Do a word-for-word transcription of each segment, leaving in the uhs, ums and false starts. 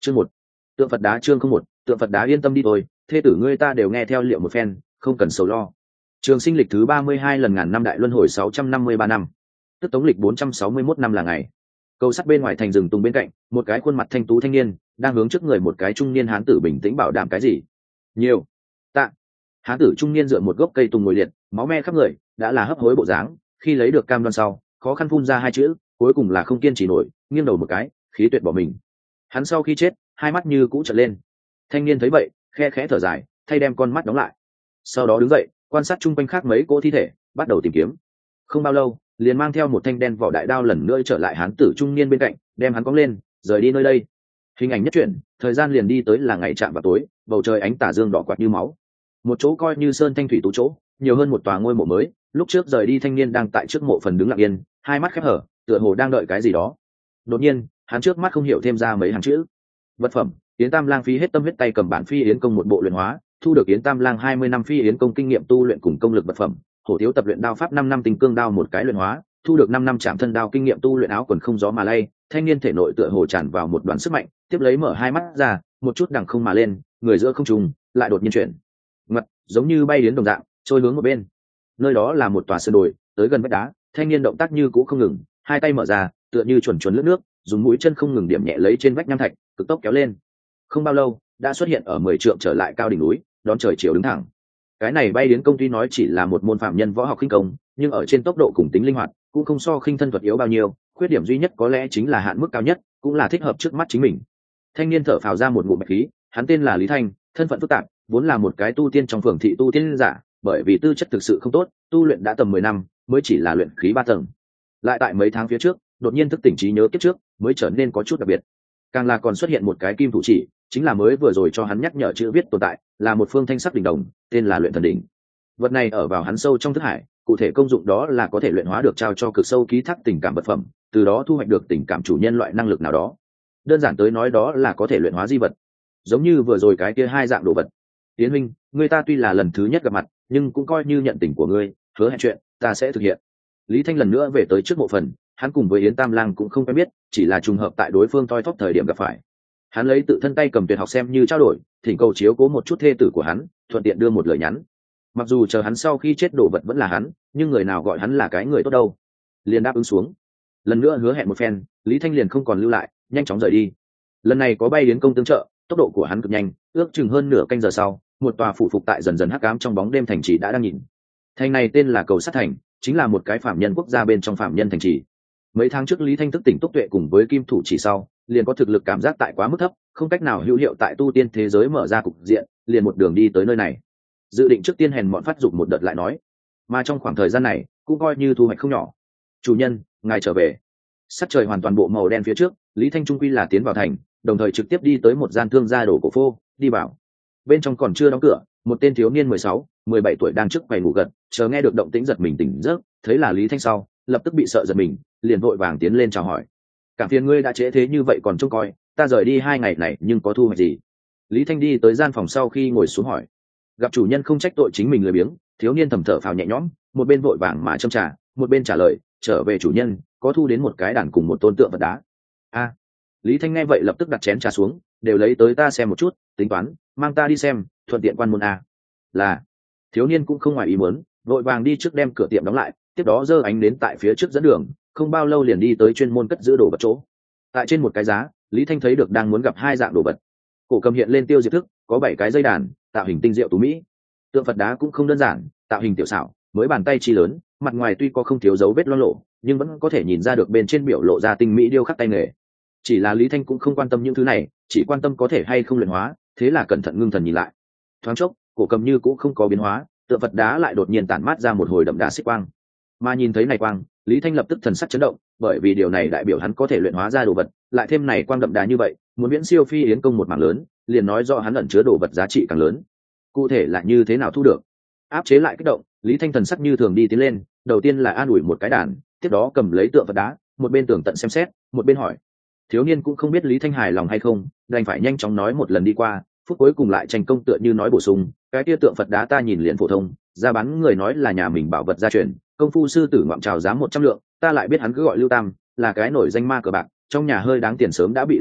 Chương một, tượng Phật đá. Chương không một, tượng Phật đá. Yên tâm đi thôi, thê tử ngươi ta đều nghe theo liệu một phen, không cần sầu lo. Trường sinh lịch thứ ba mươi hai lần ngàn năm đại luân hồi sáu trăm năm mươi ba năm, tức tống lịch bốn trăm sáu mươi mốt năm là ngày. Cầu sắt bên ngoài thành rừng tùng bên cạnh, một cái khuôn mặt thanh tú thanh niên đang hướng trước người một cái trung niên hán tử bình tĩnh bảo đảm cái gì. Nhiều. Tạ. Hán tử trung niên dựa một gốc cây tùng ngồi liệt, máu me khắp người, đã là hấp hối bộ dáng, khi lấy được cam đoan sau, khó khăn phun ra hai chữ, cuối cùng là không kiên trì nổi, nghiêng đầu một cái, khí tuyệt bỏ mình. Hắn sau khi chết, hai mắt như cũ trợn lên. Thanh niên thấy vậy, khe khẽ thở dài, thay đem con mắt đóng lại. Sau đó đứng dậy, quan sát chung quanh khác mấy cỗ thi thể, bắt đầu tìm kiếm. Không bao lâu, liền mang theo một thanh đen vỏ đại đao lần nữa trở lại hán tử trung niên bên cạnh, đem hắn cõng lên, rời đi nơi đây. Hình ảnh nhất chuyển, thời gian liền đi tới là ngày chạm vào tối, bầu trời ánh tà dương đỏ quạt như máu. Một chỗ coi như sơn thanh thủy tú chỗ, nhiều hơn một tòa ngôi mộ mới, lúc trước rời đi thanh niên đang tại trước mộ phần đứng lặng yên, hai mắt khép hở, tựa hồ đang đợi cái gì đó. Đột nhiên, hắn trước mắt không hiểu thêm ra mấy hàng chữ. Vật phẩm: Yến Tam Lang phí hết tâm huyết tay cầm bản phi yến công một bộ luyện hóa, thu được Yến Tam Lang hai mươi năm phi yến công kinh nghiệm tu luyện cùng công lực vật phẩm. Hổ thiếu tập luyện đao pháp năm năm tinh cương đao một cái luyện hóa, thu được năm năm chạm thân đao kinh nghiệm tu luyện. Áo quần không gió mà lay, thanh niên thể nội tựa hồ tràn vào một đoàn sức mạnh, tiếp lấy mở hai mắt ra, một chút đằng không mà lên, người giữa không trung lại đột nhiên chuyển ngật, giống như bay đến đồng dạng, trôi hướng một bên. Nơi đó là một tòa sơn đồi, tới gần vách đá, thanh niên động tác như cũ không ngừng, hai tay mở ra, tựa như chuẩn chuẩn lướt nước, dùng mũi chân không ngừng điểm nhẹ lấy trên vách nham thạch, cực tốc kéo lên. Không bao lâu, đã xuất hiện ở mười trượng trở lại cao đỉnh núi, đón trời chiều đứng thẳng. Cái này bay đến công tuy nói chỉ là một môn phạm nhân võ học khinh công, nhưng ở trên tốc độ cùng tính linh hoạt, cũng không so khinh thân thuật yếu bao nhiêu, khuyết điểm duy nhất có lẽ chính là hạn mức cao nhất, cũng là thích hợp trước mắt chính mình. Thanh niên thở phào ra một ngụm bạch khí, hắn tên là Lý Thanh, thân phận phức tạp, vốn là một cái tu tiên trong phường thị tu tiên giả, bởi vì tư chất thực sự không tốt, tu luyện đã tầm mười năm, mới chỉ là luyện khí ba tầng. Lại tại mấy tháng phía trước, đột nhiên thức tỉnh trí nhớ kiếp trước, mới trở nên có chút đặc biệt. Càng là còn xuất hiện một cái kim thủ chỉ, chính là mới vừa rồi cho hắn nhắc nhở chữ viết tồn tại, là một phương thanh sắc đỉnh đồng, tên là Luyện Thần đỉnh. Vật này ở vào hắn sâu trong thức hải, cụ thể công dụng đó là có thể luyện hóa được trao cho cực sâu ký thác tình cảm vật phẩm, từ đó thu hoạch được tình cảm chủ nhân loại năng lực nào đó. Đơn giản tới nói đó là có thể luyện hóa di vật, giống như vừa rồi cái kia hai dạng đồ vật. Tiến Minh, người ta tuy là lần thứ nhất gặp mặt, nhưng cũng coi như nhận tình của ngươi, hứa hẹn chuyện ta sẽ thực hiện. Lý Thanh lần nữa về tới trước mộ phần, hắn cùng với Yến Tam Lang cũng không quen biết, chỉ là trùng hợp tại đối phương toi thóp thời điểm gặp phải. Hắn lấy tự thân tay cầm tuyệt học xem như trao đổi, thỉnh cầu chiếu cố một chút thê tử của hắn, thuận tiện đưa một lời nhắn. Mặc dù chờ hắn sau khi chết đổ vật vẫn là hắn, nhưng người nào gọi hắn là cái người tốt đâu. Liền đáp ứng xuống. Lần nữa hứa hẹn một phen, Lý Thanh liền không còn lưu lại, nhanh chóng rời đi. Lần này có bay đến công tương trợ, tốc độ của hắn cực nhanh, ước chừng hơn nửa canh giờ sau, một tòa phủ phục tại dần dần hắc ám trong bóng đêm thành trì đã đang nhìn. Thành này tên là Cầu Sắt Thành, chính là một cái phạm nhân quốc gia bên trong phạm nhân thành trì. Mấy tháng trước Lý Thanh thức tỉnh túc tuệ cùng với kim thủ chỉ sau, liền có thực lực cảm giác tại quá mức thấp, không cách nào hữu hiệu tại tu tiên thế giới mở ra cục diện, liền một đường đi tới nơi này. Dự định trước tiên hèn mọn phát dụng một đợt lại nói, mà trong khoảng thời gian này cũng coi như thu hoạch không nhỏ. Chủ nhân, ngài trở về. Sắc trời hoàn toàn bộ màu đen phía trước, Lý Thanh trung quy là tiến vào thành, đồng thời trực tiếp đi tới một gian thương gia đồ cổ phô, đi vào. Bên trong còn chưa đóng cửa, một tên thiếu niên mười sáu, mười bảy tuổi đang trước quầy ngủ gật, chờ nghe được động tĩnh giật mình tỉnh giấc, thấy là Lý Thanh sau, lập tức bị sợ giật mình, liền vội vàng tiến lên chào hỏi. Cảm phiền ngươi đã trễ thế như vậy còn trông coi, ta rời đi hai ngày này nhưng có thu hoạch gì? Lý Thanh đi tới gian phòng sau khi ngồi xuống hỏi. Gặp chủ nhân không trách tội chính mình lười biếng, thiếu niên thầm thở phào nhẹ nhõm, một bên vội vàng mà châm trà, một bên trả lời, trở về chủ nhân, có thu đến một cái đàn cùng một tôn tượng Phật đá. A. À, Lý Thanh nghe vậy lập tức đặt chén trà xuống, đều lấy tới ta xem một chút, tính toán, mang ta đi xem, thuận tiện quan môn a. Là. Thiếu niên cũng không ngoài ý muốn, vội vàng đi trước đem cửa tiệm đóng lại, tiếp đó giơ ánh đến tại phía trước dẫn đường, không bao lâu liền đi tới chuyên môn cất giữ đồ vật chỗ. Tại trên một cái giá, Lý Thanh thấy được đang muốn gặp hai dạng đồ vật. Cổ cầm hiện lên tiêu diệt thức, có bảy cái dây đàn, tạo hình tinh diệu tú mỹ. Tượng Phật đá cũng không đơn giản, tạo hình tiểu xảo, mới bàn tay chi lớn, mặt ngoài tuy có không thiếu dấu vết loang lổ, nhưng vẫn có thể nhìn ra được bên trên biểu lộ ra tinh mỹ điêu khắc tay nghề. Chỉ là Lý Thanh cũng không quan tâm những thứ này, chỉ quan tâm có thể hay không luyện hóa, thế là cẩn thận ngưng thần nhìn lại. Thoáng chốc, cổ cầm như cũng không có biến hóa, tượng Phật đá lại đột nhiên tản mát ra một hồi đậm đà xích quang. Mà nhìn thấy này quang, Lý Thanh lập tức thần sắc chấn động, bởi vì điều này đại biểu hắn có thể luyện hóa ra đồ vật, lại thêm này quang đậm đà như vậy, muốn viễn siêu phi yến công một mảng lớn, liền nói rõ hắn ẩn chứa đồ vật giá trị càng lớn. Cụ thể là như thế nào thu được? Áp chế lại kích động, Lý Thanh thần sắc như thường đi tiến lên, đầu tiên là an ủi một cái đàn, tiếp đó cầm lấy tượng Phật đá, một bên tường tận xem xét, một bên hỏi. Thiếu niên cũng không biết Lý Thanh hài lòng hay không, đành phải nhanh chóng nói một lần đi qua, phút cuối cùng lại tranh công tựa như nói bổ sung, cái kia tượng Phật đá ta nhìn liền phổ thông, ra bán người nói là nhà mình bảo vật gia truyền, công phu sư tử ngoạm trào giá một trăm lượng, ta lại biết hắn cứ gọi Lưu Tam, là cái nổi danh ma cờ bạc, trong nhà hơi đáng tiền sớm đã bị làm hết,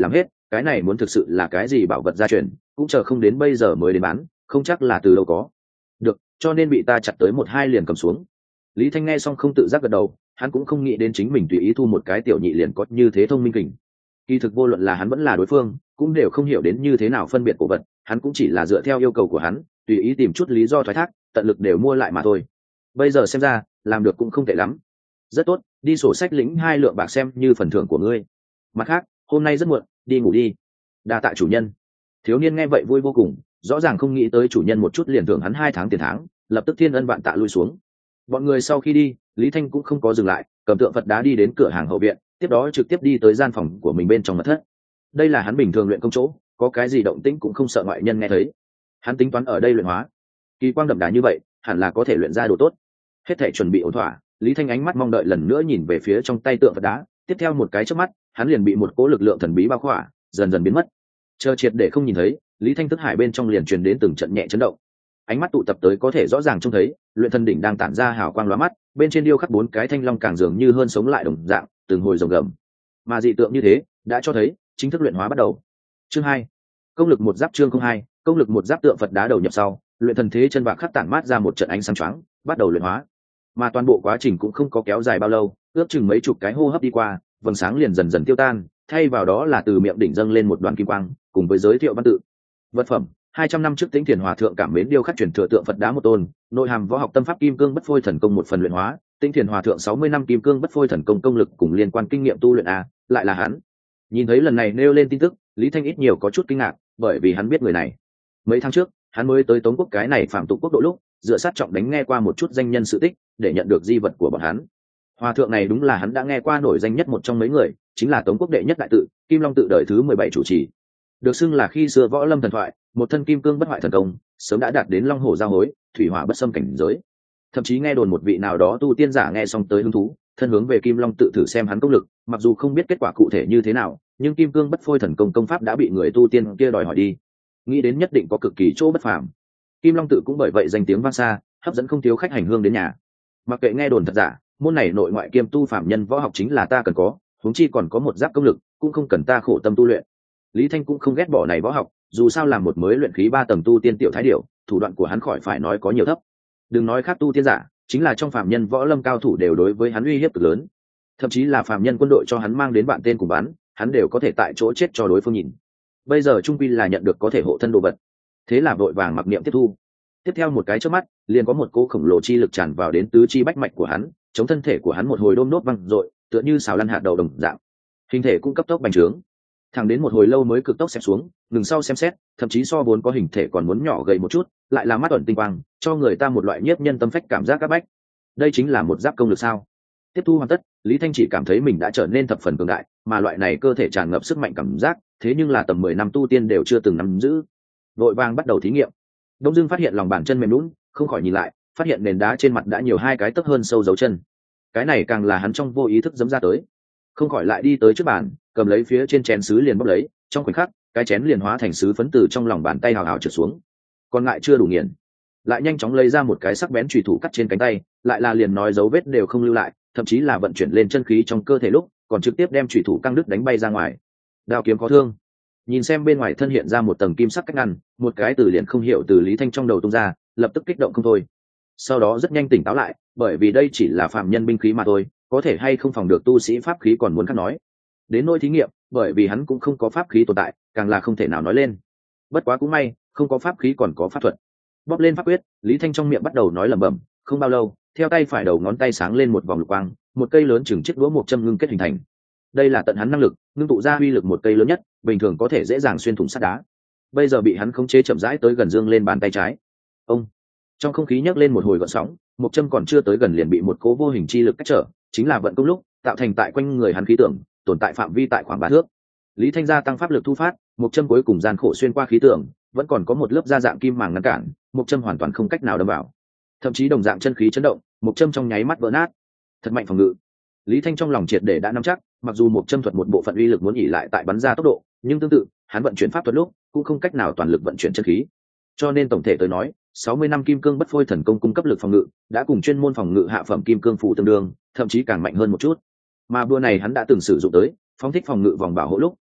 cái này muốn thực sự là cái gì bảo vật gia truyền, cũng chờ không đến bây giờ mới đến bán, không chắc là từ đâu có. Được, cho nên bị ta chặt tới một hai liền cầm xuống. Lý Thanh nghe xong không tự giác gật đầu, hắn cũng không nghĩ đến chính mình tùy ý thu một cái tiểu nhị liền có như thế thông minh kình. Kỳ thực vô luận là hắn vẫn là đối phương, cũng đều không hiểu đến như thế nào phân biệt cổ vật, hắn cũng chỉ là dựa theo yêu cầu của hắn, tùy ý tìm chút lý do thoái thác, tận lực đều mua lại mà thôi. Bây giờ xem ra, làm được cũng không tệ lắm. Rất tốt, đi sổ sách lĩnh hai lượng bạc xem như phần thưởng của ngươi. Mặt khác, hôm nay rất muộn, đi ngủ đi. Đa tạ chủ nhân. Thiếu niên nghe vậy vui vô cùng, rõ ràng không nghĩ tới chủ nhân một chút liền thưởng hắn hai tháng tiền tháng, lập tức thiên ân vạn tạ lui xuống. Bọn người sau khi đi, Lý Thanh cũng không có dừng lại, cầm tượng Phật đá đi đến cửa hàng hậu viện, tiếp đó trực tiếp đi tới gian phòng của mình bên trong mật thất. Đây là hắn bình thường luyện công chỗ, có cái gì động tĩnh cũng không sợ ngoại nhân nghe thấy. Hắn tính toán ở đây luyện hóa, kỳ quang đậm đà như vậy, hẳn là có thể luyện ra đồ tốt. Hết thảy chuẩn bị ổn thỏa, Lý Thanh ánh mắt mong đợi lần nữa nhìn về phía trong tay tượng Phật đá, tiếp theo một cái chớp mắt, hắn liền bị một cỗ lực lượng thần bí bao khỏa, dần dần biến mất. Chờ triệt để không nhìn thấy, Lý Thanh thức hải bên trong liền truyền đến từng trận nhẹ chấn động. Ánh mắt tụ tập tới có thể rõ ràng trông thấy, luyện thần đỉnh đang tản ra hào quang lóa mắt, bên trên điêu khắc bốn cái thanh long càng dường như hơn sống lại đồng dạng, từng hồi rồng gầm. Mà dị tượng như thế, đã cho thấy chính thức luyện hóa bắt đầu. Chương hai, công lực một giáp. Chương không hai, công lực một giáp. Tượng Phật đá đầu nhập sau, luyện thần thế chân bạc khắc tản mát ra một trận ánh sáng choáng, bắt đầu luyện hóa. Mà toàn bộ quá trình cũng không có kéo dài bao lâu, ước chừng mấy chục cái hô hấp đi qua, vầng sáng liền dần dần tiêu tan, thay vào đó là từ miệng đỉnh dâng lên một đoàn kim quang, cùng với giới thiệu văn tự. Vật phẩm: hai trăm năm trước Tĩnh Thiền Hòa thượng cảm mến điêu khắc truyền thừa tượng Phật đá một tôn, nội hàm võ học tâm pháp kim cương bất phôi thần công một phần luyện hóa. Tĩnh Thiền Hòa thượng sáu mươi năm kim cương bất phôi thần công công lực cùng liên quan kinh nghiệm tu luyện a, lại là hắn. Nhìn thấy lần này nêu lên tin tức, Lý Thanh ít nhiều có chút kinh ngạc, bởi vì hắn biết người này. Mấy tháng trước, hắn mới tới Tống quốc cái này phạm tục quốc độ lúc, dựa sát trọng đánh nghe qua một chút danh nhân sự tích, để nhận được di vật của bọn hắn. Hòa thượng này đúng là hắn đã nghe qua nổi danh nhất một trong mấy người, chính là Tống quốc đệ nhất đại tự, Kim Long tự đời thứ mười bảy chủ trì. Được xưng là khi xưa võ lâm thần thoại, một thân kim cương bất hoại thần công, sớm đã đạt đến long hổ giao hối, thủy hỏa bất xâm cảnh giới. Thậm chí nghe đồn một vị nào đó tu tiên giả nghe xong tới hứng thú, thân hướng về Kim Long tự thử xem hắn công lực, mặc dù không biết kết quả cụ thể như thế nào, nhưng kim cương bất phôi thần công công pháp đã bị người tu tiên kia đòi hỏi đi, nghĩ đến nhất định có cực kỳ chỗ bất phàm. Kim Long tự cũng bởi vậy danh tiếng vang xa, hấp dẫn không thiếu khách hành hương đến nhà. Mặc kệ nghe đồn thật giả, môn này nội ngoại kiêm tu phạm nhân võ học chính là ta cần có, huống chi còn có một giáp công lực, cũng không cần ta khổ tâm tu luyện. Lý Thanh cũng không ghét bỏ này võ học, dù sao làm một mới luyện khí ba tầng tu tiên tiểu thái điểu, thủ đoạn của hắn khỏi phải nói có nhiều thấp. Đừng nói khác tu tiên giả, chính là trong phạm nhân võ lâm cao thủ đều đối với hắn uy hiếp cực lớn. Thậm chí là phạm nhân quân đội cho hắn mang đến bạn tên cùng bắn, hắn đều có thể tại chỗ chết cho đối phương nhìn. Bây giờ trung quy là nhận được có thể hộ thân đồ vật, thế là vội vàng mặc niệm tiếp thu. Tiếp theo một cái chớp mắt, liền có một cỗ khổng lồ chi lực tràn vào đến tứ chi bách mạch của hắn, chống thân thể của hắn một hồi đôm nốt văng dội, tựa như xào lăn hạt đậu đồng dạng. Hình thể cũng cấp tốc bành trướng, thẳng đến một hồi lâu mới cực tốc xẹp xuống, ngừng sau xem xét, thậm chí so vốn có hình thể còn muốn nhỏ gầy một chút, lại là mắt ẩn tinh quang, cho người ta một loại nhiếp nhân tâm phách cảm giác các bách. Đây chính là một giáp công lực sao? Tiếp thu hoàn tất, Lý Thanh chỉ cảm thấy mình đã trở nên thập phần cường đại, mà loại này cơ thể tràn ngập sức mạnh cảm giác, thế nhưng là tầm mười năm tu tiên đều chưa từng nắm giữ. Vội vàng bắt đầu thí nghiệm. Đông Dương phát hiện lòng bàn chân mềm nhũn, không khỏi nhìn lại, phát hiện nền đá trên mặt đã nhiều hai cái tấc hơn sâu dấu chân. Cái này càng là hắn trong vô ý thức giẫm ra tới. Không khỏi lại đi tới trước bàn, cầm lấy phía trên chén sứ liền bóc lấy, trong khoảnh khắc, cái chén liền hóa thành sứ phấn từ trong lòng bàn tay hào hào trượt xuống. Còn lại chưa đủ nghiền, lại nhanh chóng lấy ra một cái sắc bén chùy thủ cắt trên cánh tay, lại là liền nói dấu vết đều không lưu lại, thậm chí là vận chuyển lên chân khí trong cơ thể lúc, còn trực tiếp đem chùy thủ căng đứt đánh bay ra ngoài. Đao kiếm có thương. Nhìn xem bên ngoài thân hiện ra một tầng kim sắc cách ngăn, một cái từ liền không hiểu từ Lý Thanh trong đầu tung ra, lập tức kích động không thôi. Sau đó rất nhanh tỉnh táo lại, bởi vì đây chỉ là phàm nhân binh khí mà thôi, có thể hay không phòng được tu sĩ pháp khí còn muốn khác nói. Đến nỗi thí nghiệm, bởi vì hắn cũng không có pháp khí tồn tại, càng là không thể nào nói lên. Bất quá cũng may, không có pháp khí còn có pháp thuật. Bóp lên pháp quyết, Lý Thanh trong miệng bắt đầu nói lẩm bẩm, không bao lâu, theo tay phải đầu ngón tay sáng lên một vòng lục quang, một cây lớn chừng chiếc đũa một châm ngưng kết hình thành. Đây là tận hắn năng lực, ngưng tụ ra uy lực một cây lớn nhất, bình thường có thể dễ dàng xuyên thủng sắt đá. Bây giờ bị hắn khống chế chậm rãi tới gần dương lên bàn tay trái. Ông, trong không khí nhấc lên một hồi gợn sóng, một châm còn chưa tới gần liền bị một cố vô hình chi lực cách trở, chính là vận công lúc tạo thành tại quanh người hắn khí tượng, tồn tại phạm vi tại khoảng ba thước. Lý Thanh gia tăng pháp lực thu phát, một châm cuối cùng gian khổ xuyên qua khí tượng, vẫn còn có một lớp da dạng kim màng ngăn cản, một châm hoàn toàn không cách nào đâm vào. Thậm chí đồng dạng chân khí chấn động, một châm trong nháy mắt vỡ nát. Thật mạnh phòng ngự. Lý Thanh trong lòng triệt để đã nắm chắc, mặc dù một châm thuật một bộ phận uy lực muốn ỉ lại tại bắn ra tốc độ, nhưng tương tự, hắn vận chuyển pháp thuật lúc cũng không cách nào toàn lực vận chuyển chân khí. Cho nên tổng thể tới nói, sáu mươi năm kim cương bất phôi thần công cung cấp lực phòng ngự, đã cùng chuyên môn phòng ngự hạ phẩm kim cương phụ tương đương, thậm chí càng mạnh hơn một chút. Mà bữa này hắn đã từng sử dụng tới, phóng thích phòng ngự vòng bảo hộ lúc,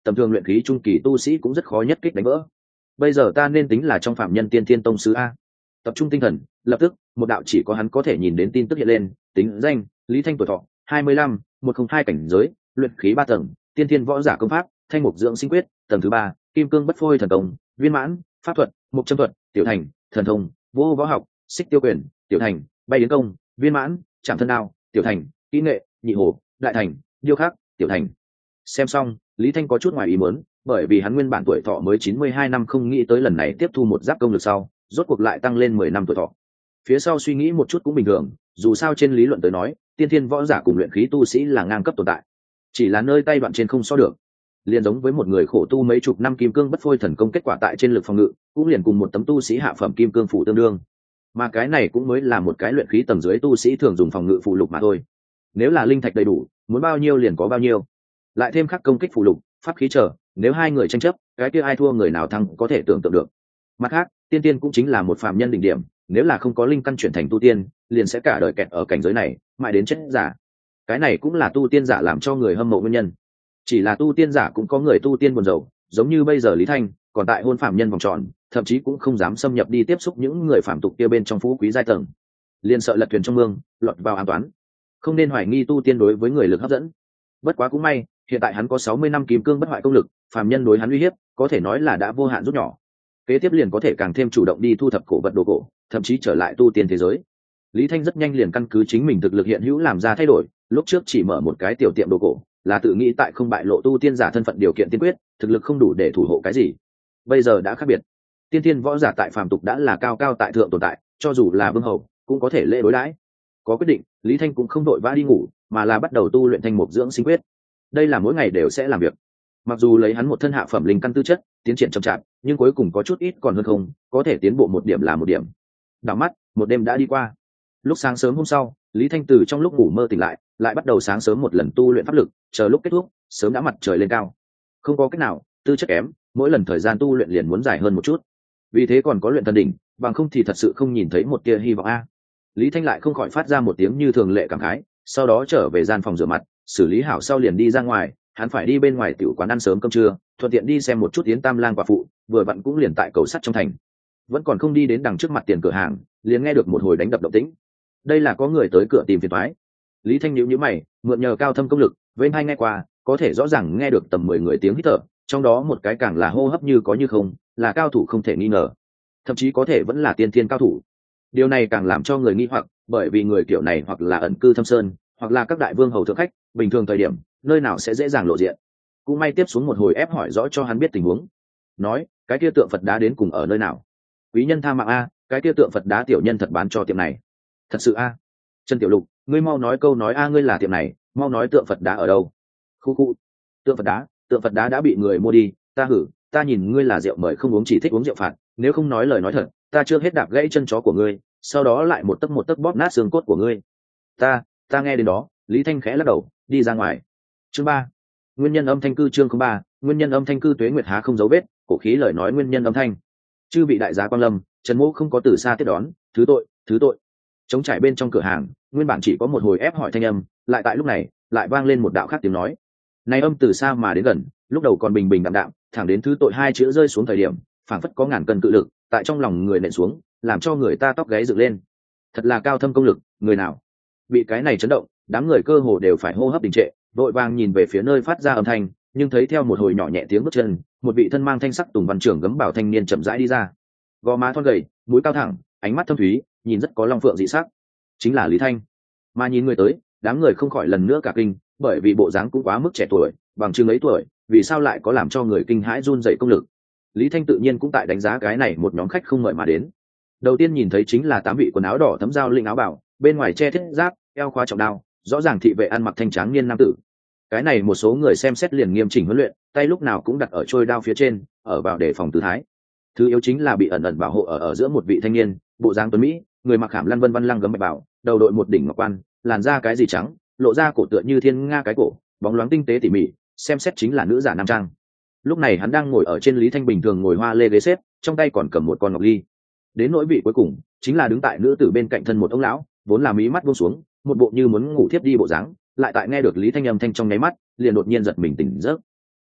tầm thường luyện khí trung kỳ tu sĩ cũng rất khó nhất kích đánh vỡ. Bây giờ ta nên tính là trong phạm nhân tiên thiên tông sứ a. Tập trung tinh thần, lập tức một đạo chỉ có hắn có thể nhìn đến tin tức hiện lên. Tính danh: Lý Thanh, tuổi thọ hai mươi lăm, một không hai, cảnh giới luyện khí ba tầng, tiên thiên võ giả công pháp thanh mục dưỡng sinh quyết tầng thứ ba, kim cương bất phôi thần công viên mãn, pháp thuật mục châm thuật tiểu thành, thần thông vô võ học xích tiêu quyền tiểu thành, bay yến công viên mãn, chạm thân đao tiểu thành, kỹ nghệ nhị hồ đại thành, điêu khắc tiểu thành. Xem xong, Lý Thanh có chút ngoài ý muốn, bởi vì hắn nguyên bản tuổi thọ mới chín mươi hai năm, không nghĩ tới lần này tiếp thu một giáp công lực sau rốt cuộc lại tăng lên mười năm tuổi thọ. Phía sau suy nghĩ một chút cũng bình thường, dù sao trên lý luận tới nói tiên thiên võ giả cùng luyện khí tu sĩ là ngang cấp tồn tại, chỉ là nơi tay đoạn trên không so được. Liền giống với một người khổ tu mấy chục năm kim cương bất phôi thần công, kết quả tại trên lực phòng ngự cũng liền cùng một tấm tu sĩ hạ phẩm kim cương phủ tương đương, mà cái này cũng mới là một cái luyện khí tầng dưới tu sĩ thường dùng phòng ngự phụ lục mà thôi. Nếu là linh thạch đầy đủ, muốn bao nhiêu liền có bao nhiêu, lại thêm khắc công kích phụ lục pháp khí trở, nếu hai người tranh chấp, cái kia ai thua người nào thắng có thể tưởng tượng được. Mặt khác, tiên tiên cũng chính là một phàm nhân đỉnh điểm, nếu là không có linh căn chuyển thành tu tiên, liền sẽ cả đời kẹt ở cảnh giới này mãi đến chết giả. Cái này cũng là tu tiên giả làm cho người hâm mộ nguyên nhân. Chỉ là tu tiên giả cũng có người tu tiên buồn rầu, giống như bây giờ Lý Thanh còn tại hôn phàm nhân vòng tròn, thậm chí cũng không dám xâm nhập đi tiếp xúc những người phàm tục kia bên trong phú quý giai tầng, liền sợ lật thuyền trong mương lọt vào an toán. Không nên hoài nghi tu tiên đối với người lực hấp dẫn. Bất quá cũng may, hiện tại hắn có sáu mươi năm kim cương bất hoại công lực, phàm nhân đối hắn uy hiếp có thể nói là đã vô hạn rút nhỏ. Kế tiếp liền có thể càng thêm chủ động đi thu thập cổ vật đồ cổ, thậm chí trở lại tu tiên thế giới. Lý Thanh rất nhanh liền căn cứ chính mình thực lực hiện hữu làm ra thay đổi, lúc trước chỉ mở một cái tiểu tiệm đồ cổ, là tự nghĩ tại không bại lộ tu tiên giả thân phận điều kiện tiên quyết, thực lực không đủ để thủ hộ cái gì. Bây giờ đã khác biệt, tiên tiên võ giả tại phàm tục đã là cao cao tại thượng tồn tại, cho dù là vương hầu cũng có thể lễ đối đãi. Có quyết định, Lý Thanh cũng không đội vã đi ngủ, mà là bắt đầu tu luyện thanh mục dưỡng sinh quyết. Đây là mỗi ngày đều sẽ làm việc. Mặc dù lấy hắn một thân hạ phẩm linh căn tư chất, tiến triển chậm chạp, nhưng cuối cùng có chút ít còn hơn không, có thể tiến bộ một điểm là một điểm. Đảo mắt, một đêm đã đi qua. Lúc sáng sớm hôm sau, Lý Thanh từ trong lúc ngủ mơ tỉnh lại, lại bắt đầu sáng sớm một lần tu luyện pháp lực, chờ lúc kết thúc, sớm đã mặt trời lên cao. Không có cách nào, tư chất kém, mỗi lần thời gian tu luyện liền muốn dài hơn một chút. Vì thế còn có luyện thần đỉnh, bằng không thì thật sự không nhìn thấy một tia hy vọng a. Lý Thanh lại không khỏi phát ra một tiếng như thường lệ cảm khái, sau đó trở về gian phòng rửa mặt, xử lý hảo sau liền đi ra ngoài. Hắn phải đi bên ngoài tiểu quán ăn sớm cơm trưa, thuận tiện đi xem một chút Yến Tam Lang quả phụ, vừa vặn cũng liền tại cầu sắt trong thành. Vẫn còn không đi đến đằng trước mặt tiền cửa hàng, liền nghe được một hồi đánh đập động tĩnh. Đây là có người tới cửa tìm phiền toái. Lý Thanh nhíu nhíu mày, mượn nhờ cao thâm công lực, bên hai nghe qua, có thể rõ ràng nghe được tầm mười người tiếng hít thở, trong đó một cái càng là hô hấp như có như không, là cao thủ không thể nghi ngờ, thậm chí có thể vẫn là tiên thiên cao thủ. Điều này càng làm cho người nghi hoặc, bởi vì người kiểu này hoặc là ẩn cư thâm sơn, hoặc là các đại vương hầu thượng khách, bình thường thời điểm nơi nào sẽ dễ dàng lộ diện. Cũng may tiếp xuống một hồi ép hỏi rõ cho hắn biết tình huống. Nói, cái kia tượng Phật đá đến cùng ở nơi nào? Quý nhân tha mạng a, cái kia tượng Phật đá tiểu nhân thật bán cho tiệm này. Thật sự a? Trần Tiểu Lục, ngươi mau nói câu nói a, ngươi là tiệm này, mau nói tượng Phật đá ở đâu? Khu khu. Tượng Phật đá, tượng Phật đá đã bị người mua đi, ta hử, ta nhìn ngươi là rượu mời không uống chỉ thích uống rượu phạt, nếu không nói lời nói thật, ta chưa hết đạp gãy chân chó của ngươi, sau đó lại một tấc một tấc bóp nát xương cốt của ngươi. Ta, ta nghe đến đó, Lý Thanh khẽ lắc đầu, đi ra ngoài. Chương ba, nguyên nhân âm thanh cư. Chương không ba, nguyên nhân âm thanh cư. Tuế Nguyệt há không dấu vết, cổ khí lời nói nguyên nhân âm thanh. Chư vị đại giá quan lâm, Trần Mỗ không có từ xa tiếp đón, thứ tội, thứ tội. Trống trải bên trong cửa hàng, nguyên bản chỉ có một hồi ép hỏi thanh âm, lại tại lúc này lại vang lên một đạo khác tiếng nói. Này âm từ xa mà đến gần, lúc đầu còn bình bình đạm đạm, thẳng đến thứ tội hai chữ rơi xuống thời điểm, phảng phất có ngàn cân cự lực tại trong lòng người nện xuống, làm cho người ta tóc gáy dựng lên. Thật là cao thâm công lực, người nào bị cái này chấn động, đám người cơ hồ đều phải hô hấp đình trệ, vội vàng nhìn về phía nơi phát ra âm thanh, nhưng thấy theo một hồi nhỏ nhẹ tiếng bước chân, một vị thân mang thanh sắc tùng văn trưởng gấm bảo thanh niên chậm rãi đi ra. Gò má thon gầy, mũi cao thẳng, ánh mắt thâm thúy, nhìn rất có long phượng dị sắc, chính là Lý Thanh. Mà nhìn người tới, đám người không khỏi lần nữa cả kinh, bởi vì bộ dáng cũng quá mức trẻ tuổi, bằng chừng ấy tuổi, vì sao lại có làm cho người kinh hãi run rẩy công lực. Lý Thanh tự nhiên cũng tại đánh giá cái này một nhóm khách không mời mà đến. Đầu tiên nhìn thấy chính là tám vị quần áo đỏ thấm dao linh áo bảo, bên ngoài che thiết giáp, eo khóa trọng đao, rõ ràng thị vệ ăn mặc thanh tráng niên nam tử. Cái này một số người xem xét liền nghiêm chỉnh huấn luyện, tay lúc nào cũng đặt ở trôi đao phía trên, ở vào đề phòng tư thái. Thứ yếu chính là bị ẩn ẩn bảo hộ ở ở giữa một vị thanh niên, bộ dáng tuấn mỹ, người mặc khảm lăn vân văn lăng gấm bạch bảo, đầu đội một đỉnh ngọc quan, làn da cái gì trắng, lộ ra cổ tựa như thiên nga cái cổ, bóng loáng tinh tế tỉ mỉ, xem xét chính là nữ giả nam trang. Lúc này hắn đang ngồi ở trên Lý Thanh bình thường ngồi hoa lê ghế xếp, trong tay còn cầm một con ngọc ly. Đến nỗi vị cuối cùng chính là đứng tại nữ tử bên cạnh thân một ông lão, vốn là mí mắt buông xuống, một bộ như muốn ngủ thiếp đi bộ dáng, lại tại nghe được Lý Thanh âm thanh trong nháy mắt, liền đột nhiên giật mình tỉnh giấc.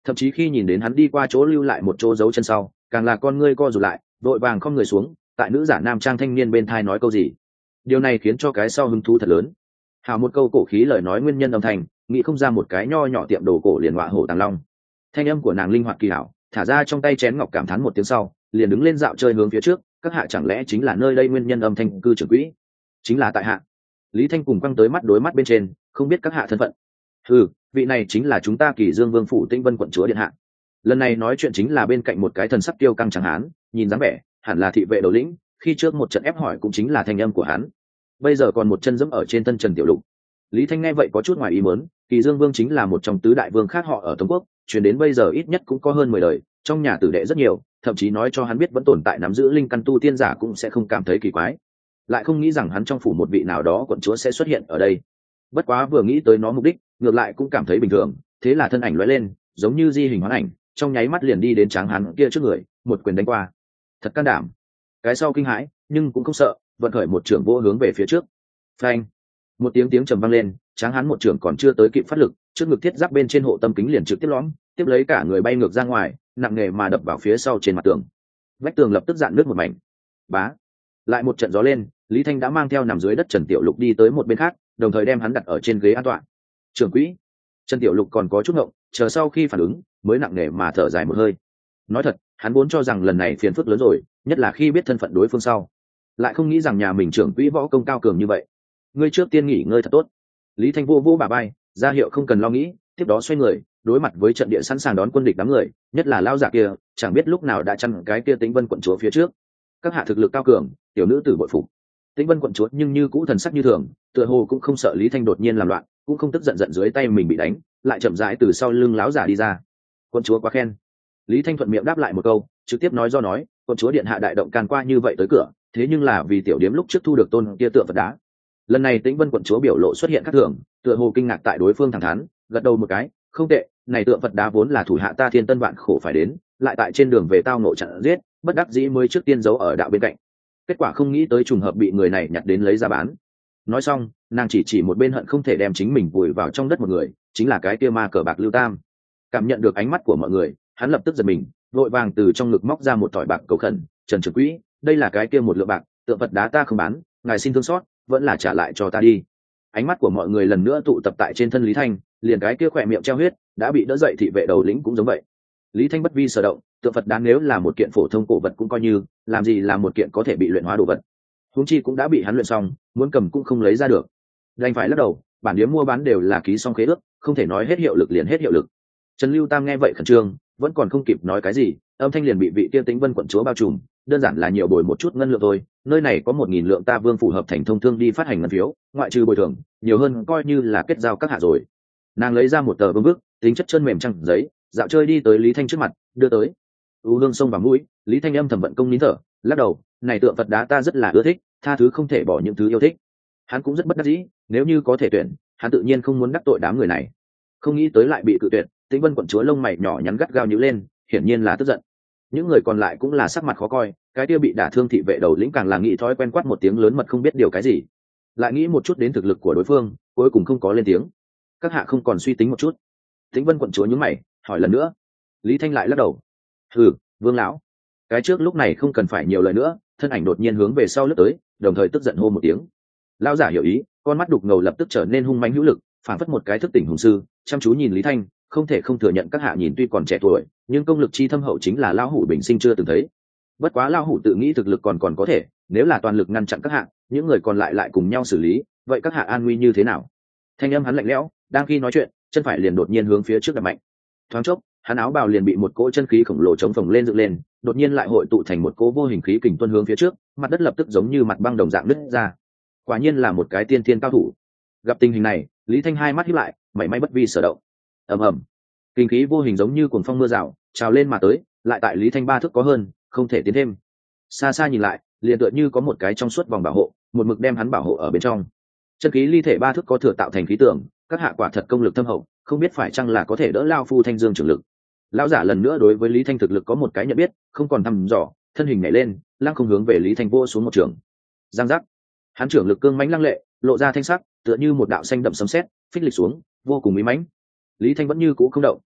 thậm chí khi nhìn đến hắn đi qua chỗ lưu lại một chỗ dấu chân sau càng là con ngươi co rụt lại, vội vàng không người xuống tại nữ giả nam trang thanh niên bên thai nói câu gì. Điều này khiến cho cái sau hứng thú thật lớn. Hào một câu cổ khí lời nói nguyên nhân âm thanh, nghĩ không ra một cái nho nhỏ tiệm đồ cổ liền họa hổ tàng long. Thanh âm của nàng linh hoạt kỳ hảo, thả ra trong tay chén ngọc cảm thán một tiếng sau liền đứng lên dạo chơi hướng phía trước. Các hạ chẳng lẽ chính là nơi đây nguyên nhân âm thanh cư trưởng quỹ? Chính là tại hạ. Lý Thanh cùng quăng tới mắt đối mắt bên trên, không biết các hạ thân phận. Ừ, vị này chính là chúng ta Kỳ Dương Vương phủ Tĩnh Vân quận chúa điện hạ. Lần này nói chuyện chính là bên cạnh một cái thần sắc tiêu căng chẳng hán, nhìn dáng vẻ hẳn là thị vệ đầu lĩnh, khi trước một trận ép hỏi cũng chính là thanh âm của hắn. Bây giờ còn một chân dẫm ở trên thân Trần Tiểu Lục. Lý Thanh nghe vậy có chút ngoài ý muốn, Kỳ Dương Vương chính là một trong tứ đại vương khác họ ở Tống quốc, truyền đến bây giờ ít nhất cũng có hơn mười đời, trong nhà tử đệ rất nhiều, thậm chí nói cho hắn biết vẫn tồn tại nắm giữ linh căn tu tiên giả cũng sẽ không cảm thấy kỳ quái. Lại không nghĩ rằng hắn trong phủ một vị nào đó quận chúa sẽ xuất hiện ở đây. Bất quá vừa nghĩ tới nó mục đích, ngược lại cũng cảm thấy bình thường, thế là thân ảnh lóe lên, giống như di hình hóa ảnh, trong nháy mắt liền đi đến tráng hắn kia trước người, một quyền đánh qua. Thật can đảm. Cái sau kinh hãi, nhưng cũng không sợ, vận khởi một trường vô hướng về phía trước. Phanh! Một tiếng tiếng trầm vang lên, tráng hắn một trường còn chưa tới kịp phát lực, trước ngực thiết giáp bên trên hộ tâm kính liền trực tiếp lõm, tiếp lấy cả người bay ngược ra ngoài, nặng nề mà đập vào phía sau trên mặt tường. Vách tường lập tức dạn nước một mảnh. Bá! Lại một trận gió lên, Lý Thanh đã mang theo nằm dưới đất Trần Tiểu Lục đi tới một bên khác, đồng thời đem hắn đặt ở trên ghế an toàn. Trưởng quỹ! Trần Tiểu Lục còn có chút ngộng, chờ sau khi phản ứng, mới nặng nề mà thở dài một hơi. Nói thật, hắn vốn cho rằng lần này phiền phức lớn rồi, nhất là khi biết thân phận đối phương sau, lại không nghĩ rằng nhà mình trưởng quỹ võ công cao cường như vậy. Ngươi trước tiên nghỉ ngơi thật tốt. Lý Thanh vô vô bà bay, ra hiệu không cần lo nghĩ, tiếp đó xoay người, đối mặt với trận địa sẵn sàng đón quân địch đám người, nhất là lao giả kia, chẳng biết lúc nào đã chăn cái kia Tĩnh Vân quận chúa phía trước. Các hạ thực lực cao cường, tiểu nữ tử bội phục. Tĩnh Vân quận chúa nhưng như cũ thần sắc như thường, tựa hồ cũng không sợ Lý Thanh đột nhiên làm loạn, cũng không tức giận giận dưới tay mình bị đánh, lại chậm rãi từ sau lưng láo giả đi ra. Quận chúa quá khen. Lý Thanh thuận miệng đáp lại một câu, trực tiếp nói do nói, quận chúa điện hạ đại động can qua như vậy tới cửa, thế nhưng là vì tiểu điếm lúc trước thu được tôn kia tượng Phật đá. Lần này Tĩnh Vân quận chúa biểu lộ xuất hiện khác thường, tựa hồ kinh ngạc tại đối phương thẳng thắn, gật đầu một cái, không tệ, này tượng Phật đá vốn là thủ hạ ta thiên tân vạn khổ phải đến, lại tại trên đường về tao ngộ chặn giết, bất đắc dĩ mới trước tiên giấu ở đạo bên cạnh. Kết quả không nghĩ tới trùng hợp bị người này nhặt đến lấy ra bán. Nói xong, nàng chỉ chỉ một bên hận không thể đem chính mình vùi vào trong đất một người, chính là cái kia ma cờ bạc Lưu Tam. Cảm nhận được ánh mắt của mọi người, hắn lập tức giật mình, vội vàng từ trong ngực móc ra một tỏi bạc cầu khẩn, Trần trưởng quỹ, đây là cái kia một lượng bạc, tượng Phật đá ta không bán, ngài xin thương xót, vẫn là trả lại cho ta đi. Ánh mắt của mọi người lần nữa tụ tập tại trên thân Lý Thanh, liền cái kia khỏe miệng treo huyết đã bị đỡ dậy thị vệ đầu lĩnh cũng giống vậy. Lý Thanh bất vi sở động, tượng Phật đá nếu là một kiện phổ thông cổ vật cũng coi như, làm gì là một kiện có thể bị luyện hóa đồ vật. Huống chi cũng đã bị hắn luyện xong, muốn cầm cũng không lấy ra được. Đành phải lắc đầu, bản điếm mua bán đều là ký xong khế ước, không thể nói hết hiệu lực liền hết hiệu lực. Trần Lưu Tam nghe vậy khẩn trương, vẫn còn không kịp nói cái gì, âm thanh liền bị vị kia Tĩnh Vân quận chúa bao trùm, đơn giản là nhiều bồi một chút ngân lượng thôi, nơi này có một nghìn lượng ta vương phù hợp thành thông thương đi phát hành ngân phiếu, ngoại trừ bồi thường, nhiều hơn coi như là kết giao các hạ rồi. Nàng lấy ra một tờ vương bức, tính chất chân mềm trăng giấy, dạo chơi đi tới Lý Thanh trước mặt, đưa tới. U hương sông vào mũi, Lý Thanh âm thầm vận công nín thở, lắc đầu, này tượng Phật đá ta rất là ưa thích, tha thứ không thể bỏ những thứ yêu thích. Hắn cũng rất bất đắc dĩ, nếu như có thể tuyển, hắn tự nhiên không muốn đắc tội đám người này. Không nghĩ tới lại bị cự tuyệt, Tĩnh Vân quận chúa lông mày nhỏ nhắn gắt gao nhíu lên, hiển nhiên là tức giận. Những người còn lại cũng là sắc mặt khó coi, cái kia bị đả thương thị vệ đầu lĩnh càng là nghĩ thói quen quát một tiếng lớn mật không biết điều cái gì, lại nghĩ một chút đến thực lực của đối phương, cuối cùng không có lên tiếng. Các hạ không còn suy tính một chút? Tĩnh Vân quận chúa nhướng mày, hỏi lần nữa. Lý Thanh lại lắc đầu. Hừ, Vương lão. Cái trước lúc này không cần phải nhiều lời nữa, thân ảnh đột nhiên hướng về sau lướt tới, đồng thời tức giận hô một tiếng. Lão giả hiểu ý, con mắt đục ngầu lập tức trở nên hung mãnh hữu lực, phản phất một cái thức tỉnh hùng sư, chăm chú nhìn Lý Thanh, không thể không thừa nhận các hạ nhìn tuy còn trẻ tuổi, nhưng công lực chi thâm hậu chính là lão hủ bình sinh chưa từng thấy. Bất quá lão hủ tự nghĩ thực lực còn còn có thể, nếu là toàn lực ngăn chặn các hạ, những người còn lại lại cùng nhau xử lý, vậy các hạ an nguy như thế nào? Thanh âm hắn lạnh lẽo, đang khi nói chuyện, chân phải liền đột nhiên hướng phía trước đập mạnh. Thoáng chốc, hắn áo bào liền bị một cỗ chân khí khổng lồ chống phồng lên dựng lên, đột nhiên lại hội tụ thành một cỗ vô hình khí kình tuôn hướng phía trước, mặt đất lập tức giống như mặt băng đồng dạng nứt ra. Quả nhiên là một cái tiên thiên cao thủ. Gặp tình hình này, Lý Thanh hai mắt híp lại, mảy may bất vi sở động. Ầm ầm, kinh khí vô hình giống như cuồng phong mưa rào, trào lên mà tới, lại tại Lý Thanh ba thước có hơn, không thể tiến thêm. Xa xa nhìn lại, liền tựa như có một cái trong suốt vòng bảo hộ, một mực đem hắn bảo hộ ở bên trong. Chân khí ly thể ba thước có thừa tạo thành khí tượng, các hạ quả thật công lực thâm hậu, không biết phải chăng là có thể đỡ lao phu thanh dương trưởng lực. Lão giả lần nữa đối với Lý Thanh thực lực có một cái nhận biết, không còn thăm dò, thân hình nhảy lên, lăng không hướng về Lý Thanh vô xuống một trường. Giang giác, hắn trưởng lực cương mãnh lăng lệ, lộ ra thanh sắc, tựa như một đạo xanh đậm sấm sét, phích lịch xuống, vô cùng uy mãnh. Lý Thanh vẫn như cũ không động,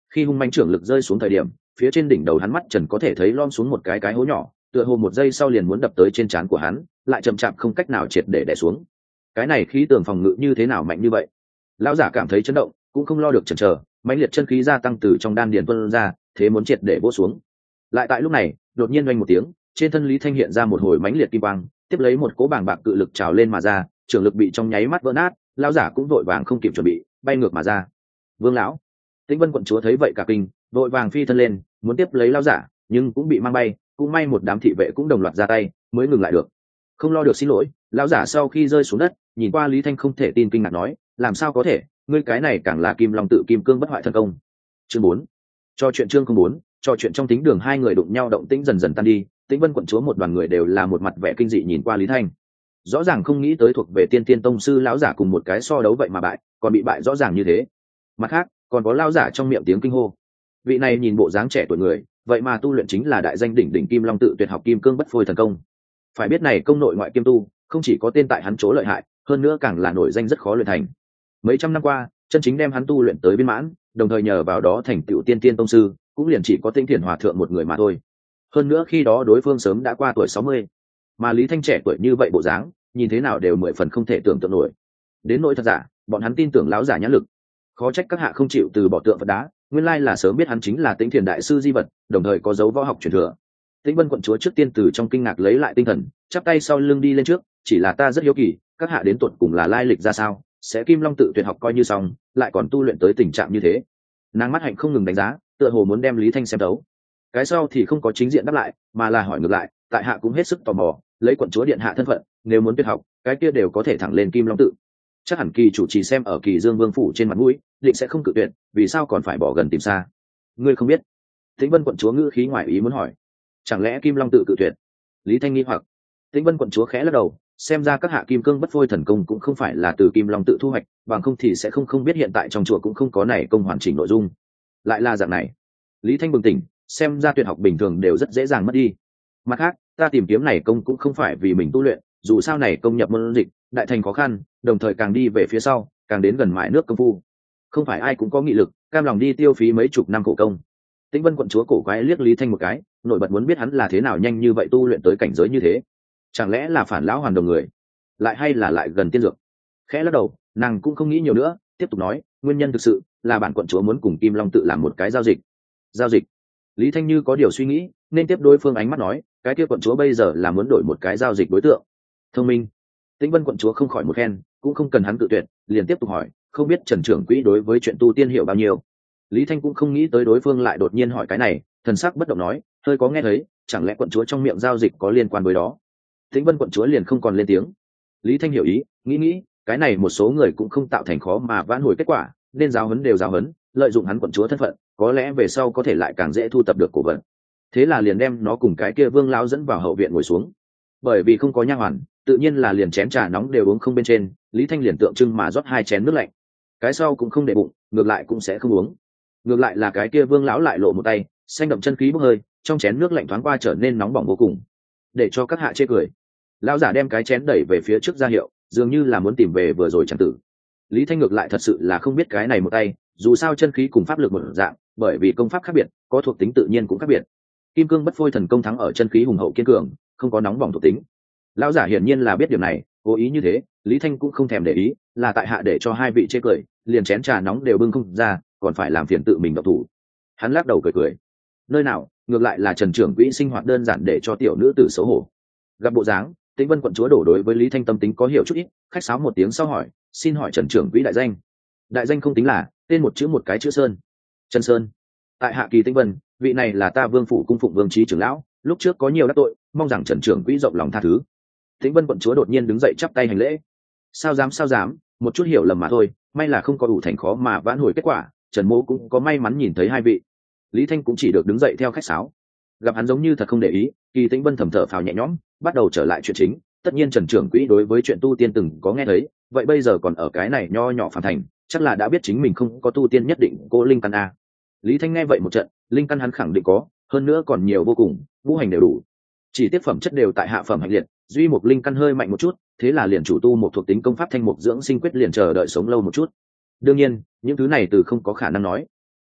Khi hung manh trưởng lực rơi xuống thời điểm, phía trên đỉnh đầu hắn mắt trần có thể thấy lom xuống một cái cái hố nhỏ, tựa hồ một giây sau liền muốn đập tới trên trán của hắn, lại chậm chạp không cách nào triệt để đè xuống. Cái này khí tường phòng ngự như thế nào mạnh như vậy? Lão giả cảm thấy chấn động, cũng không lo được chần chờ, mãnh liệt chân khí gia tăng từ trong đan điền tuôn ra, thế muốn triệt để vỗ xuống. Lại tại lúc này, đột nhiên oanh một tiếng, trên thân Lý Thanh hiện ra một hồi mãnh liệt kim quang, tiếp lấy một cỗ bàng bạc cự lực trào lên mà ra, trường lực bị trong nháy mắt vỡ nát, lão giả cũng vội vàng không kịp chuẩn bị, bay ngược mà ra. Vương lão, Tĩnh Vân quận chúa thấy vậy cả kinh, vội vàng phi thân lên, muốn tiếp lấy lão giả, nhưng cũng bị mang bay, cũng may một đám thị vệ cũng đồng loạt ra tay, mới ngừng lại được. Không lo được xin lỗi, lão giả sau khi rơi xuống đất, nhìn qua Lý Thanh không thể tin kinh ngạc nói, làm sao có thể, ngươi cái này càng là Kim Long tự kim cương bất hoại thần công. Chương bốn. Cho chuyện chương không bốn, cho chuyện trong tính đường hai người đụng nhau động tĩnh dần dần tan đi, Tĩnh Vân quận chúa một đoàn người đều là một mặt vẻ kinh dị nhìn qua Lý Thanh. Rõ ràng không nghĩ tới thuộc về Tiên Tiên tông sư lão giả cùng một cái so đấu vậy mà bại, còn bị bại rõ ràng như thế. Mặt khác, còn có lão giả trong miệng tiếng kinh hô. Vị này nhìn bộ dáng trẻ tuổi người, vậy mà tu luyện chính là đại danh đỉnh đỉnh Kim Long tự tuyệt học kim cương bất phôi thần công. Phải biết này công nội ngoại kiêm tu, không chỉ có tên tại hắn chỗ lợi hại, hơn nữa càng là nổi danh rất khó luyện thành. Mấy trăm năm qua, chân chính đem hắn tu luyện tới viên mãn, đồng thời nhờ vào đó thành tựu tiên tiên tông sư, cũng liền chỉ có Tinh Thiền Hòa thượng một người mà thôi. Hơn nữa khi đó đối phương sớm đã qua tuổi sáu mươi, mà Lý Thanh trẻ tuổi như vậy bộ dáng, nhìn thế nào đều mười phần không thể tưởng tượng nổi. Đến nỗi thật giả, bọn hắn tin tưởng lão giả nhãn lực. Khó trách các hạ không chịu từ bỏ tượng Phật đá, nguyên lai là sớm biết hắn chính là Tĩnh Thiền đại sư di vật, đồng thời có dấu võ học truyền thừa. Tĩnh Vân quận chúa trước tiên từ trong kinh ngạc lấy lại tinh thần, chắp tay sau lưng đi lên trước, chỉ là ta rất hiếu kỳ, các hạ đến tuột cùng là lai lịch ra sao, sẽ Kim Long tự tuyệt học coi như xong, lại còn tu luyện tới tình trạng như thế. Nàng mắt hạnh không ngừng đánh giá, tựa hồ muốn đem Lý Thanh xem đấu. Cái sau thì không có chính diện đáp lại, mà là hỏi ngược lại, tại hạ cũng hết sức tò mò, lấy quận chúa điện hạ thân phận, nếu muốn tuyệt học, cái kia đều có thể thẳng lên Kim Long tự. Chắc hẳn kỳ chủ trì xem ở Kỳ Dương Vương phủ trên mặt mũi, định sẽ không cự tuyệt, vì sao còn phải bỏ gần tìm xa? Ngươi không biết? Tĩnh Vân quận chúa ngữ khí ngoài ý muốn hỏi, chẳng lẽ Kim Long tự cự tuyệt? Lý Thanh nghi hoặc. Tĩnh Vân quận chúa khẽ lắc đầu, xem ra các hạ kim cương bất phôi thần công cũng không phải là từ Kim Long tự thu hoạch, bằng không thì sẽ không không biết hiện tại trong chùa cũng không có này công hoàn chỉnh nội dung. Lại là dạng này. Lý Thanh bừng tỉnh, xem ra tuyệt học bình thường đều rất dễ dàng mất đi. Mặt khác, ta tìm kiếm này công cũng không phải vì mình tu luyện, dù sao này công nhập môn dịch, đại thành khó khăn, đồng thời càng đi về phía sau, càng đến gần mãi nước công phu. Không phải ai cũng có nghị lực, cam lòng đi tiêu phí mấy chục năm khổ công. Tĩnh Vân quận chúa cổ quái liếc Lý Thanh một cái, nổi bật muốn biết hắn là thế nào nhanh như vậy tu luyện tới cảnh giới như thế. Chẳng lẽ là phản lão hoàn đồng người, lại hay là lại gần tiên dược? Khẽ lắc đầu, nàng cũng không nghĩ nhiều nữa, tiếp tục nói, nguyên nhân thực sự là bản quận chúa muốn cùng Kim Long tự làm một cái giao dịch. Giao dịch? Lý Thanh như có điều suy nghĩ, nên tiếp đối phương ánh mắt nói, cái kia quận chúa bây giờ là muốn đổi một cái giao dịch đối tượng. Thông minh. Tĩnh Vân quận chúa không khỏi một khen, cũng không cần hắn tự tuyệt, liền tiếp tục hỏi, không biết Trần trưởng quỹ đối với chuyện tu tiên hiểu bao nhiêu? Lý Thanh cũng không nghĩ tới đối phương lại đột nhiên hỏi cái này, thần sắc bất động nói, hơi có nghe thấy, chẳng lẽ quận chúa trong miệng giao dịch có liên quan với đó? Tĩnh Vân quận chúa liền không còn lên tiếng. Lý Thanh hiểu ý, nghĩ nghĩ, cái này một số người cũng không tạo thành khó mà vãn hồi kết quả, nên giáo huấn đều giáo huấn, lợi dụng hắn quận chúa thân phận, có lẽ về sau có thể lại càng dễ thu tập được cổ vật. Thế là liền đem nó cùng cái kia Vương lão dẫn vào hậu viện ngồi xuống. Bởi vì không có nha hoàn, tự nhiên là liền chén trà nóng đều uống không bên trên, Lý Thanh liền tượng trưng mà rót hai chén nước lạnh. Cái sau cũng không để bụng, ngược lại cũng sẽ không uống. Ngược lại là cái kia Vương lão lại lộ một tay, xanh đậm chân khí bốc hơi, trong chén nước lạnh thoáng qua trở nên nóng bỏng vô cùng. Để cho các hạ chê cười. Lão giả đem cái chén đẩy về phía trước ra hiệu, dường như là muốn tìm về vừa rồi chẳng tử. Lý Thanh ngược lại thật sự là không biết cái này một tay, dù sao chân khí cùng pháp lực một dạng, bởi vì công pháp khác biệt, có thuộc tính tự nhiên cũng khác biệt. Kim cương bất phôi thần công thắng ở chân khí hùng hậu kiên cường, không có nóng bỏng thuộc tính. Lão giả hiển nhiên là biết điều này, cố ý như thế, Lý Thanh cũng không thèm để ý, là tại hạ để cho hai vị chê cười, liền chén trà nóng đều bưng không ra, còn phải làm phiền tự mình độc thủ. Hắn lắc đầu cười cười. Nơi nào, ngược lại là Trần trưởng quỹ sinh hoạt đơn giản để cho tiểu nữ tử xấu hổ. Gặp bộ dáng, Tĩnh Vân quận chúa đổ đối với Lý Thanh tâm tính có hiểu chút ít, khách sáo một tiếng sau hỏi, xin hỏi Trần trưởng quỹ đại danh? Đại danh không tính là, tên một chữ một cái chữ Sơn. Trần Sơn. Tại hạ Kỳ Tĩnh Vân, vị này là ta Vương phủ cung phụng Vương Chí trưởng lão, lúc trước có nhiều đắc tội, mong rằng Trần trưởng quỹ rộng lòng tha thứ. Tĩnh Vân quận chúa đột nhiên đứng dậy chắp tay hành lễ. Sao dám sao dám, một chút hiểu lầm mà thôi, may là không có đủ thành khó mà vãn hồi kết quả, Trần mỗ cũng có may mắn nhìn thấy hai vị. Lý Thanh cũng chỉ được đứng dậy theo khách sáo. Gặp hắn giống như thật không để ý, Kỳ Tĩnh Vân thầm thở phào nhẹ nhõm, bắt đầu trở lại chuyện chính. Tất nhiên Trần trưởng quỹ đối với chuyện tu tiên từng có nghe thấy, vậy bây giờ còn ở cái này nho nhỏ phản thành, chắc là đã biết chính mình không có tu tiên nhất định cô linh căn a. Lý Thanh nghe vậy một trận, linh căn hắn khẳng định có, hơn nữa còn nhiều vô cùng, ngũ hành đều đủ. Chỉ tiếp phẩm chất đều tại hạ phẩm hành liệt, duy một linh căn hơi mạnh một chút, thế là liền chủ tu một thuộc tính công pháp thanh mục dưỡng sinh quyết liền chờ đợi sống lâu một chút. Đương nhiên, những thứ này từ không có khả năng nói.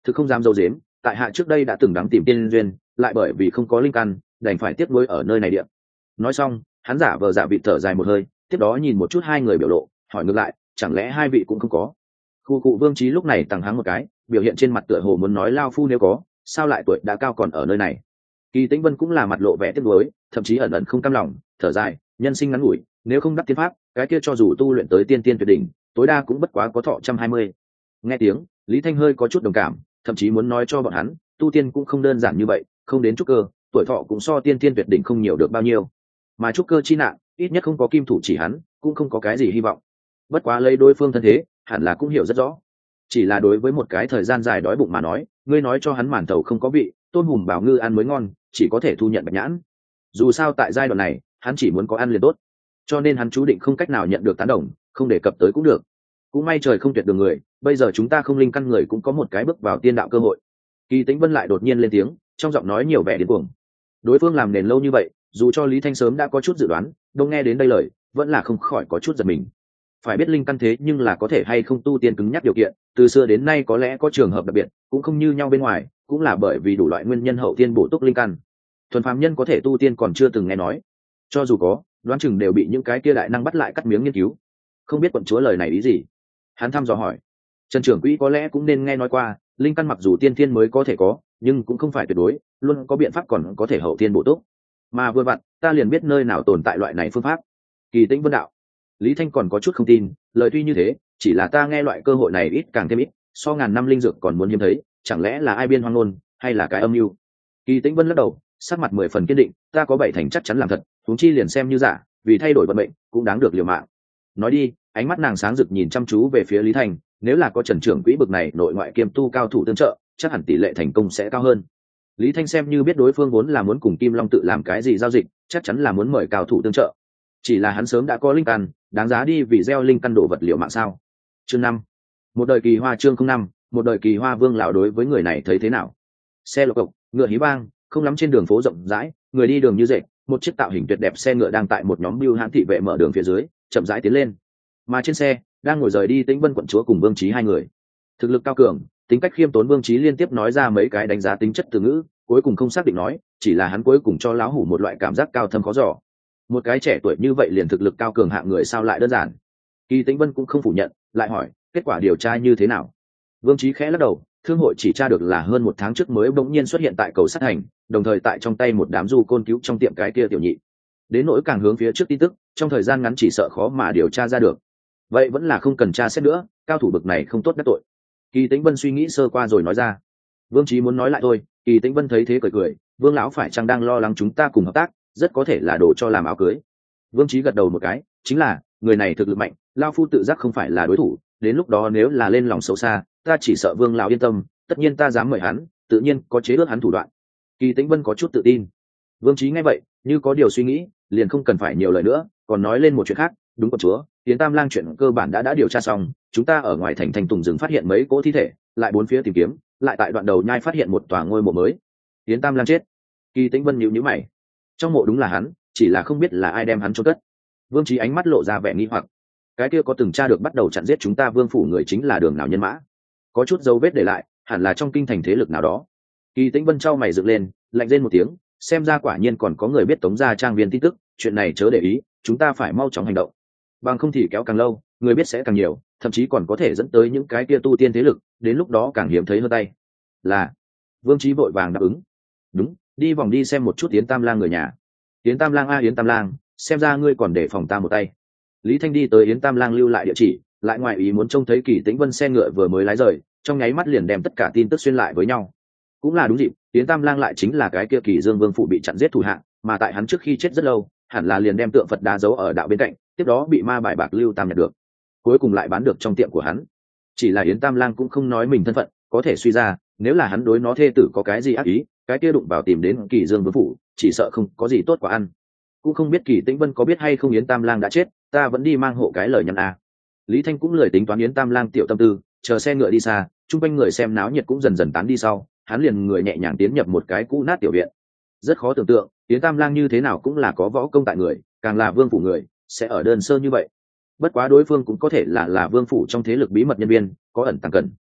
thực không dám dâu dếm, tại hạ trước đây đã từng đắng tìm tiên duyên, lại bởi vì không có linh căn đành phải tiếp nối ở nơi này điện. Nói xong hắn giả vờ giả vị thở dài một hơi, tiếp đó nhìn một chút hai người biểu lộ, hỏi ngược lại, chẳng lẽ hai vị cũng không có? Khu cụ Vương Chí lúc này tằng hắng một cái, biểu hiện trên mặt tựa hồ muốn nói lao phu nếu có, sao lại tuổi đã cao còn ở nơi này. Kỳ Tĩnh Vân cũng là mặt lộ vẻ tiếc nuối, thậm chí ẩn ẩn không cam lòng, thở dài, nhân sinh ngắn ngủi, nếu không đắc tiên pháp, cái kia cho dù tu luyện tới tiên tiên tuyệt đỉnh, tối đa cũng bất quá có thọ một trăm hai mươi. Nghe tiếng, Lý Thanh hơi có chút đồng cảm, thậm chí muốn nói cho bọn hắn, tu tiên cũng không đơn giản như vậy, không đến trúc cơ, tuổi thọ cũng so tiên tiên tuyệt đỉnh không nhiều được bao nhiêu. Mà trúc cơ chi nạn, ít nhất không có kim thủ chỉ hắn, cũng không có cái gì hy vọng. Bất quá lấy đối phương thân thế, hẳn là cũng hiểu rất rõ. Chỉ là đối với một cái thời gian dài đói bụng mà nói, ngươi nói cho hắn màn thầu không có vị, tôm hùm bào ngư ăn mới ngon, chỉ có thể thu nhận bạch nhãn. Dù sao tại giai đoạn này, hắn chỉ muốn có ăn liền tốt, cho nên hắn chú định không cách nào nhận được tán đồng, không đề cập tới cũng được. Cũng may trời không tuyệt đường người, bây giờ chúng ta không linh căn người cũng có một cái bước vào tiên đạo cơ hội. Kỳ Tĩnh Vân lại đột nhiên lên tiếng, trong giọng nói nhiều vẻ điên cuồng. Đối phương làm nền lâu như vậy, dù cho Lý Thanh sớm đã có chút dự đoán, đông nghe đến đây lời, vẫn là không khỏi có chút giật mình. Phải biết linh căn thế nhưng là có thể hay không tu tiên cứng nhắc điều kiện, từ xưa đến nay có lẽ có trường hợp đặc biệt, cũng không như nhau bên ngoài, cũng là bởi vì đủ loại nguyên nhân hậu tiên bổ túc linh căn. Thuần phàm nhân có thể tu tiên còn chưa từng nghe nói, cho dù có, đoán chừng đều bị những cái kia đại năng bắt lại cắt miếng nghiên cứu. Không biết quận chúa lời này ý gì? Hắn thăm dò hỏi. Trần trưởng quỹ có lẽ cũng nên nghe nói qua, linh căn mặc dù tiên thiên mới có thể có, nhưng cũng không phải tuyệt đối, luôn có biện pháp còn có thể hậu tiên bổ túc. Mà vừa vặn, ta liền biết nơi nào tồn tại loại này phương pháp. Kỳ Tĩnh Vân đạo. Lý Thanh còn có chút không tin, lời tuy như thế, chỉ là ta nghe loại cơ hội này ít càng thêm ít, so ngàn năm linh dược còn muốn hiếm thấy, chẳng lẽ là ai biên hoang ngôn, hay là cái âm mưu? Kỳ Tĩnh Vân lắc đầu, sắc mặt mười phần kiên định, ta có bảy thành chắc chắn làm thật, huống chi liền xem như giả, vì thay đổi vận mệnh, cũng đáng được liều mạng. Nói đi, ánh mắt nàng sáng rực nhìn chăm chú về phía Lý Thanh, nếu là có Trần trưởng quỹ bực này nội ngoại kiêm tu cao thủ tương trợ, chắc hẳn tỷ lệ thành công sẽ cao hơn. Lý Thanh xem như biết đối phương vốn là muốn cùng Kim Long tự làm cái gì giao dịch, chắc chắn là muốn mời cao thủ tương trợ. Chỉ là hắn sớm đã có linh căn, đáng giá đi vì gieo linh căn đổ vật liệu mạng sao? Chương năm, một đời kỳ hoa chương không năm, một đời kỳ hoa Vương lão đối với người này thấy thế nào? Xe lộc cộc, ngựa hí vang, không lắm trên đường phố rộng rãi, người đi đường như dệt, một chiếc tạo hình tuyệt đẹp xe ngựa đang tại một nhóm bưu hãn thị vệ mở đường phía dưới, chậm rãi tiến lên. Mà trên xe đang ngồi rời đi Tĩnh Vân quận chúa cùng Vương Chí hai người. Thực lực cao cường, tính cách khiêm tốn Vương Chí liên tiếp nói ra mấy cái đánh giá tính chất từ ngữ, cuối cùng không xác định nói, chỉ là hắn cuối cùng cho lão hủ một loại cảm giác cao thâm khó dò. Một cái trẻ tuổi như vậy liền thực lực cao cường hạng người sao lại đơn giản? Kỳ Tĩnh Vân cũng không phủ nhận, lại hỏi, kết quả điều tra như thế nào? Vương Chí khẽ lắc đầu, thương hội chỉ tra được là hơn một tháng trước mới bỗng nhiên xuất hiện tại cầu sát thành, đồng thời tại trong tay một đám du côn cứu trong tiệm cái kia tiểu nhị. Đến nỗi càng hướng phía trước tin tức, trong thời gian ngắn chỉ sợ khó mà điều tra ra được. Vậy vẫn là không cần tra xét nữa, cao thủ bực này không tốt đắc tội. Kỳ Tĩnh Vân suy nghĩ sơ qua rồi nói ra. Vương Chí muốn nói lại thôi, Kỳ Tĩnh Vân thấy thế cười cười, Vương lão phải chăng đang lo lắng chúng ta cùng hợp tác, rất có thể là đồ cho làm áo cưới. Vương Chí gật đầu một cái, chính là, người này thực lực mạnh, lão phu tự giác không phải là đối thủ, đến lúc đó nếu là lên lòng xấu xa, ta chỉ sợ Vương lão yên tâm, tất nhiên ta dám mời hắn, tự nhiên có chế ước hắn thủ đoạn. Kỳ Tĩnh Vân có chút tự tin. Vương Chí nghe vậy, như có điều suy nghĩ, liền không cần phải nhiều lời nữa, còn nói lên một chuyện khác, đúng quận chúa, Yến Tam Lang chuyện cơ bản đã đã điều tra xong, chúng ta ở ngoài thành Thanh Tùng rừng phát hiện mấy cỗ thi thể, lại bốn phía tìm kiếm, lại tại đoạn đầu nhai phát hiện một tòa ngôi mộ mới. Yến Tam Lang chết. Kỳ Tĩnh Vân nhíu nhíu mày. Trong mộ đúng là hắn, chỉ là không biết là ai đem hắn chôn cất. Vương Chí ánh mắt lộ ra vẻ nghi hoặc. Cái kia có từng tra được bắt đầu chặn giết chúng ta Vương phủ người chính là đường nào nhân mã? Có chút dấu vết để lại, hẳn là trong kinh thành thế lực nào đó. Kỳ Tĩnh Vân trao mày dựng lên, lạnh rên một tiếng, xem ra quả nhiên còn có người biết Tống gia trang viên tin tức, chuyện này chớ để ý, chúng ta phải mau chóng hành động. Bằng không thì kéo càng lâu, người biết sẽ càng nhiều, thậm chí còn có thể dẫn tới những cái kia tu tiên thế lực, đến lúc đó càng hiếm thấy hơn tay. Là. Vương Chí vội vàng đáp ứng. Đúng, đi vòng đi xem một chút Yến Tam Lang người nhà. Yến Tam Lang a Yến Tam Lang, xem ra ngươi còn để phòng ta một tay. Lý Thanh đi tới Yến Tam Lang lưu lại địa chỉ, lại ngoài ý muốn trông thấy Kỳ Tĩnh Vân xe ngựa vừa mới lái rời, trong nháy mắt liền đem tất cả tin tức xuyên lại với nhau. Cũng là đúng dịp, Yến Tam Lang lại chính là cái kia Kỳ Dương Vương phủ bị chặn giết thủ hạ, mà tại hắn trước khi chết rất lâu, hẳn là liền đem tượng Phật đá giấu ở đạo bên cạnh, tiếp đó bị ma bài bạc Lưu Tam nhặt được, cuối cùng lại bán được trong tiệm của hắn. Chỉ là Yến Tam Lang cũng không nói mình thân phận, có thể suy ra, nếu là hắn đối nó thê tử có cái gì ác ý, cái kia đụng vào tìm đến Kỳ Dương Vương phủ, chỉ sợ không có gì tốt quả ăn. Cũng không biết Kỳ Tĩnh Vân có biết hay không Yến Tam Lang đã chết, ta vẫn đi mang hộ cái lời nhắn a. Lý Thanh cũng lười tính toán Yến Tam Lang tiểu tâm tư, chờ xe ngựa đi xa, chung quanh người xem náo nhiệt cũng dần dần tán đi sau, hắn liền người nhẹ nhàng tiến nhập một cái cũ nát tiểu viện. Rất khó tưởng tượng, Yến Tam Lang như thế nào cũng là có võ công tại người, càng là vương phủ người, sẽ ở đơn sơ như vậy. Bất quá đối phương cũng có thể là là vương phủ trong thế lực bí mật nhân viên, có ẩn tàng cần.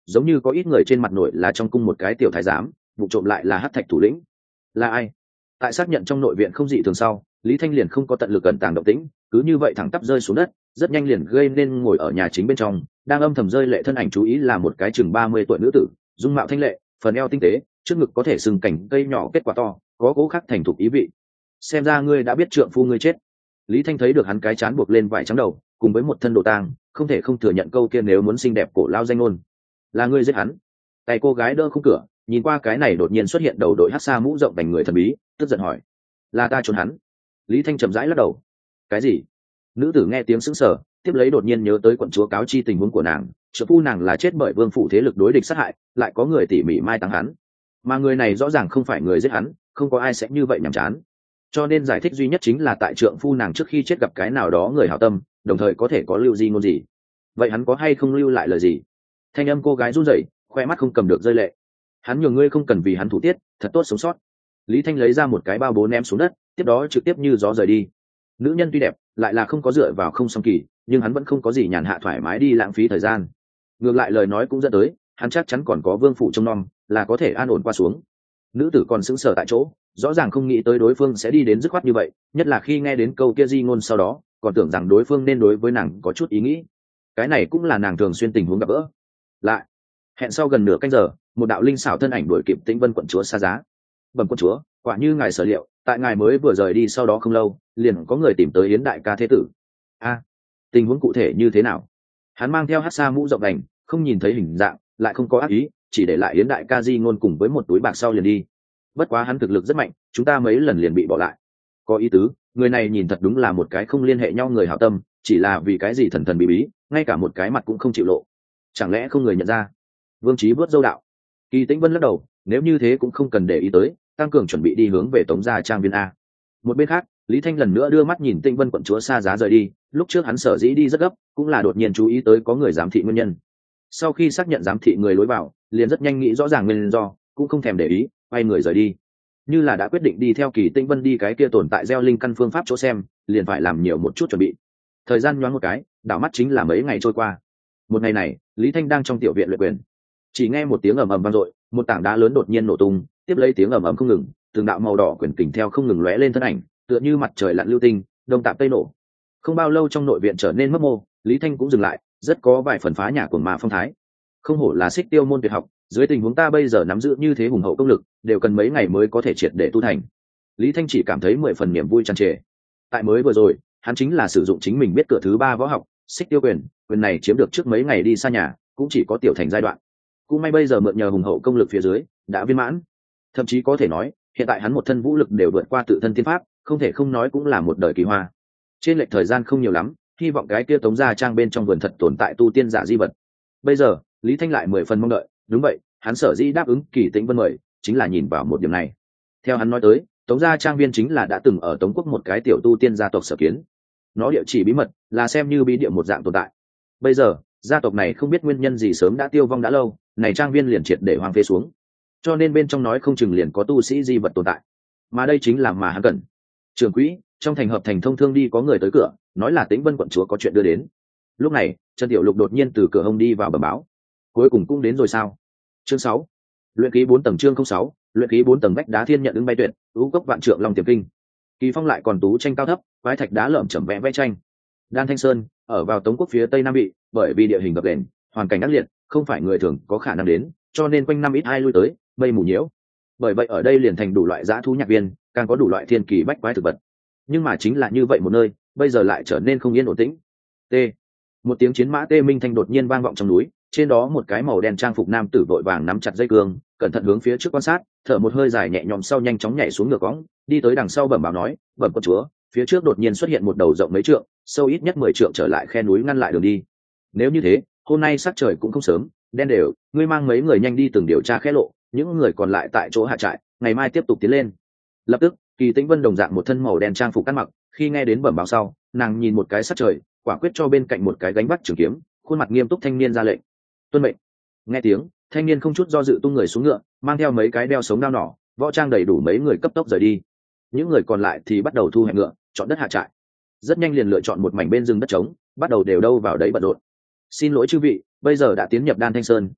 giống như có ít người trên mặt nội là trong cung một cái tiểu thái giám, vụ trộm lại là hắc thạch thủ lĩnh. Là ai? Tại xác nhận trong nội viện không dị thường sau, Lý Thanh liền không có tận lực cẩn tàng động tĩnh, cứ như vậy thẳng tắp rơi xuống đất, rất nhanh liền gây nên ngồi ở nhà chính bên trong đang âm thầm rơi lệ thân ảnh chú ý là một cái chừng ba mươi tuổi nữ tử, dung mạo thanh lệ, phần eo tinh tế, trước ngực có thể sừng cảnh cây nhỏ kết quả to, có cố khắc thành thục ý vị. Xem ra ngươi đã biết trượng phu ngươi chết. Lý Thanh thấy được hắn cái chán buộc lên vải trắng đầu, cùng với một thân đồ tang, không thể không thừa nhận câu kia nếu muốn xinh đẹp cổ lao danh ngôn. Là ngươi giết hắn. Tay cô gái đỡ khung cửa, nhìn qua cái này đột nhiên xuất hiện đầu đội hắc sa mũ rộng đành người thần bí, tức giận hỏi: là ta trốn hắn? Lý Thanh chậm rãi lắc đầu. Cái gì? Nữ tử nghe tiếng sững sờ, tiếp lấy đột nhiên nhớ tới quận chúa cáo chi tình huống của nàng, trượng phu nàng là chết bởi vương phủ thế lực đối địch sát hại, lại có người tỉ mỉ mai táng hắn, mà người này rõ ràng không phải người giết hắn, không có ai sẽ như vậy nhảm chán. Cho nên giải thích duy nhất chính là tại trượng phu nàng trước khi chết gặp cái nào đó người hảo tâm, đồng thời có thể có lưu di ngôn gì. Vậy hắn có hay không lưu lại lời gì? Thanh âm cô gái run rẩy, khoe mắt không cầm được rơi lệ. Hắn nhường ngươi không cần vì hắn thủ tiết, thật tốt sống sót. Lý Thanh lấy ra một cái bao bố ném xuống đất, tiếp đó trực tiếp như gió rời đi. Nữ nhân tuy đẹp, lại là không có dựa vào không song kỳ, nhưng hắn vẫn không có gì nhàn hạ thoải mái đi lãng phí thời gian. Ngược lại lời nói cũng dẫn tới, hắn chắc chắn còn có vương phủ trông nom, là có thể an ổn qua xuống. Nữ tử còn sững sờ tại chỗ, rõ ràng không nghĩ tới đối phương sẽ đi đến dứt khoát như vậy, nhất là khi nghe đến câu kia di ngôn sau đó, còn tưởng rằng đối phương nên đối với nàng có chút ý nghĩ. Cái này cũng là nàng thường xuyên tình huống gặp gỡ. Lại, hẹn sau gần nửa canh giờ, một đạo linh xảo thân ảnh đuổi kịp Tĩnh Vân quận chúa xa giá. Bẩm quận chúa, quả như ngài sở liệu, tại ngài mới vừa rời đi sau đó không lâu, liền có người tìm tới Yến đại ca thế tử. A, tình huống cụ thể như thế nào? Hắn mang theo hắc sa mũ rộng đành, không nhìn thấy hình dạng, lại không có ác ý, chỉ để lại Yến đại ca di ngôn cùng với một túi bạc sau liền đi. Bất quá hắn thực lực rất mạnh, chúng ta mấy lần liền bị bỏ lại. Có ý tứ, người này nhìn thật đúng là một cái không liên hệ nhau người hảo tâm, chỉ là vì cái gì thần thần bí bí, ngay cả một cái mặt cũng không chịu lộ. Chẳng lẽ không người nhận ra? Vương Chí vớt dâu đạo. Kỳ Tĩnh Vân lắc đầu, nếu như thế cũng không cần để ý tới, tăng cường chuẩn bị đi hướng về Tống gia trang viên a. Một bên khác, Lý Thanh lần nữa đưa mắt nhìn Tĩnh Vân quận chúa xa giá rời đi, lúc trước hắn sở dĩ đi rất gấp, cũng là đột nhiên chú ý tới có người giám thị nguyên nhân. Sau khi xác nhận giám thị người lối vào, liền rất nhanh nghĩ rõ ràng nguyên do, cũng không thèm để ý, quay người rời đi. Như là đã quyết định đi theo Kỳ Tĩnh Vân đi cái kia tồn tại gieo linh căn phương pháp chỗ xem, liền phải làm nhiều một chút chuẩn bị. Thời gian nhoáng một cái, đảo mắt chính là mấy ngày trôi qua. Một ngày này, Lý Thanh đang trong tiểu viện luyện quyền, chỉ nghe một tiếng ầm ầm vang dội, một tảng đá lớn đột nhiên nổ tung, tiếp lấy tiếng ầm ầm không ngừng, từng đạo màu đỏ quyền kình theo không ngừng lóe lên thân ảnh, tựa như mặt trời lặn lưu tinh, đông tạm tây nổ. Không bao lâu trong nội viện trở nên mấp mô, Lý Thanh cũng dừng lại, rất có vài phần phá nhà của ma phong thái. Không hổ là Xích Tiêu môn tuyệt học, dưới tình huống ta bây giờ nắm giữ như thế hùng hậu công lực, đều cần mấy ngày mới có thể triệt để tu thành. Lý Thanh chỉ cảm thấy mười phần niềm vui tràn trề. Tại mới vừa rồi, hắn chính là sử dụng chính mình biết cửa thứ ba võ học, Xích Tiêu quyền, quyền này chiếm được trước mấy ngày đi xa nhà, cũng chỉ có tiểu thành giai đoạn. Cũng may bây giờ mượn nhờ hùng hậu công lực phía dưới, đã viên mãn. Thậm chí có thể nói, hiện tại hắn một thân vũ lực đều vượt qua tự thân tiên pháp, không thể không nói cũng là một đời kỳ hoa. Trên lệch thời gian không nhiều lắm, hy vọng cái kia Tống gia trang bên trong vườn thật tồn tại tu tiên giả di vật. Bây giờ, Lý Thanh lại mười phần mong đợi, đúng vậy, hắn sở dĩ đáp ứng Kỳ Tĩnh Vân mời, chính là nhìn vào một điểm này. Theo hắn nói tới, Tống gia trang viên chính là đã từng ở Tống quốc một cái tiểu tu tiên gia tộc sở kiến. Nó địa chỉ bí mật, là xem như bí địa một dạng tồn tại. Bây giờ, gia tộc này không biết nguyên nhân gì sớm đã tiêu vong đã lâu, này trang viên liền triệt để hoang phế xuống. Cho nên bên trong nói không chừng liền có tu sĩ di vật tồn tại. Mà đây chính là mà hắn cần. Trưởng quỹ, trong thành hợp thành thông thương đi có người tới cửa, nói là Tĩnh Vân quận chúa có chuyện đưa đến. Lúc này, Trần Tiểu Lục đột nhiên từ cửa hông đi vào bẩm báo. Cuối cùng cũng đến rồi sao? Chương sáu. Luyện khí bốn tầng chương không sáu, luyện khí bốn tầng vách đá thiên nhận ứng bay tuyệt, ú cốc vạn trượng long tiềm kinh. Kỳ Phong lại còn tú tranh cao thấp, quái thạch đá lởm chởm vẽ vẽ tranh. Đan Thanh Sơn, ở vào Tống quốc phía tây nam bị, bởi vì địa hình gập ghềnh, hoàn cảnh ác liệt, không phải người thường có khả năng đến, cho nên quanh năm ít ai lui tới, mây mù nhiễu. Bởi vậy ở đây liền thành đủ loại dã thú nhạc viên, càng có đủ loại thiên kỳ bách quái thực vật. Nhưng mà chính là như vậy một nơi, bây giờ lại trở nên không yên ổn tĩnh. T. Một tiếng chiến mã tê minh thanh đột nhiên vang vọng trong núi, trên đó một cái màu đen trang phục nam tử vội vàng nắm chặt dây cương, cẩn thận hướng phía trước quan sát, thở một hơi dài nhẹ nhõm sau nhanh chóng nhảy xuống ngựa cõng, đi tới đằng sau bẩm báo nói, bẩm quận chúa, phía trước đột nhiên xuất hiện một đầu rộng mấy trượng, sâu ít nhất mười trượng trở lại khe núi ngăn lại đường đi. Nếu như thế, hôm nay sắc trời cũng không sớm, đen đều, ngươi mang mấy người nhanh đi từng điều tra khe lộ, những người còn lại tại chỗ hạ trại, ngày mai tiếp tục tiến lên. Lập tức, Kỳ Tĩnh Vân đồng dạng một thân màu đen trang phục cắt mặc, khi nghe đến bẩm báo sau, nàng nhìn một cái sắc trời, quả quyết cho bên cạnh một cái gánh vác trường kiếm, khuôn mặt nghiêm túc thanh niên ra lệnh. Tuân mệnh. Nghe tiếng, thanh niên không chút do dự tung người xuống ngựa, mang theo mấy cái đeo sống đao nỏ, võ trang đầy đủ mấy người cấp tốc rời đi. Những người còn lại thì bắt đầu thu hẹp ngựa, chọn đất hạ trại. Rất nhanh liền lựa chọn một mảnh bên rừng đất trống, bắt đầu đều đâu vào đấy bận rộn. Xin lỗi chư vị, bây giờ đã tiến nhập Đan Thanh Sơn,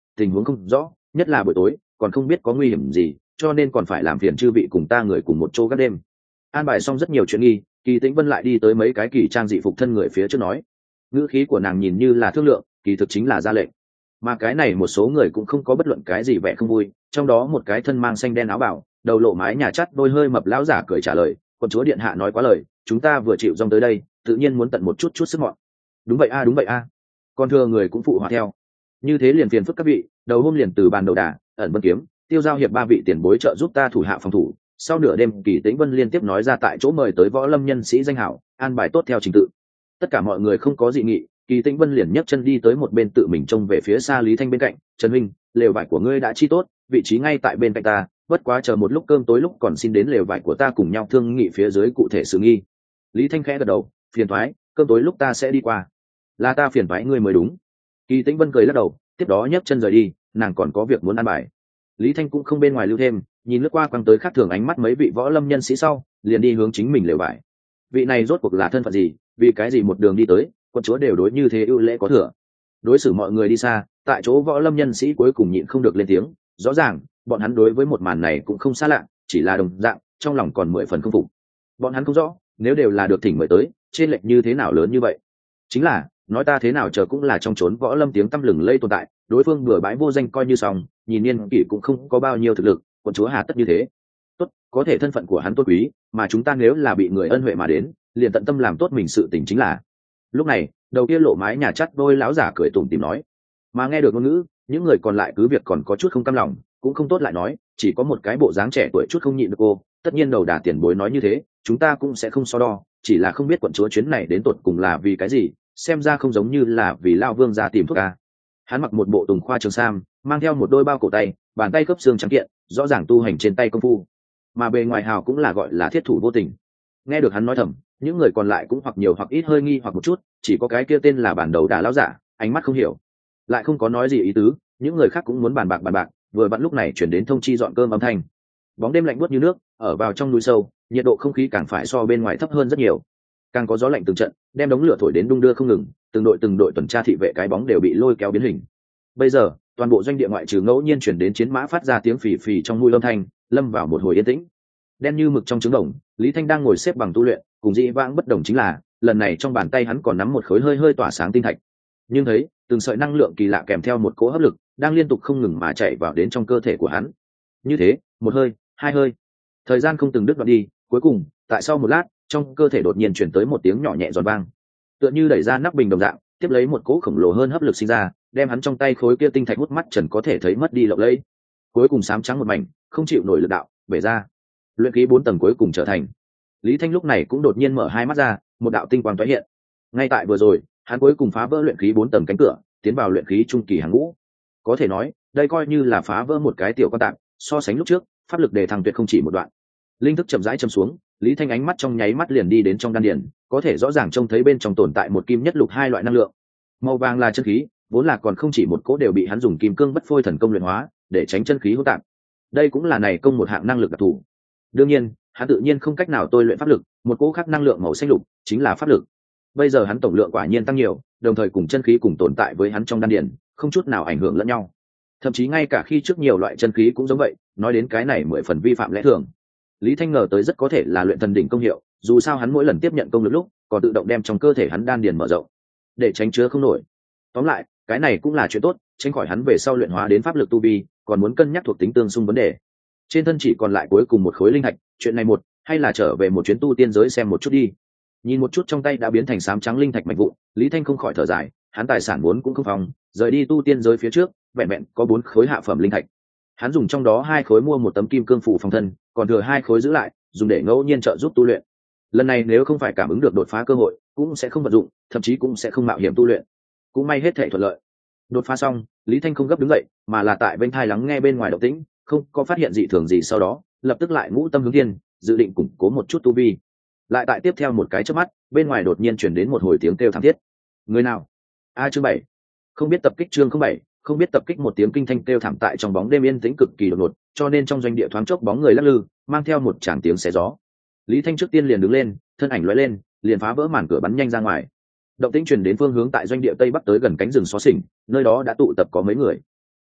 tình huống không rõ, nhất là buổi tối còn không biết có nguy hiểm gì, cho nên còn phải làm phiền chư vị cùng ta người cùng một chỗ các đêm. An bài xong rất nhiều chuyện nghi, Kỳ Tĩnh Vân lại đi tới mấy cái kỳ trang dị phục thân người phía trước nói, ngữ khí của nàng nhìn như là thương lượng, kỳ thực chính là ra lệnh. Mà cái này một số người cũng không có bất luận cái gì vẻ không vui, trong đó một cái thân mang xanh đen áo bào, đầu lộ mái nhà chắt đôi hơi mập lão giả cười trả lời, quân chúa điện hạ nói quá lời, chúng ta vừa chịu dòng tới đây, tự nhiên muốn tận một chút chút sức mọn. Đúng vậy a, đúng vậy a. À. Con thưa người cũng phụ hòa theo. Như thế liền phiền phức các vị, đầu hôm liền từ bàn đầu đà, ẩn vân kiếm, tiêu giao hiệp ba vị tiền bối trợ giúp ta thủ hạ phòng thủ. Sau nửa đêm, Kỳ Tĩnh Vân liên tiếp nói ra tại chỗ mời tới võ lâm nhân sĩ danh hảo, an bài tốt theo trình tự. Tất cả mọi người không có dị nghị, Kỳ Tĩnh Vân liền nhấc chân đi tới một bên tự mình trông về phía xa Lý Thanh bên cạnh, "Trần huynh, lều vải của ngươi đã chi tốt, vị trí ngay tại bên cạnh ta, bất quá chờ một lúc cơm tối lúc còn xin đến lều vải của ta cùng nhau thương nghị phía dưới cụ thể sự nghi." Lý Thanh khẽ gật đầu, "Phiền toái, cơm tối lúc ta sẽ đi qua." "Là ta phiền toái ngươi mới đúng." Kỳ Tĩnh Vân cười lắc đầu, tiếp đó nhấc chân rời đi, nàng còn có việc muốn ăn bài. Lý Thanh cũng không bên ngoài lưu thêm, nhìn lướt qua quăng tới khác thường ánh mắt mấy vị võ lâm nhân sĩ sau, liền đi hướng chính mình lều vải. Vị này rốt cuộc là thân phận gì, vì cái gì một đường đi tới, quân chúa đều đối như thế ưu lễ có thừa. Đối xử mọi người đi xa, tại chỗ võ lâm nhân sĩ cuối cùng nhịn không được lên tiếng, rõ ràng bọn hắn đối với một màn này cũng không xa lạ, chỉ là đồng dạng, trong lòng còn mười phần không phục. Bọn hắn không rõ, nếu đều là được thỉnh mời tới, trên lệch như thế nào lớn như vậy. Chính là, nói ta thế nào chờ cũng là trong chốn võ lâm tiếng tăm lừng lây tồn tại, đối phương bừa bãi vô danh coi như xong, nhìn niên kỷ cũng không có bao nhiêu thực lực, quân chúa hà tất như thế. Tốt, có thể thân phận của hắn tôn quý, mà chúng ta nếu là bị người ân huệ mà đến, liền tận tâm làm tốt mình sự tình chính là. Lúc này, đầu kia lộ mái nhà chắt đôi lão giả cười tủm tỉm nói, mà nghe được ngôn ngữ, những người còn lại cứ việc còn có chút không cam lòng, cũng không tốt lại nói, chỉ có một cái bộ dáng trẻ tuổi chút không nhịn được cô, tất nhiên đầu đà tiền bối nói như thế, chúng ta cũng sẽ không so đo, chỉ là không biết quận chúa chuyến này đến tột cùng là vì cái gì, xem ra không giống như là vì lao vương ra tìm thuốc ca. Hắn mặc một bộ tùng khoa trường sam, mang theo một đôi bao cổ tay, bàn tay khớp xương trắng kiện, rõ ràng tu hành trên tay công phu, mà bề ngoài hào cũng là gọi là thiết thủ vô tình. Nghe được hắn nói thầm, những người còn lại cũng hoặc nhiều hoặc ít hơi nghi hoặc một chút, chỉ có cái kia tên là bản đầu đà lão giả, ánh mắt không hiểu, lại không có nói gì ý tứ. Những người khác cũng muốn bàn bạc bàn bạc, vừa vặn lúc này chuyển đến thông chi dọn cơm âm thanh. Bóng đêm lạnh buốt như nước, ở vào trong núi sâu, nhiệt độ không khí càng phải so bên ngoài thấp hơn rất nhiều, càng có gió lạnh từng trận, đem đống lửa thổi đến đung đưa không ngừng, từng đội từng đội tuần tra thị vệ cái bóng đều bị lôi kéo biến hình. Bây giờ, toàn bộ doanh địa ngoại trừ ngẫu nhiên chuyển đến chiến mã phát ra tiếng phì phì trong mũi âm thanh, lâm vào một hồi yên tĩnh. Đen như mực trong trứng đồng, Lý Thanh đang ngồi xếp bằng tu luyện, cùng dĩ vãng bất đồng chính là, lần này trong bàn tay hắn còn nắm một khối hơi hơi tỏa sáng tinh thạch. Nhưng thấy, từng sợi năng lượng kỳ lạ kèm theo một cỗ hấp lực, đang liên tục không ngừng mà chạy vào đến trong cơ thể của hắn. Như thế, một hơi, hai hơi, thời gian không từng đứt đoạn đi, cuối cùng, tại sau một lát, trong cơ thể đột nhiên chuyển tới một tiếng nhỏ nhẹ giòn vang, tựa như đẩy ra nắp bình đồng dạng, tiếp lấy một cỗ khổng lồ hơn hấp lực sinh ra, đem hắn trong tay khối kia tinh thạch hút mắt trần có thể thấy mất đi lộng lẫy, cuối cùng xám trắng một mảnh, không chịu nổi lực đạo, bể ra. Luyện khí bốn tầng cuối cùng trở thành. Lý Thanh lúc này cũng đột nhiên mở hai mắt ra, một đạo tinh quang tái hiện. Ngay tại vừa rồi, hắn cuối cùng phá vỡ luyện khí bốn tầng cánh cửa, tiến vào luyện khí trung kỳ hàng ngũ. Có thể nói, đây coi như là phá vỡ một cái tiểu quan tạm, so sánh lúc trước, pháp lực đề thăng tuyệt không chỉ một đoạn. Linh thức chậm rãi châm xuống, Lý Thanh ánh mắt trong nháy mắt liền đi đến trong đan điền, có thể rõ ràng trông thấy bên trong tồn tại một kim nhất lục hai loại năng lượng. Màu vàng là chân khí, vốn là còn không chỉ một cỗ đều bị hắn dùng kim cương bất phôi thần công luyện hóa, để tránh chân khí hỗn tạp. Đây cũng là này công một hạng năng lực đặc thù. Đương nhiên, hắn tự nhiên không cách nào tôi luyện pháp lực, một cỗ khác năng lượng màu xanh lục chính là pháp lực. Bây giờ hắn tổng lượng quả nhiên tăng nhiều, đồng thời cùng chân khí cùng tồn tại với hắn trong đan điền, không chút nào ảnh hưởng lẫn nhau. Thậm chí ngay cả khi trước nhiều loại chân khí cũng giống vậy, nói đến cái này mười phần vi phạm lẽ thường. Lý Thanh ngờ tới rất có thể là luyện thần đỉnh công hiệu, dù sao hắn mỗi lần tiếp nhận công lực lúc, còn tự động đem trong cơ thể hắn đan điền mở rộng, để tránh chứa không nổi. Tóm lại, cái này cũng là chuyện tốt, tránh khỏi hắn về sau luyện hóa đến pháp lực tu vi, còn muốn cân nhắc thuộc tính tương xung vấn đề. Trên thân chỉ còn lại cuối cùng một khối linh thạch, chuyện này một, hay là trở về một chuyến tu tiên giới xem một chút đi. Nhìn một chút trong tay đã biến thành xám trắng linh thạch mạch vụn, Lý Thanh không khỏi thở dài, hắn tài sản vốn cũng không phòng, rời đi tu tiên giới phía trước, vẹn vẹn có bốn khối hạ phẩm linh thạch. Hắn dùng trong đó hai khối mua một tấm kim cương phủ phòng thân, còn thừa hai khối giữ lại, dùng để ngẫu nhiên trợ giúp tu luyện. Lần này nếu không phải cảm ứng được đột phá cơ hội, cũng sẽ không vận dụng, thậm chí cũng sẽ không mạo hiểm tu luyện. Cũng may hết thảy thuận lợi. Đột phá xong, Lý Thanh không gấp đứng dậy, mà là tại bên tai lắng nghe bên ngoài động tĩnh, không có phát hiện dị thường gì, sau đó lập tức lại ngũ tâm hướng thiên, dự định củng cố một chút tu vi. Lại tại tiếp theo một cái chớp mắt, bên ngoài đột nhiên truyền đến một hồi tiếng kêu thảm thiết. Người nào? A chương bảy. Không biết tập kích chương không bảy, không biết tập kích, một tiếng kinh thanh kêu thảm tại trong bóng đêm yên tĩnh cực kỳ đột ngột, cho nên trong doanh địa thoáng chốc bóng người lắc lư, mang theo một tràng tiếng xé gió. Lý Thanh trước tiên liền đứng lên, thân ảnh lóe lên, liền phá vỡ màn cửa bắn nhanh ra ngoài. Động tĩnh truyền đến phương hướng tại doanh địa tây bắc tới gần cánh rừng xó xỉnh, nơi đó đã tụ tập có mấy người.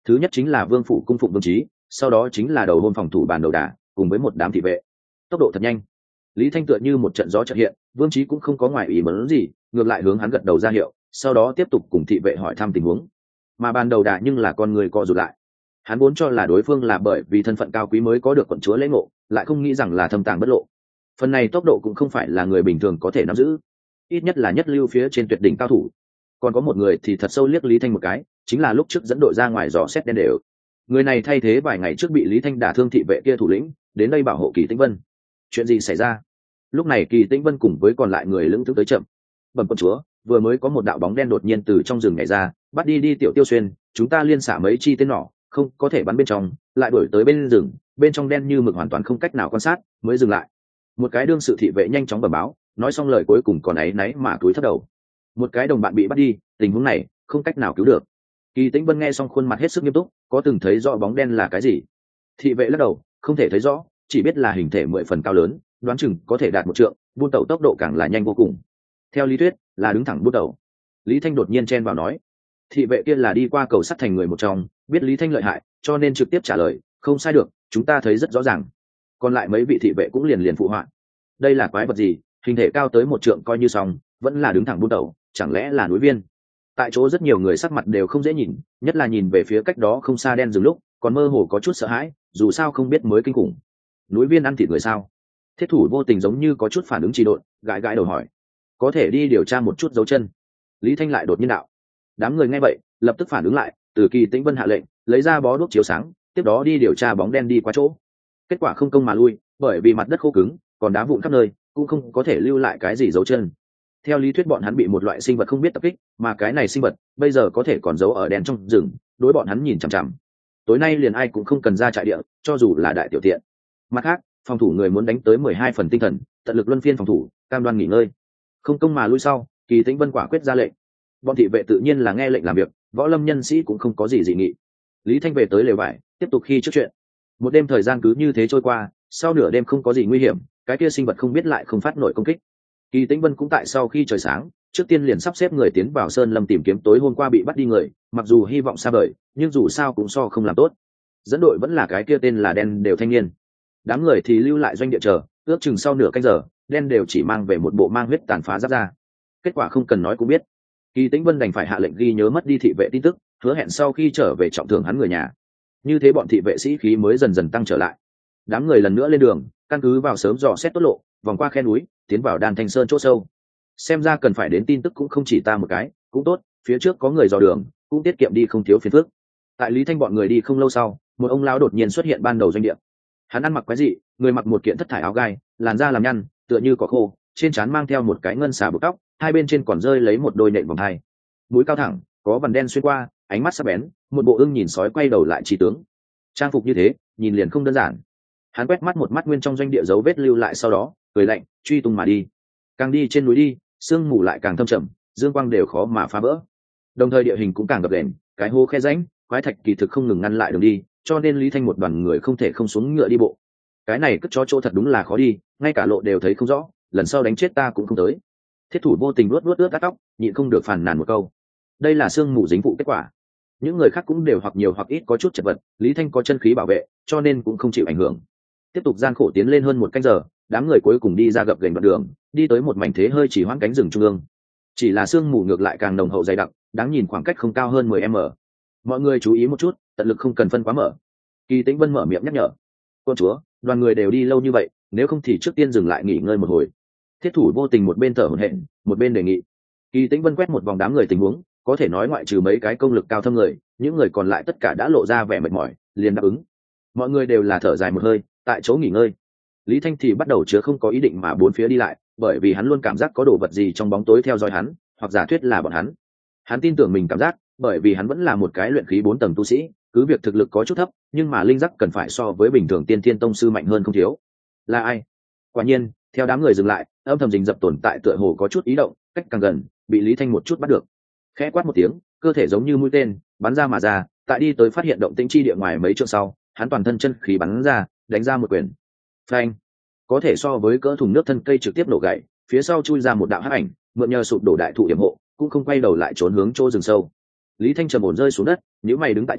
Thứ nhất chính là vương phủ cung phụng vương trí, sau đó chính là đầu hôn phòng thủ bàn đầu đà cùng với một đám thị vệ. Tốc độ thật nhanh. Lý Thanh tựa như một trận gió chợt hiện, vương trí cũng không có ngoài ý muốn gì, ngược lại hướng hắn gật đầu ra hiệu, sau đó tiếp tục cùng thị vệ hỏi thăm tình huống. Mà bàn đầu đà nhưng là con người co rụt lại. Hắn vốn cho là đối phương là bởi vì thân phận cao quý mới có được quận chúa lễ ngộ, lại không nghĩ rằng là thâm tàng bất lộ. Phần này tốc độ cũng không phải là người bình thường có thể nắm giữ, ít nhất là nhất lưu phía trên tuyệt đỉnh cao thủ. Còn có một người thì thật sâu liếc Lý Thanh một cái, chính là lúc trước dẫn đội ra ngoài dò xét đen đều. Người này thay thế vài ngày trước bị Lý Thanh đả thương thị vệ kia thủ lĩnh, đến đây bảo hộ Kỳ Tĩnh Vân. Chuyện gì xảy ra? Lúc này Kỳ Tĩnh Vân cùng với còn lại người lững thững tới chậm. Bẩm quân chúa, vừa mới có một đạo bóng đen đột nhiên từ trong rừng nhảy ra, bắt đi đi tiểu Tiêu Xuyên, chúng ta liên xả mấy chi tên nỏ, không có thể bắn bên trong, lại đuổi tới bên rừng, bên trong đen như mực hoàn toàn không cách nào quan sát, mới dừng lại. Một cái đương sự thị vệ nhanh chóng bẩm báo, nói xong lời cuối cùng còn áy náy mà cúi thấp đầu. Một cái đồng bạn bị bắt đi, tình huống này không cách nào cứu được. Kỳ Tĩnh Vân nghe xong khuôn mặt hết sức nghiêm túc, có từng thấy rõ bóng đen là cái gì? Thị vệ lắc đầu, không thể thấy rõ, chỉ biết là hình thể mười phần cao lớn, đoán chừng có thể đạt một trượng, buôn tẩu tốc độ càng là nhanh vô cùng. Theo lý thuyết, là đứng thẳng buôn tẩu. Lý Thanh đột nhiên chen vào nói, thị vệ kia là đi qua cầu sắt thành người một trong, biết Lý Thanh lợi hại, cho nên trực tiếp trả lời, không sai được, chúng ta thấy rất rõ ràng. Còn lại mấy vị thị vệ cũng liền liền phụ họa. Đây là quái vật gì, hình thể cao tới một trượng coi như xong, vẫn là đứng thẳng buôn tẩu, chẳng lẽ là núi viên? Tại chỗ rất nhiều người sắc mặt đều không dễ nhìn, nhất là nhìn về phía cách đó không xa đen rừng lúc còn mơ hồ có chút sợ hãi, dù sao không biết mới kinh khủng. Núi viên ăn thịt người sao? Thiết thủ vô tình giống như có chút phản ứng trì độn, gãi gãi đầu hỏi, có thể đi điều tra một chút dấu chân. Lý Thanh lại đột nhiên đạo. Đám người nghe vậy lập tức phản ứng lại, từ Kỳ Tĩnh Vân hạ lệnh lấy ra bó đuốc chiếu sáng, tiếp đó đi điều tra bóng đen đi qua chỗ. Kết quả không công mà lui, bởi vì mặt đất khô cứng, còn đá vụn khắp nơi, cũng không có thể lưu lại cái gì dấu chân. Theo lý thuyết bọn hắn bị một loại sinh vật không biết tập kích, mà cái này sinh vật bây giờ có thể còn giấu ở đen trong rừng, đối bọn hắn nhìn chằm chằm. Tối nay liền ai cũng không cần ra trại địa, cho dù là đại tiểu tiện. Mặt khác, phòng thủ người muốn đánh tới mười hai phần tinh thần, tận lực luân phiên phòng thủ, cam đoan nghỉ ngơi. Không công mà lui sau, Kỳ Tĩnh Vân quả quyết ra lệnh. Bọn thị vệ tự nhiên là nghe lệnh làm việc, võ lâm nhân sĩ cũng không có gì dị nghị. Lý Thanh về tới lều vải, tiếp tục khi trước chuyện. Một đêm thời gian cứ như thế trôi qua, sau nửa đêm không có gì nguy hiểm, cái kia sinh vật không biết lại không phát nổi công kích. Kỳ Tĩnh Vân cũng tại sau khi trời sáng, trước tiên liền sắp xếp người tiến vào sơn lâm tìm kiếm tối hôm qua bị bắt đi người, mặc dù hy vọng xa vời, nhưng dù sao cũng so không làm tốt. Dẫn đội vẫn là cái kia tên là đen đều thanh niên. Đám người thì lưu lại doanh địa chờ, ước chừng sau nửa canh giờ, đen đều chỉ mang về một bộ mang huyết tàn phá giáp ra. Kết quả không cần nói cũng biết. Kỳ Tĩnh Vân đành phải hạ lệnh ghi nhớ mất đi thị vệ tin tức, hứa hẹn sau khi trở về trọng thưởng hắn người nhà. Như thế bọn thị vệ sĩ khí mới dần dần tăng trở lại. Đám người lần nữa lên đường, căn cứ vào sớm dò xét tốt lộ, vòng qua khe núi, tiến vào Đan Thanh Sơn chỗ sâu. Xem ra cần phải đến tin tức cũng không chỉ ta một cái, cũng tốt, phía trước có người dò đường, cũng tiết kiệm đi không thiếu phiền phức. Tại Lý Thanh bọn người đi không lâu sau, một ông lão đột nhiên xuất hiện ban đầu doanh địa. Hắn ăn mặc quái dị, người mặc một kiện thất thải áo gai, làn da làm nhăn, tựa như cỏ khô, trên trán mang theo một cái ngân xà buộc tóc, hai bên trên còn rơi lấy một đôi nện vòng hai. Mũi cao thẳng, có vằn đen xuyên qua, ánh mắt sắc bén, một bộ ưng nhìn sói quay đầu lại chỉ tướng. Trang phục như thế, nhìn liền không đơn giản. Hắn quét mắt một mắt nguyên trong doanh địa dấu vết lưu lại sau đó, cười lạnh, truy tung mà đi. Càng đi trên núi đi, sương mù lại càng thâm trầm, dương quang đều khó mà phá vỡ. Đồng thời địa hình cũng càng gập ghềnh, cái hố khe rãnh, quái thạch kỳ thực không ngừng ngăn lại đường đi, cho nên Lý Thanh một đoàn người không thể không xuống ngựa đi bộ. Cái này cất cho chỗ thật đúng là khó đi, ngay cả lộ đều thấy không rõ, lần sau đánh chết ta cũng không tới. Thiết thủ vô tình luốt luốt ướt tóc, nhịn không được phàn nàn một câu. Đây là sương mù dính vụ kết quả. Những người khác cũng đều hoặc nhiều hoặc ít có chút chật vật, Lý Thanh có chân khí bảo vệ, cho nên cũng không chịu ảnh hưởng. Tiếp tục gian khổ tiến lên hơn một canh giờ, đám người cuối cùng đi ra gập ghềnh đoạn đường, đi tới một mảnh thế hơi chỉ hoãn cánh rừng trung ương. Chỉ là sương mù ngược lại càng nồng hậu dày đặc, đáng nhìn khoảng cách không cao hơn mười mét. Mọi người chú ý một chút, tận lực không cần phân quá mở. Kỳ Tĩnh Vân mở miệng nhắc nhở. Quân chúa, đoàn người đều đi lâu như vậy, nếu không thì trước tiên dừng lại nghỉ ngơi một hồi. Thiết thủ vô tình một bên thở hổn hển, một bên đề nghị. Kỳ Tĩnh Vân quét một vòng đám người tình huống, có thể nói ngoại trừ mấy cái công lực cao thâm người, những người còn lại tất cả đã lộ ra vẻ mệt mỏi, liền đáp ứng. Mọi người đều là thở dài một hơi, tại chỗ nghỉ ngơi. Lý Thanh thì bắt đầu chứa không có ý định mà bốn phía đi lại, bởi vì hắn luôn cảm giác có đồ vật gì trong bóng tối theo dõi hắn, hoặc giả thuyết là bọn hắn. Hắn tin tưởng mình cảm giác, bởi vì hắn vẫn là một cái luyện khí bốn tầng tu sĩ, cứ việc thực lực có chút thấp, nhưng mà linh giác cần phải so với bình thường tiên thiên tông sư mạnh hơn không thiếu. Là ai? Quả nhiên, theo đám người dừng lại, âm thầm rình rập tồn tại tựa hồ có chút ý động, cách càng gần, bị Lý Thanh một chút bắt được. Khẽ quát một tiếng, cơ thể giống như mũi tên, bắn ra mà ra, tại đi tới phát hiện động tĩnh chi địa ngoài mấy trượng sau, hắn toàn thân chân khí bắn ra, đánh ra một quyền. Phanh! Có thể so với cỡ thùng nước thân cây trực tiếp nổ gãy, phía sau chui ra một đạo hắc ảnh, mượn nhờ sụp đổ đại thụ yểm hộ, cũng không quay đầu lại trốn hướng chỗ rừng sâu. Lý Thanh trầm ổn rơi xuống đất, nhíu mày đứng tại chỗ,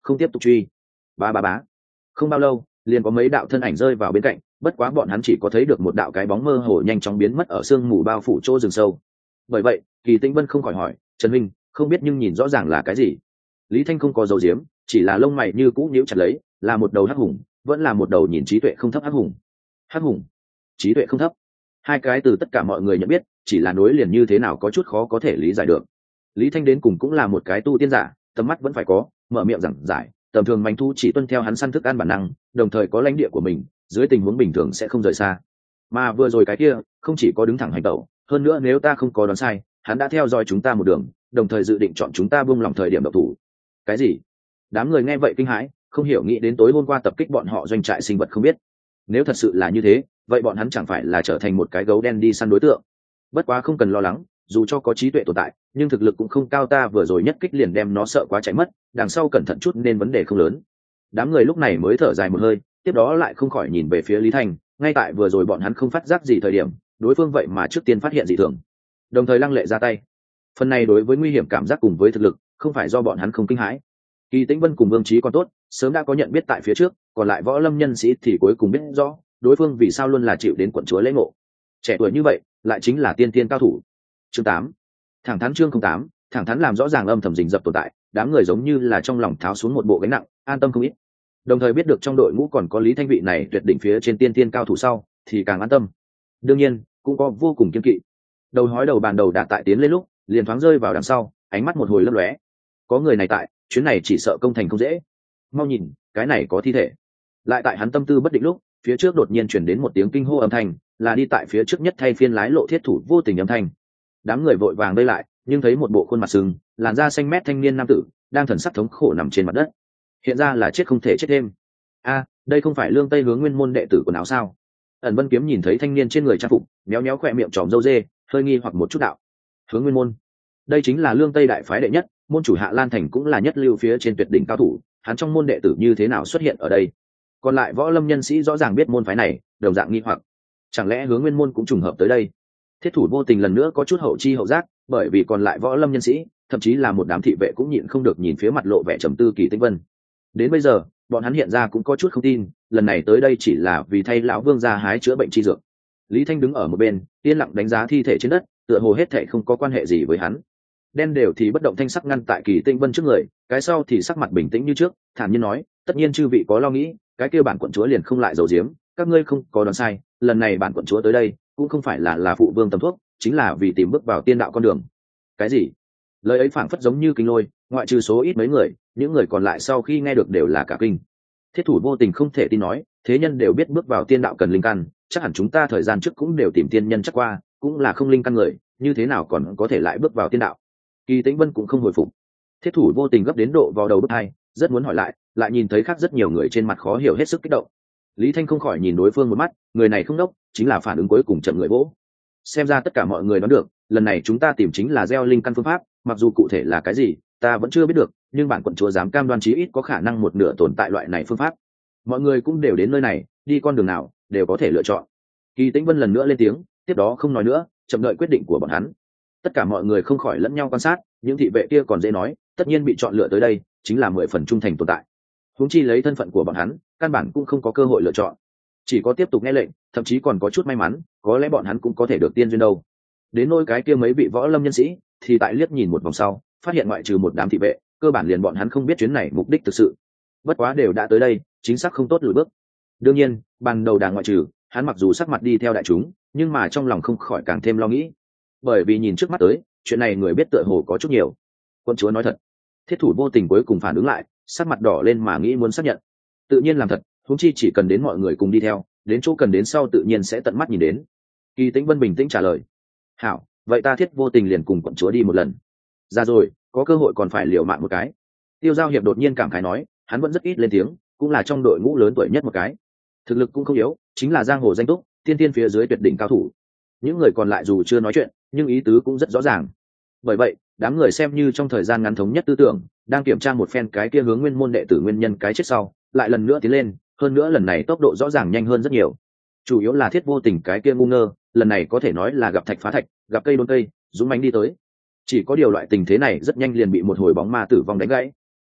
không tiếp tục truy. Ba ba bá. Không bao lâu, liền có mấy đạo thân ảnh rơi vào bên cạnh, bất quá bọn hắn chỉ có thấy được một đạo cái bóng mơ hồ nhanh chóng biến mất ở sương mù bao phủ chỗ rừng sâu. Bởi vậy, Kỳ Tĩnh Vân không khỏi hỏi, "Trần Minh, không biết nhưng nhìn rõ ràng là cái gì?" Lý Thanh không có dấu diếm, chỉ là lông mày như cũ nhíu chặt lấy, là một đầu hắc hùng, vẫn là một đầu nhìn trí tuệ không thấp hắc hùng. Hắc hùng, trí tuệ không thấp. Hai cái từ tất cả mọi người nhận biết, chỉ là nối liền như thế nào có chút khó có thể lý giải được. Lý Thanh đến cùng cũng là một cái tu tiên giả, tầm mắt vẫn phải có, mở miệng giảng giải, tầm thường manh thu chỉ tuân theo hắn săn thức ăn bản năng, đồng thời có lãnh địa của mình, dưới tình huống bình thường sẽ không rời xa. Mà vừa rồi cái kia, không chỉ có đứng thẳng hành tẩu, hơn nữa nếu ta không có đoán sai, hắn đã theo dõi chúng ta một đường, đồng thời dự định chọn chúng ta buông lòng thời điểm độc thủ. Cái gì? Đám người nghe vậy kinh hãi, không hiểu nghĩ đến tối hôm qua tập kích bọn họ doanh trại sinh vật không biết. Nếu thật sự là như thế, vậy bọn hắn chẳng phải là trở thành một cái gấu đen đi săn đối tượng? Bất quá không cần lo lắng, dù cho có trí tuệ tồn tại, nhưng thực lực cũng không cao, ta vừa rồi nhất kích liền đem nó sợ quá chạy mất, đằng sau cẩn thận chút nên vấn đề không lớn. Đám người lúc này mới thở dài một hơi, tiếp đó lại không khỏi nhìn về phía Lý Thanh, ngay tại vừa rồi bọn hắn không phát giác gì thời điểm, đối phương vậy mà trước tiên phát hiện dị thường, đồng thời lăng lệ ra tay. Phần này đối với nguy hiểm cảm giác cùng với thực lực, không phải do bọn hắn không kinh hãi. Kỳ Tĩnh Vân cùng Vương Chí còn tốt, sớm đã có nhận biết tại phía trước, còn lại võ lâm nhân sĩ thì cuối cùng biết rõ, đối phương vì sao luôn là chịu đến quận chúa lễ ngộ. Trẻ tuổi như vậy, lại chính là tiên tiên cao thủ. Chương tám, thẳng thắn chương không tám, thẳng thắn làm rõ ràng âm thầm rình rập tồn tại, đám người giống như là trong lòng tháo xuống một bộ gánh nặng, an tâm không ít. Đồng thời biết được trong đội ngũ còn có Lý Thanh vị này tuyệt đỉnh phía trên tiên tiên cao thủ sau, thì càng an tâm. Đương nhiên, cũng có vô cùng kiên kỵ. Đầu hói đầu bàn đầu đạt tại tiến lên lúc, liền thoáng rơi vào đằng sau, ánh mắt một hồi lấp lóe. Có người này tại, chuyến này chỉ sợ công thành không dễ. Mau nhìn, cái này có thi thể. Lại tại hắn tâm tư bất định lúc, phía trước đột nhiên chuyển đến một tiếng kinh hô âm thanh, là đi tại phía trước nhất thay phiên lái lộ thiết thủ vô tình âm thanh. Đám người vội vàng đây lại, nhưng thấy một bộ khuôn mặt sưng, làn da xanh mét thanh niên nam tử, đang thần sắc thống khổ nằm trên mặt đất. Hiện ra là chết không thể chết thêm. A, đây không phải Lương Tây Hướng Nguyên môn đệ tử quần áo sao? Ẩn Vân Kiếm nhìn thấy thanh niên trên người trang phục, méo méo khỏe miệng tròm râu dê, hơi nghi hoặc một chút đạo. Hướng Nguyên môn, đây chính là Lương Tây đại phái đệ nhất, môn chủ Hạ Lan Thành cũng là nhất lưu phía trên tuyệt đỉnh cao thủ, hắn trong môn đệ tử như thế nào xuất hiện ở đây? Còn lại võ lâm nhân sĩ rõ ràng biết môn phái này, đồng dạng nghi hoặc, chẳng lẽ Hướng Nguyên môn cũng trùng hợp tới đây? Thiết thủ vô tình lần nữa có chút hậu chi hậu giác, bởi vì còn lại võ lâm nhân sĩ, thậm chí là một đám thị vệ cũng nhịn không được nhìn phía mặt lộ vẻ trầm tư Kỳ Tĩnh Vân. Đến bây giờ, bọn hắn hiện ra cũng có chút không tin, lần này tới đây chỉ là vì thay lão vương gia hái chữa bệnh chi dược. Lý Thanh đứng ở một bên, yên lặng đánh giá thi thể trên đất, tựa hồ hết thảy không có quan hệ gì với hắn. Đen đều thì bất động thanh sắc ngăn tại Kỳ Tĩnh Vân trước người, cái sau thì sắc mặt bình tĩnh như trước, thản nhiên nói, tất nhiên chư vị có lo nghĩ, cái kia bản quận chúa liền không lại giấu giếm, các ngươi không có đoán sai, lần này bản quận chúa tới đây, cũng không phải là là phụ vương tầm thuốc, chính là vì tìm bước vào tiên đạo con đường. Cái gì? Lời ấy phảng phất giống như kinh lôi, ngoại trừ số ít mấy người, những người còn lại sau khi nghe được đều là cả kinh. Thiết thủ vô tình không thể tin nói, thế nhân đều biết bước vào tiên đạo cần linh căn, chắc hẳn chúng ta thời gian trước cũng đều tìm tiên nhân chắc qua, cũng là không linh căn người, như thế nào còn có thể lại bước vào tiên đạo? Kỳ Tĩnh Vân cũng không hồi phục. Thiết thủ vô tình gấp đến độ vào đầu bứt tai, rất muốn hỏi lại, lại nhìn thấy khác rất nhiều người trên mặt khó hiểu hết sức kích động. Lý Thanh không khỏi nhìn đối phương một mắt, người này không đốc, chính là phản ứng cuối cùng chậm người vỗ. Xem ra tất cả mọi người đoán được, lần này chúng ta tìm chính là gieo linh căn phương pháp, mặc dù cụ thể là cái gì, ta vẫn chưa biết được, nhưng bản quận chúa dám cam đoan chí ít có khả năng một nửa tồn tại loại này phương pháp. Mọi người cũng đều đến nơi này, đi con đường nào đều có thể lựa chọn. Kỳ Tĩnh Vân lần nữa lên tiếng, tiếp đó không nói nữa, chậm đợi quyết định của bọn hắn. Tất cả mọi người không khỏi lẫn nhau quan sát, những thị vệ kia còn dễ nói, tất nhiên bị chọn lựa tới đây, chính là mười phần trung thành tồn tại. Huống chi lấy thân phận của bọn hắn, căn bản cũng không có cơ hội lựa chọn, chỉ có tiếp tục nghe lệnh, thậm chí còn có chút may mắn, có lẽ bọn hắn cũng có thể được tiên duyên đâu. Đến nôi cái kia mấy vị võ lâm nhân sĩ, thì tại liếc nhìn một vòng sau, phát hiện ngoại trừ một đám thị vệ, cơ bản liền bọn hắn không biết chuyến này mục đích thực sự. Bất quá đều đã tới đây, chính xác không tốt lùi bước. Đương nhiên, ban đầu đàng ngoại trừ, hắn mặc dù sắc mặt đi theo đại chúng, nhưng mà trong lòng không khỏi càng thêm lo nghĩ. Bởi vì nhìn trước mắt tới, chuyện này người biết tựa hồ có chút nhiều. Quân chúa nói thật. Thiết thủ vô tình cuối cùng phản ứng lại, sắc mặt đỏ lên mà nghĩ muốn xác nhận. Tự nhiên làm thật, huống chi chỉ cần đến mọi người cùng đi theo, đến chỗ cần đến sau tự nhiên sẽ tận mắt nhìn đến. Kỳ Tĩnh Vân bình tĩnh trả lời. Hảo, vậy ta Thiết vô tình liền cùng quận chúa đi một lần. Ra rồi, có cơ hội còn phải liều mạng một cái. Tiêu Giao Hiệp đột nhiên cảm khái nói, hắn vẫn rất ít lên tiếng, cũng là trong đội ngũ lớn tuổi nhất một cái. Thực lực cũng không yếu, chính là giang hồ danh túc, tiên tiên phía dưới tuyệt đỉnh cao thủ. Những người còn lại dù chưa nói chuyện, nhưng ý tứ cũng rất rõ ràng. Bởi vậy, đám người xem như trong thời gian ngắn thống nhất tư tưởng, đang kiểm tra một phen cái kia hướng nguyên môn đệ tử nguyên nhân cái chết sau, lại lần nữa tiến lên, hơn nữa lần này tốc độ rõ ràng nhanh hơn rất nhiều. Chủ yếu là Thiết vô tình cái kia ngu ngơ, lần này có thể nói là gặp thạch phá thạch, gặp cây đốn cây, dũng mãnh đi tới. Chỉ có điều loại tình thế này rất nhanh liền bị một hồi bóng ma tử vong đánh gãy.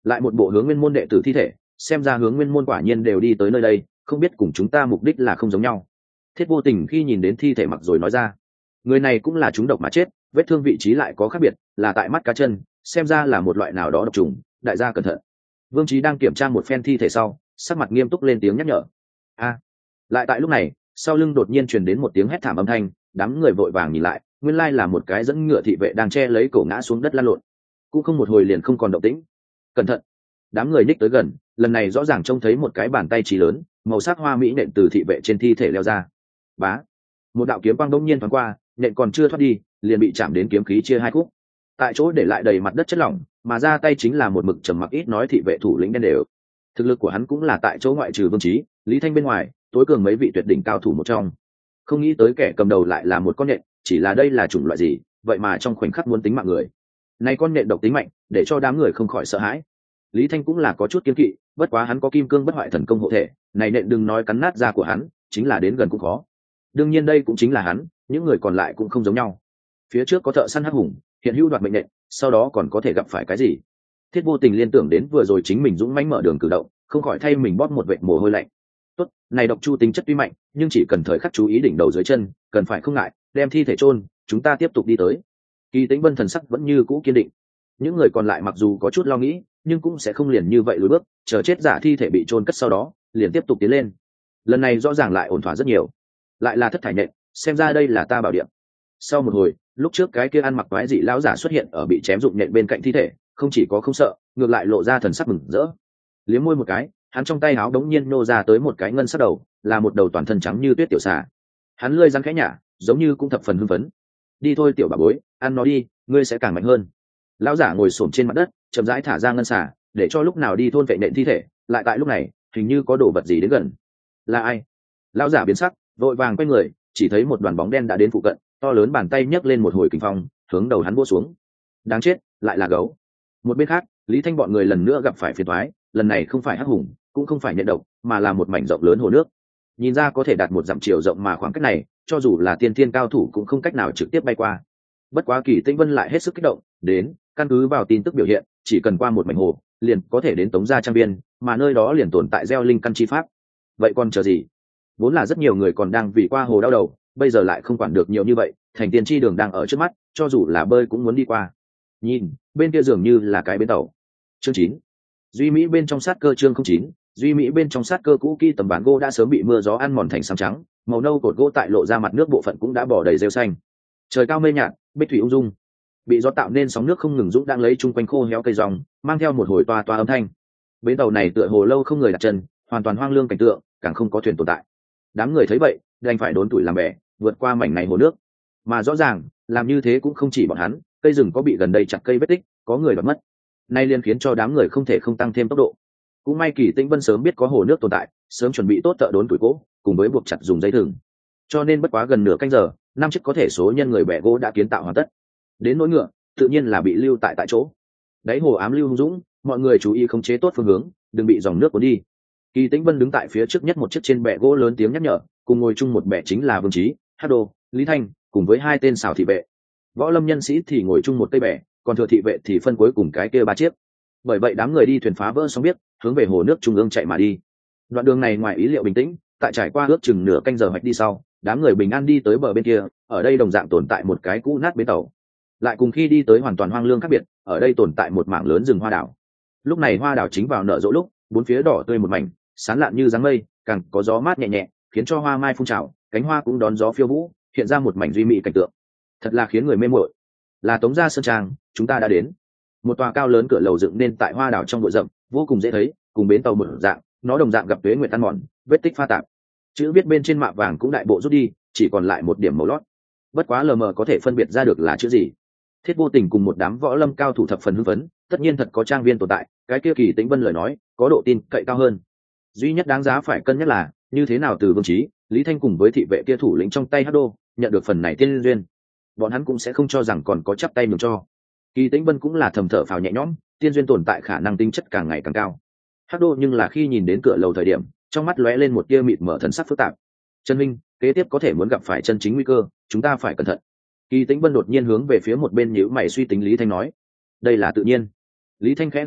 lại một bộ hướng nguyên môn đệ tử thi thể, xem ra hướng nguyên môn quả nhiên đều đi tới nơi đây, không biết cùng chúng ta mục đích là không giống nhau. Thiết Vô Tình khi nhìn đến thi thể mặc rồi nói ra, người này cũng là trúng độc mà chết, vết thương vị trí lại có khác biệt, là tại mắt cá chân, xem ra là một loại nào đó độc trùng, đại gia cẩn thận. Vương Chí đang kiểm tra một phen thi thể sau, sắc mặt nghiêm túc lên tiếng nhắc nhở. A! Lại tại lúc này, sau lưng đột nhiên truyền đến một tiếng hét thảm âm thanh, đám người vội vàng nhìn lại, nguyên lai là một cái dẫn ngựa thị vệ đang che lấy cổ ngã xuống đất lăn lộn. Cũng không một hồi liền không còn động tĩnh. Cẩn thận! Đám người ních tới gần, lần này rõ ràng trông thấy một cái bàn tay chí lớn, màu sắc hoa mỹ nện từ thị vệ trên thi thể leo ra. Bá! Một đạo kiếm quang đống nhiên thoáng qua, nện còn chưa thoát đi, liền bị chạm đến kiếm khí chia hai khúc. Tại chỗ để lại đầy mặt đất chất lỏng, mà ra tay chính là một mực trầm mặc ít nói thị vệ thủ lĩnh đen đều. Thực lực của hắn cũng là tại chỗ ngoại trừ Vương Chí, Lý Thanh bên ngoài, tối cường mấy vị tuyệt đỉnh cao thủ một trong. Không nghĩ tới kẻ cầm đầu lại là một con nhện, chỉ là đây là chủng loại gì, vậy mà trong khoảnh khắc muốn tính mạng người. Này con nhện độc tính mạnh, để cho đám người không khỏi sợ hãi. Lý Thanh cũng là có chút kiêng kỵ, bất quá hắn có kim cương bất hoại thần công hộ thể, này nện đừng nói cắn nát da của hắn, chính là đến gần cũng khó. Đương nhiên đây cũng chính là hắn, những người còn lại cũng không giống nhau. Phía trước có thợ săn hắc hùng, hiện hữu đoạt mệnh nện, sau đó còn có thể gặp phải cái gì? Thiết Vô Tình liên tưởng đến vừa rồi chính mình dũng mãnh mở đường cử động, không khỏi thay mình bóp một vệt mồ hôi lạnh. Tốt, này độc chu tính chất tuy mạnh, nhưng chỉ cần thời khắc chú ý đỉnh đầu dưới chân, cần phải không ngại, đem thi thể chôn, chúng ta tiếp tục đi tới. Kỳ Tĩnh Vân thần sắc vẫn như cũ kiên định. Những người còn lại mặc dù có chút lo nghĩ, nhưng cũng sẽ không liền như vậy lùi bước, chờ chết giả thi thể bị chôn cất sau đó, liền tiếp tục tiến lên. Lần này rõ ràng lại ổn thỏa rất nhiều. Lại là thất thải nện, xem ra đây là ta bảo điểm. Sau một hồi, lúc trước cái kia ăn mặc quái dị lão giả xuất hiện ở bị chém dụng nện bên cạnh thi thể, không chỉ có không sợ, ngược lại lộ ra thần sắc mừng rỡ. Liếm môi một cái, hắn trong tay áo đống nhiên nô ra tới một cái ngân sắc đầu, là một đầu toàn thân trắng như tuyết tiểu xà. Hắn lươi răng khẽ nhả, giống như cũng thập phần hưng phấn. Đi thôi tiểu bà bối, ăn nó đi, ngươi sẽ càng mạnh hơn. Lão giả ngồi xổm trên mặt đất, chậm rãi thả ra ngân xà, để cho lúc nào đi thôn vệ nện thi thể. Lại tại lúc này, hình như có đồ vật gì đến gần. Là ai? Lão giả biến sắc, vội vàng quay người, chỉ thấy một đoàn bóng đen đã đến phụ cận, to lớn bàn tay nhấc lên một hồi kình phong, hướng đầu hắn vỗ xuống. Đáng chết, lại là gấu. Một bên khác, Lý Thanh bọn người lần nữa gặp phải phiền toái, lần này không phải hắc hùng, cũng không phải nhện độc, mà là một mảnh rộng lớn hồ nước. Nhìn ra có thể đạt một dặm chiều rộng mà khoảng cách này, cho dù là tiên thiên cao thủ cũng không cách nào trực tiếp bay qua. Bất quá Kỳ Tĩnh Vân lại hết sức kích động, đến, căn cứ vào tin tức biểu hiện, chỉ cần qua một mảnh hồ, liền có thể đến Tống Gia Trang Biên, mà nơi đó liền tồn tại gieo linh căn chi pháp. Vậy còn chờ gì? Vốn là rất nhiều người còn đang vì qua hồ đau đầu, bây giờ lại không quản được nhiều như vậy, thành tiên chi đường đang ở trước mắt, cho dù là bơi cũng muốn đi qua. Nhìn, bên kia dường như là cái bến tàu. Chương chín. Duy Mỹ bên trong sát cơ chương không chín, Duy Mỹ bên trong sát cơ cũ kỹ tấm ván gỗ đã sớm bị mưa gió ăn mòn thành xám trắng, màu nâu cột gỗ tại lộ ra mặt nước bộ phận cũng đã bỏ đầy rêu xanh. Trời cao mây nhạt, bích thủy ung dung, bị gió tạo nên sóng nước không ngừng dũng đang lấy chung quanh khô héo cây rong, mang theo một hồi toa toa âm thanh. Bến tàu này tựa hồ lâu không người đặt chân, hoàn toàn hoang lương cảnh tượng, càng không có thuyền tồn tại. Đám người thấy vậy, đành phải đốn tuổi làm bè, vượt qua mảnh này hồ nước. Mà rõ ràng, làm như thế cũng không chỉ bọn hắn, cây rừng có bị gần đây chặt cây vết tích, có người đoạt mất. Nay liền khiến cho đám người không thể không tăng thêm tốc độ. Cũng may Kỳ Tĩnh Vân sớm biết có hồ nước tồn tại, sớm chuẩn bị tốt thợ đốn tuổi gỗ, cùng với buộc chặt dùng dây thừng. Cho nên bất quá gần nửa canh giờ, năm chiếc có thể số nhân người bẻ gỗ đã kiến tạo hoàn tất. Đến nỗi ngựa, tự nhiên là bị lưu tại tại chỗ. Đáy hồ ám lưu hung dũng, mọi người chú ý khống chế tốt phương hướng, đừng bị dòng nước cuốn đi. Kỳ Tĩnh Vân đứng tại phía trước nhất một chiếc trên bè gỗ lớn tiếng nhắc nhở, cùng ngồi chung một bè chính là Vương Chí, Hắc Đô, Lý Thanh, cùng với hai tên xào thị vệ. Võ lâm nhân sĩ thì ngồi chung một cây bè, còn thừa thị vệ thì phân cuối cùng cái kia ba chiếc. Bởi vậy đám người đi thuyền phá vỡ sóng biết, hướng về hồ nước trung ương chạy mà đi. Đoạn đường này ngoài ý liệu bình tĩnh, tại trải qua ước chừng nửa canh giờ hoạch đi sau, đám người bình an đi tới bờ bên kia, ở đây đồng dạng tồn tại một cái cũ nát bến tàu. Lại cùng khi đi tới hoàn toàn hoang lương khác biệt, ở đây tồn tại một mảng lớn rừng hoa đảo. Lúc này hoa đảo chính vào nở rộ lúc, bốn phía đỏ tươi một mảnh, sán lạn như dáng mây, càng có gió mát nhẹ nhẹ, khiến cho hoa mai phun trào, cánh hoa cũng đón gió phiêu vũ, hiện ra một mảnh duy mỹ cảnh tượng. Thật là khiến người mê muội. Là Tống Gia Sơn Trang, chúng ta đã đến. Một tòa cao lớn cửa lầu dựng nên tại hoa đảo trong bụi rậm, vô cùng dễ thấy, cùng bến tàu một dạng, nó đồng dạng gặp tuế nguyệt tan mòn, vết tích pha tạp. Chữ viết bên trên mạ vàng cũng đại bộ rút đi, chỉ còn lại một điểm màu lót. Bất quá lờ mờ có thể phân biệt ra được là chữ gì. Thiết Vô Tình cùng một đám võ lâm cao thủ thập phần hưng phấn, tất nhiên thật có trang viên tồn tại, cái kia Kỳ Tĩnh Vân lời nói, có độ tin cậy cao hơn. Duy nhất đáng giá phải cân nhắc là, như thế nào từ Vương Chí, Lý Thanh cùng với thị vệ kia thủ lĩnh trong tay Hắc Đô, nhận được phần này tiên duyên. Bọn hắn cũng sẽ không cho rằng còn có chắp tay nhường cho. Kỳ Tĩnh Vân cũng là thầm thở phào nhẹ nhõm, tiên duyên tồn tại khả năng tính chất càng ngày càng cao. Hắc Đô nhưng là khi nhìn đến cửa lầu thời điểm, trong mắt lóe lên một tia mịt mở thần sắc phức tạp. Trần Minh, kế tiếp có thể muốn gặp phải chân chính nguy cơ, chúng ta phải cẩn thận. Kỳ Tĩnh Vân đột nhiên hướng về phía một bên nhíu mày suy tính Lý Thanh nói, đây là tự nhiên. Lý Thanh khẽ gật đầu,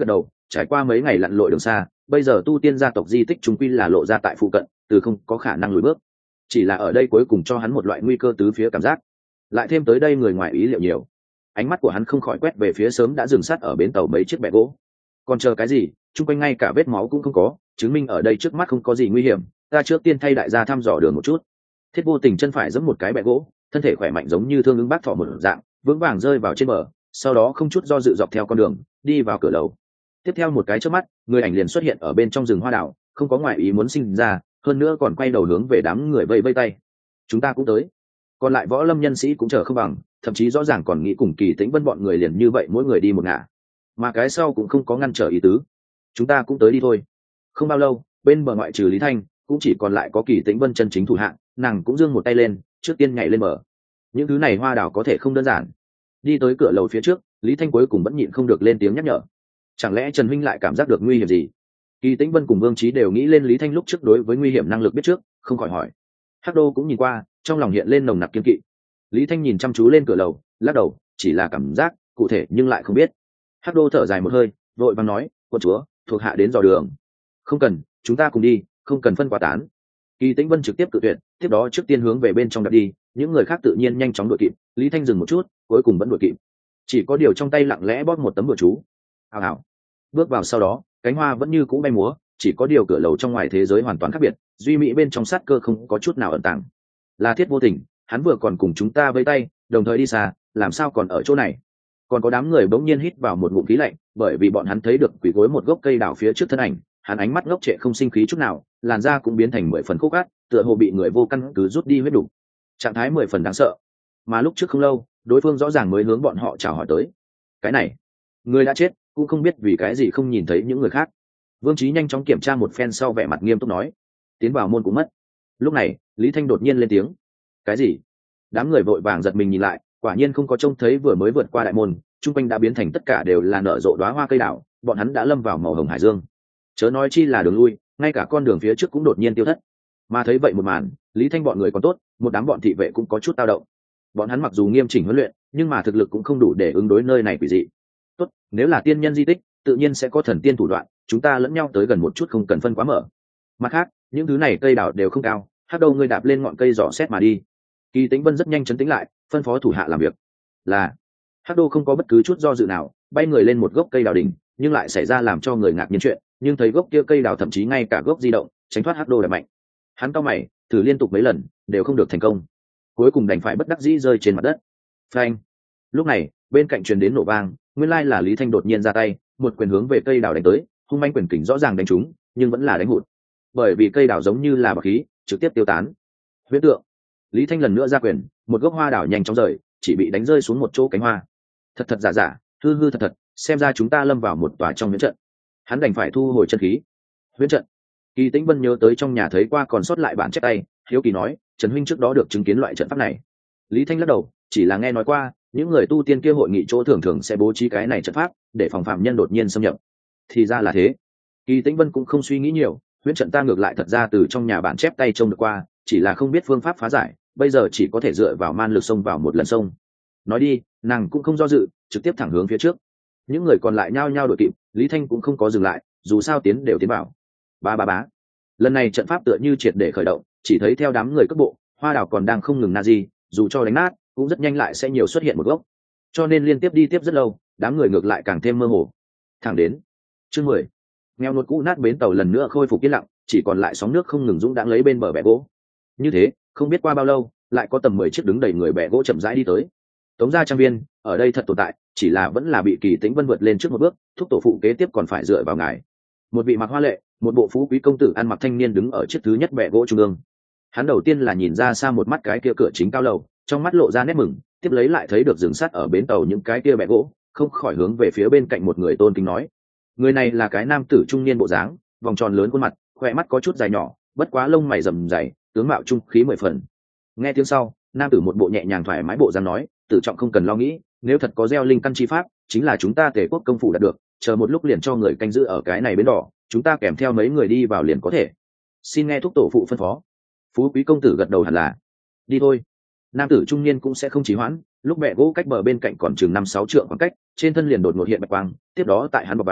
trải qua mấy ngày lặn lội đường xa, bây giờ tu tiên gia tộc di tích chúng quy là lộ ra tại phụ cận, từ không có khả năng lùi bước. Chỉ là ở đây cuối cùng cho hắn một loại nguy cơ tứ phía cảm giác. Lại thêm tới đây người ngoài ý liệu nhiều, ánh mắt của hắn không khỏi quét về phía sớm đã dừng sát ở bến tàu mấy chiếc bè gỗ. Còn chờ cái gì? Chung quanh ngay cả vết máu cũng không có, chứng minh ở đây trước mắt không có gì nguy hiểm. Ta trước tiên thay đại gia thăm dò đường một chút. Thiết Vô Tình chân phải giẫm một cái bè gỗ, thân thể khỏe mạnh giống như thương ứng bác thỏ một dạng, vững vàng rơi vào trên bờ, sau đó không chút do dự dọc theo con đường đi vào cửa lầu. Tiếp theo một cái chớp mắt, người ảnh liền xuất hiện ở bên trong rừng hoa đảo, không có ngoại ý muốn sinh ra, hơn nữa còn quay đầu hướng về đám người vây vây tay. Chúng ta cũng tới. Còn lại võ lâm nhân sĩ cũng chờ không bằng, thậm chí rõ ràng còn nghĩ cùng Kỳ Tĩnh Vân bọn người liền như vậy mỗi người đi một ngả, mà cái sau cũng không có ngăn trở ý tứ. Chúng ta cũng tới đi thôi. Không bao lâu, bên bờ ngoại trừ Lý Thanh, cũng chỉ còn lại có Kỳ Tĩnh Vân chân chính thủ hạng, nàng cũng giương một tay lên, trước tiên nhảy lên bờ. Những thứ này hoa đảo có thể không đơn giản. Đi tới cửa lầu phía trước, Lý Thanh cuối cùng vẫn nhịn không được lên tiếng nhắc nhở. Chẳng lẽ Trần huynh lại cảm giác được nguy hiểm gì? Kỳ Tĩnh Vân cùng Vương Chí đều nghĩ lên Lý Thanh lúc trước đối với nguy hiểm năng lực biết trước, không khỏi hỏi. Hắc Đô cũng nhìn qua, trong lòng hiện lên nồng nặc kiên kỵ. Lý Thanh nhìn chăm chú lên cửa lầu, lắc đầu, chỉ là cảm giác, cụ thể nhưng lại không biết. Hắc Đô thở dài một hơi, vội vàng nói, quân chúa, thuộc hạ đến dò đường. Không cần, chúng ta cùng đi, không cần phân quá tán. Kỳ Tĩnh Vân trực tiếp cự tuyệt, tiếp đó trước tiên hướng về bên trong đặt đi, những người khác tự nhiên nhanh chóng đuổi kịp. Lý Thanh dừng một chút, cuối cùng vẫn đuổi kịp. Chỉ có điều trong tay lặng lẽ bóp một tấm bùa chú. Hào hào. Bước vào sau đó, cánh hoa vẫn như cũ bay múa, chỉ có điều cửa lầu trong ngoài thế giới hoàn toàn khác biệt, duy mỹ bên trong sát cơ không có chút nào ẩn tàng. Là Thiết Vô Tình, hắn vừa còn cùng chúng ta vây tay, đồng thời đi xa, làm sao còn ở chỗ này? Còn có đám người bỗng nhiên hít vào một ngụm khí lạnh, bởi vì bọn hắn thấy được quỷ gối một gốc cây đào phía trước thân ảnh, hắn ánh mắt ngốc trệ không sinh khí chút nào, làn da cũng biến thành mười phần khô cát, tựa hồ bị người vô căn cứ rút đi huyết đủ, trạng thái mười phần đáng sợ. Mà lúc trước không lâu, đối phương rõ ràng mới hướng bọn họ chào hỏi tới. Cái này, người đã chết, cũng không biết vì cái gì không nhìn thấy những người khác. Vương Chí nhanh chóng kiểm tra một phen sau vẻ mặt nghiêm túc nói, tiến vào môn cũng mất. Lúc này, Lý Thanh đột nhiên lên tiếng. Cái gì? Đám người vội vàng giật mình nhìn lại, quả nhiên không có trông thấy vừa mới vượt qua đại môn, trung quanh đã biến thành tất cả đều là nở rộ đóa hoa cây đào, bọn hắn đã lâm vào màu hồng hải dương. Chớ nói chi là đường lui, ngay cả con đường phía trước cũng đột nhiên tiêu thất. Mà thấy vậy một màn, Lý Thanh bọn người còn tốt, một đám bọn thị vệ cũng có chút tao động. Bọn hắn mặc dù nghiêm chỉnh huấn luyện, nhưng mà thực lực cũng không đủ để ứng đối nơi này quỷ dị. Tốt, nếu là tiên nhân di tích, tự nhiên sẽ có thần tiên thủ đoạn, chúng ta lẫn nhau tới gần một chút không cần phân quá mở. Mặt khác, những thứ này cây đào đều không cao, Hắc Đâu ngươi đạp lên ngọn cây dò xét mà đi. Kỳ Tĩnh Vân rất nhanh chấn tĩnh lại, phân phó thủ hạ làm việc. Là Hắc Đô không có bất cứ chút do dự nào, bay người lên một gốc cây đào đỉnh, nhưng lại xảy ra làm cho người ngạc nhiên chuyện, nhưng thấy gốc kia cây đào thậm chí ngay cả gốc di động, tránh thoát Hắc Đô đập mạnh. Hắn cau mày, thử liên tục mấy lần, đều không được thành công. Cuối cùng đành phải bất đắc dĩ rơi trên mặt đất. Phanh! Lúc này, bên cạnh truyền đến nổ vang, nguyên lai là Lý Thanh đột nhiên ra tay, một quyền hướng về cây đào đánh tới, hung manh quyền kình rõ ràng đánh trúng, nhưng vẫn là đánh hụt. Bởi vì cây đào giống như là bạc khí, trực tiếp tiêu tán. Huyễn tượng. Lý Thanh lần nữa ra quyền, một gốc hoa đào nhanh chóng rời, chỉ bị đánh rơi xuống một chỗ cánh hoa. Thật thật giả giả, hư hư thật thật, xem ra chúng ta lâm vào một tòa trong huyễn trận. Hắn đành phải thu hồi chân khí. Huyễn trận. Kỳ Tĩnh Vân nhớ tới trong nhà thấy qua còn sót lại bản chép tay, hiếu kỳ nói, Trần huynh trước đó được chứng kiến loại trận pháp này. Lý Thanh lắc đầu, chỉ là nghe nói qua, những người tu tiên kia hội nghị chỗ thường thường sẽ bố trí cái này trận pháp, để phòng phạm nhân đột nhiên xâm nhập. Thì ra là thế. Kỳ Tĩnh Vân cũng không suy nghĩ nhiều, huyễn trận ta ngược lại thật ra từ trong nhà bản chép tay trông được qua, chỉ là không biết phương pháp phá giải, bây giờ chỉ có thể dựa vào man lực xông vào một lần sông. Nói đi, nàng cũng không do dự, trực tiếp thẳng hướng phía trước. Những người còn lại nhao nhao đuổi kịp, Lý Thanh cũng không có dừng lại, dù sao tiến đều tiến vào. Ba ba bá. Lần này trận pháp tựa như triệt để khởi động, chỉ thấy theo đám người cất bộ, hoa đào còn đang không ngừng na di, dù cho đánh nát, cũng rất nhanh lại sẽ nhiều xuất hiện một gốc. Cho nên liên tiếp đi tiếp rất lâu, đám người ngược lại càng thêm mơ hồ. Thẳng đến chương mười, nghèo nốt cũ nát bến tàu lần nữa khôi phục yên lặng, chỉ còn lại sóng nước không ngừng dũng đãng lấy bên bờ bè gỗ. Như thế, không biết qua bao lâu, lại có tầm mười chiếc đứng đầy người bè gỗ chậm rãi đi tới. Tống gia trang viên, ở đây thật tồn tại, chỉ là vẫn là bị Kỳ Tĩnh Vân vượt lên trước một bước, thúc tổ phụ kế tiếp còn phải dựa vào ngài. Một vị mặc hoa lệ, một bộ phú quý công tử ăn mặc thanh niên đứng ở chiếc thứ nhất bè gỗ trung ương. Hắn đầu tiên là nhìn ra xa một mắt cái kia cửa chính cao lầu, trong mắt lộ ra nét mừng, tiếp lấy lại thấy được dừng sắt ở bến tàu những cái kia bè gỗ, không khỏi hướng về phía bên cạnh một người tôn kính nói: người này là cái nam tử trung niên bộ dáng, vòng tròn lớn khuôn mặt, khỏe mắt có chút dài nhỏ, bất quá lông mày rậm rày, tướng mạo trung khí mười phần. Nghe tiếng sau, nam tử một bộ nhẹ nhàng thoải mái bộ dáng nói: tự trọng không cần lo nghĩ, nếu thật có gieo linh căn chi pháp, chính là chúng ta Tề quốc công phủ đạt được, chờ một lúc liền cho người canh giữ ở cái này bến đỏ, chúng ta kèm theo mấy người đi vào liền có thể. Xin nghe thúc tổ phụ phân phó. Phú quý công tử gật đầu hẳn là. Đi thôi. Nam tử trung niên cũng sẽ không trì hoãn, lúc bè gỗ cách bờ bên cạnh còn chừng năm sáu trượng khoảng cách, trên thân liền đột ngột hiện bạch quang, tiếp đó tại hắn bọc vào,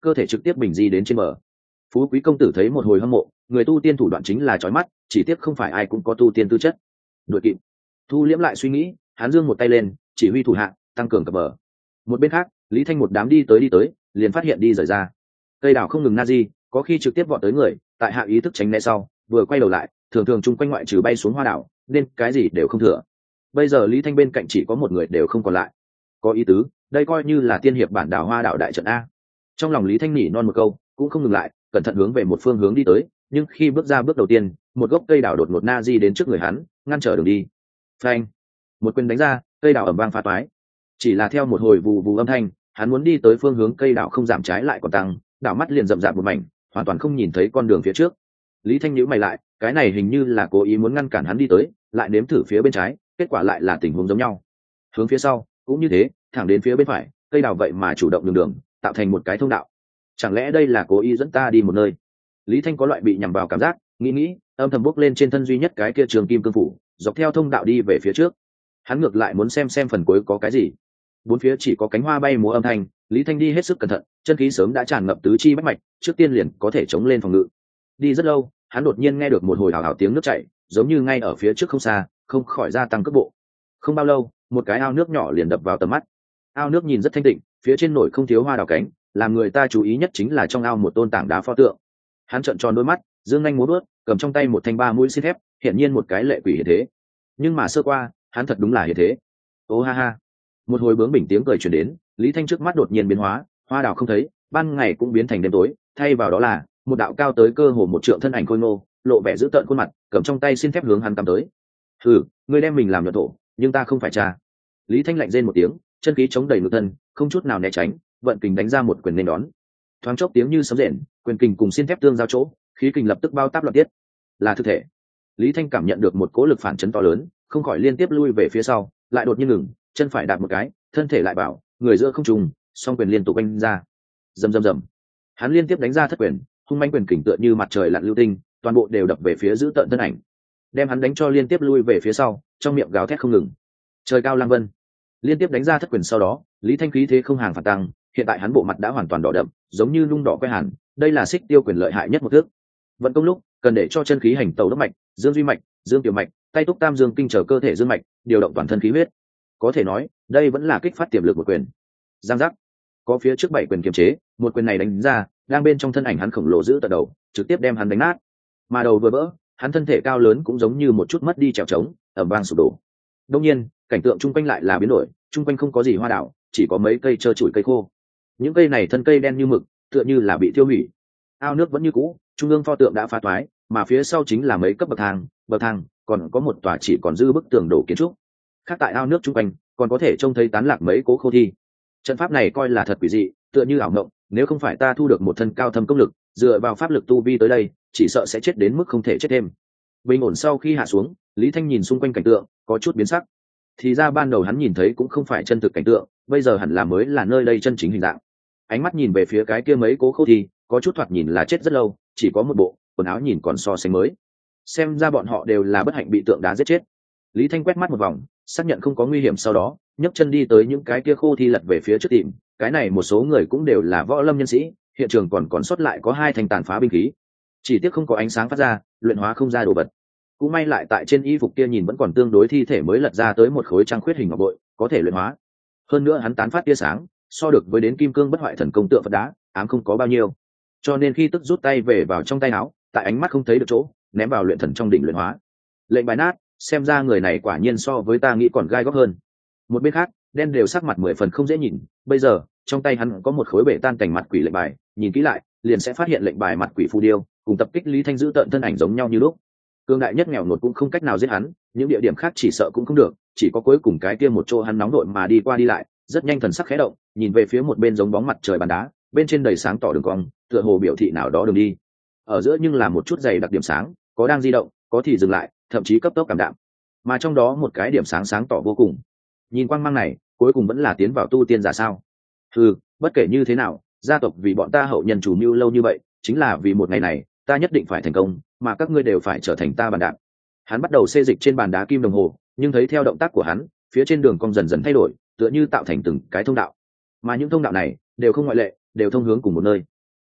cơ thể trực tiếp bình di đến trên bờ. Phú quý công tử thấy một hồi hâm mộ, người tu tiên thủ đoạn chính là chói mắt, chỉ tiếc không phải ai cũng có tu tiên tư chất. Đuổi kịp. Thu liễm lại suy nghĩ, hắn giương một tay lên, chỉ huy thủ hạ tăng cường cập bờ. Một bên khác, Lý Thanh một đám đi tới đi tới, liền phát hiện đi rời ra. Cây đảo không ngừng na di, có khi trực tiếp vọt tới người, tại hạ ý thức tránh né sau, vừa quay đầu lại, thường thường chung quanh ngoại trừ bay xuống hoa đảo, nên cái gì đều không thừa. Bây giờ Lý Thanh bên cạnh chỉ có một người đều không còn lại. Có ý tứ, đây coi như là tiên hiệp bản đảo hoa đảo đại trận a. Trong lòng Lý Thanh nỉ non một câu, cũng không ngừng lại, cẩn thận hướng về một phương hướng đi tới, nhưng khi bước ra bước đầu tiên, một gốc cây đảo đột ngột na di đến trước người hắn, ngăn trở đường đi. Phanh! Một quyền đánh ra, cây đảo ầm vang phá toái. Chỉ là theo một hồi vù vù âm thanh, hắn muốn đi tới phương hướng cây đảo không giảm trái lại còn tăng, đảo mắt liền rậm rạp một mảnh, hoàn toàn không nhìn thấy con đường phía trước. Lý Thanh nhíu mày lại, cái này hình như là cố ý muốn ngăn cản hắn đi tới, lại nếm thử phía bên trái, kết quả lại là tình huống giống nhau. Hướng phía sau, cũng như thế, thẳng đến phía bên phải, cây đảo vậy mà chủ động đường đường, tạo thành một cái thông đạo. Chẳng lẽ đây là cố ý dẫn ta đi một nơi? Lý Thanh có loại bị nhằm vào cảm giác, nghĩ nghĩ, âm thầm bốc lên trên thân duy nhất cái kia trường kim cương phủ, dọc theo thông đạo đi về phía trước. Hắn ngược lại muốn xem xem phần cuối có cái gì. Bốn phía chỉ có cánh hoa bay múa âm thanh, Lý Thanh đi hết sức cẩn thận, chân khí sớm đã tràn ngập tứ chi bách mạch, trước tiên liền có thể chống lên phòng ngự. Đi rất lâu, hắn đột nhiên nghe được một hồi hào hào tiếng nước chảy, giống như ngay ở phía trước không xa, không khỏi gia tăng cước bộ. Không bao lâu, một cái ao nước nhỏ liền đập vào tầm mắt. Ao nước nhìn rất thanh tịnh, phía trên nổi không thiếu hoa đào cánh, làm người ta chú ý nhất chính là trong ao một tôn tảng đá pho tượng. Hắn trợn tròn đôi mắt, dương nhanh múa bước, cầm trong tay một thanh ba mũi xin thép, hiển nhiên một cái lệ quỷ hiện thế. Nhưng mà sơ qua, hắn thật đúng là hiện thế. Ô ha ha! Một hồi bướng bỉnh tiếng cười truyền đến, Lý Thanh trước mắt đột nhiên biến hóa, hoa đào không thấy, ban ngày cũng biến thành đêm tối, thay vào đó là một đạo cao tới cơ hồ một trượng thân ảnh khôi ngô, lộ vẻ dữ tợn khuôn mặt, cầm trong tay xin thép hướng hắn cắm tới. Hừ, ngươi đem mình làm nhuận thổ, nhưng ta không phải cha. Lý Thanh lạnh rên một tiếng, chân khí chống đầy ngực thân, không chút nào né tránh, vận kình đánh ra một quyền nên đón. Thoáng chốc tiếng như sấm rền, quyền kình cùng xin thép tương giao chỗ, khí kình lập tức bao táp loạn tiết. Là thực thể. Lý Thanh cảm nhận được một cỗ lực phản chấn to lớn, không khỏi liên tiếp lui về phía sau, lại đột nhiên ngừng, chân phải đạp một cái, thân thể lại bảo, người giữa không trùng, song quyền liên tục đánh ra. Rầm rầm rầm. Hắn liên tiếp đánh ra thất quyền, hung manh quyền kình tựa như mặt trời lặn lưu tinh, toàn bộ đều đập về phía giữ tận thân ảnh, đem hắn đánh cho liên tiếp lui về phía sau, trong miệng gào thét không ngừng. Trời cao lang vân. Liên tiếp đánh ra thất quyền sau đó, Lý Thanh khí thế không hàng phản tăng, hiện tại hắn bộ mặt đã hoàn toàn đỏ đậm, giống như nung đỏ que hàn, đây là xích tiêu quyền lợi hại nhất một thước. Vận công lúc, cần để cho chân khí hành tẩu đốc mạch, dương duy mạch, dương tiểu mạch, tay túc tam dương kinh trở cơ thể dương mạch, điều động toàn thân khí huyết. Có thể nói, đây vẫn là kích phát tiềm lực một quyền. Giang giác. Có phía trước bảy quyền kiềm chế, một quyền này đánh ra, đang bên trong thân ảnh hắn khổng lồ giữ tận đầu, trực tiếp đem hắn đánh nát. Mà đầu vừa vỡ, hắn thân thể cao lớn cũng giống như một chút mất đi trèo trống, ầm vang sụp đổ. Đương nhiên, cảnh tượng chung quanh lại là biến đổi, chung quanh không có gì hoa đảo, chỉ có mấy cây trơ trụi cây khô. Những cây này thân cây đen như mực, tựa như là bị tiêu hủy. Ao nước vẫn như cũ, trung ương pho tượng đã phá toái, mà phía sau chính là mấy cấp bậc thang, bậc thang, còn có một tòa chỉ còn dư bức tường đổ kiến trúc. Khác tại ao nước chung quanh, còn có thể trông thấy tán lạc mấy cố khô thi. Trận pháp này coi là thật quỷ dị, tựa như ảo mộng, nếu không phải ta thu được một thân cao thâm công lực, dựa vào pháp lực tu vi tới đây, chỉ sợ sẽ chết đến mức không thể chết thêm. Bình ổn sau khi hạ xuống, Lý Thanh nhìn xung quanh cảnh tượng, có chút biến sắc. Thì ra ban đầu hắn nhìn thấy cũng không phải chân thực cảnh tượng, bây giờ hẳn là mới là nơi đây chân chính hình dạng. Ánh mắt nhìn về phía cái kia mấy cố khô thi, có chút thoạt nhìn là chết rất lâu, chỉ có một bộ quần áo nhìn còn so sánh mới. Xem ra bọn họ đều là bất hạnh bị tượng đá giết chết. Lý Thanh quét mắt một vòng, xác nhận không có nguy hiểm sau đó, nhấc chân đi tới những cái kia khô thi lật về phía trước tìm. Cái này một số người cũng đều là võ lâm nhân sĩ, hiện trường còn còn sót lại có hai thanh tàn phá binh khí, chỉ tiếc không có ánh sáng phát ra, luyện hóa không ra đồ vật. Cũng may lại tại trên y phục kia nhìn vẫn còn tương đối thi thể mới lật ra tới một khối trăng khuyết hình ngọc bội, có thể luyện hóa. Hơn nữa hắn tán phát tia sáng, so được với đến kim cương bất hoại thần công tượng Phật đá, ám không có bao nhiêu. Cho nên khi tức rút tay về vào trong tay áo, tại ánh mắt không thấy được chỗ, ném vào luyện thần trong đỉnh luyện hóa. Lệnh bài nát, xem ra người này quả nhiên so với ta nghĩ còn gai góc hơn. Một bên khác, đen đều sắc mặt mười phần không dễ nhìn, bây giờ trong tay hắn có một khối bể tan cảnh mặt quỷ lệnh bài, nhìn kỹ lại liền sẽ phát hiện lệnh bài mặt quỷ phù điêu cùng tập kích Lý Thanh giữ tợn thân ảnh giống nhau như lúc. Cương đại nhất nghèo nột cũng không cách nào giết hắn, những địa điểm khác chỉ sợ cũng không được, chỉ có cuối cùng cái kia một chỗ hắn nóng đội mà đi qua đi lại, rất nhanh thần sắc khẽ động, nhìn về phía một bên giống bóng mặt trời bàn đá, bên trên đầy sáng tỏ đường cong, tựa hồ biểu thị nào đó đường đi. Ở giữa nhưng là một chút dày đặc điểm sáng, có đang di động, có thì dừng lại, thậm chí cấp tốc cảm đạm. Mà trong đó một cái điểm sáng sáng tỏ vô cùng. Nhìn quang mang này, cuối cùng vẫn là tiến vào tu tiên giả sao? Ừ, bất kể như thế nào, gia tộc vì bọn ta hậu nhân chủ mưu lâu như vậy, chính là vì một ngày này, ta nhất định phải thành công, mà các ngươi đều phải trở thành ta bàn đạp. Hắn bắt đầu xê dịch trên bàn đá kim đồng hồ, nhưng thấy theo động tác của hắn, phía trên đường cong dần dần thay đổi, tựa như tạo thành từng cái thông đạo. Mà những thông đạo này đều không ngoại lệ, đều thông hướng cùng một nơi.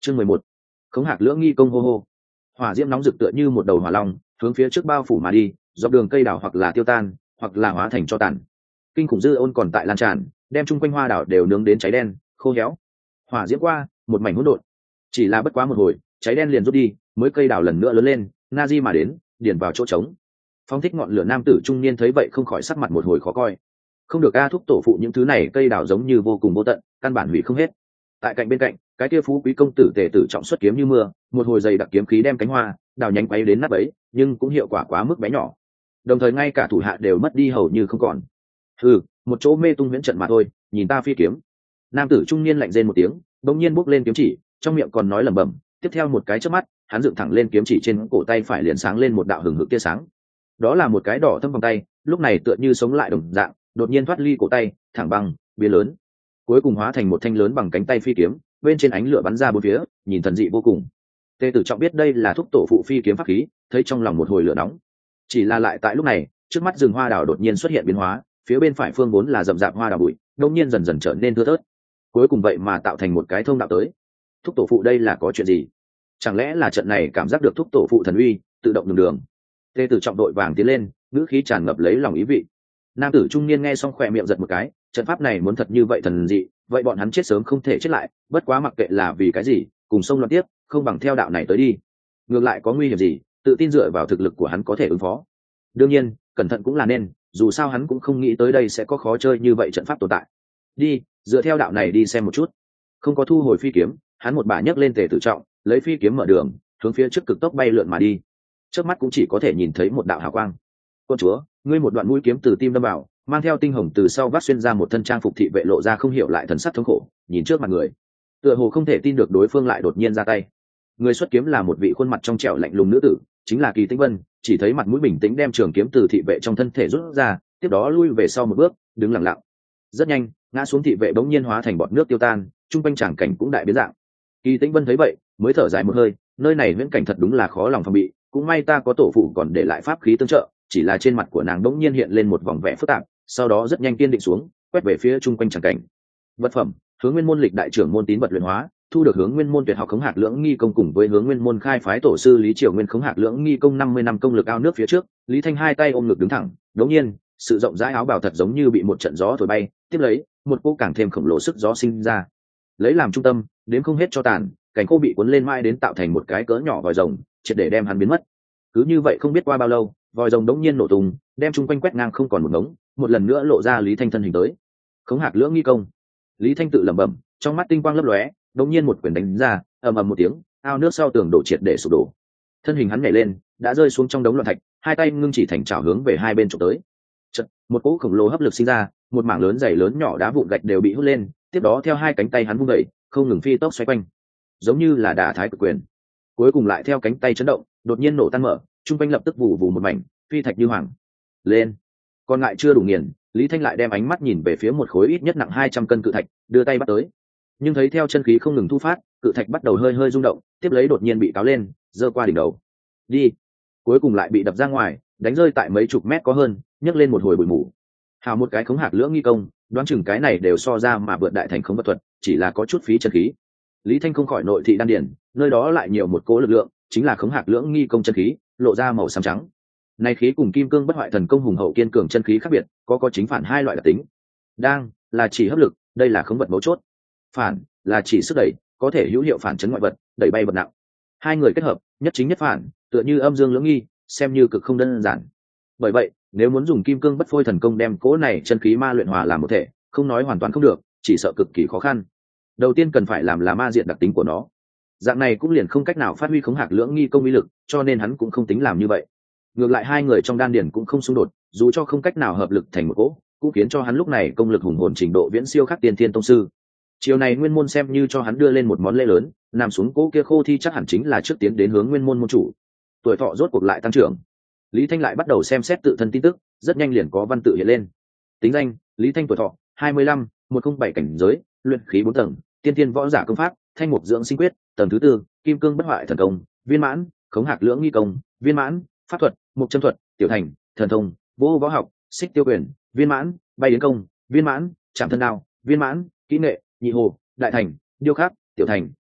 Chương mười một. Khống hạc lưỡng nghi công hô hô. Hỏa diễm nóng rực tựa như một đầu hỏa long, hướng phía trước bao phủ mà đi, dọc đường cây đảo hoặc là tiêu tan, hoặc là hóa thành tro tàn. Kinh khủng dư ôn còn tại lan tràn, đem chung quanh hoa đảo đều nướng đến cháy đen, khô héo. Hỏa diễm qua, một mảnh hỗn độn. Chỉ là bất quá một hồi, cháy đen liền rút đi, mới cây đảo lần nữa lớn lên, Nazi mà đến, điền vào chỗ trống. Phong thích ngọn lửa nam tử trung niên thấy vậy không khỏi sắc mặt một hồi khó coi. Không được a, thúc tổ phụ những thứ này cây đảo giống như vô cùng vô tận, căn bản hủy không hết. Tại cạnh bên cạnh, cái kia phú quý công tử tề tử trọng xuất kiếm như mưa, một hồi dày đặc kiếm khí đem cánh hoa đào nhánh quấy đến nát bấy, nhưng cũng hiệu quả quá mức bé nhỏ. Đồng thời ngay cả thủ hạ đều mất đi hầu như không còn. Ừ, một chỗ mê tung huyễn trận mà thôi, nhìn ta phi kiếm. Nam tử trung niên lạnh rên một tiếng, bỗng nhiên bốc lên kiếm chỉ, trong miệng còn nói lẩm bẩm, tiếp theo một cái chớp mắt, hắn dựng thẳng lên kiếm chỉ trên cổ tay phải liền sáng lên một đạo hừng hực tia sáng. Đó là một cái đỏ thâm vòng tay, lúc này tựa như sống lại đồng dạng, đột nhiên thoát ly cổ tay, thẳng băng, biến lớn, cuối cùng hóa thành một thanh lớn bằng cánh tay phi kiếm, bên trên ánh lửa bắn ra bốn phía, nhìn thần dị vô cùng. Tề tử trọng biết đây là thúc tổ phụ phi kiếm pháp khí, thấy trong lòng một hồi lửa nóng. Chỉ là lại tại lúc này, trước mắt rừng hoa đào đột nhiên xuất hiện biến hóa, phía bên phải phương vốn là rậm rạp hoa đào bụi, đột nhiên dần dần trở nên thưa thớt, cuối cùng vậy mà tạo thành một cái thông đạo tới. Thúc tổ phụ đây là có chuyện gì? Chẳng lẽ là trận này cảm giác được thúc tổ phụ thần uy, tự động đường đường? Tề tử trọng đội vàng tiến lên, ngữ khí tràn ngập lấy lòng ý vị. Nam tử trung niên nghe xong khỏe miệng giật một cái, trận pháp này muốn thật như vậy thần dị, vậy bọn hắn chết sớm không thể chết lại, bất quá mặc kệ là vì cái gì, cùng sông loạn tiếp, không bằng theo đạo này tới đi. Ngược lại có nguy hiểm gì, tự tin dựa vào thực lực của hắn có thể ứng phó. Đương nhiên, cẩn thận cũng là nên, dù sao hắn cũng không nghĩ tới đây sẽ có khó chơi như vậy trận pháp tồn tại. Đi, dựa theo đạo này đi xem một chút. Không có thu hồi phi kiếm, hắn một bà nhấc lên Tề tử trọng, lấy phi kiếm mở đường, hướng phía trước cực tốc bay lượn mà đi. Trước mắt cũng chỉ có thể nhìn thấy một đạo hào quang. Con chúa, ngươi một đoạn mũi kiếm từ tim đâm vào, mang theo tinh hồng từ sau vắt xuyên ra một thân trang phục thị vệ lộ ra không hiểu lại thần sắc thống khổ, nhìn trước mặt người, tựa hồ không thể tin được đối phương lại đột nhiên ra tay. Người xuất kiếm là một vị khuôn mặt trong trẻo lạnh lùng nữ tử, chính là Kỳ Tĩnh Vân, chỉ thấy mặt mũi bình tĩnh đem trường kiếm từ thị vệ trong thân thể rút ra, tiếp đó lui về sau một bước, đứng lặng lặng. Rất nhanh, ngã xuống thị vệ bỗng nhiên hóa thành bọt nước tiêu tan, trung quanh tràng cảnh cũng đại biến dạng. Kỳ Tĩnh Vân thấy vậy, mới thở dài một hơi, nơi này viễn cảnh thật đúng là khó lòng phòng bị, cũng may ta có tổ phụ còn để lại pháp khí tương trợ, chỉ là trên mặt của nàng bỗng nhiên hiện lên một vòng vẻ phức tạp, sau đó rất nhanh kiên định xuống, quét về phía trung quanh tràng cảnh. Vật phẩm: Hướng Nguyên môn lịch đại trưởng môn tín vật luyện hóa, thu được Hướng Nguyên môn tuyệt học khống hạc lưỡng nghi công cùng với Hướng Nguyên môn khai phái tổ sư Lý Triều Nguyên khống hạc lưỡng nghi công năm mươi năm công lực ao nước phía trước, Lý Thanh hai tay ôm ngực đứng thẳng, đống nhiên, sự rộng rãi áo bào thật giống như bị một trận gió thổi bay, tiếp lấy, một cỗ càng thêm khổng lồ sức gió sinh ra. Lấy làm trung tâm, đến không hết cho tàn, cảnh khô bị cuốn lên mãi đến tạo thành một cái cỡ nhỏ vòi rồng, triệt để đem hắn biến mất. Cứ như vậy không biết qua bao lâu, vòi rồng đống nhiên nổ tung, đem chung quanh quét ngang không còn một ngống, một lần nữa lộ ra Lý Thanh thân hình tới. Khống hạc lưỡng nghi công. Lý Thanh tự lẩm bẩm, trong mắt tinh quang lấp lóe, đống nhiên một quyền đánh ra, ầm ầm một tiếng, ao nước sau tường đổ triệt để sụp đổ. Thân hình hắn nhảy lên, đã rơi xuống trong đống loạn thạch, hai tay ngưng chỉ thành chảo hướng về hai bên chụp tới. Chợt, một cỗ khổng lồ hấp lực sinh ra, một mảng lớn dày lớn nhỏ đá vụn gạch đều bị hút lên, tiếp đó theo hai cánh tay hắn vung đẩy, không ngừng phi tốc xoay quanh, giống như là đả thái cực quyền. Cuối cùng lại theo cánh tay chấn động, đột nhiên nổ tan mở, trung quanh lập tức vụ vụ một mảnh, phi thạch như hoàng. Lên. Còn ngại chưa đủ nghiền, Lý Thanh lại đem ánh mắt nhìn về phía một khối ít nhất nặng hai trăm cân cự thạch, đưa tay bắt tới. Nhưng thấy theo chân khí không ngừng thu phát, cự thạch bắt đầu hơi hơi rung động, tiếp lấy đột nhiên bị cáo lên, giơ qua đỉnh đầu. Đi. Cuối cùng lại bị đập ra ngoài, đánh rơi tại mấy chục mét có hơn, nhấc lên một hồi bụi mù. Hào một cái khống hạc lưỡng nghi công, đoán chừng cái này đều so ra mà vượt đại thành khống vật thuật, chỉ là có chút phí chân khí. Lý Thanh không khỏi nội thị đan điển, nơi đó lại nhiều một cố lực lượng, chính là khống hạc lưỡng nghi công chân khí, lộ ra màu xám trắng. Này khí cùng kim cương bất hoại thần công hùng hậu kiên cường chân khí khác biệt, có có chính phản hai loại đặc tính. Đang là chỉ hấp lực, đây là khống vật mấu chốt. Phản là chỉ sức đẩy, có thể hữu hiệu phản chấn ngoại vật, đẩy bay vật nặng. Hai người kết hợp, nhất chính nhất phản, tựa như âm dương lưỡng nghi, xem như cực không đơn giản. Bởi vậy, nếu muốn dùng kim cương bất phôi thần công đem cố này chân khí ma luyện hòa làm một thể, không nói hoàn toàn không được, chỉ sợ cực kỳ khó khăn. Đầu tiên cần phải làm là ma diện đặc tính của nó. Dạng này cũng liền không cách nào phát huy khống hạc lưỡng nghi công uy lực, cho nên hắn cũng không tính làm như vậy. Ngược lại hai người trong đan điển cũng không xung đột, dù cho không cách nào hợp lực thành một cỗ, cũng khiến cho hắn lúc này công lực hùng hồn trình độ viễn siêu khắc tiên thiên tông sư. Chiều này Nguyên môn xem như cho hắn đưa lên một món lễ lớn, nằm xuống cỗ kia khô thi chắc hẳn chính là trước tiến đến hướng Nguyên môn môn chủ. Tuổi thọ rốt cuộc lại tăng trưởng. Lý Thanh lại bắt đầu xem xét tự thân tin tức, rất nhanh liền có văn tự hiện lên. Tính danh: Lý Thanh, tuổi thọ hai mươi lăm, một không bảy cảnh giới, luyện khí bốn tầng, tiên tiên võ giả công pháp, thanh mục dưỡng sinh quyết, tầng thứ tư, kim cương bất hoại thần công, viên mãn, khống hạc lưỡng nghi công, viên mãn, pháp thuật, mục châm thuật, tiểu thành, thần thông, vô võ học, xích tiêu quyền, viên mãn, bay đến công, viên mãn, chạm thân đao, viên mãn, kỹ nghệ, nhị hồ, đại thành, điêu khắc, tiểu thành,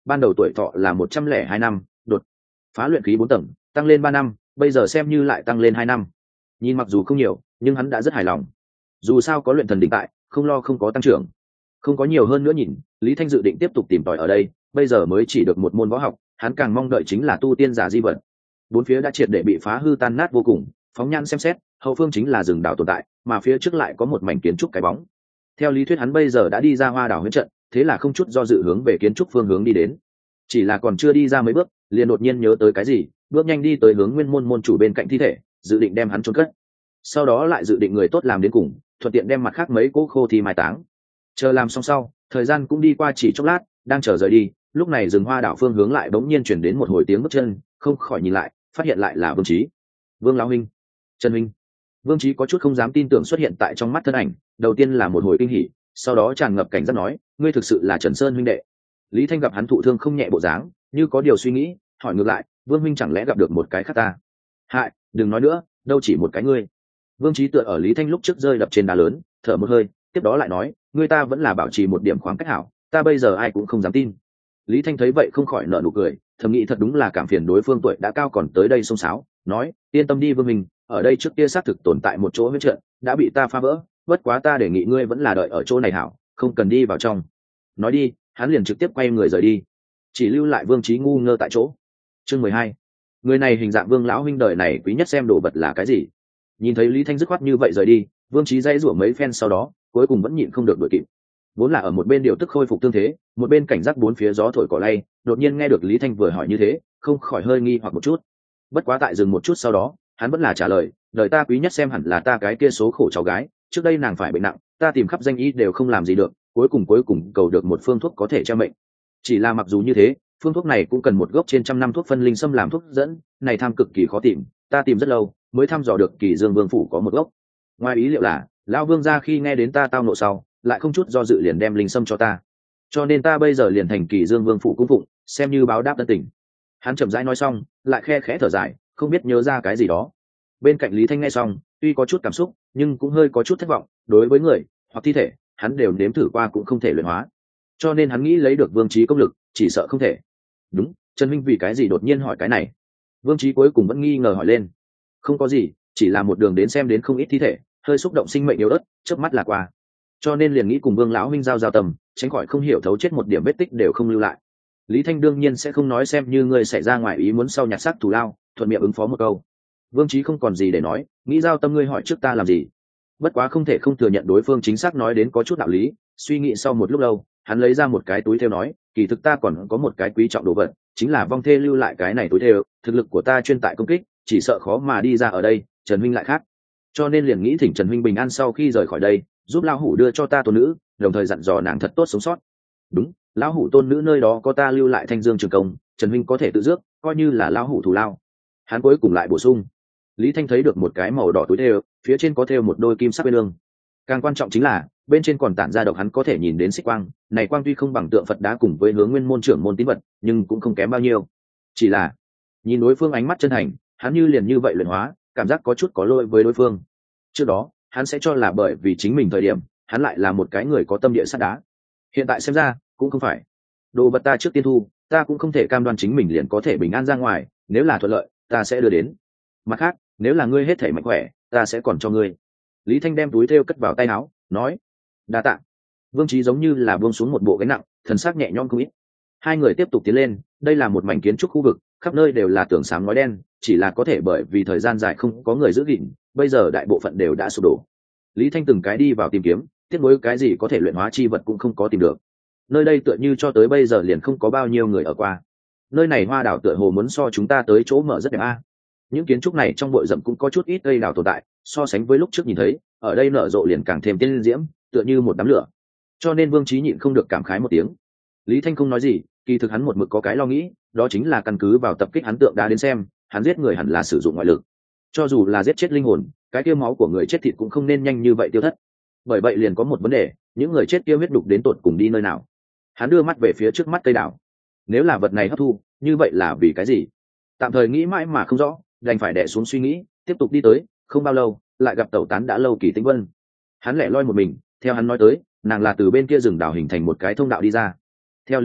ban đầu tuổi thọ là một trăm lẻ hai năm, đột phá luyện khí bốn tầng, tăng lên ba năm, bây giờ xem như lại tăng lên hai năm. Nhìn mặc dù không nhiều, nhưng hắn đã rất hài lòng. Dù sao có luyện thần đỉnh tại, không lo không có tăng trưởng. Không có nhiều hơn nữa nhìn, Lý Thanh dự định tiếp tục tìm tòi ở đây, bây giờ mới chỉ được một môn võ học, hắn càng mong đợi chính là tu tiên giả di vật. Bốn phía đã triệt để bị phá hư tan nát vô cùng, phóng nhan xem xét, hậu phương chính là rừng đảo tồn tại, mà phía trước lại có một mảnh kiến trúc cái bóng. Theo lý thuyết hắn bây giờ đã đi ra Hoa Đảo huyễn trận, thế là không chút do dự hướng về kiến trúc phương hướng đi đến. Chỉ là còn chưa đi ra mấy bước, liền đột nhiên nhớ tới cái gì, bước nhanh đi tới hướng Nguyên Môn môn chủ bên cạnh thi thể, dự định đem hắn chôn cất. Sau đó lại dự định người tốt làm đến cùng, thuận tiện đem mặt khác mấy cỗ khô thi mai táng. Chờ làm xong sau, thời gian cũng đi qua chỉ chốc lát, đang chờ rời đi, lúc này rừng Hoa Đảo phương hướng lại bỗng nhiên chuyển đến một hồi tiếng bước chân, không khỏi nhìn lại, phát hiện lại là Vương Chí. Vương lão huynh, Trần huynh. Vương Chí có chút không dám tin tưởng xuất hiện tại trong mắt thân ảnh, đầu tiên là một hồi kinh hỉ, sau đó tràn ngập cảnh giác nói, ngươi thực sự là Trần Sơn huynh đệ. Lý Thanh gặp hắn thụ thương không nhẹ bộ dáng, như có điều suy nghĩ, hỏi ngược lại, Vương huynh chẳng lẽ gặp được một cái khác ta? Hại, đừng nói nữa, đâu chỉ một cái ngươi. Vương Chí tựa ở Lý Thanh lúc trước rơi đập trên đá lớn, thở một hơi, tiếp đó lại nói, ngươi ta vẫn là bảo trì một điểm khoảng cách hảo, ta bây giờ ai cũng không dám tin. Lý Thanh thấy vậy không khỏi nở nụ cười, thầm nghĩ thật đúng là cảm phiền đối phương tuổi đã cao còn tới đây xông xáo, nói, yên tâm đi Vương huynh, ở đây trước kia xác thực tồn tại một chỗ huyễn trận, đã bị ta phá vỡ, bất quá ta đề nghị ngươi vẫn là đợi ở chỗ này hảo, không cần đi vào trong. Nói đi, hắn liền trực tiếp quay người rời đi, chỉ lưu lại Vương Chí ngu ngơ tại chỗ. Chương mười hai, người này hình dạng Vương lão huynh đời này quý nhất xem đồ vật là cái gì? Nhìn thấy Lý Thanh dứt khoát như vậy rời đi, Vương Chí dây rủa mấy phen sau đó, cuối cùng vẫn nhịn không được đuổi kịp. Vốn là ở một bên điều tức khôi phục tương thế, một bên cảnh giác bốn phía gió thổi cỏ lay, đột nhiên nghe được Lý Thanh vừa hỏi như thế, không khỏi hơi nghi hoặc một chút. Bất quá tại dừng một chút sau đó, hắn vẫn là trả lời, đời ta quý nhất xem hẳn là ta cái kia số khổ cháu gái, trước đây nàng phải bệnh nặng, ta tìm khắp danh y đều không làm gì được, cuối cùng cuối cùng cầu được một phương thuốc có thể che bệnh. Chỉ là mặc dù như thế, phương thuốc này cũng cần một gốc trên trăm năm thuốc phân linh sâm làm thuốc dẫn, này tham cực kỳ khó tìm, ta tìm rất lâu mới thăm dò được Kỳ Dương Vương phủ có một gốc. Ngoài ý liệu là, lão vương gia khi nghe đến ta tao nộ sau, lại không chút do dự liền đem linh sâm cho ta, cho nên ta bây giờ liền thành Kỳ Dương Vương phủ cung phụng, xem như báo đáp ân tình. Hắn chậm rãi nói xong, lại khe khẽ thở dài, không biết nhớ ra cái gì đó. Bên cạnh Lý Thanh nghe xong, tuy có chút cảm xúc, nhưng cũng hơi có chút thất vọng, đối với người hoặc thi thể, hắn đều nếm thử qua cũng không thể luyện hóa, cho nên hắn nghĩ lấy được Vương Chí công lực, chỉ sợ không thể. Đúng, Trần Minh vì cái gì đột nhiên hỏi cái này? Vương Chí cuối cùng vẫn nghi ngờ hỏi lên. Không có gì, chỉ là một đường đến xem đến không ít thi thể, hơi xúc động sinh mệnh yếu ớt, chớp mắt là qua, cho nên liền nghĩ cùng Vương lão huynh giao giao tầm, tránh khỏi không hiểu thấu chết một điểm vết tích đều không lưu lại. Lý Thanh đương nhiên sẽ không nói xem như người xảy ra ngoài ý muốn sau nhặt xác thù lao, thuận miệng ứng phó một câu. Vương Chí không còn gì để nói, nghĩ giao tâm ngươi hỏi trước ta làm gì? Bất quá không thể không thừa nhận đối phương chính xác nói đến có chút đạo lý, suy nghĩ sau một lúc lâu, hắn lấy ra một cái túi thêu nói, kỳ thực ta còn có một cái quý trọng đồ vật, chính là vong thê lưu lại cái này túi thêu, thực lực của ta chuyên tại công kích, chỉ sợ khó mà đi ra ở đây, Trần huynh lại khác, cho nên liền nghĩ thỉnh Trần huynh bình an sau khi rời khỏi đây, giúp lão hủ đưa cho ta tôn nữ, đồng thời dặn dò nàng thật tốt sống sót. Đúng, lão hủ tôn nữ nơi đó có ta lưu lại thanh dương trường công, Trần huynh có thể tự dước, coi như là lão hủ thù lao. Hắn cuối cùng lại bổ sung. Lý Thanh thấy được một cái màu đỏ túi thêu, phía trên có thêu một đôi kim sắc bên lương. Càng quan trọng chính là bên trên còn tản ra độc, hắn có thể nhìn đến xích quang, này quang tuy không bằng tượng Phật đá cùng với hướng Nguyên môn trưởng môn tín vật, nhưng cũng không kém bao nhiêu. Chỉ là nhìn đối phương ánh mắt chân thành, hắn như liền như vậy luyện hóa, cảm giác có chút có lỗi với đối phương. Trước đó hắn sẽ cho là bởi vì chính mình thời điểm, hắn lại là một cái người có tâm địa sắt đá. Hiện tại xem ra cũng không phải. Đồ vật ta trước tiên thu, ta cũng không thể cam đoan chính mình liền có thể bình an ra ngoài, nếu là thuận lợi ta sẽ đưa đến, mặt khác nếu là ngươi hết thể mạnh khỏe ta sẽ còn cho ngươi. Lý Thanh đem túi thêu cất vào tay áo, nói, đa tạ. Vương Chí giống như là buông xuống một bộ gánh nặng, thần sắc nhẹ nhõm không ít. Hai người tiếp tục tiến lên, đây là một mảnh kiến trúc khu vực, khắp nơi đều là tường xám ngói đen, chỉ là có thể bởi vì thời gian dài không có người giữ gìn, bây giờ đại bộ phận đều đã sụp đổ. Lý Thanh từng cái đi vào tìm kiếm, tiếc nuối cái gì có thể luyện hóa chi vật cũng không có tìm được. Nơi đây tựa như cho tới bây giờ liền không có bao nhiêu người ở qua. Nơi này hoa đảo tựa hồ muốn so chúng ta tới chỗ mở rất đẹp a. Những kiến trúc này trong bụi rậm cũng có chút ít cây đào tồn tại, so sánh với lúc trước nhìn thấy, ở đây nở rộ liền càng thêm tiên diễm, tựa như một đám lửa. Cho nên Vương Chí nhịn không được cảm khái một tiếng. Lý Thanh không nói gì, kỳ thực hắn một mực có cái lo nghĩ, đó chính là căn cứ vào tập kích hắn tượng đá đến xem, hắn giết người hẳn là sử dụng ngoại lực. Cho dù là giết chết linh hồn, cái kia máu của người chết thịt cũng không nên nhanh như vậy tiêu thất. Bởi vậy liền có một vấn đề, những người chết kia huyết đục đến tột cùng đi nơi nào? Hắn đưa mắt về phía trước mắt cây đào. Nếu là vật này hấp thu, như vậy là vì cái gì? Tạm thời nghĩ mãi mà không rõ, đành phải đè xuống suy nghĩ, tiếp tục đi tới. Không bao lâu, lại gặp tẩu tán đã lâu Kỳ Tĩnh Vân. Hắn lẻ loi một mình, theo hắn nói tới, nàng là từ bên kia rừng đào hình thành một cái thông đạo đi ra. Theo lý thuyết,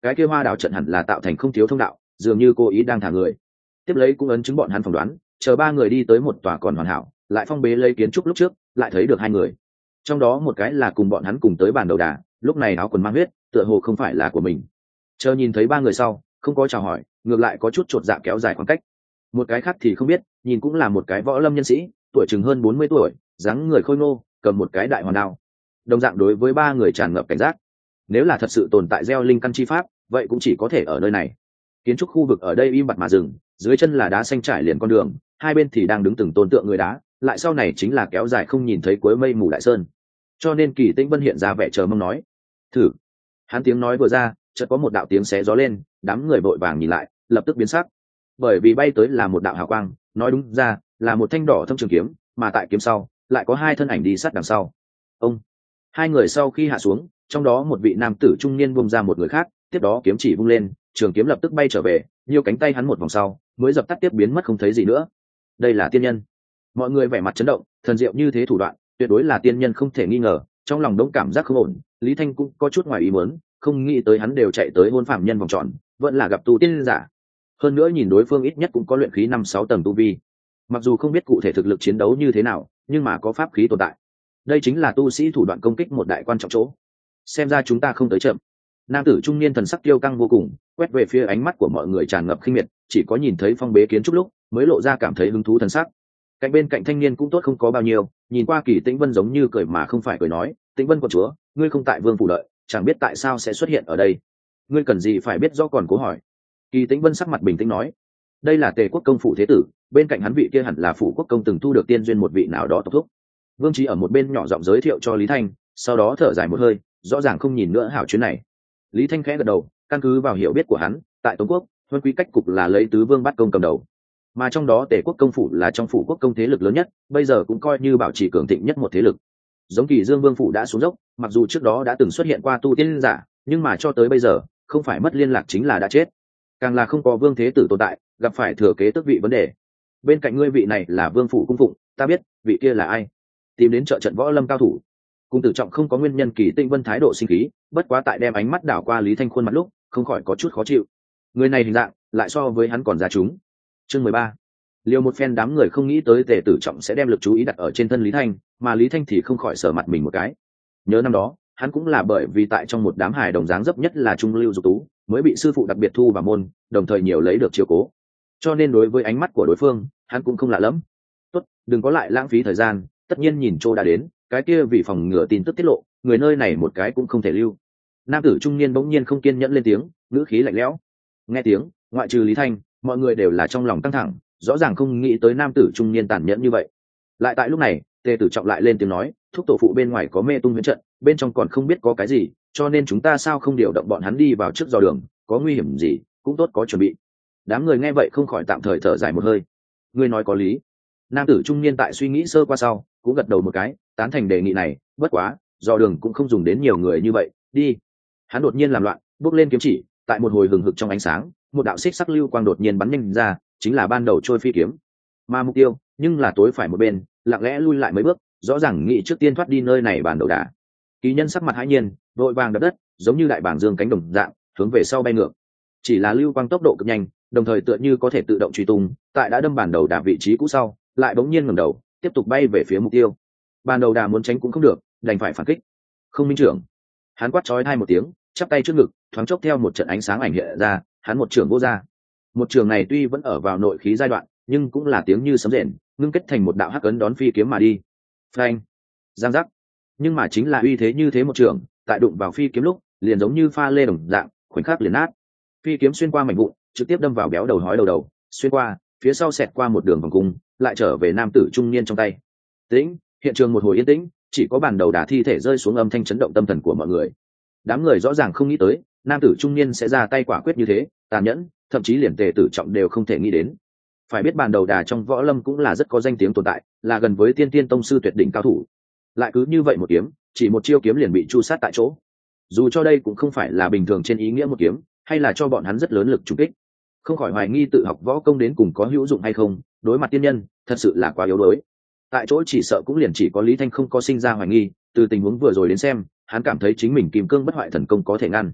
cái kia hoa đảo trận hẳn là tạo thành không thiếu thông đạo, dường như cố ý đang thả người. Tiếp lấy cũng ấn chứng bọn hắn phỏng đoán, chờ ba người đi tới một tòa còn hoàn hảo lại phong bế lấy kiến trúc lúc trước, lại thấy được hai người. Trong đó một cái là cùng bọn hắn cùng tới bàn đầu đà, lúc này áo quần mang huyết, tựa hồ không phải là của mình. Chờ nhìn thấy ba người sau, không có chào hỏi, ngược lại có chút chột dạ kéo dài khoảng cách. Một cái khác thì không biết, nhìn cũng là một cái võ lâm nhân sĩ, tuổi chừng hơn bốn mươi tuổi, dáng người khôi ngô, cầm một cái đại hoàn đao. Đồng dạng đối với ba người tràn ngập cảnh giác. Nếu là thật sự tồn tại gieo linh căn chi pháp, vậy cũng chỉ có thể ở nơi này. Kiến trúc khu vực ở đây im bặt mà dừng, dưới chân là đá xanh trải liền con đường, hai bên thì đang đứng từng tôn tượng người đá, lại sau này chính là kéo dài không nhìn thấy cuối mây mù đại sơn. Cho nên Kỳ Tĩnh Vân hiện ra vẻ chờ mong nói: "Thử." Hắn tiếng nói vừa ra, chợt có một đạo tiếng xé gió lên, đám người vội vàng nhìn lại, lập tức biến sắc. Bởi vì bay tới là một đạo hào quang, nói đúng ra là một thanh đỏ thâm trường kiếm, mà tại kiếm sau lại có hai thân ảnh đi sát đằng sau. Ông, hai người sau khi hạ xuống, trong đó một vị nam tử trung niên bung ra một người khác, tiếp đó kiếm chỉ vung lên, trường kiếm lập tức bay trở về, nhiều cánh tay hắn một vòng sau, mới dập tắt tiếp biến mất không thấy gì nữa. Đây là tiên nhân. Mọi người vẻ mặt chấn động, thần diệu như thế thủ đoạn, tuyệt đối là tiên nhân không thể nghi ngờ, trong lòng đống cảm giác không ổn. Lý Thanh cũng có chút ngoài ý muốn, không nghĩ tới hắn đều chạy tới hôn phạm nhân vòng tròn, vẫn là gặp tu tiên giả. Hơn nữa nhìn đối phương ít nhất cũng có luyện khí năm sáu tầng tu vi. Mặc dù không biết cụ thể thực lực chiến đấu như thế nào, nhưng mà có pháp khí tồn tại. Đây chính là tu sĩ thủ đoạn công kích một đại quan trọng chỗ. Xem ra chúng ta không tới chậm. Nam tử trung niên thần sắc kiêu căng vô cùng, quét về phía ánh mắt của mọi người tràn ngập khinh miệt, chỉ có nhìn thấy phong bế kiến trúc lúc mới lộ ra cảm thấy hứng thú thần sắc. Cạnh bên cạnh thanh niên cũng tốt không có bao nhiêu, nhìn qua Kỳ Tĩnh Vân giống như cười mà không phải cười nói: "Tĩnh Vân quận chúa, ngươi không tại vương phủ đợi, chẳng biết tại sao sẽ xuất hiện ở đây. Ngươi cần gì phải biết rõ còn cố hỏi." Kỳ Tĩnh Vân sắc mặt bình tĩnh nói: "Đây là Tề quốc công phủ thế tử, bên cạnh hắn vị kia hẳn là phủ quốc công từng thu được tiên duyên một vị nào đó tộc thúc." Vương Chí ở một bên nhỏ giọng giới thiệu cho Lý Thanh, sau đó thở dài một hơi, rõ ràng không nhìn nữa hảo chuyến này. Lý Thanh khẽ gật đầu, căn cứ vào hiểu biết của hắn, tại Tống quốc, huân quý cách cục là lấy tứ vương bắt công cầm đầu, mà trong đó Tề quốc công phủ là trong phủ quốc công thế lực lớn nhất, bây giờ cũng coi như bảo trì cường thịnh nhất một thế lực. Giống Kỳ Dương Vương phủ đã xuống dốc, mặc dù trước đó đã từng xuất hiện qua tu tiên giả, nhưng mà cho tới bây giờ, không phải mất liên lạc chính là đã chết. Càng là không có vương thế tử tồn tại, gặp phải thừa kế tước vị vấn đề. Bên cạnh ngươi vị này là vương phủ cung phụng, ta biết, vị kia là ai? Tìm đến trợ trận võ lâm cao thủ. Cung tử trọng không có nguyên nhân. Kỳ Tĩnh Vân thái độ sinh khí, bất quá tại đem ánh mắt đảo qua Lý Thanh khuôn mặt lúc, không khỏi có chút khó chịu. Người này hình dạng, lại so với hắn còn già chúng. Chương mười ba. Liều một phen đám người không nghĩ tới Tề Tử Trọng sẽ đem lực chú ý đặt ở trên thân Lý Thanh, mà Lý Thanh thì không khỏi sở mặt mình một cái. Nhớ năm đó, hắn cũng là bởi vì tại trong một đám hài đồng dáng dấp nhất là trung lưu dục tú, mới bị sư phụ đặc biệt thu vào môn, đồng thời nhiều lấy được chiếu cố. Cho nên đối với ánh mắt của đối phương, hắn cũng không lạ lắm. Tốt, đừng có lại lãng phí thời gian, tất nhiên nhìn Trô đã đến, cái kia vì phòng ngừa tin tức tiết lộ, người nơi này một cái cũng không thể lưu. Nam tử trung niên bỗng nhiên không kiên nhẫn lên tiếng, ngữ khí lạnh lẽo. Nghe tiếng, ngoại trừ Lý Thanh, mọi người đều là trong lòng căng thẳng, rõ ràng không nghĩ tới nam tử trung niên tàn nhẫn như vậy. Lại tại lúc này, Tề Tử Trọng lại lên tiếng nói: "Thúc tổ phụ bên ngoài có mê tung huyễn trận, bên trong còn không biết có cái gì, cho nên chúng ta sao không điều động bọn hắn đi vào trước dò đường, có nguy hiểm gì cũng tốt có chuẩn bị." Đám người nghe vậy không khỏi tạm thời thở dài một hơi. Ngươi nói có lý. Nam tử trung niên tại suy nghĩ sơ qua sau, cũng gật đầu một cái, tán thành đề nghị này. Bất quá, dò đường cũng không dùng đến nhiều người như vậy, đi. Hắn đột nhiên làm loạn, bước lên kiếm chỉ, tại một hồi hừng hực trong ánh sáng, một đạo xích sắc lưu quang đột nhiên bắn nhanh ra, chính là ban đầu trôi phi kiếm. Mà mục tiêu, nhưng là tối phải một bên, lặng lẽ lui lại mấy bước, rõ ràng nghĩ trước tiên thoát đi nơi này bàn đầu đà. Kỳ nhân sắc mặt hãi nhiên, vội vàng đập đất, giống như đại bảng dương cánh đồng dạng, hướng về sau bay ngược. Chỉ là lưu quang tốc độ cực nhanh, đồng thời tựa như có thể tự động truy tung, tại đã đâm bàn đầu đà vị trí cũ sau, lại bỗng nhiên ngẩng đầu, tiếp tục bay về phía mục tiêu. Bàn đầu đà muốn tránh cũng không được, đành phải phản kích. Không minh trưởng. Hắn quát chói tai một tiếng, chắp tay trước ngực, thoáng chốc theo một trận ánh sáng ảnh hiện ra, hắn một trường vô ra. Một trường này tuy vẫn ở vào nội khí giai đoạn, nhưng cũng là tiếng như sấm rền, ngưng kết thành một đạo hắc ấn đón phi kiếm mà đi. Phanh, giang giác. Nhưng mà chính là uy thế như thế một trường, tại đụng vào phi kiếm lúc, liền giống như pha lê đồng dạng, khoảnh khắc liền nát. Phi kiếm xuyên qua mảnh vụn, trực tiếp đâm vào béo đầu hói đầu đầu, xuyên qua, phía sau xẹt qua một đường vòng cung, lại trở về nam tử trung niên trong tay. Tĩnh, hiện trường một hồi yên tĩnh, chỉ có bàn đầu đả thi thể rơi xuống âm thanh chấn động tâm thần của mọi người. Đám người rõ ràng không nghĩ tới, nam tử trung niên sẽ ra tay quả quyết như thế, tàn nhẫn, thậm chí liền Tề Tử Trọng đều không thể nghĩ đến. Phải biết bàn đầu đà trong võ lâm cũng là rất có danh tiếng tồn tại, là gần với tiên tiên tông sư tuyệt đỉnh cao thủ. Lại cứ như vậy một kiếm, chỉ một chiêu kiếm liền bị chu sát tại chỗ. Dù cho đây cũng không phải là bình thường trên ý nghĩa một kiếm, hay là cho bọn hắn rất lớn lực trùng kích. Không khỏi hoài nghi tự học võ công đến cùng có hữu dụng hay không, đối mặt tiên nhân, thật sự là quá yếu đuối. Tại chỗ chỉ sợ cũng liền chỉ có Lý Thanh không có sinh ra hoài nghi, từ tình huống vừa rồi đến xem, hắn cảm thấy chính mình kim cương bất hoại thần công có thể ngăn.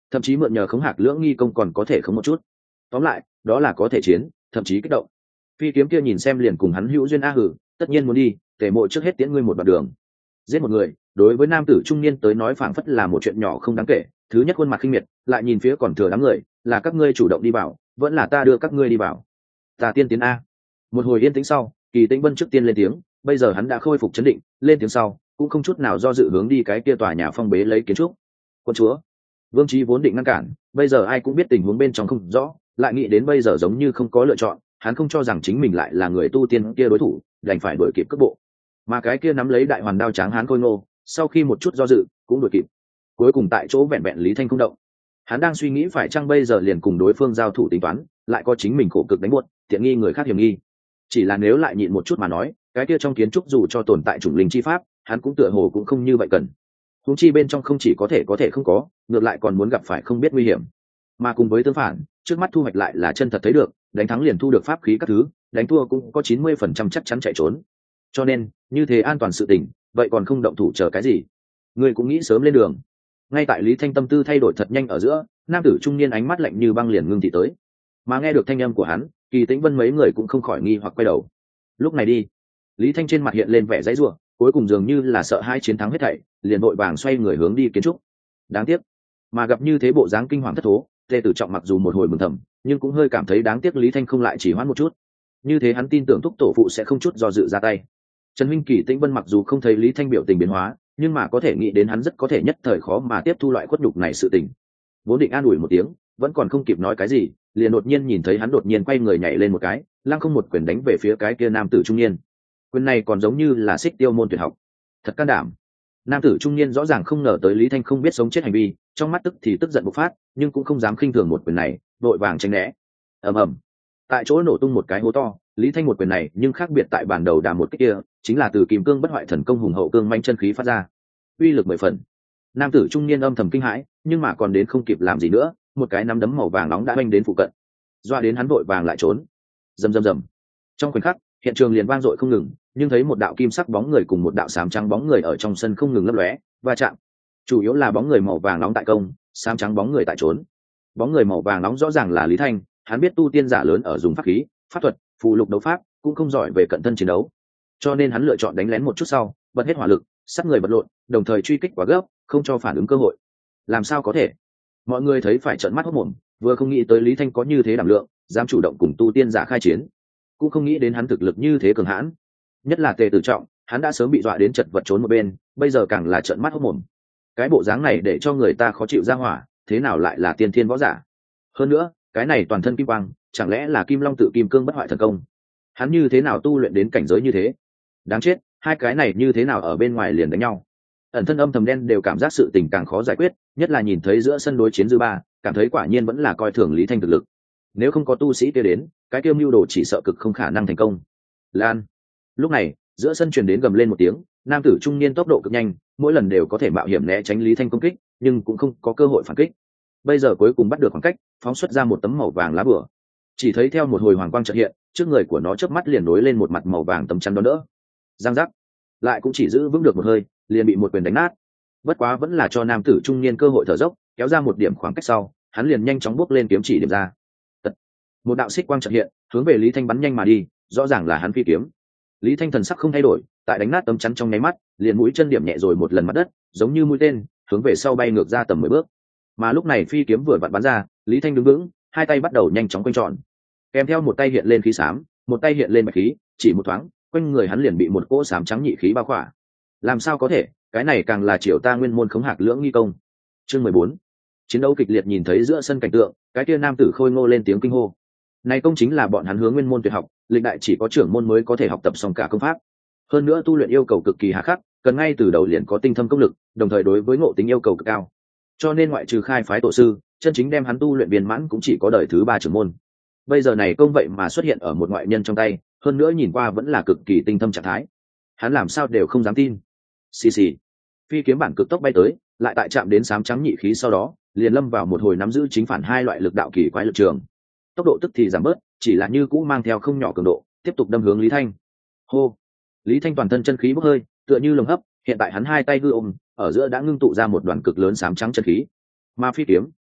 thậm chí mượn nhờ khống hạc lưỡng nghi công còn có thể khống một chút. Tóm lại đó là có thể chiến, thậm chí kích động. Phi kiếm kia nhìn xem liền cùng hắn hữu duyên a hử, tất nhiên muốn đi, tề mộ trước hết tiễn ngươi một đoạn đường. Giết một người đối với nam tử trung niên tới nói phảng phất là một chuyện nhỏ không đáng kể. Thứ nhất khuôn mặt khinh miệt, lại nhìn phía còn thừa đám người, là các ngươi chủ động đi vào vẫn là ta đưa các ngươi đi vào? Ta tiên tiến a. Một hồi yên tĩnh sau, Kỳ Tĩnh Vân trước tiên lên tiếng, bây giờ hắn đã khôi phục chấn định, lên tiếng sau cũng không chút nào do dự hướng đi cái kia tòa nhà phong bế lấy kiến trúc. Quân chúa. Vương Chí vốn định ngăn cản, bây giờ ai cũng biết tình huống bên trong không rõ, lại nghĩ đến bây giờ giống như không có lựa chọn, hắn không cho rằng chính mình lại là người tu tiên kia đối thủ, đành phải đuổi kịp cước bộ. Mà cái kia nắm lấy đại hoàn đao tráng hán khôi ngô, sau khi một chút do dự cũng đuổi kịp. Cuối cùng tại chỗ vẹn vẹn Lý Thanh không động. Hắn đang suy nghĩ phải chăng bây giờ liền cùng đối phương giao thủ tính toán, lại có chính mình khổ cực đánh buốt, tiện nghi người khác hiểm nghi. Chỉ là nếu lại nhịn một chút mà nói, cái kia trong kiến trúc dù cho tồn tại chủng linh chi pháp, hắn cũng tựa hồ cũng không như vậy cần. Huống chi bên trong không chỉ có thể có thể không có, ngược lại còn muốn gặp phải không biết nguy hiểm. Mà cùng với tương phản, trước mắt thu hoạch lại là chân thật thấy được, đánh thắng liền thu được pháp khí các thứ, đánh thua cũng có chín mươi phần trăm chắc chắn chạy trốn. Cho nên, như thế an toàn sự tình, vậy còn không động thủ chờ cái gì? Ngươi cũng nghĩ sớm lên đường. Ngay tại Lý Thanh tâm tư thay đổi thật nhanh ở giữa, nam tử trung niên ánh mắt lạnh như băng liền ngưng thị tới. Mà nghe được thanh âm của hắn, Kỳ Tĩnh Vân mấy người cũng không khỏi nghi hoặc quay đầu. Lúc này đi. Lý Thanh trên mặt hiện lên vẻ giãy giụa, cuối cùng dường như là sợ hai chiến thắng hết thảy, liền vội vàng xoay người hướng đi kiến trúc. Đáng tiếc, mà gặp như thế bộ dáng kinh hoàng thất thố, Tề Tử Trọng mặc dù một hồi mừng thầm, nhưng cũng hơi cảm thấy đáng tiếc Lý Thanh không lại chỉ hoãn một chút. Như thế hắn tin tưởng thúc tổ phụ sẽ không chút do dự ra tay. Trần huynh Kỳ Tĩnh Vân mặc dù không thấy Lý Thanh biểu tình biến hóa, nhưng mà có thể nghĩ đến hắn rất có thể nhất thời khó mà tiếp thu loại khuất nhục này sự tình. Vốn định an ủi một tiếng, vẫn còn không kịp nói cái gì, liền đột nhiên nhìn thấy hắn đột nhiên quay người nhảy lên một cái, lăng không một quyền đánh về phía cái kia nam tử trung niên. Quyền này còn giống như là xích tiêu môn tuyệt học, thật can đảm. Nam tử trung niên rõ ràng không ngờ tới Lý Thanh không biết sống chết hành vi, trong mắt tức thì tức giận bộc phát, nhưng cũng không dám khinh thường một quyền này, vội vàng tránh né. Ầm ầm, tại chỗ nổ tung một cái hố to. Lý Thanh một quyền này nhưng khác biệt tại bản đầu đà một cái kia, chính là từ kim cương bất hoại thần công hùng hậu cương manh chân khí phát ra, uy lực mười phần. Nam tử trung niên âm thầm kinh hãi, nhưng mà còn đến không kịp làm gì nữa, một cái nắm đấm màu vàng nóng đã oanh đến phụ cận, doa đến hắn vội vàng lại trốn. Rầm rầm rầm. Trong khoảnh khắc, hiện trường liền vang dội không ngừng, nhưng thấy một đạo kim sắc bóng người cùng một đạo xám trắng bóng người ở trong sân không ngừng lấp lóe va chạm. Chủ yếu là bóng người màu vàng nóng tại công, xám trắng bóng người tại trốn. Bóng người màu vàng nóng rõ ràng là Lý Thanh, hắn biết tu tiên giả lớn ở dùng pháp khí, pháp thuật, phù lục đấu pháp, cũng không giỏi về cận thân chiến đấu, cho nên hắn lựa chọn đánh lén một chút sau, bật hết hỏa lực, sát người bật lộn, đồng thời truy kích quá gấp, không cho phản ứng cơ hội. Làm sao có thể? Mọi người thấy phải trợn mắt hốt mồm, vừa không nghĩ tới Lý Thanh có như thế đảm lượng, dám chủ động cùng tu tiên giả khai chiến, cũng không nghĩ đến hắn thực lực như thế cường hãn. Nhất là Tề Tử Trọng, hắn đã sớm bị dọa đến chật vật trốn một bên, bây giờ càng là trợn mắt hốt mồm. Cái bộ dáng này để cho người ta khó chịu ra hỏa, thế nào lại là tiên thiên võ giả? Hơn nữa, cái này toàn thân kim quang, chẳng lẽ là Kim Long tự kim cương bất hoại thần công? Hắn như thế nào tu luyện đến cảnh giới như thế? Đáng chết, hai cái này như thế nào ở bên ngoài liền đánh nhau? Ẩn thân âm thầm đen đều cảm giác sự tình càng khó giải quyết, nhất là nhìn thấy giữa sân đối chiến dư ba, cảm thấy quả nhiên vẫn là coi thường Lý Thanh thực lực. Nếu không có tu sĩ kia đến, cái tiêu mưu đồ chỉ sợ cực không khả năng thành công. Lan. Lúc này, giữa sân truyền đến gầm lên một tiếng, nam tử trung niên tốc độ cực nhanh, mỗi lần đều có thể mạo hiểm né tránh Lý Thanh công kích, nhưng cũng không có cơ hội phản kích. Bây giờ cuối cùng bắt được khoảng cách, phóng xuất ra một tấm màu vàng lá bửa. Chỉ thấy theo một hồi hoàng quang chợt hiện, trước người của nó chớp mắt liền nối lên một mặt màu vàng tấm chắn đó đỡ. Giang giác, lại cũng chỉ giữ vững được một hơi, liền bị một quyền đánh nát. Bất quá vẫn là cho nam tử trung niên cơ hội thở dốc, kéo ra một điểm khoảng cách sau, hắn liền nhanh chóng bước lên kiếm chỉ điểm ra. Tật. Một đạo xích quang chợt hiện, hướng về Lý Thanh bắn nhanh mà đi, rõ ràng là hắn phi kiếm. Lý Thanh thần sắc không thay đổi, tại đánh nát tấm chắn trong nháy mắt, liền mũi chân điểm nhẹ rồi một lần mặt đất, giống như mũi tên, hướng về sau bay ngược ra tầm mười bước. Mà lúc này phi kiếm vừa vặn bắn ra, Lý Thanh đứng vững, hai tay bắt đầu nhanh chóng quanh tròn, kèm theo một tay hiện lên khí xám, một tay hiện lên bạch khí, chỉ một thoáng, quanh người hắn liền bị một cỗ xám trắng nhị khí bao khỏa. Làm sao có thể, cái này càng là triều ta nguyên môn khống hạc lưỡng nghi công. Chương mười bốn. Chiến đấu kịch liệt nhìn thấy giữa sân cảnh tượng, cái kia nam tử khôi ngô lên tiếng kinh hô. Này công chính là bọn hắn hướng nguyên môn tuyệt học, lịch đại chỉ có trưởng môn mới có thể học tập xong cả công pháp. Hơn nữa tu luyện yêu cầu cực kỳ hà khắc, cần ngay từ đầu liền có tinh thâm công lực, đồng thời đối với ngộ tính yêu cầu cực cao. Cho nên ngoại trừ khai phái tổ sư, chân chính đem hắn tu luyện viên mãn cũng chỉ có đời thứ ba trưởng môn. Bây giờ này công vậy mà xuất hiện ở một ngoại nhân trong tay, hơn nữa nhìn qua vẫn là cực kỳ tinh thâm trạng thái. Hắn làm sao đều không dám tin. Xì xì. Phi kiếm bản cực tốc bay tới, lại tại chạm đến sám trắng nhị khí sau đó, liền lâm vào một hồi nắm giữ chính phản hai loại lực đạo kỳ quái lực trường. Tốc độ tức thì giảm bớt, chỉ là như cũ mang theo không nhỏ cường độ, tiếp tục đâm hướng Lý Thanh. Hô. Lý Thanh toàn thân chân khí bốc hơi, tựa như lồng hấp, hiện tại hắn hai tay hư ôm, ở giữa đã ngưng tụ ra một đoàn cực lớn sám trắng chân khí. Mà phi kiếm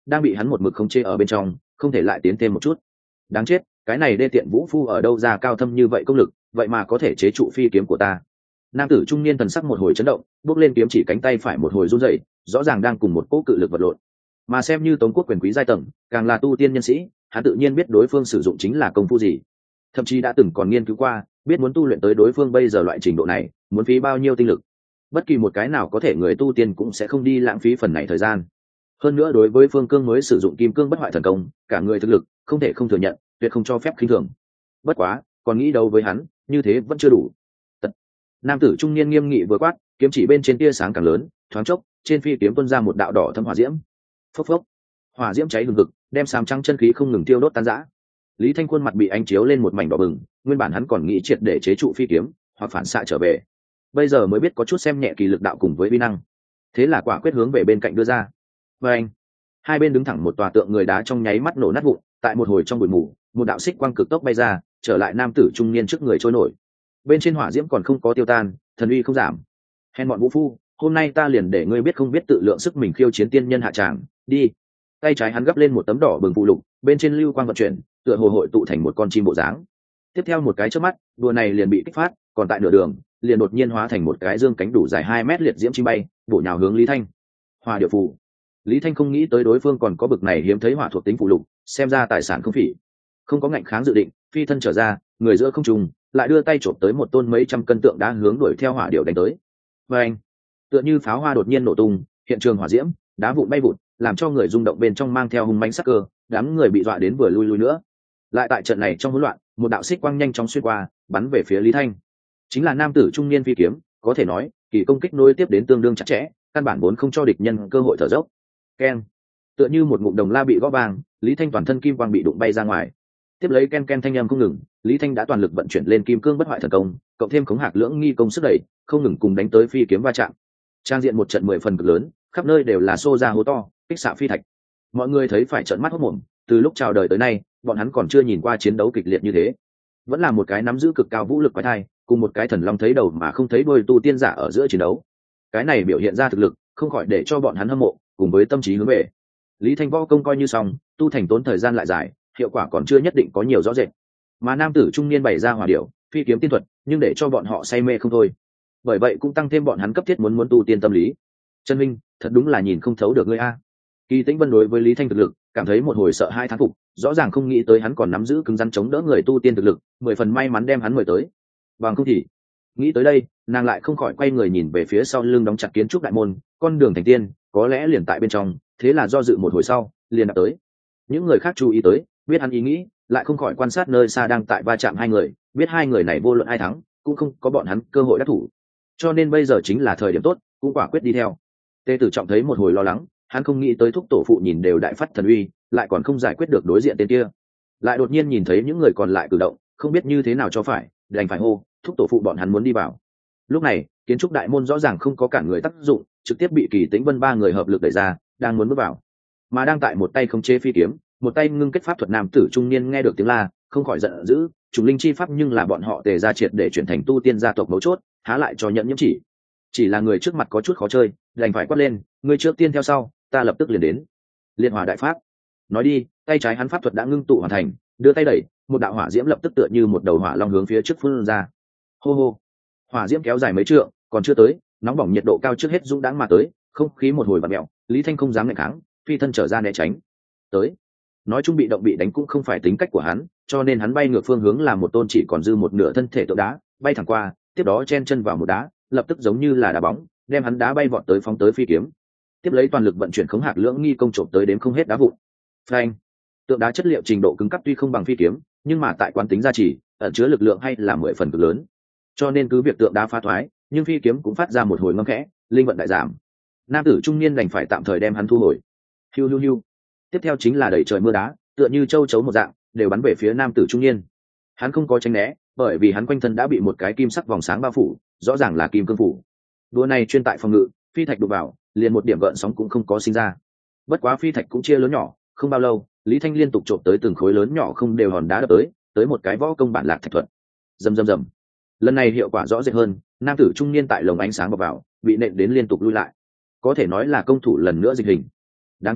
đang bị hắn một mực khống chế ở bên trong, không thể lại tiến thêm một chút. Đáng chết, cái này đê tiện vũ phu ở đâu ra cao thâm như vậy công lực, vậy mà có thể chế trụ phi kiếm của ta. Nam tử trung niên thần sắc một hồi chấn động, bước lên kiếm chỉ cánh tay phải một hồi run rẩy, rõ ràng đang cùng một cỗ cự lực vật lộn. Mà xem như Tống quốc quyền quý giai tầng, càng là tu tiên nhân sĩ, hắn tự nhiên biết đối phương sử dụng chính là công phu gì, thậm chí đã từng còn nghiên cứu qua, biết muốn tu luyện tới đối phương bây giờ loại trình độ này, muốn phí bao nhiêu tinh lực. Bất kỳ một cái nào có thể người tu tiên cũng sẽ không đi lãng phí phần này thời gian. Hơn nữa đối với Phương Cương mới sử dụng kim cương bất hoại thần công, cả người thực lực không thể không thừa nhận, tuyệt không cho phép khinh thường. Bất quá, còn nghĩ đâu với hắn, như thế vẫn chưa đủ. Tật. Nam tử trung niên nghiêm nghị vừa quát, kiếm chỉ bên trên tia sáng càng lớn, thoáng chốc, trên phi kiếm tuôn ra một đạo đỏ thâm hỏa diễm. Phốc phốc. Hỏa diễm cháy hừng hực, đem sám trắng chân khí không ngừng tiêu đốt tan rã. Lý Thanh khuôn mặt bị ánh chiếu lên một mảnh đỏ bừng, nguyên bản hắn còn nghĩ triệt để chế trụ phi kiếm, hoặc phản xạ trở về. Bây giờ mới biết có chút xem nhẹ kỳ lực đạo cùng với uy năng. Thế là quả quyết hướng về bên cạnh đưa ra. Và anh, hai bên đứng thẳng một tòa tượng người đá trong nháy mắt nổ nát vụn, tại một hồi trong bụi mù, một đạo xích quang cực tốc bay ra, trở lại nam tử trung niên trước người trôi nổi. Bên trên hỏa diễm còn không có tiêu tan, thần uy không giảm. Hèn bọn vũ phu, hôm nay ta liền để ngươi biết không biết tự lượng sức mình khiêu chiến tiên nhân hạ tràng, đi. Tay trái hắn gấp lên một tấm đỏ bừng phụ lục, bên trên lưu quang vận chuyển, tựa hồ hội tụ thành một con chim bộ dáng. Tiếp theo một cái chớp mắt, đùa này liền bị kích phát, còn tại nửa đường, liền đột nhiên hóa thành một cái dương cánh đủ dài hai mét liệt diễm chim bay, bổ nhào hướng Lý Thanh. Hỏa điệu phù. Lý Thanh không nghĩ tới đối phương còn có bực này hiếm thấy hỏa thuộc tính phụ lục, xem ra tài sản không phỉ. Không có ngạnh kháng dự định, phi thân trở ra, người giữa không trung, lại đưa tay chộp tới một tôn mấy trăm cân tượng đá hướng đuổi theo hỏa điệu đánh tới. Và anh, tựa như pháo hoa đột nhiên nổ tung, hiện trường hỏa diễm, đá vụn bay vụt, làm cho người rung động bên trong mang theo hung mãnh sắc cơ, đám người bị dọa đến vừa lui lui nữa. Lại tại trận này trong hỗn loạn, một đạo xích quang nhanh chóng xuyên qua, bắn về phía Lý Thanh. Chính là nam tử trung niên phi kiếm, có thể nói, kỳ công kích nối tiếp đến tương đương chặt chẽ, căn bản vốn không cho địch nhân cơ hội thở dốc. Ken, tựa như một ngụm đồng la bị gõ vàng, Lý Thanh toàn thân kim quang bị đụng bay ra ngoài. Tiếp lấy ken ken thanh âm không ngừng, Lý Thanh đã toàn lực vận chuyển lên kim cương bất hoại thần công, cộng thêm khống hạc lưỡng nghi công sức đẩy, không ngừng cùng đánh tới phi kiếm va chạm. Trang diện một trận mười phần cực lớn, khắp nơi đều là xô ra hố to, kích xạ phi thạch. Mọi người thấy phải trợn mắt hốt mồm, từ lúc chào đời tới nay, bọn hắn còn chưa nhìn qua chiến đấu kịch liệt như thế. Vẫn là một cái nắm giữ cực cao vũ lực quái thai, cùng một cái thần long thấy đầu mà không thấy đuôi tu tiên giả ở giữa chiến đấu. Cái này biểu hiện ra thực lực, không khỏi để cho bọn hắn hâm mộ, cùng với tâm trí hướng về. Lý Thanh võ công coi như xong, tu thành tốn thời gian lại dài, hiệu quả còn chưa nhất định có nhiều rõ rệt. Mà nam tử trung niên bày ra hỏa điệu, phi kiếm tiên thuật, nhưng để cho bọn họ say mê không thôi. Bởi vậy cũng tăng thêm bọn hắn cấp thiết muốn muốn tu tiên tâm lý. Chân Minh, thật đúng là nhìn không thấu được ngươi a. Kỳ Tĩnh Vân đối với Lý Thanh thực lực, cảm thấy một hồi sợ hai thán phục, rõ ràng không nghĩ tới hắn còn nắm giữ cứng rắn chống đỡ người tu tiên thực lực, mười phần may mắn đem hắn mời tới. Bằng không thì, nghĩ tới đây, nàng lại không khỏi quay người nhìn về phía sau lưng đóng chặt kiến trúc đại môn, con đường thành tiên, có lẽ liền tại bên trong, thế là do dự một hồi sau, liền đã tới. Những người khác chú ý tới, biết hắn ý nghĩ, lại không khỏi quan sát nơi xa đang tại va chạm hai người, biết hai người này vô luận ai thắng, cũng không có bọn hắn cơ hội đắc thủ. Cho nên bây giờ chính là thời điểm tốt, cũng quả quyết đi theo. Tề Tử Trọng thấy một hồi lo lắng, hắn không nghĩ tới thúc tổ phụ nhìn đều đại phát thần uy, lại còn không giải quyết được đối diện tên kia. Lại đột nhiên nhìn thấy những người còn lại cử động, không biết như thế nào cho phải, đành phải hô, thúc tổ phụ bọn hắn muốn đi vào. Lúc này, kiến trúc đại môn rõ ràng không có cản người tác dụng, trực tiếp bị Kỳ Tĩnh Vân ba người hợp lực đẩy ra, đang muốn bước vào. Mà đang tại một tay khống chế phi kiếm, một tay ngưng kết pháp thuật nam tử trung niên nghe được tiếng la, không khỏi giận dữ, trùng linh chi pháp nhưng là bọn họ Tề gia triệt để chuyển thành tu tiên gia tộc mấu chốt, há lại cho nhận nhiễm chỉ. Chỉ là người trước mặt có chút khó chơi, đành phải quát lên, người trước tiên theo sau, ta lập tức liền đến. Liên Hỏa đại pháp. Nói đi, tay trái hắn pháp thuật đã ngưng tụ hoàn thành, đưa tay đẩy, một đạo hỏa diễm lập tức tựa như một đầu hỏa long hướng phía trước phun ra. Hô hô. Hỏa diễm kéo dài mấy trượng, còn chưa tới, nóng bỏng nhiệt độ cao trước hết dũng đãng mà tới, không khí một hồi vặn mèo, Lý Thanh không dám nghịch kháng, phi thân trở ra né tránh. Tới. Nói chung bị động bị đánh cũng không phải tính cách của hắn, cho nên hắn bay ngược phương hướng làm một tôn chỉ còn dư một nửa thân thể tượng đá, bay thẳng qua, tiếp đó chen chân vào một đá, lập tức giống như là đá bóng, đem hắn đá bay vọt tới phóng tới phi kiếm. Tiếp lấy toàn lực vận chuyển khống hạc lưỡng nghi công trộm tới đến không hết đá vụn. Phanh. Tượng đá chất liệu trình độ cứng cáp tuy không bằng phi kiếm, nhưng mà tại quán tính gia trì, ẩn chứa lực lượng hay là mười phần cực lớn. Cho nên cứ việc tượng đá phá thoái, nhưng phi kiếm cũng phát ra một hồi ngâm khẽ, linh vận đại giảm. Nam tử trung niên đành phải tạm thời đem hắn thu hồi. Hiu hiu hiu. Tiếp theo chính là đẩy trời mưa đá, tựa như châu chấu một dạng, đều bắn về phía nam tử trung niên. Hắn không có tránh né, bởi vì hắn quanh thân đã bị một cái kim sắc vòng sáng bao phủ, rõ ràng là kim cương phủ. Đùa này chuyên tại phòng ngự, phi thạch đụng vào, liền một điểm gợn sóng cũng không có sinh ra. Bất quá phi thạch cũng chia lớn nhỏ, không bao lâu, Lý Thanh liên tục trộm tới từng khối lớn nhỏ không đều hòn đá đập tới, tới một cái võ công bản lạc thạch thuật. Rầm rầm rầm. Lần này hiệu quả rõ rệt hơn, nam tử trung niên tại lồng ánh sáng bọc vào, bị nện đến liên tục lui lại. Có thể nói là công thủ lần nữa dịch hình. Đáng chết,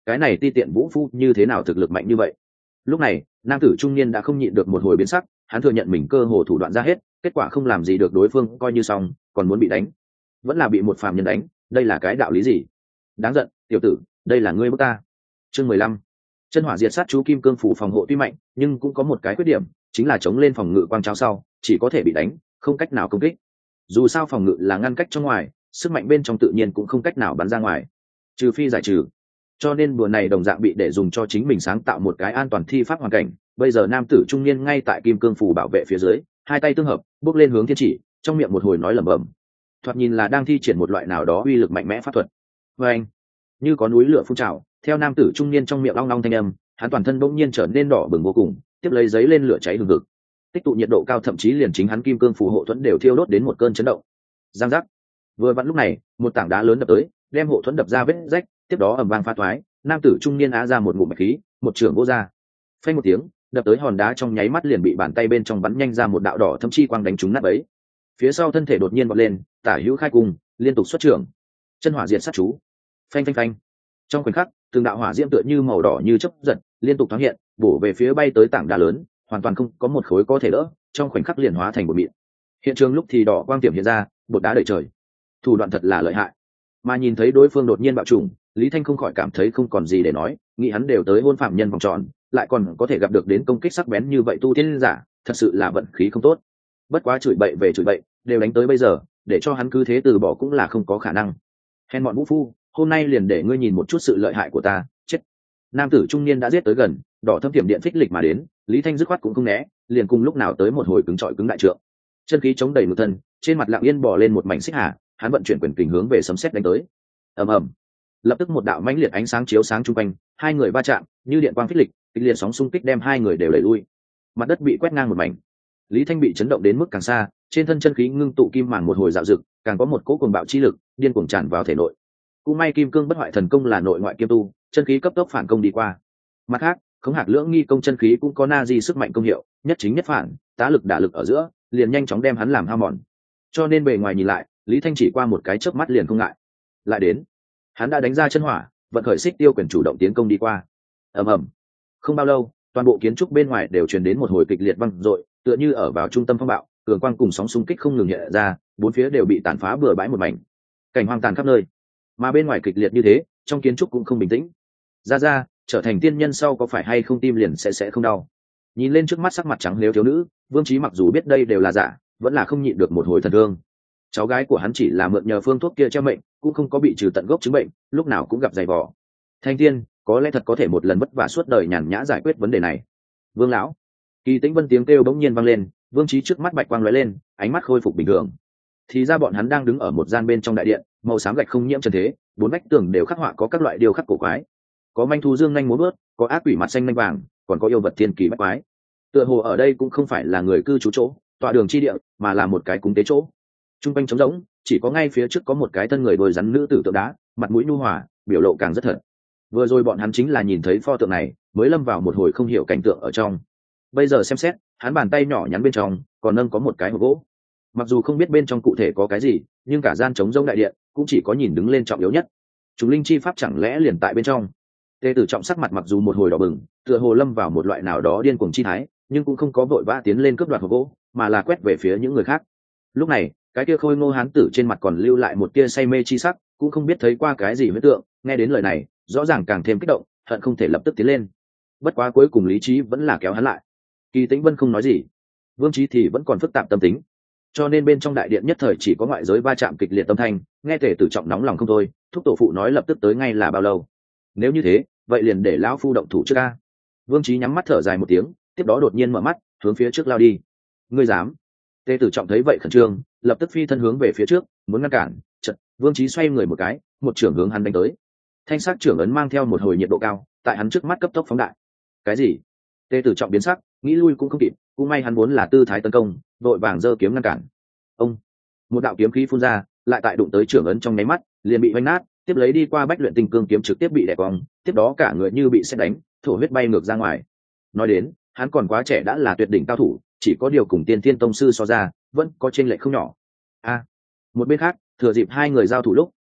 cái này ti tiện vũ phu như thế nào thực lực mạnh như vậy? Lúc này nam tử trung niên đã không nhịn được một hồi biến sắc, hắn thừa nhận mình cơ hồ thủ đoạn ra hết, kết quả không làm gì được đối phương coi như xong, còn muốn bị đánh, vẫn là bị một phàm nhân đánh, đây là cái đạo lý gì? Đáng giận, tiểu tử, đây là ngươi bức ta. Chương mười lăm. Chân hỏa diệt sát chú kim cương phủ phòng hộ tuy mạnh, nhưng cũng có một cái khuyết điểm, chính là chống lên phòng ngự quang trao sau, chỉ có thể bị đánh, không cách nào công kích. Dù sao phòng ngự là ngăn cách trong ngoài, sức mạnh bên trong tự nhiên cũng không cách nào bắn ra ngoài, trừ phi giải trừ. Cho nên bùa này đồng dạng bị để dùng cho chính mình sáng tạo một cái an toàn thi pháp hoàn cảnh. Bây giờ nam tử trung niên ngay tại kim cương phủ bảo vệ phía dưới, hai tay tương hợp, bước lên hướng thiên chỉ, trong miệng một hồi nói lẩm bẩm, thoạt nhìn là đang thi triển một loại nào đó uy lực mạnh mẽ pháp thuật. Và anh, như có núi lửa phun trào, theo nam tử trung niên trong miệng long long thanh âm, hắn toàn thân bỗng nhiên trở nên đỏ bừng vô cùng, tiếp lấy giấy lên lửa cháy hừng hực, tích tụ nhiệt độ cao, thậm chí liền chính hắn kim cương phù hộ thuẫn đều thiêu đốt đến một cơn chấn động. Giang giác. Vừa vặn lúc này, một tảng đá lớn đập tới, đem hộ thuẫn đập ra vết rách, tiếp đó ầm vang phá toái, nam tử trung niên á ra một ngụm bạch khí, một trường vô ra. Phanh một tiếng, đập tới hòn đá trong nháy mắt liền bị bàn tay bên trong bắn nhanh ra một đạo đỏ thâm chi quang đánh trúng nát bấy. Phía sau thân thể đột nhiên bật lên, tả hữu khai cung, liên tục xuất trưởng. Chân hỏa diệt sát chú. Phanh phanh phanh. Trong khoảnh khắc, từng đạo hỏa diễm tựa như màu đỏ như chớp giật, liên tục thoáng hiện, bổ về phía bay tới tảng đá lớn, hoàn toàn không có một khối có thể đỡ, trong khoảnh khắc liền hóa thành bột mịn. Hiện trường lúc thì đỏ quang tiệm hiện ra, bột đá đầy trời. Thủ đoạn thật là lợi hại. Mà nhìn thấy đối phương đột nhiên bạo trùng, Lý Thanh không khỏi cảm thấy không còn gì để nói, nghĩ hắn đều tới hôn phạm nhân vòng tròn, lại còn có thể gặp được đến công kích sắc bén như vậy tu tiên giả, thật sự là vận khí không tốt. Bất quá chửi bậy về chửi bậy, đều đánh tới bây giờ, để cho hắn cứ thế từ bỏ cũng là không có khả năng. Hèn bọn vũ phu, hôm nay liền để ngươi nhìn một chút sự lợi hại của ta. Chết. Nam tử trung niên đã giết tới gần, đỏ thâm tiềm điện phích lịch mà đến, Lý Thanh dứt khoát cũng không né, liền cùng lúc nào tới một hồi cứng trọi cứng đại trượng. Chân khí chống đầy ngực thân, trên mặt lặng yên bò lên một mảnh xích hà, hắn vận chuyển quyền kình hướng về sấm sét đánh tới. Ầm ầm. Lập tức một đạo mãnh liệt ánh sáng chiếu sáng chung quanh, hai người va chạm, như điện quang phích lịch, kịch liệt sóng xung kích đem hai người đều đẩy lui. Mặt đất bị quét ngang một mảnh. Lý Thanh bị chấn động đến mức càng xa, trên thân chân khí ngưng tụ kim màng một hồi dạo dực, càng có một cỗ cuồng bạo chi lực điên cuồng tràn vào thể nội. Cũng may kim cương bất hoại thần công là nội ngoại kiêm tu, chân khí cấp tốc phản công đi qua. Mặt khác, khống hạc lưỡng nghi công chân khí cũng có na di sức mạnh công hiệu, nhất chính nhất phản, tá lực đả lực ở giữa, liền nhanh chóng đem hắn làm hao mòn. Cho nên bề ngoài nhìn lại, Lý Thanh chỉ qua một cái chớp mắt liền không ngại. Lại đến, hắn đã đánh ra chân hỏa, vận khởi xích tiêu quyền chủ động tiến công đi qua. Ầm ầm. Không bao lâu, toàn bộ kiến trúc bên ngoài đều truyền đến một hồi kịch liệt vang dội, tựa như ở vào trung tâm phong bạo, cường quang cùng sóng xung kích không ngừng hiện ra, bốn phía đều bị tàn phá bừa bãi một mảnh, cảnh hoang tàn khắp nơi. Mà bên ngoài kịch liệt như thế, trong kiến trúc cũng không bình tĩnh. Ra ra, trở thành tiên nhân sau có phải hay không tim liền sẽ sẽ không đau? Nhìn lên trước mắt sắc mặt trắng liếu thiếu nữ, Vương Chí mặc dù biết đây đều là giả, vẫn là không nhịn được một hồi thần thương. Cháu gái của hắn chỉ là mượn nhờ phương thuốc kia treo mệnh, cũng không có bị trừ tận gốc chứng bệnh, lúc nào cũng gặp dày vò. Thanh tiên, có lẽ thật có thể một lần vất vả suốt đời nhàn nhã giải quyết vấn đề này. Vương lão. Kỳ Tĩnh Vân tiếng kêu bỗng nhiên vang lên, Vương Chí trước mắt bạch quang lóe lên, ánh mắt khôi phục bình thường. Thì ra bọn hắn đang đứng ở một gian bên trong đại điện, màu xám gạch không nhiễm trần thế, bốn vách tường đều khắc họa có các loại điêu khắc cổ quái. Có manh thú dương nhanh múa bước, có ác quỷ mặt xanh nhanh vàng, còn có yêu vật thiên kỳ bách quái. Tựa hồ ở đây cũng không phải là người cư trú chỗ, tọa đường chi địa, mà là một cái cúng tế chỗ. Trung quanh trống rỗng, chỉ có ngay phía trước có một cái thân người đôi rắn nữ tử tượng đá, mặt mũi nhu hòa, biểu lộ càng rất thật. Vừa rồi bọn hắn chính là nhìn thấy pho tượng này, mới lâm vào một hồi không hiểu cảnh tượng ở trong. Bây giờ xem xét, hắn bàn tay nhỏ nhắn bên trong còn nâng có một cái hộp gỗ. Mặc dù không biết bên trong cụ thể có cái gì, nhưng cả gian trống rỗng đại điện cũng chỉ có nhìn đứng lên trọng yếu nhất. Chúng linh chi pháp chẳng lẽ liền tại bên trong? Tề Tử Trọng sắc mặt mặc dù một hồi đỏ bừng, tựa hồ lâm vào một loại nào đó điên cuồng chi thái, nhưng cũng không có vội vã tiến lên cướp đoạt hộp gỗ, mà là quét về phía những người khác. Lúc này, cái kia khôi ngô hán tử trên mặt còn lưu lại một tia say mê chi sắc, cũng không biết thấy qua cái gì huyễn tượng, nghe đến lời này, rõ ràng càng thêm kích động, hận không thể lập tức tiến lên. Bất quá cuối cùng lý trí vẫn là kéo hắn lại. Kỳ Tĩnh Vân không nói gì, Vương Chí thì vẫn còn phức tạp tâm tính, cho nên bên trong đại điện nhất thời chỉ có ngoại giới va chạm kịch liệt tâm thanh, nghe Tề Tử Trọng nóng lòng không thôi, thúc tổ phụ nói lập tức tới ngay là bao lâu? Nếu như thế, vậy liền để lão phu động thủ trước a. Vương Chí nhắm mắt thở dài một tiếng, tiếp đó đột nhiên mở mắt, hướng phía trước lao đi. Ngươi dám? Tề Tử Trọng thấy vậy khẩn trương, lập tức phi thân hướng về phía trước, muốn ngăn cản. Chợt, Vương Chí xoay người một cái, một trưởng hướng hắn đánh tới. Thanh sắc trưởng ấn mang theo một hồi nhiệt độ cao, tại hắn trước mắt cấp tốc phóng đại. Cái gì? Tề Tử Trọng biến sắc, nghĩ lui cũng không kịp, cũng may hắn vốn là tư thái tấn công, vội vàng giơ kiếm ngăn cản. Ông, một đạo kiếm khí phun ra, lại tại đụng tới trưởng ấn trong nháy mắt, liền bị vênh nát, tiếp lấy đi qua bách luyện tinh cương kiếm trực tiếp bị đè cong, tiếp đó cả người như bị sét đánh, thổ huyết bay ngược ra ngoài. Nói đến, hắn còn quá trẻ đã là tuyệt đỉnh cao thủ, chỉ có điều cùng tiên thiên tông sư so ra, vẫn có chênh lệch không nhỏ. A, một bên khác, thừa dịp hai người giao thủ lúc,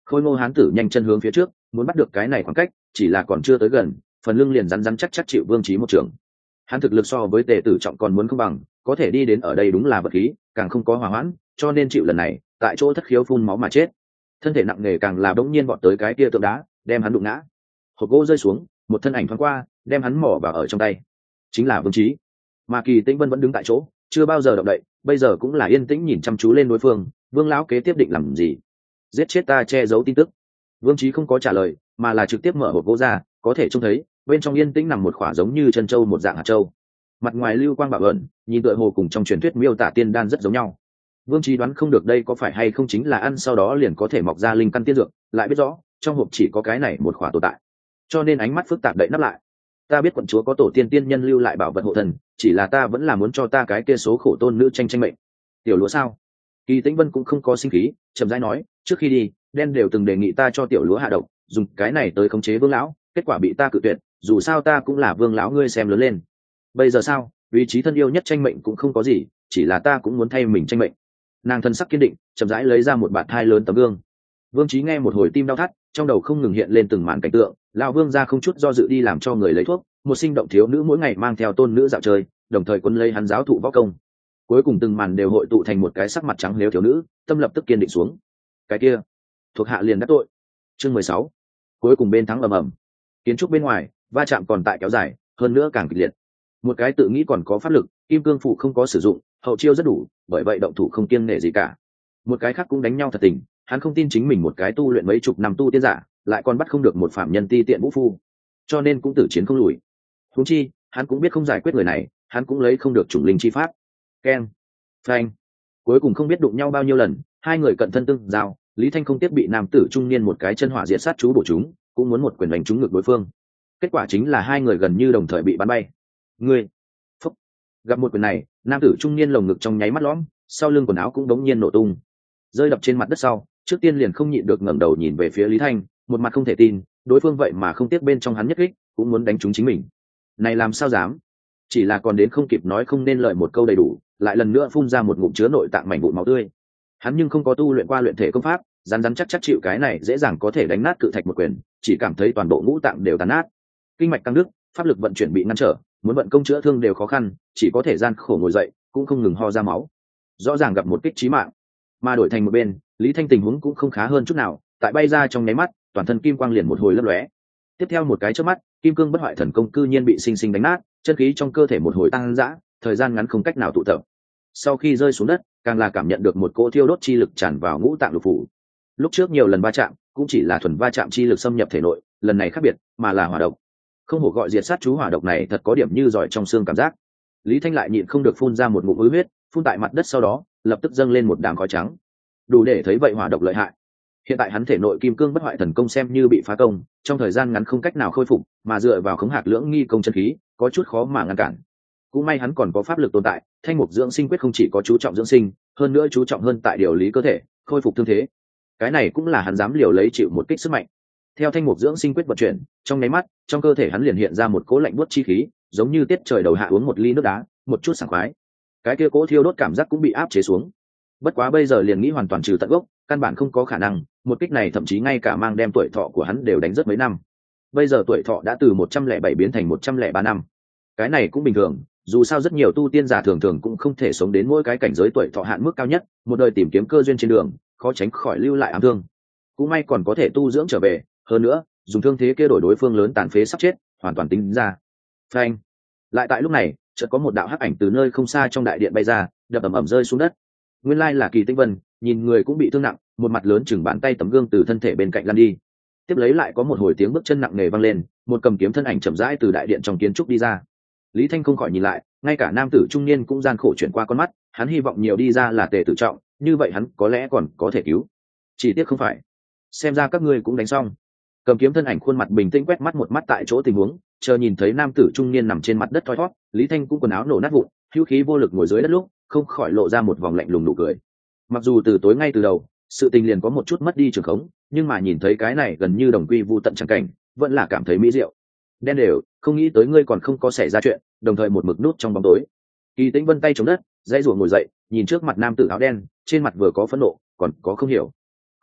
khôi ngô hán tử nhanh chân hướng phía trước muốn bắt được cái này khoảng cách, chỉ là còn chưa tới gần, phần lưng liền rắn rắn chắc chắc chịu Vương Chí một trường. Hắn thực lực so với Tề Tử Trọng còn muốn không bằng, có thể đi đến ở đây đúng là vật khí, càng không có hòa hoãn, cho nên chịu lần này tại chỗ thất khiếu phun máu mà chết. Thân thể nặng nề càng là bỗng nhiên vọt tới cái kia tượng đá, đem hắn đụng ngã. Hộp gỗ rơi xuống, một thân ảnh thoáng qua, đem hắn mỏ vào ở trong tay, chính là Vương Chí. Mà Kỳ Tĩnh Vân vẫn đứng tại chỗ, chưa bao giờ động đậy, bây giờ cũng là yên tĩnh nhìn chăm chú lên đối phương. Vương lão kế tiếp định làm gì? Giết chết ta che giấu tin tức. Vương Chí không có trả lời, mà là trực tiếp mở hộp gỗ ra, có thể trông thấy bên trong yên tĩnh nằm một khỏa giống như chân châu một dạng hạt châu. Mặt ngoài lưu quang bảo ẩn, nhìn tựa hồ cùng trong truyền thuyết miêu tả tiên đan rất giống nhau. Vương Chí đoán không được đây có phải hay không chính là ăn sau đó liền có thể mọc ra linh căn tiên dược, lại biết rõ trong hộp chỉ có cái này một khỏa tồn tại, cho nên ánh mắt phức tạp đậy nắp lại. Ta biết quận chúa có tổ tiên tiên nhân lưu lại bảo vật hộ thần, chỉ là ta vẫn là muốn cho ta cái kia số khổ tôn nữ tranh tranh mệnh. Tiểu lúa sao? Kỳ Tĩnh Vân cũng không có sinh khí, chậm rãi nói, trước khi đi, đen đều từng đề nghị ta cho tiểu lúa hạ độc, dùng cái này tới khống chế Vương lão, kết quả bị ta cự tuyệt, dù sao ta cũng là Vương lão ngươi xem lớn lên. Bây giờ sao? Vị trí thân yêu nhất tranh mệnh cũng không có gì, chỉ là ta cũng muốn thay mình tranh mệnh. Nàng thân sắc kiên định, chậm rãi lấy ra một bạt thai lớn tấm gương. Vương Chí nghe một hồi tim đau thắt, trong đầu không ngừng hiện lên từng màn cảnh tượng, lão Vương gia không chút do dự đi làm cho người lấy thuốc, một sinh động thiếu nữ mỗi ngày mang theo tôn nữ dạo chơi, đồng thời quân lấy hắn giáo thụ võ công. Cuối cùng từng màn đều hội tụ thành một cái sắc mặt trắng liếu thiếu nữ, tâm lập tức kiên định xuống. Cái kia, thuộc hạ liền đắc tội. Chương mười sáu. Cuối cùng bên thắng ầm ầm. Kiến trúc bên ngoài, va chạm còn tại kéo dài, hơn nữa càng kịch liệt. Một cái tự nghĩ còn có pháp lực, kim cương phụ không có sử dụng, hậu chiêu rất đủ, bởi vậy động thủ không kiêng nể gì cả. Một cái khác cũng đánh nhau thật tình, hắn không tin chính mình một cái tu luyện mấy chục năm tu tiên giả, lại còn bắt không được một phạm nhân ti tiện vũ phu, cho nên cũng tử chiến không lùi. Huống chi, hắn cũng biết không giải quyết người này, hắn cũng lấy không được chủng linh chi pháp. Keng, phanh, cuối cùng không biết đụng nhau bao nhiêu lần, hai người cận thân tương giao, Lý Thanh không tiếc bị nam tử trung niên một cái chân hỏa diệt sát chú bổ chúng, cũng muốn một quyền đánh trúng ngực đối phương. Kết quả chính là hai người gần như đồng thời bị bắn bay. Người, phúc, gặp một quyền này, nam tử trung niên lồng ngực trong nháy mắt lõm, sau lưng quần áo cũng đống nhiên nổ tung, rơi đập trên mặt đất sau, trước tiên liền không nhịn được ngẩng đầu nhìn về phía Lý Thanh, một mặt không thể tin, đối phương vậy mà không tiếc bên trong hắn nhất kích, cũng muốn đánh trúng chính mình. Này làm sao dám? Chỉ là còn đến không kịp nói không nên lời một câu đầy đủ, lại lần nữa phun ra một ngụm chứa nội tạng mảnh vụn máu tươi. Hắn nhưng không có tu luyện qua luyện thể công pháp, rắn rắn chắc chắc chịu cái này dễ dàng có thể đánh nát cự thạch một quyền, chỉ cảm thấy toàn bộ ngũ tạng đều tàn nát, kinh mạch căng đứt, pháp lực vận chuyển bị ngăn trở, muốn vận công chữa thương đều khó khăn, chỉ có thể gian khổ ngồi dậy, cũng không ngừng ho ra máu. Rõ ràng gặp một kích chí mạng. Mà đổi thành một bên, Lý Thanh tình huống cũng không khá hơn chút nào, tại bay ra trong nháy mắt, toàn thân kim quang liền một hồi lấp lóe. Tiếp theo một cái chớp mắt, kim cương bất hoại thần công cư nhiên bị sinh sinh đánh nát, chân khí trong cơ thể một hồi tăng dã, thời gian ngắn không cách nào tụ tập. Sau khi rơi xuống đất, càng là cảm nhận được một cỗ thiêu đốt chi lực tràn vào ngũ tạng lục phủ. Lúc trước nhiều lần va chạm, cũng chỉ là thuần va chạm chi lực xâm nhập thể nội, lần này khác biệt, mà là hỏa độc. Không hổ gọi diệt sát chú hỏa độc này thật có điểm như giỏi trong xương cảm giác. Lý Thanh lại nhịn không được phun ra một ngụm ứ huyết, phun tại mặt đất sau đó, lập tức dâng lên một đám khói trắng. Đủ để thấy vậy hỏa độc lợi hại. Hiện tại hắn thể nội kim cương bất hoại thần công xem như bị phá công, trong thời gian ngắn không cách nào khôi phục, mà dựa vào khống hạc lưỡng nghi công chân khí, có chút khó mà ngăn cản. Cũng may hắn còn có pháp lực tồn tại, thanh mục dưỡng sinh quyết không chỉ có chú trọng dưỡng sinh, hơn nữa chú trọng hơn tại điều lý cơ thể, khôi phục thương thế. Cái này cũng là hắn dám liều lấy chịu một kích sức mạnh. Theo thanh mục dưỡng sinh quyết vận chuyển, trong nháy mắt, trong cơ thể hắn liền hiện ra một cỗ lạnh buốt chi khí, giống như tiết trời đầu hạ uống một ly nước đá, một chút sảng khoái. Cái kia cỗ thiêu đốt cảm giác cũng bị áp chế xuống. Bất quá bây giờ liền nghĩ hoàn toàn trừ tận gốc, căn bản không có khả năng, một kích này thậm chí ngay cả mang đem tuổi thọ của hắn đều đánh rất mấy năm. Bây giờ tuổi thọ đã từ một trăm lẻ bảy biến thành một trăm lẻ ba năm. Cái này cũng bình thường, dù sao rất nhiều tu tiên giả thường thường cũng không thể sống đến mỗi cái cảnh giới tuổi thọ hạn mức cao nhất, một đời tìm kiếm cơ duyên trên đường, khó tránh khỏi lưu lại ám thương. Cũng may còn có thể tu dưỡng trở về, hơn nữa, dùng thương thế kia đổi đối phương lớn tàn phế sắp chết, hoàn toàn tính ra. Phanh. Lại tại lúc này, chợt có một đạo hắc ảnh từ nơi không xa trong đại điện bay ra, đập ầm ầm rơi xuống đất. Nguyên lai là Kỳ Tĩnh Vân, nhìn người cũng bị thương nặng, một mặt lớn chừng bàn tay tấm gương từ thân thể bên cạnh lăn đi. Tiếp lấy lại có một hồi tiếng bước chân nặng nề vang lên, một cầm kiếm thân ảnh chậm rãi từ đại điện trong kiến trúc đi ra. Lý Thanh không khỏi nhìn lại, ngay cả nam tử trung niên cũng gian khổ chuyển qua con mắt, hắn hy vọng nhiều đi ra là Tề Tử Trọng, như vậy hắn có lẽ còn có thể cứu. Chỉ tiếc không phải. Xem ra các ngươi cũng đánh xong. Cầm kiếm thân ảnh khuôn mặt bình tĩnh quét mắt một mắt tại chỗ tình huống, chờ nhìn thấy nam tử trung niên nằm trên mặt đất thoi thoát, Lý Thanh cũng quần áo nổ nát vụn, hữu khí vô lực ngồi dưới đất lúc, không khỏi lộ ra một vòng lạnh lùng nụ cười. Mặc dù từ tối ngay từ đầu, sự tình liền có một chút mất đi trường khống, nhưng mà nhìn thấy cái này gần như đồng quy vu tận chẳng cảnh, vẫn là cảm thấy mỹ diệu. Đen đều, không nghĩ tới ngươi còn không có xảy ra chuyện, đồng thời một mực nút trong bóng tối. Kỳ Tĩnh Vân tay chống đất, dãy rủa ngồi dậy, nhìn trước mặt nam tử áo đen, trên mặt vừa có phẫn nộ, còn có không hiểu. Không tệ,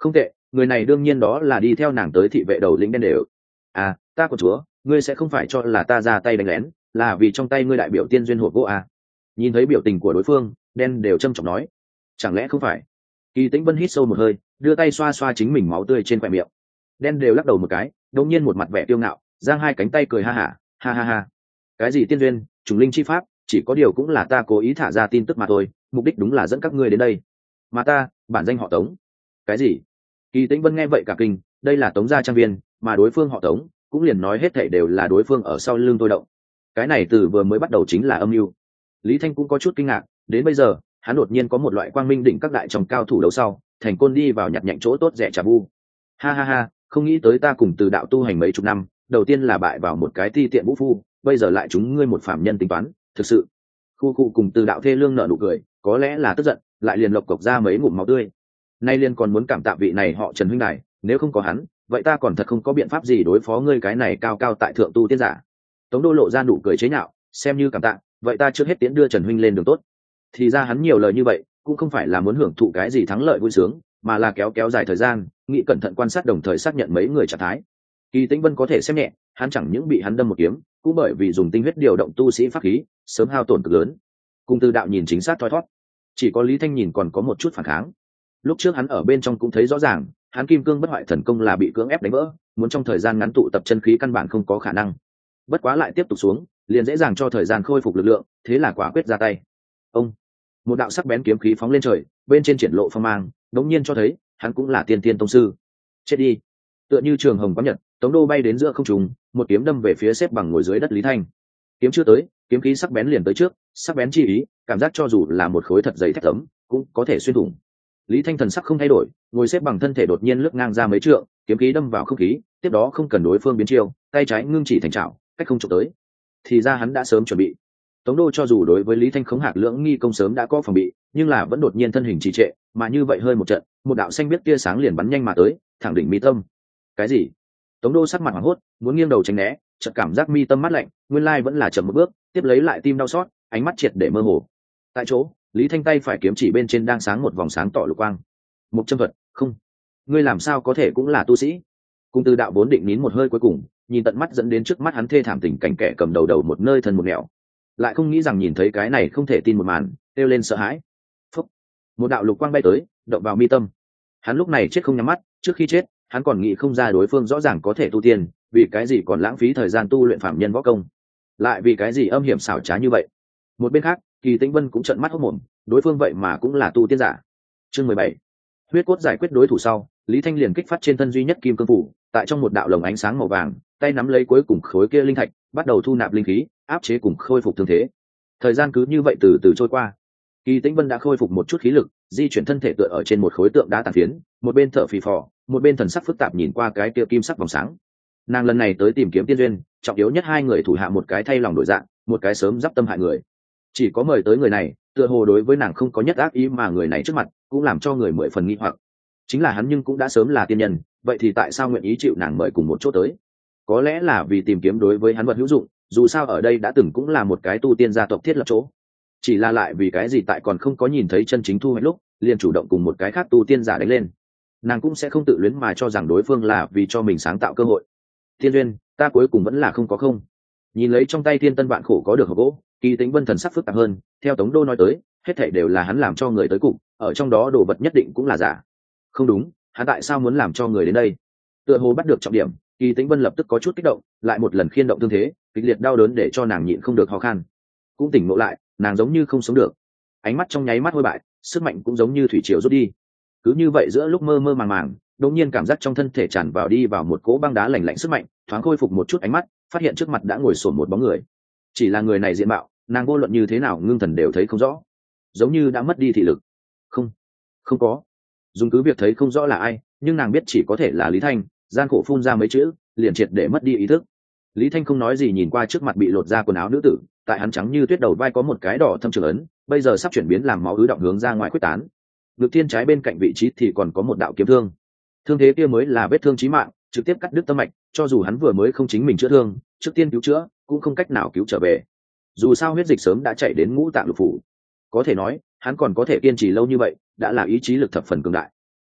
người này đương nhiên đó là đi theo nàng tới thị vệ đầu lĩnh đen đều. À, ta của chúa, ngươi sẽ không phải cho là ta ra tay đánh lén, là vì trong tay ngươi đại biểu tiên duyên hộp gỗ à? Nhìn thấy biểu tình của đối phương, đen đều trâm trọng nói, chẳng lẽ không phải? Kỳ Tĩnh Vân hít sâu một hơi, đưa tay xoa xoa chính mình máu tươi trên khóe miệng. Đen đều lắc đầu một cái, đột nhiên một mặt vẻ kiêu ngạo, giang hai cánh tay cười ha hả, ha ha ha. Cái gì tiên duyên, trùng linh chi pháp, chỉ có điều cũng là ta cố ý thả ra tin tức mà thôi, mục đích đúng là dẫn các ngươi đến đây. Mà ta, bản danh họ Tống. Cái gì? Kỳ Tĩnh Vân nghe vậy cả kinh, đây là Tống gia trang viên, mà đối phương họ Tống, cũng liền nói hết thảy đều là đối phương ở sau lưng tôi động. Cái này từ vừa mới bắt đầu chính là âm mưu. Lý Thanh cũng có chút kinh ngạc, đến bây giờ, hắn đột nhiên có một loại quang minh đỉnh các đại trong cao thủ đấu sau, thành côn đi vào nhặt nhạnh chỗ tốt rẻ trà vu. Ha ha ha, không nghĩ tới ta cùng từ đạo tu hành mấy chục năm, đầu tiên là bại vào một cái ti tiện vũ phu, bây giờ lại chúng ngươi một phạm nhân tính toán, thực sự. Khu cụ cùng từ đạo thê lương nở nụ cười, có lẽ là tức giận, lại liền lộc cộc ra mấy ngụm máu tươi. Nay liên còn muốn cảm tạ vị này họ Trần huynh này, nếu không có hắn, vậy ta còn thật không có biện pháp gì đối phó ngươi cái này cao cao tại thượng tu tiên giả. Tống Đô lộ ra nụ cười chế nhạo, xem như cảm tạ, vậy ta trước hết tiễn đưa Trần huynh lên đường tốt. Thì ra hắn nhiều lời như vậy, cũng không phải là muốn hưởng thụ cái gì thắng lợi vui sướng, mà là kéo kéo dài thời gian, nghĩ cẩn thận quan sát đồng thời xác nhận mấy người trạng thái. Kỳ Tĩnh Vân có thể xem nhẹ, hắn chẳng những bị hắn đâm một kiếm, cũng bởi vì dùng tinh huyết điều động tu sĩ pháp khí, sớm hao tổn cực lớn. Cùng Từ đạo nhìn chính xác thoi thoát, chỉ có Lý Thanh nhìn còn có một chút phản kháng. Lúc trước hắn ở bên trong cũng thấy rõ ràng, hắn kim cương bất hoại thần công là bị cưỡng ép đánh vỡ, muốn trong thời gian ngắn tụ tập chân khí căn bản không có khả năng. Bất quá lại tiếp tục xuống, liền dễ dàng cho thời gian khôi phục lực lượng, thế là quả quyết ra tay. Ông, một đạo sắc bén kiếm khí phóng lên trời, bên trên triển lộ phong mang, đống nhiên cho thấy hắn cũng là tiên tiên tông sư. Chết đi! Tựa như trường hồng quang nhật, Tống Đô bay đến giữa không trung, một kiếm đâm về phía xếp bằng ngồi dưới đất Lý Thanh. Kiếm chưa tới, kiếm khí sắc bén liền tới trước, sắc bén chi ý, cảm giác cho dù là một khối thật dày thép tấm, cũng có thể xuyên thủng. Lý Thanh thần sắc không thay đổi, ngồi xếp bằng thân thể đột nhiên lướt ngang ra mấy trượng, kiếm khí đâm vào không khí, tiếp đó không cần đối phương biến chiêu, tay trái ngưng chỉ thành chảo, cách không chụp tới. Thì ra hắn đã sớm chuẩn bị. Tống Đô cho dù đối với Lý Thanh khống hạc lưỡng nghi công sớm đã có phòng bị, nhưng là vẫn đột nhiên thân hình trì trệ, mà như vậy hơi một trận, một đạo xanh biết tia sáng liền bắn nhanh mà tới, thẳng đỉnh mi tâm. Cái gì? Tống Đô sắc mặt hoảng hốt, muốn nghiêng đầu tránh né, chợt cảm giác mi tâm mát lạnh, nguyên lai vẫn là chậm một bước, tiếp lấy lại tim đau xót, ánh mắt triệt để mơ hồ. Tại chỗ, Lý Thanh tay phải kiếm chỉ bên trên đang sáng một vòng sáng tỏ lục quang. Một châm thuật, không, ngươi làm sao có thể cũng là tu sĩ? Cung Từ đạo vốn định nín một hơi cuối cùng, nhìn tận mắt dẫn đến trước mắt hắn thê thảm tình cảnh kẻ cầm đầu đầu một nơi thân một nẻo, lại không nghĩ rằng nhìn thấy cái này không thể tin một màn, kêu lên sợ hãi. Phúc, một đạo lục quang bay tới, động vào mi tâm. Hắn lúc này chết không nhắm mắt, trước khi chết, hắn còn nghĩ không ra đối phương rõ ràng có thể tu tiên, vì cái gì còn lãng phí thời gian tu luyện phạm nhân võ công, lại vì cái gì âm hiểm xảo trá như vậy. Một bên khác, Kỳ Tĩnh Vân cũng trợn mắt hốt mồm, đối phương vậy mà cũng là tu tiên giả. Chương mười bảy, huyết cốt giải quyết đối thủ sau, Lý Thanh liền kích phát trên thân duy nhất kim cương phủ, tại trong một đạo lồng ánh sáng màu vàng, tay nắm lấy cuối cùng khối kia linh thạch, bắt đầu thu nạp linh khí, áp chế cùng khôi phục thương thế. Thời gian cứ như vậy từ từ trôi qua. Kỳ Tĩnh Vân đã khôi phục một chút khí lực, di chuyển thân thể tựa ở trên một khối tượng đá tàn phiến, một bên thở phì phò, một bên thần sắc phức tạp nhìn qua cái kia kim sắc vòng sáng. Nàng lần này tới tìm kiếm tiên duyên, trọng yếu nhất hai người thủ hạ một cái thay lòng đổi dạng, một cái sớm giáp tâm hại người. Chỉ có mời tới người này, tựa hồ đối với nàng không có nhất ác ý, mà người này trước mặt cũng làm cho người mười phần nghi hoặc. Chính là hắn nhưng cũng đã sớm là tiên nhân, vậy thì tại sao nguyện ý chịu nàng mời cùng một chỗ tới? Có lẽ là vì tìm kiếm đối với hắn vật hữu dụng, dù sao ở đây đã từng cũng là một cái tu tiên gia tộc thiết lập chỗ. Chỉ là lại vì cái gì tại còn không có nhìn thấy chân chính thu hoạch lúc, liền chủ động cùng một cái khác tu tiên giả đánh lên. Nàng cũng sẽ không tự luyến mà cho rằng đối phương là vì cho mình sáng tạo cơ hội. Tiên duyên, ta cuối cùng vẫn là không có không. Nhìn lấy trong tay thiên tân vạn khổ có được hộp gỗ, Kỳ Tĩnh Vân thần sắc phức tạp hơn, theo Tống Đô nói tới, hết thảy đều là hắn làm cho người tới cùng, ở trong đó đồ vật nhất định cũng là giả. Không đúng, hắn tại sao muốn làm cho người đến đây? Tựa hồ bắt được trọng điểm, Kỳ Tĩnh Vân lập tức có chút kích động, lại một lần khiên động thương thế, kịch liệt đau đớn để cho nàng nhịn không được ho khan. Cũng tỉnh ngộ lại, nàng giống như không sống được. Ánh mắt trong nháy mắt hôi bại, sức mạnh cũng giống như thủy triều rút đi. Cứ như vậy giữa lúc mơ mơ màng màng, đột nhiên cảm giác trong thân thể tràn vào đi vào một cỗ băng đá lạnh lạnh sức mạnh, thoáng khôi phục một chút ánh mắt, phát hiện trước mặt đã ngồi xổm một bóng người. Chỉ là người này diện mạo, nàng vô luận như thế nào ngưng thần đều thấy không rõ, giống như đã mất đi thị lực. Không, không có. Dùng cứ việc thấy không rõ là ai, nhưng nàng biết chỉ có thể là Lý Thanh, gian khổ phun ra mấy chữ, liền triệt để mất đi ý thức. Lý Thanh không nói gì nhìn qua trước mặt bị lột ra quần áo nữ tử, tại hắn trắng như tuyết đầu vai có một cái đỏ thâm trường ấn, bây giờ sắp chuyển biến làm máu ứ động hướng ra ngoài khuếch tán. Ngực thiên trái bên cạnh vị trí thì còn có một đạo kiếm thương. Thương thế kia mới là vết thương chí mạng, trực tiếp cắt đứt tâm mạch, cho dù hắn vừa mới không chính mình chữa thương, trước tiên cứu chữa, cũng không cách nào cứu trở về. Dù sao huyết dịch sớm đã chạy đến ngũ tạng lục phủ. Có thể nói, hắn còn có thể kiên trì lâu như vậy, đã là ý chí lực thập phần cường đại.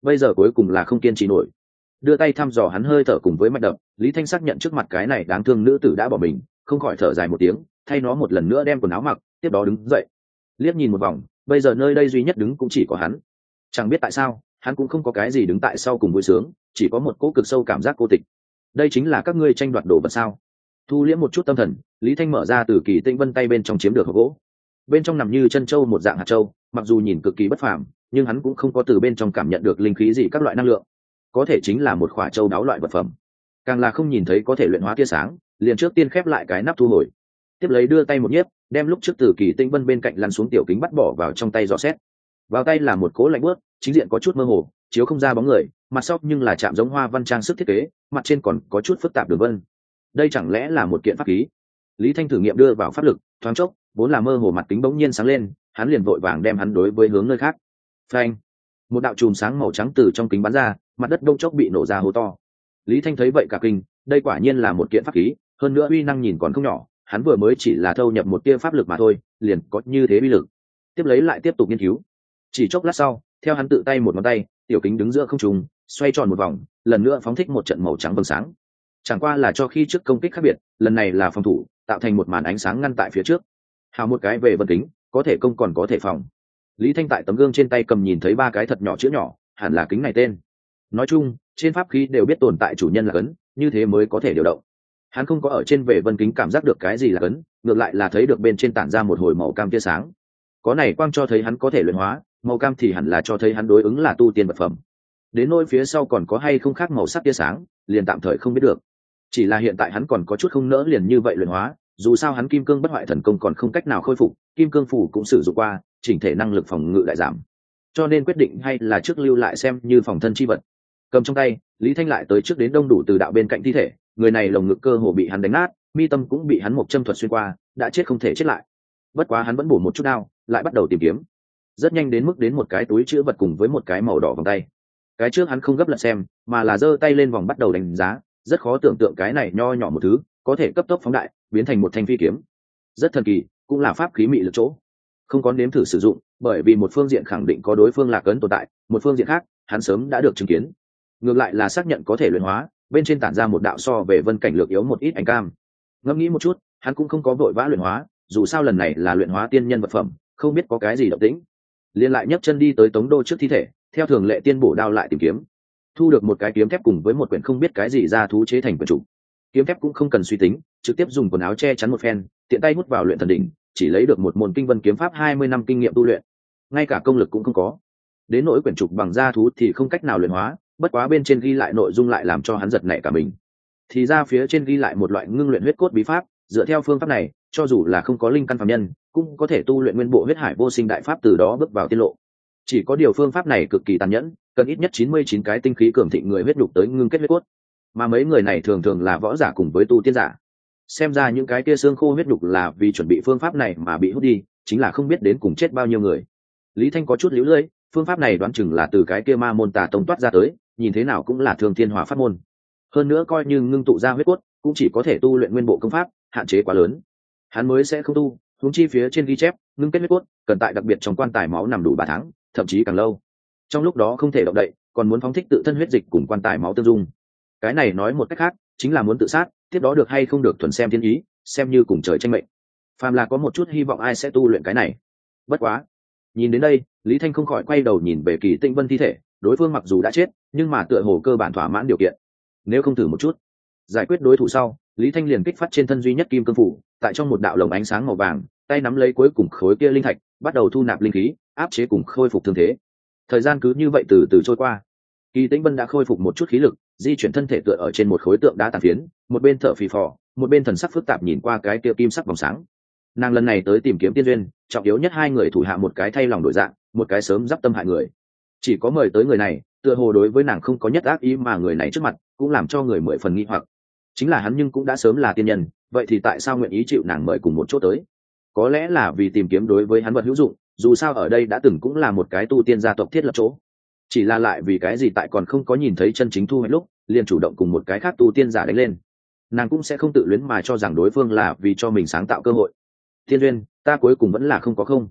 bây giờ cuối cùng là không kiên trì nổi. Đưa tay thăm dò hắn hơi thở cùng với mạch đập, Lý Thanh xác nhận trước mặt cái này đáng thương nữ tử đã bỏ mình, không khỏi thở dài một tiếng, thay nó một lần nữa đem quần áo mặc, tiếp đó đứng dậy. Liếc nhìn một vòng, bây giờ nơi đây duy nhất đứng cũng chỉ có hắn. Chẳng biết tại sao, hắn cũng không có cái gì đứng tại sau cùng vui sướng, chỉ có một cỗ cực sâu cảm giác cô tịch. Đây chính là các ngươi tranh đoạt đồ vật sao? Thu liễm một chút tâm thần, Lý Thanh mở ra từ Kỳ Tĩnh Vân tay bên trong chiếm được hộp gỗ. Bên trong nằm như chân châu một dạng hạt châu, mặc dù nhìn cực kỳ bất phàm, nhưng hắn cũng không có từ bên trong cảm nhận được linh khí gì các loại năng lượng. Có thể chính là một khỏa châu đáo loại vật phẩm. Càng là không nhìn thấy có thể luyện hóa tia sáng, liền trước tiên khép lại cái nắp thu hồi. Tiếp lấy đưa tay một nhiếp, đem lúc trước từ Kỳ Tĩnh Vân bên cạnh lăn xuống tiểu kính bắt bỏ vào trong tay dò xét. Vào tay là một cỗ lạnh buốt, chính diện có chút mơ hồ, chiếu không ra bóng người, mặt sau nhưng là chạm giống hoa văn trang sức thiết kế, mặt trên còn có chút phức tạp đường vân. Đây chẳng lẽ là một kiện pháp khí? Lý Thanh thử nghiệm đưa vào pháp lực, thoáng chốc, vốn là mơ hồ mặt kính bỗng nhiên sáng lên, hắn liền vội vàng đem hắn đối với hướng nơi khác. Phanh! Một đạo chùm sáng màu trắng từ trong kính bắn ra, mặt đất đông chốc bị nổ ra hố to. Lý Thanh thấy vậy cả kinh, đây quả nhiên là một kiện pháp khí, hơn nữa uy năng nhìn còn không nhỏ, hắn vừa mới chỉ là thâu nhập một tia pháp lực mà thôi, liền có như thế uy lực. Tiếp lấy lại tiếp tục nghiên cứu. Chỉ chốc lát sau, theo hắn tự tay một ngón tay, tiểu kính đứng giữa không trung, xoay tròn một vòng, lần nữa phóng thích một trận màu trắng vầng sáng. Chẳng qua là cho khi trước công kích khác biệt, lần này là phòng thủ, tạo thành một màn ánh sáng ngăn tại phía trước. Hào một cái về vân kính, có thể công còn có thể phòng. Lý Thanh tại tấm gương trên tay cầm nhìn thấy ba cái thật nhỏ chữ nhỏ, hẳn là kính này tên. Nói chung, trên pháp khí đều biết tồn tại chủ nhân là cấn, như thế mới có thể điều động. Hắn không có ở trên về vân kính cảm giác được cái gì là cấn, ngược lại là thấy được bên trên tản ra một hồi màu cam tia sáng. Có này quang cho thấy hắn có thể luyện hóa, màu cam thì hẳn là cho thấy hắn đối ứng là tu tiên vật phẩm. Đến nỗi phía sau còn có hay không khác màu sắc tia sáng, liền tạm thời không biết được. Chỉ là hiện tại hắn còn có chút không nỡ liền như vậy luyện hóa, dù sao hắn kim cương bất hoại thần công còn không cách nào khôi phục, kim cương phủ cũng sử dụng qua, chỉnh thể năng lực phòng ngự đại giảm, cho nên quyết định hay là trước lưu lại xem như phòng thân chi vật. Cầm trong tay, Lý Thanh lại tới trước đến đông đủ từ đạo bên cạnh thi thể, người này lồng ngực cơ hồ bị hắn đánh nát, mi tâm cũng bị hắn một châm thuật xuyên qua, đã chết không thể chết lại. Bất quá hắn vẫn bổ một chút đao, lại bắt đầu tìm kiếm. Rất nhanh đến mức đến một cái túi chứa vật cùng với một cái màu đỏ vòng tay. Cái trước hắn không gấp lật xem, mà là giơ tay lên vòng bắt đầu đánh giá, rất khó tưởng tượng cái này nho nhỏ một thứ, có thể cấp tốc phóng đại, biến thành một thanh phi kiếm. Rất thần kỳ, cũng là pháp khí mị lực chỗ. Không có nếm thử sử dụng, bởi vì một phương diện khẳng định có đối phương là cấn tồn tại, một phương diện khác, hắn sớm đã được chứng kiến. Ngược lại là xác nhận có thể luyện hóa, bên trên tản ra một đạo so về vân cảnh lược yếu một ít ánh cam. Ngẫm nghĩ một chút, hắn cũng không có vội vã luyện hóa, dù sao lần này là luyện hóa tiên nhân vật phẩm, không biết có cái gì động tĩnh. Liên lại nhấc chân đi tới Tống Đô trước thi thể, theo thường lệ tiên bổ đao lại tìm kiếm. Thu được một cái kiếm thép cùng với một quyển không biết cái gì ra thú chế thành quyển trục. Kiếm thép cũng không cần suy tính, trực tiếp dùng quần áo che chắn một phen, tiện tay hút vào luyện thần đỉnh, chỉ lấy được một môn kinh vân kiếm pháp hai mươi năm kinh nghiệm tu luyện, ngay cả công lực cũng không có. Đến nỗi quyển trục bằng da thú thì không cách nào luyện hóa, bất quá bên trên ghi lại nội dung lại làm cho hắn giật nảy cả mình. Thì ra phía trên ghi lại một loại ngưng luyện huyết cốt bí pháp, dựa theo phương pháp này, cho dù là không có linh căn phàm nhân, cũng có thể tu luyện nguyên bộ huyết hải vô sinh đại pháp, từ đó bước vào tiên lộ. Chỉ có điều phương pháp này cực kỳ tàn nhẫn, cần ít nhất chín mươi chín cái tinh khí cường thịnh người huyết nhục tới ngưng kết huyết cốt, mà mấy người này thường thường là võ giả cùng với tu tiên giả. Xem ra những cái kia xương khô huyết nhục là vì chuẩn bị phương pháp này mà bị hút đi, chính là không biết đến cùng chết bao nhiêu người. Lý Thanh có chút liễu lưỡi, phương pháp này đoán chừng là từ cái kia ma môn tà tông toát ra tới, nhìn thế nào cũng là thường thiên hòa pháp môn. Hơn nữa coi như ngưng tụ ra huyết cốt, cũng chỉ có thể tu luyện nguyên bộ công pháp, hạn chế quá lớn. Hắn mới sẽ không tu, huống chi phía trên ghi chép, ngưng kết huyết cốt, cần tại đặc biệt trong quan tài máu nằm đủ ba tháng, thậm chí càng lâu. Trong lúc đó không thể động đậy, còn muốn phóng thích tự thân huyết dịch cùng quan tài máu tương dung. Cái này nói một cách khác, chính là muốn tự sát, tiếp đó được hay không được thuần xem thiên ý, xem như cùng trời tranh mệnh. Phàm là có một chút hy vọng ai sẽ tu luyện cái này. Bất quá, nhìn đến đây, Lý Thanh không khỏi quay đầu nhìn về Kỳ Tĩnh Vân thi thể, đối phương mặc dù đã chết, nhưng mà tựa hồ cơ bản thỏa mãn điều kiện. Nếu không thử một chút, giải quyết đối thủ sau, Lý Thanh liền kích phát trên thân duy nhất kim cương phủ, tại trong một đạo lồng ánh sáng màu vàng, tay nắm lấy cuối cùng khối kia linh thạch, bắt đầu thu nạp linh khí, áp chế cùng khôi phục thương thế. Thời gian cứ như vậy từ từ trôi qua. Kỳ Tĩnh Vân đã khôi phục một chút khí lực, di chuyển thân thể tựa ở trên một khối tượng đá tàn phiến, một bên thở phì phò, một bên thần sắc phức tạp nhìn qua cái kia kim sắc vòng sáng. Nàng lần này tới tìm kiếm tiên duyên, trọng yếu nhất hai người thủ hạ một cái thay lòng đổi dạng, một cái sớm giáp tâm hại người. Chỉ có mời tới người này, tựa hồ đối với nàng không có nhất ác ý, mà người này trước mặt cũng làm cho người mười phần nghi hoặc. Chính là hắn nhưng cũng đã sớm là tiên nhân, vậy thì tại sao nguyện ý chịu nàng mời cùng một chỗ tới? Có lẽ là vì tìm kiếm đối với hắn vật hữu dụng, dù sao ở đây đã từng cũng là một cái tu tiên gia tộc thiết lập chỗ. Chỉ là lại vì cái gì tại còn không có nhìn thấy chân chính thu hoạch lúc, liền chủ động cùng một cái khác tu tiên giả đánh lên. Nàng cũng sẽ không tự luyến mà cho rằng đối phương là vì cho mình sáng tạo cơ hội. Thiên duyên, ta cuối cùng vẫn là không có không.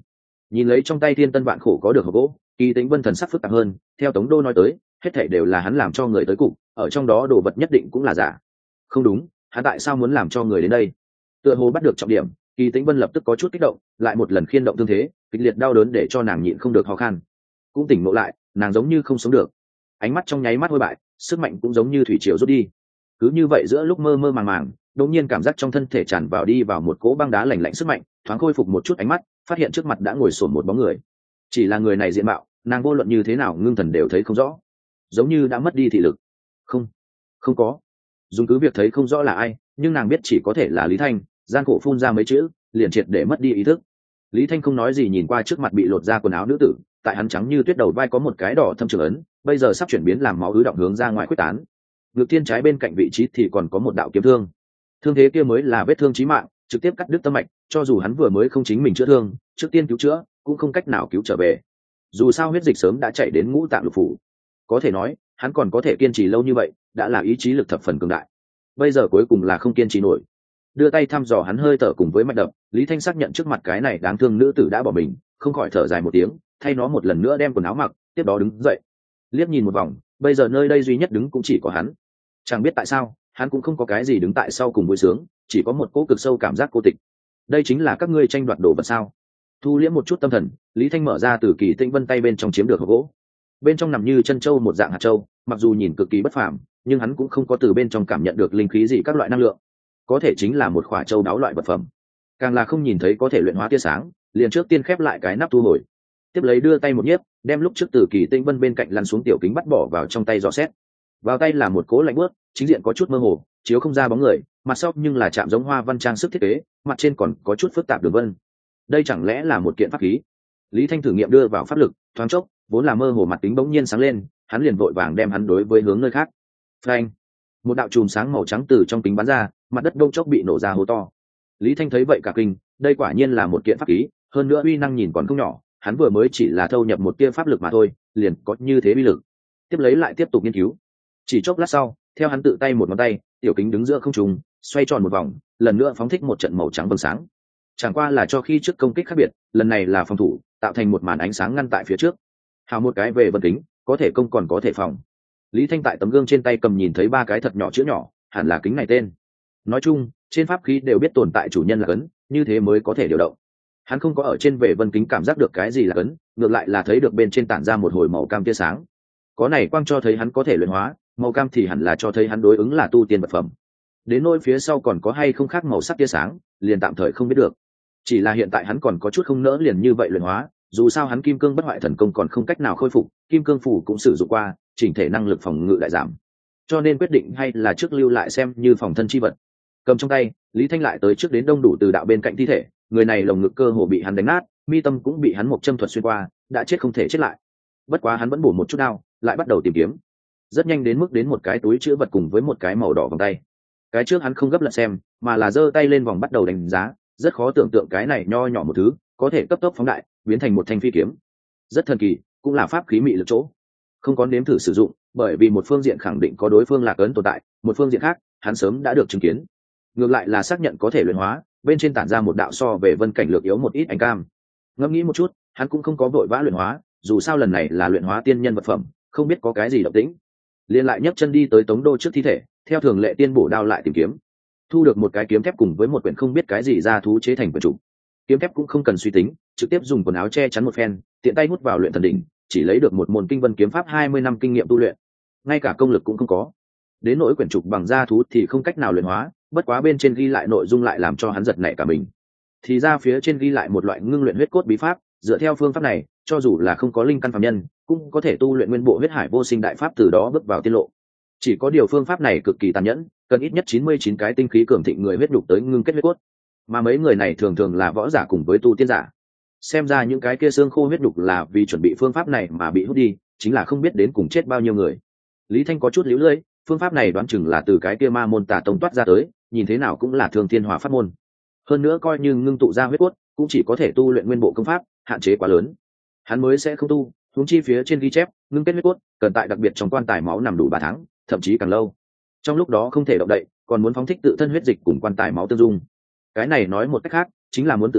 Nhìn lấy trong tay thiên tân vạn khổ có được hộp gỗ, Kỳ Tĩnh Vân thần sắc phức tạp hơn. Theo Tống Đô nói tới, hết thảy đều là hắn làm cho người tới cục, ở trong đó đồ vật nhất định cũng là giả. Không đúng, hắn tại sao muốn làm cho người đến đây? Tựa hồ bắt được trọng điểm, Kỳ Tĩnh Vân lập tức có chút kích động, lại một lần khiên động thương thế, kịch liệt đau đớn để cho nàng nhịn không được ho khan. Cũng tỉnh ngộ lại, nàng giống như không sống được. Ánh mắt trong nháy mắt hôi bại, sức mạnh cũng giống như thủy triều rút đi. Cứ như vậy giữa lúc mơ mơ màng màng, đột nhiên cảm giác trong thân thể tràn vào đi vào một cỗ băng đá lạnh lạnh sức mạnh, thoáng khôi phục một chút ánh mắt, phát hiện trước mặt đã ngồi xổm một bóng người. Chỉ là người này diện mạo, nàng vô luận như thế nào ngưng thần đều thấy không rõ, giống như đã mất đi thị lực. Không, không có. Dùng cứ việc thấy không rõ là ai, nhưng nàng biết chỉ có thể là Lý Thanh, gian khổ phun ra mấy chữ, liền triệt để mất đi ý thức. Lý Thanh không nói gì nhìn qua trước mặt bị lột ra quần áo nữ tử, tại hắn trắng như tuyết đầu vai có một cái đỏ thâm trường ấn, bây giờ sắp chuyển biến làm máu ứ động hướng ra ngoài quyết tán. Ngực thiên trái bên cạnh vị trí thì còn có một đạo kiếm thương. Thương thế kia mới là vết thương chí mạng, trực tiếp cắt đứt tâm mạch, cho dù hắn vừa mới không chính mình chữa thương, trước tiên cứu chữa, cũng không cách nào cứu trở về. Dù sao huyết dịch sớm đã chạy đến ngũ tạng lục phủ. Có thể nói, hắn còn có thể kiên trì lâu như vậy, đã là ý chí lực thập phần cường đại. Bây giờ cuối cùng là không kiên trì nổi. Đưa tay thăm dò hắn hơi thở cùng với mạch đập, Lý Thanh xác nhận trước mặt cái này đáng thương nữ tử đã bỏ mình, không khỏi thở dài một tiếng, thay nó một lần nữa đem quần áo mặc, tiếp đó đứng dậy. Liếc nhìn một vòng, bây giờ nơi đây duy nhất đứng cũng chỉ có hắn. Chẳng biết tại sao, hắn cũng không có cái gì đứng tại sau cùng vui sướng, chỉ có một cỗ cực sâu cảm giác cô tịch. Đây chính là các ngươi tranh đoạt đồ vật sao? Thu liễm một chút tâm thần, Lý Thanh mở ra từ Kỳ Tĩnh Vân tay bên trong chiếm được hộp gỗ. Bên trong nằm như chân châu một dạng hạt châu, mặc dù nhìn cực kỳ bất phàm, nhưng hắn cũng không có từ bên trong cảm nhận được linh khí gì các loại năng lượng. Có thể chính là một khỏa châu đáo loại vật phẩm. Càng là không nhìn thấy có thể luyện hóa tia sáng, liền trước tiên khép lại cái nắp thu hồi. Tiếp lấy đưa tay một nhiếp, đem lúc trước từ Kỳ Tĩnh Vân bên cạnh lăn xuống tiểu kính bắt bỏ vào trong tay dò xét. Vào tay là một cố lạnh bước, chính diện có chút mơ hồ, chiếu không ra bóng người, mặt sau nhưng là chạm giống hoa văn trang sức thiết kế, mặt trên còn có chút phức tạp đường vân. Đây chẳng lẽ là một kiện pháp khí? Lý Thanh thử nghiệm đưa vào pháp lực, thoáng chốc, vốn là mơ hồ mặt kính bỗng nhiên sáng lên, hắn liền vội vàng đem hắn đối với hướng nơi khác. Phanh! Một đạo chùm sáng màu trắng từ trong kính bắn ra, mặt đất đông chốc bị nổ ra hố to. Lý Thanh thấy vậy cả kinh, đây quả nhiên là một kiện pháp khí, hơn nữa uy năng nhìn còn không nhỏ, hắn vừa mới chỉ là thâu nhập một tia pháp lực mà thôi, liền có như thế uy lực. Tiếp lấy lại tiếp tục nghiên cứu. Chỉ chốc lát sau, theo hắn tự tay một ngón tay, tiểu kính đứng giữa không trung, xoay tròn một vòng, lần nữa phóng thích một trận màu trắng vầng sáng. Chẳng qua là cho khi trước công kích khác biệt, lần này là phòng thủ, tạo thành một màn ánh sáng ngăn tại phía trước. Hào một cái về vân kính, có thể công còn có thể phòng. Lý Thanh tại tấm gương trên tay cầm nhìn thấy ba cái thật nhỏ chữ nhỏ, hẳn là kính này tên. Nói chung, trên pháp khí đều biết tồn tại chủ nhân là cấn, như thế mới có thể điều động. Hắn không có ở trên về vân kính cảm giác được cái gì là cấn, ngược lại là thấy được bên trên tản ra một hồi màu cam tia sáng. Có này quang cho thấy hắn có thể luyện hóa, màu cam thì hẳn là cho thấy hắn đối ứng là tu tiên vật phẩm. Đến nỗi phía sau còn có hay không khác màu sắc tia sáng, liền tạm thời không biết được. Chỉ là hiện tại hắn còn có chút không nỡ liền như vậy luyện hóa, dù sao hắn kim cương bất hoại thần công còn không cách nào khôi phục, kim cương phủ cũng sử dụng qua, chỉnh thể năng lực phòng ngự lại giảm, cho nên quyết định hay là trước lưu lại xem như phòng thân chi vật. Cầm trong tay, Lý Thanh lại tới trước đến đông đủ từ đạo bên cạnh thi thể, người này lồng ngực cơ hồ bị hắn đánh nát, mi tâm cũng bị hắn một châm thuật xuyên qua, đã chết không thể chết lại. Bất quá hắn vẫn bổ một chút đao, lại bắt đầu tìm kiếm. Rất nhanh đến mức đến một cái túi chứa vật cùng với một cái màu đỏ vòng tay. Cái trước hắn không gấp lật xem, mà là giơ tay lên vòng bắt đầu đánh giá, rất khó tưởng tượng cái này nho nhỏ một thứ, có thể cấp tốc phóng đại, biến thành một thanh phi kiếm. Rất thần kỳ, cũng là pháp khí mị lực chỗ. Không có nếm thử sử dụng, bởi vì một phương diện khẳng định có đối phương lạc ấn tồn tại, một phương diện khác, hắn sớm đã được chứng kiến. Ngược lại là xác nhận có thể luyện hóa, bên trên tản ra một đạo so về vân cảnh lược yếu một ít ánh cam. Ngẫm nghĩ một chút, hắn cũng không có vội vã luyện hóa, dù sao lần này là luyện hóa tiên nhân vật phẩm, không biết có cái gì động tĩnh. Liên lại nhấc chân đi tới Tống Đô trước thi thể, theo thường lệ tiên bổ đao lại tìm kiếm. Thu được một cái kiếm thép cùng với một quyển không biết cái gì ra thú chế thành quyển trục. Kiếm thép cũng không cần suy tính, trực tiếp dùng quần áo che chắn một phen, tiện tay hút vào luyện thần đỉnh, chỉ lấy được một môn kinh vân kiếm pháp hai mươi năm kinh nghiệm tu luyện, ngay cả công lực cũng không có. Đến nỗi quyển trục bằng da thú thì không cách nào luyện hóa, bất quá bên trên ghi lại nội dung lại làm cho hắn giật nảy cả mình. Thì ra phía trên ghi lại một loại ngưng luyện huyết cốt bí pháp, dựa theo phương pháp này, cho dù là không có linh căn phàm nhân, cũng có thể tu luyện nguyên bộ huyết hải vô sinh đại pháp, từ đó bước vào tiên lộ. Chỉ có điều phương pháp này cực kỳ tàn nhẫn, cần ít nhất chín mươi chín cái tinh khí cường thịnh người huyết nhục tới ngưng kết huyết cốt, mà mấy người này thường thường là võ giả cùng với tu tiên giả. Xem ra những cái kia xương khô huyết nhục là vì chuẩn bị phương pháp này mà bị hút đi, chính là không biết đến cùng chết bao nhiêu người. Lý Thanh có chút liễu lưỡi, phương pháp này đoán chừng là từ cái kia ma môn tà tông toát ra tới, nhìn thế nào cũng là thường thiên hỏa pháp môn. Hơn nữa coi như ngưng tụ ra huyết cốt, cũng chỉ có thể tu luyện nguyên bộ công pháp, hạn chế quá lớn. Hắn mới sẽ không tu, huống chi phía trên ghi chép, ngưng kết huyết cốt, cần tại đặc biệt trong quan tài máu nằm đủ ba tháng, thậm chí càng lâu. Trong lúc đó không thể động đậy, còn muốn phóng thích tự thân huyết dịch cùng quan tài máu tương dung. Cái này nói một cách khác, chính là muốn tự sát,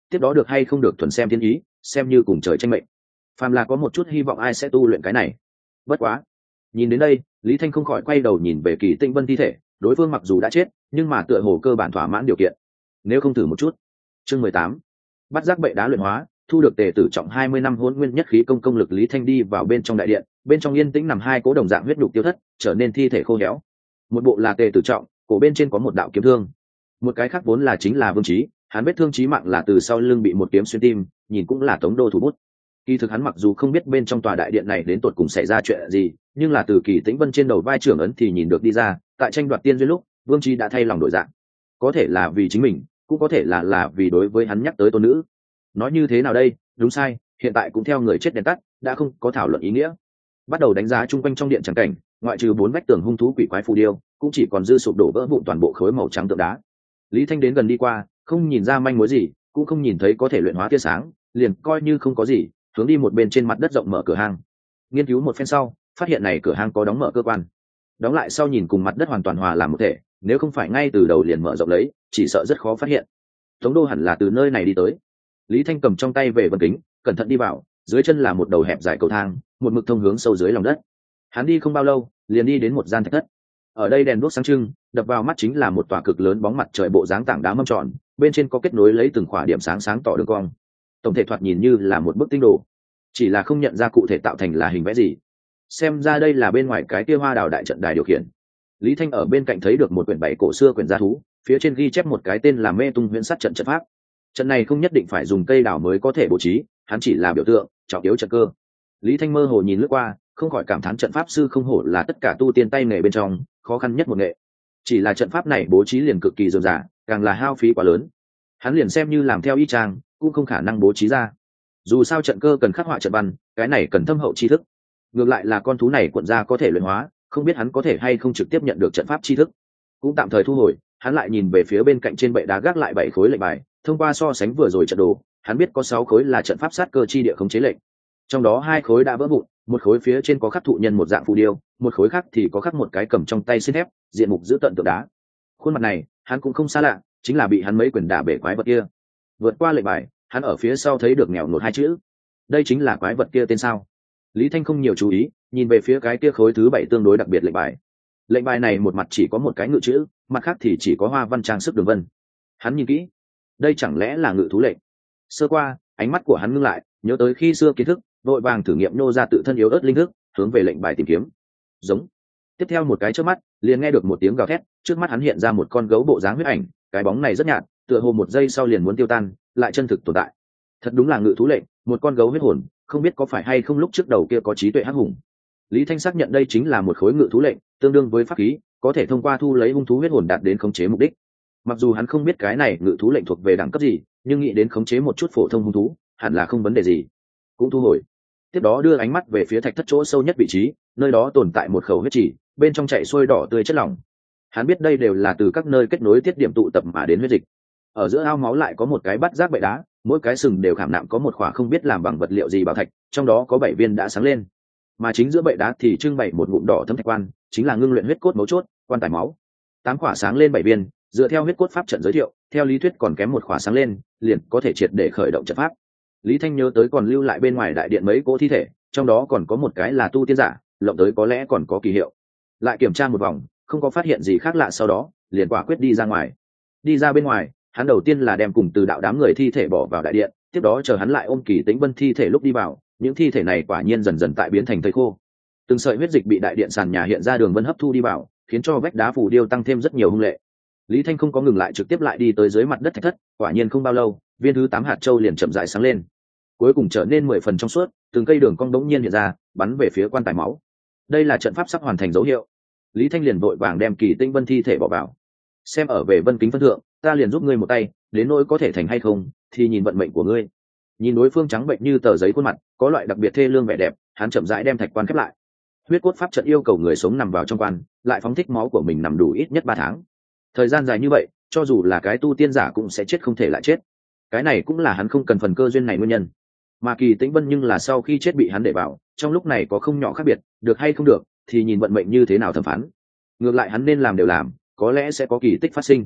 tiếp đó được hay không được thuần xem thiên ý, xem như cùng trời tranh mệnh. Phàm là có một chút hy vọng ai sẽ tu luyện cái này. Bất quá, nhìn đến đây, Lý Thanh không khỏi quay đầu nhìn về Kỳ Tĩnh Vân thi thể, đối phương mặc dù đã chết, nhưng mà tựa hồ cơ bản thỏa mãn điều kiện. Nếu không thử một chút. Chương mười tám, bắt giác bệ đá luyện hóa, thu được tề tử trọng hai mươi năm hỗn nguyên nhất khí công công lực. Lý Thanh đi vào bên trong đại điện, bên trong yên tĩnh nằm hai cố đồng dạng huyết nhục tiêu thất, trở nên thi thể khô héo. Một bộ là tề tử trọng, cổ bên trên có một đạo kiếm thương. Một cái khác vốn là chính là Vương Chí, hắn vết thương chí mạng là từ sau lưng bị một kiếm xuyên tim, nhìn cũng là Tống Đô thủ bút. Kỳ thực hắn mặc dù không biết bên trong tòa đại điện này đến tột cùng xảy ra chuyện gì, nhưng là từ Kỳ Tĩnh Vân trên đầu vai trưởng ấn thì nhìn được đi ra, tại tranh đoạt tiên duyên lúc, Vương Chí đã thay lòng đổi dạng. Có thể là vì chính mình, cũng có thể là là vì đối với hắn nhắc tới tôn nữ. Nói như thế nào đây, đúng sai, hiện tại cũng theo người chết đèn tắt, đã không có thảo luận ý nghĩa. Bắt đầu đánh giá chung quanh trong điện trắng cảnh, ngoại trừ bốn vách tường hung thú quỷ quái phù điêu, cũng chỉ còn dư sụp đổ vỡ vụn toàn bộ khối màu trắng tượng đá. Lý Thanh đến gần đi qua, không nhìn ra manh mối gì, cũng không nhìn thấy có thể luyện hóa tia sáng, liền coi như không có gì, hướng đi một bên trên mặt đất rộng mở cửa hang. Nghiên cứu một phen sau, phát hiện này cửa hang có đóng mở cơ quan. Đóng lại sau nhìn cùng mặt đất hoàn toàn hòa làm một thể, nếu không phải ngay từ đầu liền mở rộng lấy, chỉ sợ rất khó phát hiện. Tống Đô hẳn là từ nơi này đi tới. Lý Thanh cầm trong tay về vân kính, cẩn thận đi vào, dưới chân là một đầu hẹp dài cầu thang, một mực thông hướng sâu dưới lòng đất. Hắn đi không bao lâu, liền đi đến một gian thạch thất. Ở đây đèn đuốc sáng trưng, đập vào mắt chính là một tòa cực lớn bóng mặt trời bộ dáng tảng đá mâm tròn, bên trên có kết nối lấy từng khỏa điểm sáng sáng tỏ đường cong. Tổng thể thoạt nhìn như là một bức tinh đồ, chỉ là không nhận ra cụ thể tạo thành là hình vẽ gì. Xem ra đây là bên ngoài cái kia hoa đào đại trận đài điều khiển. Lý Thanh ở bên cạnh thấy được một quyển bảy cổ xưa quyển gia thú, phía trên ghi chép một cái tên là Mê Tung Huyễn Sát trận trận pháp. Trận này không nhất định phải dùng cây đào mới có thể bố trí, hắn chỉ là biểu tượng, trọng yếu trận cơ. Lý Thanh mơ hồ nhìn lướt qua, không khỏi cảm thán trận pháp sư không hổ là tất cả tu tiên tay nghề bên trong khó khăn nhất một nghệ. Chỉ là trận pháp này bố trí liền cực kỳ dườm dà, càng là hao phí quá lớn. Hắn liền xem như làm theo y chang, cũng không khả năng bố trí ra. Dù sao trận cơ cần khắc họa trận văn, cái này cần thâm hậu tri thức. Ngược lại là con thú này quận ra có thể luyện hóa, không biết hắn có thể hay không trực tiếp nhận được trận pháp tri thức. Cũng tạm thời thu hồi, hắn lại nhìn về phía bên cạnh trên bệ đá gác lại bảy khối lệnh bài, thông qua so sánh vừa rồi trận đồ, hắn biết có sáu khối là trận pháp sát cơ chi địa khống chế lệnh. Trong đó hai khối đã vỡ vụn, một khối phía trên có khắc thụ nhân một dạng phù điêu, một khối khác thì có khắc một cái cầm trong tay xiên thép, diện mục giữ tận tượng đá. Khuôn mặt này, hắn cũng không xa lạ, chính là bị hắn mấy quyền đả bể quái vật kia. Vượt qua lệnh bài, hắn ở phía sau thấy được nghèo nột hai chữ. Đây chính là quái vật kia tên sao? Lý Thanh không nhiều chú ý, nhìn về phía cái kia khối thứ bảy tương đối đặc biệt lệnh bài. Lệnh bài này một mặt chỉ có một cái ngự chữ, mặt khác thì chỉ có hoa văn trang sức đường vân. Hắn nhìn kỹ, đây chẳng lẽ là ngự thú lệnh? Sơ qua, ánh mắt của hắn ngưng lại, nhớ tới khi xưa kiến thức, vội vàng thử nghiệm nô ra tự thân yếu ớt linh thức, hướng về lệnh bài tìm kiếm. Giống. Tiếp theo một cái trước mắt, liền nghe được một tiếng gào thét, trước mắt hắn hiện ra một con gấu bộ dáng huyết ảnh, cái bóng này rất nhạt, tựa hồ một giây sau liền muốn tiêu tan, lại chân thực tồn tại. Thật đúng là ngự thú lệnh, một con gấu huyết hồn, không biết có phải hay không lúc trước đầu kia có trí tuệ hắc hùng. Lý Thanh xác nhận đây chính là một khối ngự thú lệnh, tương đương với pháp khí, có thể thông qua thu lấy hung thú huyết hồn đạt đến khống chế mục đích. Mặc dù hắn không biết cái này ngự thú lệnh thuộc về đẳng cấp gì, nhưng nghĩ đến khống chế một chút phổ thông hung thú, hẳn là không vấn đề gì. Cũng thu hồi. Tiếp đó đưa ánh mắt về phía thạch thất chỗ sâu nhất vị trí, nơi đó tồn tại một khẩu huyết chỉ, bên trong chảy xuôi đỏ tươi chất lỏng. Hắn biết đây đều là từ các nơi kết nối tiết điểm tụ tập mà đến huyết dịch. Ở giữa ao máu lại có một cái bắt giác bệ đá, mỗi cái sừng đều khảm nạm có một khỏa không biết làm bằng vật liệu gì bảo thạch, trong đó có bảy viên đã sáng lên. Mà chính giữa bệ đá thì trưng bày một ngụm đỏ thâm thạch quan, chính là ngưng luyện huyết cốt mấu chốt, quan tài máu. Tám khỏa sáng lên bảy viên, dựa theo huyết cốt pháp trận giới thiệu, theo lý thuyết còn kém một khỏa sáng lên, liền có thể triệt để khởi động trận pháp. Lý Thanh nhớ tới còn lưu lại bên ngoài đại điện mấy cỗ thi thể, trong đó còn có một cái là tu tiên giả, lộng tới có lẽ còn có kỳ hiệu. Lại kiểm tra một vòng, không có phát hiện gì khác lạ, sau đó liền quả quyết đi ra ngoài. Đi ra bên ngoài, hắn đầu tiên là đem cùng từ đạo đám người thi thể bỏ vào đại điện, tiếp đó chờ hắn lại ôm Kỳ Tĩnh Vân thi thể lúc đi vào, những thi thể này quả nhiên dần dần tại biến thành thây khô. Từng sợi huyết dịch bị đại điện sàn nhà hiện ra đường vân hấp thu đi vào, khiến cho vách đá phù điêu tăng thêm rất nhiều hung lệ. Lý Thanh không có ngừng lại, trực tiếp lại đi tới dưới mặt đất thạch thất, quả nhiên không bao lâu, viên thứ tám hạt châu liền chậm rãi sáng lên, cuối cùng trở nên mười phần trong suốt, từng cây đường cong đống nhiên hiện ra, bắn về phía quan tài máu. Đây là trận pháp sắp hoàn thành dấu hiệu. Lý Thanh liền vội vàng đem Kỳ Tĩnh Vân thi thể bỏ vào. Xem ở về vân kính phân thượng, ta liền giúp ngươi một tay, đến nỗi có thể thành hay không, thì nhìn vận mệnh của ngươi. Nhìn đối phương trắng bệnh như tờ giấy khuôn mặt, có loại đặc biệt thê lương vẻ đẹp, hắn chậm rãi đem thạch quan khép lại. Huyết cốt pháp trận yêu cầu người sống nằm vào trong quan, lại phóng thích máu của mình nằm đủ ít nhất ba tháng. Thời gian dài như vậy, cho dù là cái tu tiên giả cũng sẽ chết không thể lại chết. Cái này cũng là hắn không cần phần cơ duyên này nguyên nhân. Mà Kỳ Tĩnh Vân nhưng là sau khi chết bị hắn để vào, trong lúc này có không nhỏ khác biệt, được hay không được thì nhìn vận mệnh như thế nào thẩm phán. Ngược lại hắn nên làm đều làm, có lẽ sẽ có kỳ tích phát sinh.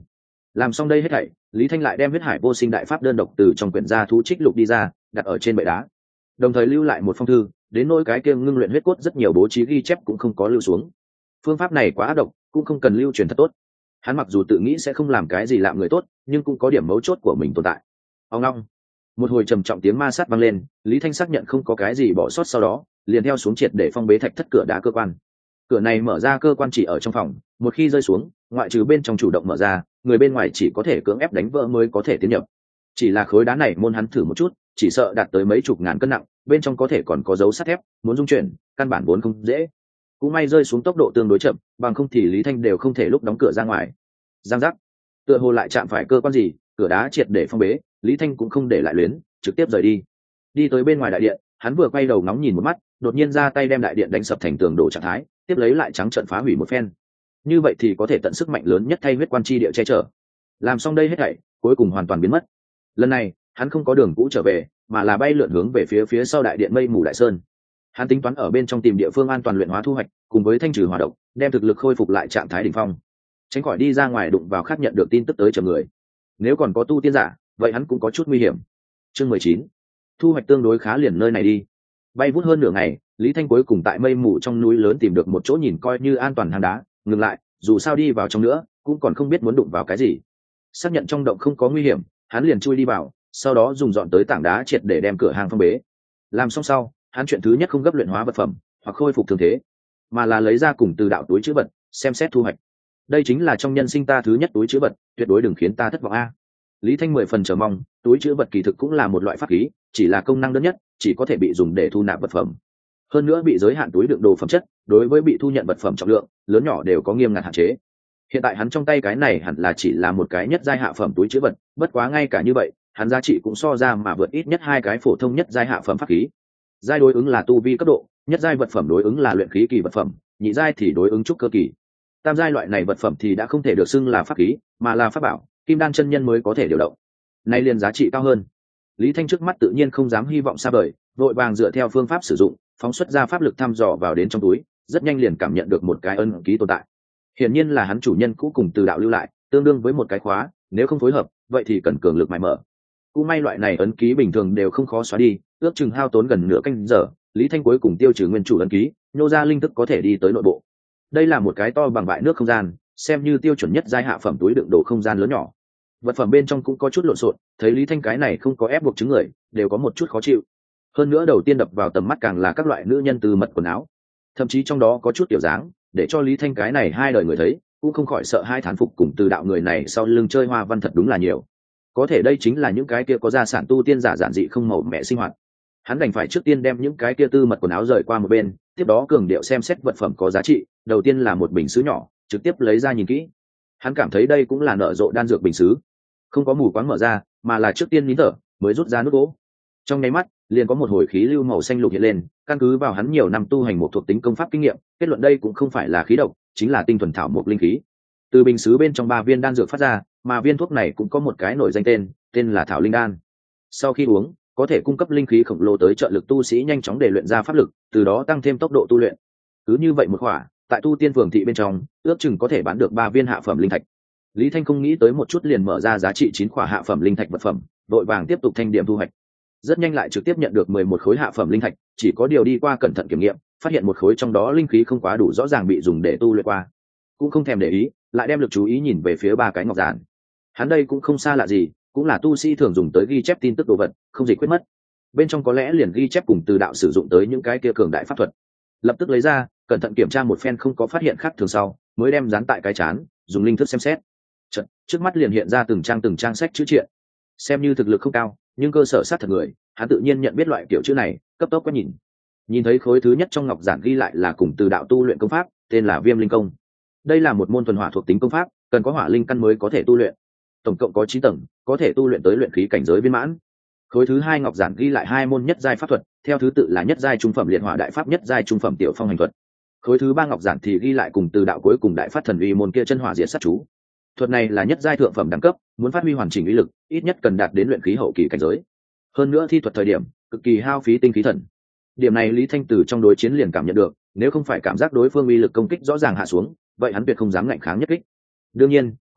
Làm xong đây hết thảy, Lý Thanh lại đem huyết hải vô sinh đại pháp đơn độc từ trong quyển gia thú trích lục đi ra, đặt ở trên bệ đá, đồng thời lưu lại một phong thư, đến nỗi cái kia ngưng luyện huyết cốt rất nhiều bố trí ghi chép cũng không có lưu xuống. Phương pháp này quá ác độc, cũng không cần lưu truyền thật tốt. Hắn mặc dù tự nghĩ sẽ không làm cái gì lạm người tốt, nhưng cũng có điểm mấu chốt của mình tồn tại. Ông long, một hồi trầm trọng tiếng ma sát vang lên, Lý Thanh xác nhận không có cái gì bỏ sót, sau đó liền theo xuống triệt để phong bế thạch thất cửa đá cơ quan. Cửa này mở ra cơ quan chỉ ở trong phòng, một khi rơi xuống, ngoại trừ bên trong chủ động mở ra, người bên ngoài chỉ có thể cưỡng ép đánh vỡ mới có thể tiến nhập. Chỉ là khối đá này môn hắn thử một chút, chỉ sợ đạt tới mấy chục ngàn cân nặng, bên trong có thể còn có dấu sắt thép, muốn dung chuyển, căn bản vốn không dễ. Cũng may rơi xuống tốc độ tương đối chậm, bằng không thì Lý Thanh đều không thể lúc đóng cửa ra ngoài. Giang giác, tựa hồ lại chạm phải cơ quan gì, cửa đá triệt để phong bế, Lý Thanh cũng không để lại luyến, trực tiếp rời đi. Đi tới bên ngoài đại điện, hắn vừa quay đầu ngóng nhìn một mắt, đột nhiên ra tay đem đại điện đánh sập thành tường đổ trạng thái, tiếp lấy lại trắng trợn phá hủy một phen. Như vậy thì có thể tận sức mạnh lớn nhất thay huyết quan chi địa che chở. Làm xong đây hết thảy, cuối cùng hoàn toàn biến mất. Lần này, hắn không có đường cũ trở về, mà là bay lượn hướng về phía phía sau đại điện Mây Mù Đại Sơn. Hắn tính toán ở bên trong tìm địa phương an toàn luyện hóa thu hoạch, cùng với thanh trừ hỏa độc, đem thực lực khôi phục lại trạng thái đỉnh phong, tránh khỏi đi ra ngoài đụng vào khác nhận được tin tức tới chầm người. Nếu còn có tu tiên giả, vậy hắn cũng có chút nguy hiểm. Chương mười chín, thu hoạch tương đối khá, liền nơi này đi. Bay vút hơn nửa ngày, Lý Thanh cuối cùng tại mây mù trong núi lớn tìm được một chỗ nhìn coi như an toàn hang đá, ngừng lại, dù sao đi vào trong nữa, cũng còn không biết muốn đụng vào cái gì. Xác nhận trong động không có nguy hiểm, hắn liền chui đi vào, sau đó dùng dọn tới tảng đá triệt để đem cửa hàng phong bế. Làm xong sau, hắn chuyện thứ nhất không gấp luyện hóa vật phẩm hoặc khôi phục thương thế, mà là lấy ra cùng từ đạo túi chữ vật, xem xét thu hoạch. Đây chính là trong nhân sinh ta thứ nhất túi chữ vật, tuyệt đối đừng khiến ta thất vọng a. Lý Thanh mười phần chờ mong, túi chữ vật kỳ thực cũng là một loại pháp khí, chỉ là công năng đơn nhất, chỉ có thể bị dùng để thu nạp vật phẩm. Hơn nữa bị giới hạn túi đựng đồ phẩm chất, đối với bị thu nhận vật phẩm trọng lượng, lớn nhỏ đều có nghiêm ngặt hạn chế. Hiện tại hắn trong tay cái này hẳn là chỉ là một cái nhất giai hạ phẩm túi chữ vật, bất quá ngay cả như vậy, hắn giá trị cũng so ra mà vượt ít nhất hai cái phổ thông nhất giai hạ phẩm pháp khí. Giai đối ứng là tu vi cấp độ, nhất giai vật phẩm đối ứng là luyện khí kỳ vật phẩm, nhị giai thì đối ứng trúc cơ kỳ. Tam giai loại này vật phẩm thì đã không thể được xưng là pháp khí, mà là pháp bảo, kim đan chân nhân mới có thể điều động. Nay liền giá trị cao hơn. Lý Thanh trước mắt tự nhiên không dám hy vọng xa vời, vội vàng dựa theo phương pháp sử dụng, phóng xuất ra pháp lực thăm dò vào đến trong túi, rất nhanh liền cảm nhận được một cái ấn ký tồn tại. Hiển nhiên là hắn chủ nhân cũ cùng từ đạo lưu lại, tương đương với một cái khóa, nếu không phối hợp, vậy thì cần cường lực mài mở. Cũng may loại này ấn ký bình thường đều không khó xóa đi, ước chừng hao tốn gần nửa canh giờ, Lý Thanh cuối cùng tiêu trừ nguyên chủ ấn ký, nhô ra linh thức có thể đi tới nội bộ. Đây là một cái to bằng bãi nước không gian, xem như tiêu chuẩn nhất giai hạ phẩm túi đựng đồ không gian lớn nhỏ. Vật phẩm bên trong cũng có chút lộn xộn, thấy Lý Thanh cái này không có ép buộc chứng người, đều có một chút khó chịu. Hơn nữa đầu tiên đập vào tầm mắt càng là các loại nữ nhân từ mật quần áo, thậm chí trong đó có chút tiểu dáng, để cho Lý Thanh cái này hai đời người thấy, cũng không khỏi sợ hai thán phục cùng từ đạo người này sau lưng chơi hoa văn thật đúng là nhiều. Có thể đây chính là những cái kia có gia sản tu tiên giả giản dị không màu mẹ sinh hoạt. Hắn đành phải trước tiên đem những cái kia tư mật quần áo rời qua một bên, tiếp đó cường điệu xem xét vật phẩm có giá trị. Đầu tiên là một bình sứ nhỏ, trực tiếp lấy ra nhìn kỹ. Hắn cảm thấy đây cũng là nở rộ đan dược bình sứ, không có mù quáng mở ra, mà là trước tiên nín thở mới rút ra nút gỗ. Trong nháy mắt liền có một hồi khí lưu màu xanh lục hiện lên, căn cứ vào hắn nhiều năm tu hành một thuộc tính công pháp kinh nghiệm, kết luận đây cũng không phải là khí độc, chính là tinh thuần thảo mộc linh khí. Từ bình sứ bên trong ba viên đan dược phát ra, mà viên thuốc này cũng có một cái nổi danh tên, tên là thảo linh đan. Sau khi uống, có thể cung cấp linh khí khổng lồ tới trợ lực tu sĩ nhanh chóng để luyện ra pháp lực, từ đó tăng thêm tốc độ tu luyện. Cứ như vậy một khỏa, tại tu tiên phường thị bên trong, ước chừng có thể bán được ba viên hạ phẩm linh thạch. Lý Thanh không nghĩ tới một chút liền mở ra giá trị chín khỏa hạ phẩm linh thạch vật phẩm, vội vàng tiếp tục thanh điểm thu hoạch. Rất nhanh lại trực tiếp nhận được mười một khối hạ phẩm linh thạch, chỉ có điều đi qua cẩn thận kiểm nghiệm, phát hiện một khối trong đó linh khí không quá đủ rõ ràng bị dùng để tu luyện qua. Cũng không thèm để ý, lại đem lực chú ý nhìn về phía ba cái ngọc giản. Hắn đây cũng không xa lạ gì, cũng là tu sĩ thường dùng tới ghi chép tin tức đồ vật, không gì khuyết mất. Bên trong có lẽ liền ghi chép cùng từ đạo sử dụng tới những cái kia cường đại pháp thuật. Lập tức lấy ra, cẩn thận kiểm tra một phen không có phát hiện khác thường sau, mới đem dán tại cái chán, dùng linh thức xem xét. Chợt, trước mắt liền hiện ra từng trang từng trang sách chữ triện. Xem như thực lực không cao, nhưng cơ sở sát thật người, hắn tự nhiên nhận biết loại kiểu chữ này, cấp tốc quét nhìn. Nhìn thấy khối thứ nhất trong ngọc giản ghi lại là cùng từ đạo tu luyện công pháp, tên là Viêm Linh Công. Đây là một môn thuần hỏa thuộc tính công pháp, cần có hỏa linh căn mới có thể tu luyện. Tổng cộng có chín tầng, có thể tu luyện tới luyện khí cảnh giới viên mãn. Khối thứ hai ngọc giản ghi lại hai môn nhất giai pháp thuật, theo thứ tự là nhất giai trung phẩm liệt hỏa đại pháp, nhất giai trung phẩm tiểu phong hành thuật. Khối thứ ba ngọc giản thì ghi lại cùng từ đạo cuối cùng đại phát thần uy môn kia chân hỏa diệt sát chú. Thuật này là nhất giai thượng phẩm đẳng cấp, muốn phát huy hoàn chỉnh uy lực, ít nhất cần đạt đến luyện khí hậu kỳ cảnh giới. Hơn nữa thi thuật thời điểm, cực kỳ hao phí tinh khí thần. Điểm này Lý Thanh từ trong đối chiến liền cảm nhận được, nếu không phải cảm giác đối phương uy lực công kích rõ ràng hạ xuống, vậy hắn tuyệt không dám ngạnh kháng nhất kích. Đương nhiên,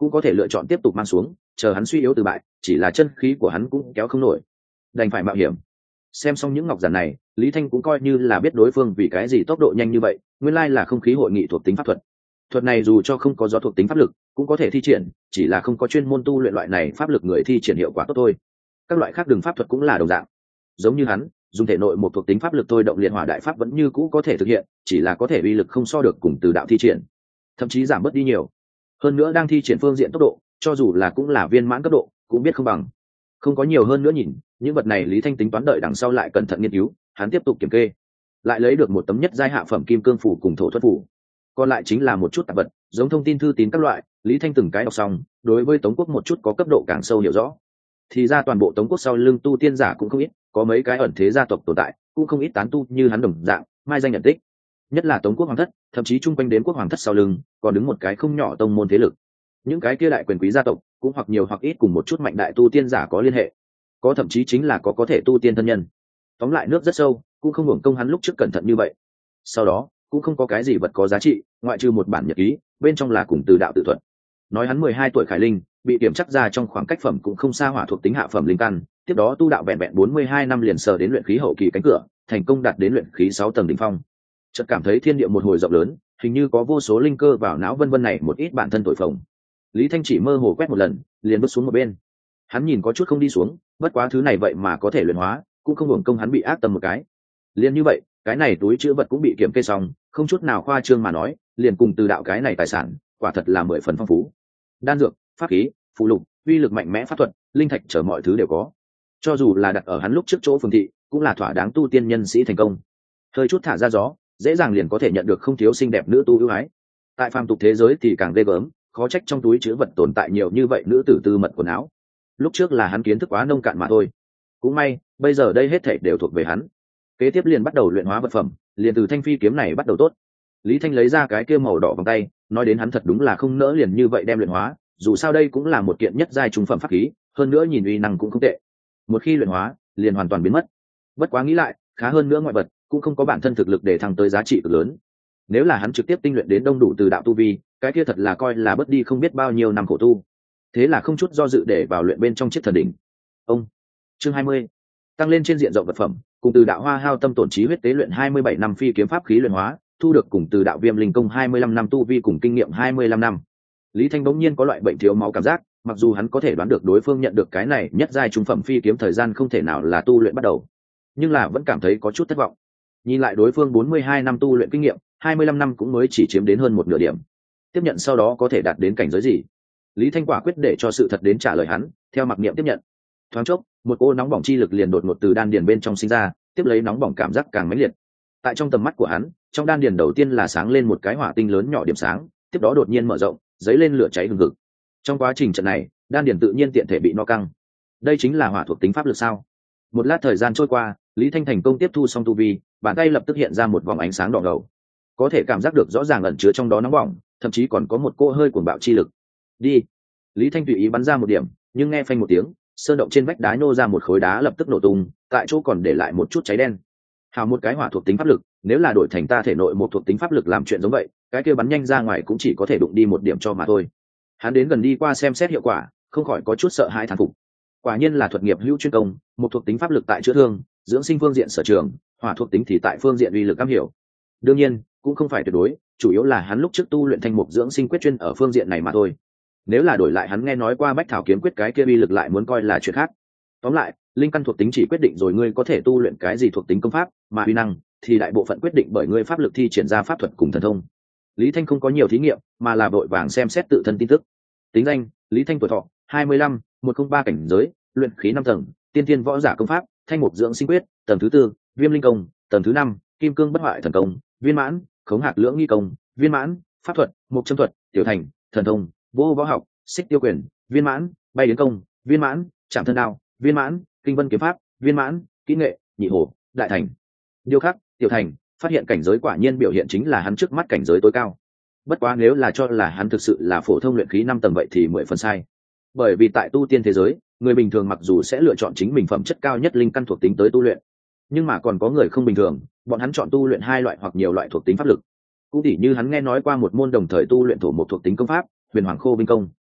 cũng có thể lựa chọn tiếp tục mang xuống, chờ hắn suy yếu từ bại, chỉ là chân khí của hắn cũng kéo không nổi, đành phải mạo hiểm. Xem xong những ngọc giản này, Lý Thanh cũng coi như là biết đối phương vì cái gì tốc độ nhanh như vậy, nguyên lai là không khí hội nghị thuộc tính pháp thuật. Thuật này dù cho không có gió thuộc tính pháp lực, cũng có thể thi triển, chỉ là không có chuyên môn tu luyện loại này pháp lực người thi triển hiệu quả tốt thôi. Các loại khác đường pháp thuật cũng là đồng dạng. Giống như hắn, dùng thể nội một thuộc tính pháp lực thôi động liệt hỏa đại pháp vẫn như cũ có thể thực hiện, chỉ là có thể uy lực không so được cùng từ đạo thi triển, thậm chí giảm bớt đi nhiều. Hơn nữa đang thi triển phương diện tốc độ, cho dù là cũng là viên mãn cấp độ, cũng biết không bằng. Không có nhiều hơn nữa nhìn, những vật này Lý Thanh tính toán đợi đằng sau lại cẩn thận nghiên cứu, hắn tiếp tục kiểm kê, lại lấy được một tấm nhất giai hạ phẩm kim cương phủ cùng thổ thuật phủ. Còn lại chính là một chút tạp vật, giống thông tin thư tín các loại, Lý Thanh từng cái đọc xong, đối với Tống quốc một chút có cấp độ càng sâu hiểu rõ. Thì ra toàn bộ Tống quốc sau lưng tu tiên giả cũng không ít, có mấy cái ẩn thế gia tộc tồn tại, cũng không ít tán tu như hắn đồng dạng, mai danh nhận tích. Nhất là Tống quốc hoàng thất, thậm chí chung quanh đến quốc hoàng thất sau lưng, còn đứng một cái không nhỏ tông môn thế lực. Những cái kia đại quyền quý gia tộc, cũng hoặc nhiều hoặc ít cùng một chút mạnh đại tu tiên giả có liên hệ, có thậm chí chính là có có thể tu tiên thân nhân. Tóm lại nước rất sâu, cũng không hưởng công hắn lúc trước cẩn thận như vậy. Sau đó cũng không có cái gì vật có giá trị, ngoại trừ một bản nhật ký, bên trong là cùng từ đạo tự thuật. Nói hắn mười hai tuổi khải linh, bị kiểm chắc ra trong khoảng cách phẩm cũng không xa hỏa thuộc tính hạ phẩm linh căn, tiếp đó tu đạo vẹn vẹn bốn mươi hai năm liền sờ đến luyện khí hậu kỳ cánh cửa, thành công đạt đến luyện khí sáu tầng đỉnh phong. Chợt cảm thấy thiên địa một hồi rộng lớn, hình như có vô số linh cơ vào não vân vân này một ít bản thân tội phồng. Lý Thanh chỉ mơ hồ quét một lần, liền bước xuống một bên. Hắn nhìn có chút không đi xuống, bất quá thứ này vậy mà có thể luyện hóa, cũng không hưởng công hắn bị ác tâm một cái. Liền như vậy, cái này túi chữ vật cũng bị kiểm kê xong, không chút nào khoa trương mà nói, liền cùng từ đạo cái này tài sản, quả thật là mười phần phong phú. Đan dược, pháp khí, phụ lục, uy lực mạnh mẽ pháp thuật, linh thạch trở mọi thứ đều có. Cho dù là đặt ở hắn lúc trước chỗ phường thị, cũng là thỏa đáng tu tiên nhân sĩ thành công. Hơi chút thả ra gió, dễ dàng liền có thể nhận được không thiếu xinh đẹp nữ tu ưu ái. Tại phàm tục thế giới thì càng ghê gớm, khó trách trong túi chữ vật tồn tại nhiều như vậy nữ tử tư mật quần áo. Lúc trước là hắn kiến thức quá nông cạn mà thôi. Cũng may, bây giờ đây hết thảy đều thuộc về hắn. Kế tiếp liền bắt đầu luyện hóa vật phẩm, liền từ thanh phi kiếm này bắt đầu tốt. Lý Thanh lấy ra cái kia màu đỏ vòng tay, nói đến hắn thật đúng là không nỡ liền như vậy đem luyện hóa, dù sao đây cũng là một kiện nhất giai trung phẩm pháp khí, hơn nữa nhìn uy năng cũng không tệ. Một khi luyện hóa, liền hoàn toàn biến mất. Bất quá nghĩ lại, khá hơn nữa ngoại vật, cũng không có bản thân thực lực để thăng tới giá trị cực lớn. Nếu là hắn trực tiếp tinh luyện đến đông đủ từ đạo tu vi, cái kia thật là coi là bất đi không biết bao nhiêu năm khổ tu. Thế là không chút do dự để vào luyện bên trong chiếc thần đỉnh. Ông chương hai mươi, tăng lên trên diện rộng vật phẩm, cùng từ đạo hoa hao tâm tổn trí huyết tế luyện hai mươi bảy năm phi kiếm pháp khí luyện hóa, thu được cùng từ đạo viêm linh công hai mươi lăm năm tu vi cùng kinh nghiệm hai mươi lăm năm. Lý Thanh bỗng nhiên có loại bệnh thiếu máu cảm giác, mặc dù hắn có thể đoán được đối phương nhận được cái này nhất giai trung phẩm phi kiếm thời gian không thể nào là tu luyện bắt đầu, nhưng là vẫn cảm thấy có chút thất vọng. Nhìn lại đối phương bốn mươi hai năm tu luyện kinh nghiệm, hai mươi lăm năm cũng mới chỉ chiếm đến hơn một nửa điểm. Tiếp nhận sau đó có thể đạt đến cảnh giới gì? Lý Thanh quả quyết để cho sự thật đến trả lời hắn, theo mặc niệm tiếp nhận. Thoáng chốc, một cô nóng bỏng chi lực liền đột ngột từ đan điền bên trong sinh ra, tiếp lấy nóng bỏng cảm giác càng mãnh liệt. Tại trong tầm mắt của hắn, trong đan điền đầu tiên là sáng lên một cái hỏa tinh lớn nhỏ điểm sáng, tiếp đó đột nhiên mở rộng, dấy lên lửa cháy hừng hực. Trong quá trình trận này, đan điền tự nhiên tiện thể bị no căng. Đây chính là hỏa thuộc tính pháp lực sao? Một lát thời gian trôi qua, Lý Thanh thành công tiếp thu xong tu vi, bàn tay lập tức hiện ra một vòng ánh sáng đỏ ngầu. Có thể cảm giác được rõ ràng ẩn chứa trong đó nóng bỏng, thậm chí còn có một cô hơi cuồng bạo chi lực. Đi. Lý Thanh tùy ý bắn ra một điểm, nhưng nghe phanh một tiếng, sơn động trên vách đá nô ra một khối đá lập tức nổ tung, tại chỗ còn để lại một chút cháy đen. Hào một cái hỏa thuộc tính pháp lực, nếu là đổi thành ta thể nội một thuộc tính pháp lực làm chuyện giống vậy, cái kia bắn nhanh ra ngoài cũng chỉ có thể đụng đi một điểm cho mà thôi. Hắn đến gần đi qua xem xét hiệu quả, không khỏi có chút sợ hãi thán phục. Quả nhiên là thuật nghiệp hữu chuyên công, một thuộc tính pháp lực tại chữa thương, dưỡng sinh phương diện sở trường, hỏa thuộc tính thì tại phương diện uy lực am hiểu. Đương nhiên, cũng không phải tuyệt đối, chủ yếu là hắn lúc trước tu luyện thanh mục dưỡng sinh quyết chuyên ở phương diện này mà thôi. Nếu là đổi lại hắn nghe nói qua bách thảo kiếm quyết cái kia uy lực lại muốn coi là chuyện khác. Tóm lại, linh căn thuộc tính chỉ quyết định rồi ngươi có thể tu luyện cái gì thuộc tính công pháp, mà uy năng thì đại bộ phận quyết định bởi ngươi pháp lực thi triển ra pháp thuật cùng thần thông. Lý Thanh không có nhiều thí nghiệm, mà là vội vàng xem xét tự thân tin tức. Tính danh: Lý Thanh, tuổi thọ hai mươi lăm, một không ba cảnh giới, luyện khí năm tầng, tiên tiên võ giả công pháp, thanh mục dưỡng sinh quyết, tầng thứ tư, viêm linh công, tầng thứ năm, kim cương bất hoại thần công, viên mãn, khống hạt lưỡng nghi công, viên mãn, pháp thuật, mục châm thuật, tiểu thành, thần thông, vô võ học, xích tiêu quyền, viên mãn, bay đến công, viên mãn, chạm thân đao, viên mãn, kinh vân kiếm pháp, viên mãn, kỹ nghệ, nhị hổ, đại thành, điêu khắc, tiểu thành. Phát hiện cảnh giới quả nhiên biểu hiện chính là hắn trước mắt cảnh giới tối cao. Bất quá nếu là cho là hắn thực sự là phổ thông luyện khí năm tầng vậy thì mười phần sai. Bởi vì tại tu tiên thế giới, người bình thường mặc dù sẽ lựa chọn chính mình phẩm chất cao nhất linh căn thuộc tính tới tu luyện, nhưng mà còn có người không bình thường, bọn hắn chọn tu luyện hai loại hoặc nhiều loại thuộc tính pháp lực. Cũng tỉ như hắn nghe nói qua một môn đồng thời tu luyện thổ một thuộc tính công pháp, Huyền Hoàng Khô Vinh Công.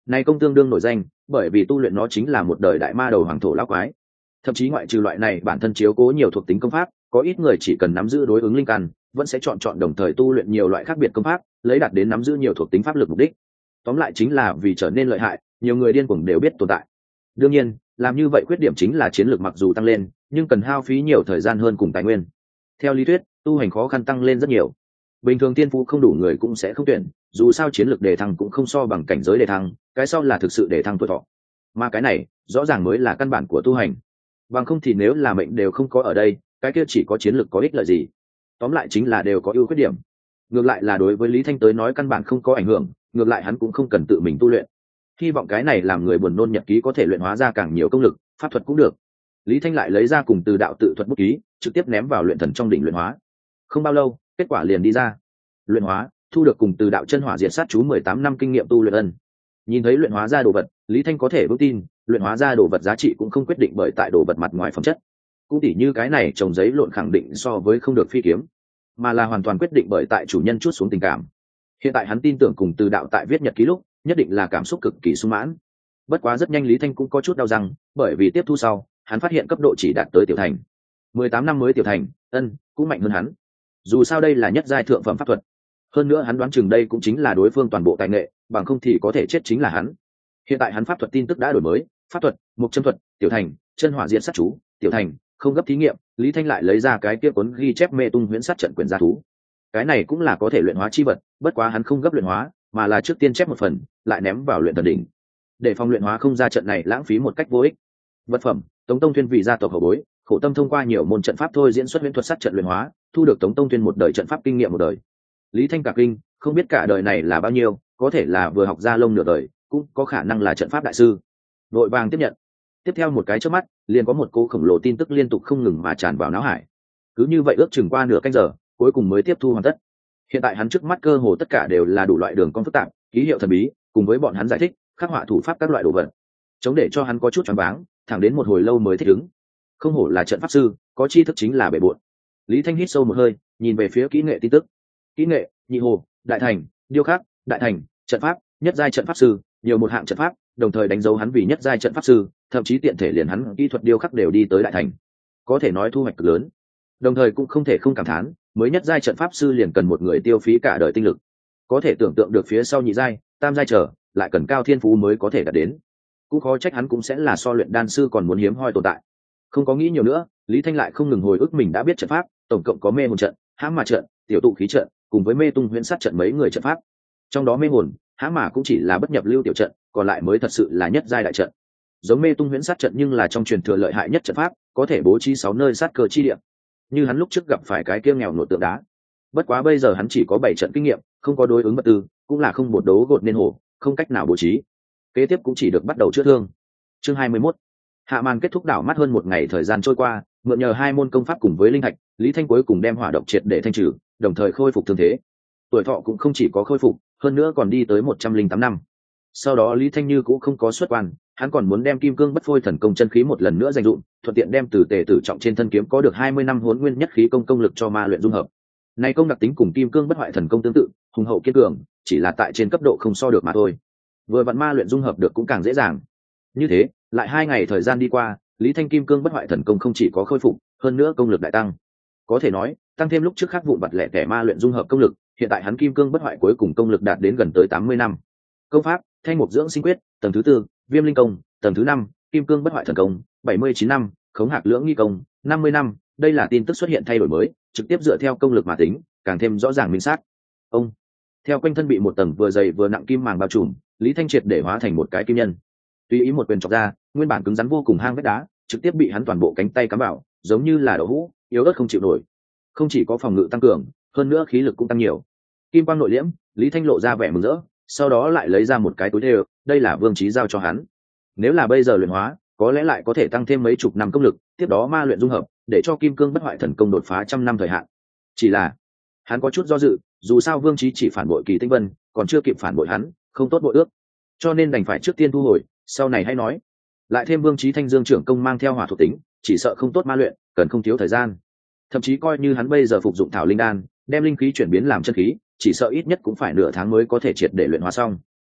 Này công tương đương nổi danh, bởi vì tu luyện nó chính là một đời đại ma đầu hoàng thổ lão quái. Thậm chí ngoại trừ loại này bản thân chiếu cố nhiều thuộc tính công pháp, có ít người chỉ cần nắm giữ đối ứng linh căn, vẫn sẽ chọn chọn đồng thời tu luyện nhiều loại khác biệt công pháp, lấy đạt đến nắm giữ nhiều thuộc tính pháp lực mục đích. Tóm lại chính là vì trở nên lợi hại, nhiều người điên cuồng đều biết tồn tại. Đương nhiên, làm như vậy khuyết điểm chính là chiến lược mặc dù tăng lên, nhưng cần hao phí nhiều thời gian hơn cùng tài nguyên. Theo lý thuyết, tu hành khó khăn tăng lên rất nhiều. Bình thường tiên phú không đủ người cũng sẽ không tuyển, dù sao chiến lược đề thăng cũng không so bằng cảnh giới đề thăng, cái sau là thực sự đề thăng tuổi thọ. Mà cái này, rõ ràng mới là căn bản của tu hành. Bằng không thì nếu là mệnh đều không có ở đây, cái kia chỉ có chiến lược có ích lợi gì? Tóm lại chính là đều có ưu khuyết điểm. Ngược lại là đối với Lý Thanh tới nói căn bản không có ảnh hưởng, ngược lại hắn cũng không cần tự mình tu luyện. Hy vọng cái này làm người buồn nôn nhật ký có thể luyện hóa ra càng nhiều công lực, pháp thuật cũng được. Lý Thanh lại lấy ra cùng từ đạo tự thuật bút ký, trực tiếp ném vào luyện thần trong đỉnh luyện hóa. Không bao lâu, kết quả liền đi ra. Luyện hóa, thu được cùng từ đạo chân hỏa diệt sát chú mười tám năm kinh nghiệm tu luyện ân. Nhìn thấy luyện hóa ra đồ vật, Lý Thanh có thể vững tin, luyện hóa ra đồ vật giá trị cũng không quyết định bởi tại đồ vật mặt ngoài phẩm chất. Cũng tỉ như cái này trồng giấy lộn khẳng định so với không được phi kiếm, mà là hoàn toàn quyết định bởi tại chủ nhân chuốt xuống tình cảm. Hiện tại hắn tin tưởng cùng từ đạo tại viết nhật ký lúc, nhất định là cảm xúc cực kỳ sung mãn. Bất quá rất nhanh Lý Thanh cũng có chút đau răng, bởi vì tiếp thu sau, hắn phát hiện cấp độ chỉ đạt tới tiểu thành. mười tám năm mới tiểu thành, ân, cũng mạnh hơn hắn. Dù sao đây là nhất giai thượng phẩm pháp thuật. Hơn nữa hắn đoán chừng đây cũng chính là đối phương toàn bộ tài nghệ, bằng không thì có thể chết chính là hắn. Hiện tại hắn pháp thuật tin tức đã đổi mới, pháp thuật, mục châm thuật, tiểu thành, chân hỏa diện sát chú, tiểu thành, không gấp thí nghiệm. Lý Thanh lại lấy ra cái kia cuốn ghi chép mê tung huyễn sát trận quyển gia thú. Cái này cũng là có thể luyện hóa chi vật, bất quá hắn không gấp luyện hóa, mà là trước tiên chép một phần, lại ném vào luyện thần đỉnh. Để phòng luyện hóa không ra trận này lãng phí một cách vô ích. Vật phẩm, Tống Tông Thuyên vì gia tộc hậu bối, khổ tâm thông qua nhiều môn trận pháp thôi diễn xuất huyễn thuật sát trận luyện hóa, thu được Tống Tông Thuyên một đời trận pháp kinh nghiệm một đời. Lý Thanh cả kinh, không biết cả đời này là bao nhiêu, có thể là vừa học ra lông nửa đời, cũng có khả năng là trận pháp đại sư. Đội vàng tiếp nhận. Tiếp theo một cái chớp mắt, liền có một cô khổng lồ tin tức liên tục không ngừng mà tràn vào não hải. Cứ như vậy ước chừng qua nửa canh giờ, cuối cùng mới tiếp thu hoàn tất. Hiện tại hắn trước mắt cơ hồ tất cả đều là đủ loại đường cong phức tạp, ký hiệu thần bí, cùng với bọn hắn giải thích, khắc họa thủ pháp các loại đồ vật. Chống để cho hắn có chút choáng váng, thẳng đến một hồi lâu mới thích ứng. Không hổ là trận pháp sư, có tri thức chính là bể bội. Lý Thanh hít sâu một hơi, nhìn về phía kỹ nghệ tin tức. Kỹ nghệ, nhị hồ, đại thành, điêu khắc, đại thành, trận pháp, nhất giai trận pháp sư, nhiều một hạng trận pháp, đồng thời đánh dấu hắn vì nhất giai trận pháp sư, thậm chí tiện thể liền hắn kỹ thuật điêu khắc đều đi tới đại thành. Có thể nói thu hoạch cực lớn. Đồng thời cũng không thể không cảm thán, mới nhất giai trận pháp sư liền cần một người tiêu phí cả đời tinh lực. Có thể tưởng tượng được phía sau nhị giai, tam giai trở, lại cần cao thiên phú mới có thể đạt đến. Cũng khó trách hắn cũng sẽ là so luyện đan sư còn muốn hiếm hoi tồn tại. Không có nghĩ nhiều nữa, Lý Thanh lại không ngừng hồi ức mình đã biết trận pháp, tổng cộng có mê hồn trận, hãm mà trận, tiểu tụ khí trận, cùng với mê tung huyễn sát trận mấy người trận pháp. Trong đó mê hồn, hãm mà cũng chỉ là bất nhập lưu tiểu trận, còn lại mới thật sự là nhất giai đại trận. Giống mê tung huyễn sát trận nhưng là trong truyền thừa lợi hại nhất trận pháp, có thể bố trí sáu nơi sát cơ chi địa. Như hắn lúc trước gặp phải cái kia nghèo nổi tượng đá. Bất quá bây giờ hắn chỉ có bảy trận kinh nghiệm, không có đối ứng vật tư, cũng là không bột đấu gột nên hổ, không cách nào bố trí. Kế tiếp cũng chỉ được bắt đầu chữa thương. Chương hai mươi mốt. Hạ màn kết thúc đảo mắt hơn một ngày thời gian trôi qua, mượn nhờ hai môn công pháp cùng với linh thạch, Lý Thanh cuối cùng đem hỏa độc triệt để thanh trừ, đồng thời khôi phục thương thế. Tuổi thọ cũng không chỉ có khôi phục, hơn nữa còn đi tới một trăm linh tám năm. Sau đó Lý Thanh Như cũng không có xuất quan, hắn còn muốn đem kim cương bất phôi thần công chân khí một lần nữa dành dụm, thuận tiện đem từ tề tử trọng trên thân kiếm có được hai mươi năm hỗn nguyên nhất khí công công lực cho ma luyện dung hợp. Này công đặc tính cùng kim cương bất hoại thần công tương tự, hùng hậu kiên cường, chỉ là tại trên cấp độ không so được mà thôi. Vừa vặn ma luyện dung hợp được cũng càng dễ dàng. Như thế, lại hai ngày thời gian đi qua, Lý Thanh kim cương bất hoại thần công không chỉ có khôi phục, hơn nữa công lực đại tăng. Có thể nói, tăng thêm lúc trước khắc vụn vặt lẻ tẻ ma luyện dung hợp công lực, hiện tại hắn kim cương bất hoại cuối cùng công lực đạt đến gần tới tám mươi năm. Công pháp, Thanh mục dưỡng sinh quyết, tầng thứ tư, Viêm linh công, tầng thứ năm, kim cương bất hoại thần công, bảy mươi chín năm, khống hạc lưỡng nghi công, năm mươi năm. Đây là tin tức xuất hiện thay đổi mới, trực tiếp dựa theo công lực mà tính, càng thêm rõ ràng minh xác. Ông, theo quanh thân bị một tầng vừa dày vừa nặng kim màng bao trùm, Lý Thanh triệt để hóa thành một cái kim nhân. Tùy ý một quyền chọc ra, nguyên bản cứng rắn vô cùng hang vách đá, trực tiếp bị hắn toàn bộ cánh tay cắm vào, giống như là đậu hũ, yếu ớt không chịu nổi. Không chỉ có phòng ngự tăng cường, hơn nữa khí lực cũng tăng nhiều. Kim quang nội liễm, Lý Thanh lộ ra vẻ mừng rỡ, sau đó lại lấy ra một cái túi thêu, đây là Vương Chí giao cho hắn. Nếu là bây giờ luyện hóa, có lẽ lại có thể tăng thêm mấy chục năm công lực, tiếp đó ma luyện dung hợp, để cho kim cương bất hoại thần công đột phá trăm năm thời hạn. Chỉ là, hắn có chút do dự, dù sao Vương Chí chỉ phản bội Kỳ Tinh Vân, còn chưa kịp phản bội hắn, không tốt bội ước, cho nên đành phải trước tiên thu hồi, sau này hãy nói. Lại thêm Vương Chí Thanh Dương trưởng công mang theo hỏa thuộc tính, chỉ sợ không tốt ma luyện, cần không thiếu thời gian. Thậm chí coi như hắn bây giờ phục dụng thảo linh đan, đem linh khí chuyển biến làm chân khí, chỉ sợ ít nhất cũng phải nửa tháng mới có thể triệt để luyện hóa xong.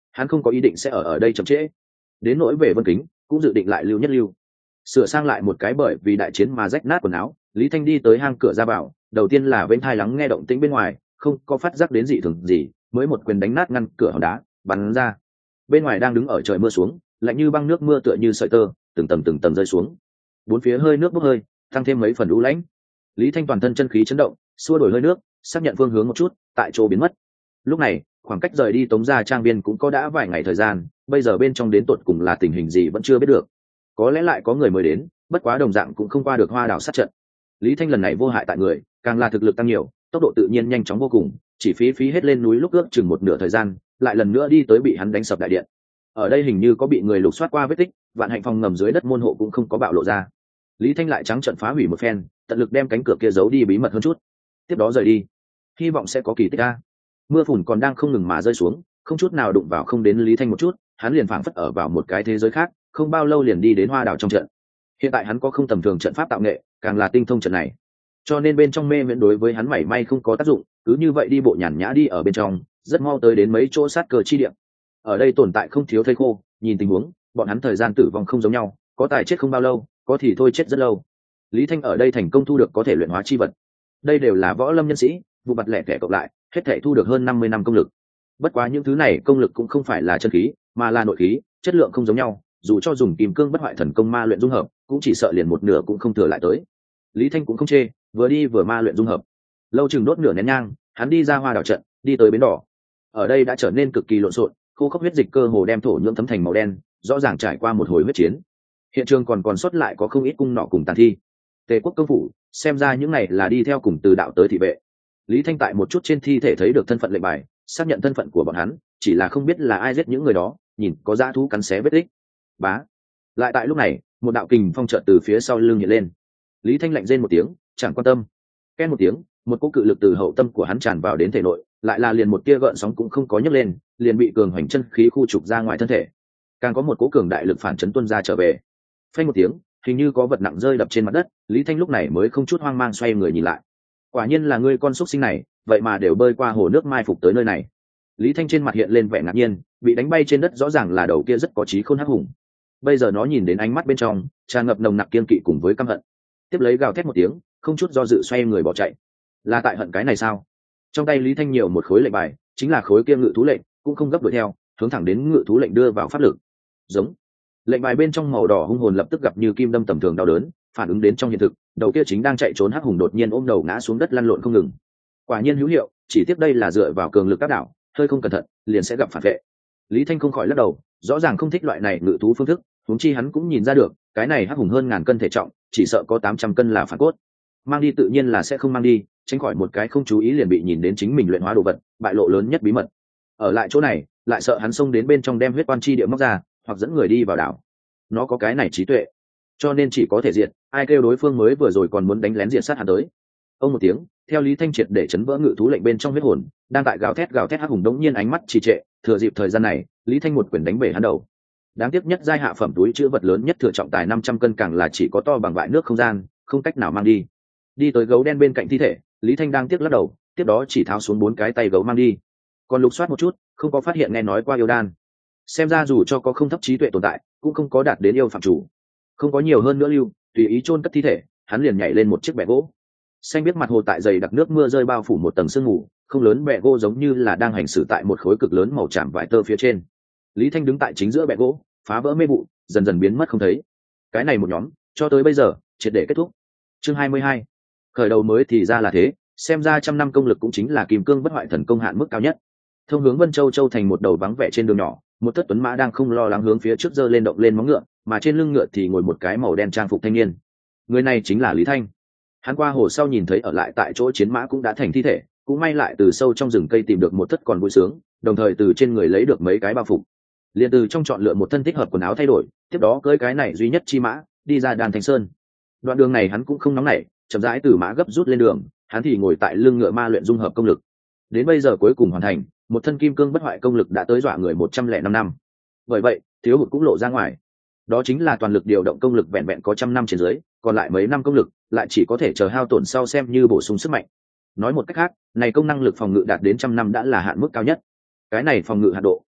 hắn không có ý định sẽ ở ở đây chậm trễ. Đến nỗi về Vân Kính cũng dự định lại lưu nhất lưu, sửa sang lại một cái bởi vì đại chiến mà rách nát quần áo. Lý Thanh đi tới hang cửa ra vào, đầu tiên là bên thai lắng nghe động tĩnh bên ngoài, không có phát giác đến dị thường gì, mới một quyền đánh nát ngăn cửa hòn đá bắn ra. Bên ngoài đang đứng ở trời mưa xuống, lạnh như băng, nước mưa tựa như sợi tơ từng tầng từng tầng rơi xuống, bốn phía hơi nước bốc hơi, tăng thêm mấy phần u lãnh. Lý Thanh toàn thân chân khí chấn động, xua đổi hơi nước, xác nhận phương hướng một chút, tại chỗ biến mất. Lúc này khoảng cách rời đi Tống Gia trang viên cũng có đã vài ngày thời gian, bây giờ bên trong đến tột cùng là tình hình gì vẫn chưa biết được. Có lẽ lại có người mới đến, bất quá đồng dạng cũng không qua được Hoa Đảo sát trận. Lý Thanh lần này vô hại tại người, càng là thực lực tăng nhiều, tốc độ tự nhiên nhanh chóng vô cùng, chỉ phí phí hết lên núi lúc ước chừng một nửa thời gian, lại lần nữa đi tới bị hắn đánh sập đại điện. Ở đây hình như có bị người lục soát qua vết tích, vạn hạnh phòng ngầm dưới đất môn hộ cũng không có bạo lộ ra. Lý Thanh lại trắng trận phá hủy một phen, tận lực đem cánh cửa kia giấu đi bí mật hơn chút, tiếp đó rời đi, hy vọng sẽ có kỳ tích a. Mưa phùn còn đang không ngừng mà rơi xuống, không chút nào đụng vào không đến Lý Thanh một chút, hắn liền phảng phất ở vào một cái thế giới khác, không bao lâu liền đi đến Hoa Đảo trong trận. Hiện tại hắn có không tầm thường trận pháp tạo nghệ, càng là tinh thông trận này, cho nên bên trong mê miễn đối với hắn mảy may không có tác dụng, cứ như vậy đi bộ nhàn nhã đi ở bên trong, rất mau tới đến mấy chỗ sát cờ chi địa. Ở đây tồn tại không thiếu thây khô, nhìn tình huống bọn hắn thời gian tử vong không giống nhau, có tài chết không bao lâu, có thì thôi chết rất lâu. Lý Thanh ở đây thành công thu được có thể luyện hóa chi vật, đây đều là võ lâm nhân sĩ, vụ mặt lẻ tẻ cộng lại hết thể thu được hơn năm mươi năm công lực. Bất quá những thứ này công lực cũng không phải là chân khí, mà là nội khí, chất lượng không giống nhau, dù cho dùng kim cương bất hoại thần công ma luyện dung hợp, cũng chỉ sợ liền một nửa cũng không thừa lại tới. Lý Thanh cũng không chê, vừa đi vừa ma luyện dung hợp, lâu chừng đốt nửa nén nhang, hắn đi ra Hoa Đảo trận, đi tới bến đỏ. Ở đây đã trở nên cực kỳ lộn xộn, khô khốc huyết dịch cơ hồ đem thổ nhưỡng thấm thành màu đen, rõ ràng trải qua một hồi huyết chiến. Hiện trường còn còn sót lại có không ít cung nọ cùng tàn thi. Tề Quốc công phủ, xem ra những này là đi theo cùng từ đạo tới thị vệ. Lý Thanh tại một chút trên thi thể thấy được thân phận lệnh bài, xác nhận thân phận của bọn hắn, chỉ là không biết là ai giết những người đó, nhìn có dã thú cắn xé vết tích. Bá. Lại tại lúc này, một đạo kình phong chợt từ phía sau lưng hiện lên. Lý Thanh lạnh rên một tiếng, chẳng quan tâm. Ken một tiếng, một cỗ cự lực từ hậu tâm của hắn tràn vào đến thể nội, lại là liền một tia gợn sóng cũng không có nhấc lên, liền bị cường hoành chân khí khu trục ra ngoài thân thể. Càng có một cỗ cường đại lực phản chấn tuôn ra trở về. Phanh một tiếng, hình như có vật nặng rơi đập trên mặt đất, Lý Thanh lúc này mới không chút hoang mang xoay người nhìn lại. Quả nhiên là ngươi con xúc sinh này, vậy mà đều bơi qua hồ nước mai phục tới nơi này. Lý Thanh trên mặt hiện lên vẻ ngạc nhiên, bị đánh bay trên đất rõ ràng là đầu kia rất có trí khôn hắc hùng. Bây giờ nó nhìn đến ánh mắt bên trong tràn ngập nồng nặc kiên kỵ cùng với căm hận, tiếp lấy gào thét một tiếng, không chút do dự xoay người bỏ chạy. Là tại hận cái này sao? Trong tay Lý Thanh nhiều một khối lệnh bài, chính là khối kia ngự thú lệnh, cũng không gấp đuổi theo, hướng thẳng đến ngự thú lệnh đưa vào pháp lực. Giống. Lệnh bài bên trong màu đỏ hung hồn lập tức gặp như kim đâm tầm thường đau đớn, phản ứng đến trong hiện thực, đầu kia chính đang chạy trốn hắc hùng đột nhiên ôm đầu ngã xuống đất lăn lộn không ngừng. Quả nhiên hữu hiệu, chỉ tiếc đây là dựa vào cường lực áp đảo, hơi không cẩn thận liền sẽ gặp phản vệ. Lý Thanh không khỏi lắc đầu, rõ ràng không thích loại này ngự thú phương thức, huống chi hắn cũng nhìn ra được, cái này hắc hùng hơn ngàn cân thể trọng, chỉ sợ có tám trăm cân là phản cốt. Mang đi tự nhiên là sẽ không mang đi, tránh khỏi một cái không chú ý liền bị nhìn đến chính mình luyện hóa đồ vật, bại lộ lớn nhất bí mật. Ở lại chỗ này, lại sợ hắn xông đến bên trong đem huyết quan chi địa móc ra, hoặc dẫn người đi vào đảo. Nó có cái này trí tuệ, cho nên chỉ có thể diệt, ai kêu đối phương mới vừa rồi còn muốn đánh lén diệt sát hắn tới. Ông một tiếng, theo Lý Thanh triệt để chấn vỡ ngự thú lệnh bên trong huyết hồn, đang tại gào thét gào thét hắc hùng đống nhiên ánh mắt trì trệ, thừa dịp thời gian này, Lý Thanh một quyền đánh bể hắn đầu. Đáng tiếc nhất giai hạ phẩm túi chứa vật lớn nhất thừa trọng tài năm trăm cân càng là chỉ có to bằng vại nước không gian, không cách nào mang đi. Đi tới gấu đen bên cạnh thi thể, Lý Thanh đang tiếc lắc đầu, tiếp đó chỉ tháo xuống bốn cái tay gấu mang đi. Còn lục soát một chút, không có phát hiện nghe nói qua yêu đan. Xem ra dù cho có không thấp trí tuệ tồn tại, cũng không có đạt đến yêu phạm chủ. Không có nhiều hơn nữa lưu, tùy ý chôn cất thi thể, hắn liền nhảy lên một chiếc bè gỗ. Xanh biết mặt hồ tại dày đặc nước mưa rơi bao phủ một tầng sương mù, không lớn bè gỗ giống như là đang hành xử tại một khối cực lớn màu tràm vải tơ phía trên. Lý Thanh đứng tại chính giữa bè gỗ, phá vỡ mê vụ, dần dần biến mất không thấy. Cái này một nhóm, cho tới bây giờ, triệt để kết thúc. Chương hai mươi hai, khởi đầu mới thì ra là thế, xem ra trăm năm công lực cũng chính là kim cương bất hoại thần công hạn mức cao nhất. Thông hướng Vân Châu Châu thành một đầu vắng vẻ trên đường nhỏ, một thất tuấn mã đang không lo lắng hướng phía trước giơ lên động lên móng ngựa, mà trên lưng ngựa thì ngồi một cái màu đen trang phục thanh niên. Người này chính là Lý Thanh. Hắn qua hồ sau nhìn thấy ở lại tại chỗ chiến mã cũng đã thành thi thể, cũng may lại từ sâu trong rừng cây tìm được một thất còn vui sướng, đồng thời từ trên người lấy được mấy cái bao phục. Liền từ trong chọn lựa một thân thích hợp quần áo thay đổi, tiếp đó cưỡi cái này duy nhất chi mã, đi ra Đan Thanh Sơn. Đoạn đường này hắn cũng không nóng nảy, chậm rãi từ mã gấp rút lên đường, hắn thì ngồi tại lưng ngựa ma luyện dung hợp công lực. Đến bây giờ cuối cùng hoàn thành, một thân kim cương bất hoại công lực đã tới dọa người một trăm lẻ năm năm. Bởi vậy, thiếu hụt cũng lộ ra ngoài. Đó chính là toàn lực điều động công lực vẹn vẹn có trăm năm trên dưới, còn lại mấy năm công lực lại chỉ có thể chờ hao tổn sau xem như bổ sung sức mạnh. Nói một cách khác, này công năng lực phòng ngự đạt đến trăm năm đã là hạn mức cao nhất. Cái này phòng ngự hạn độ,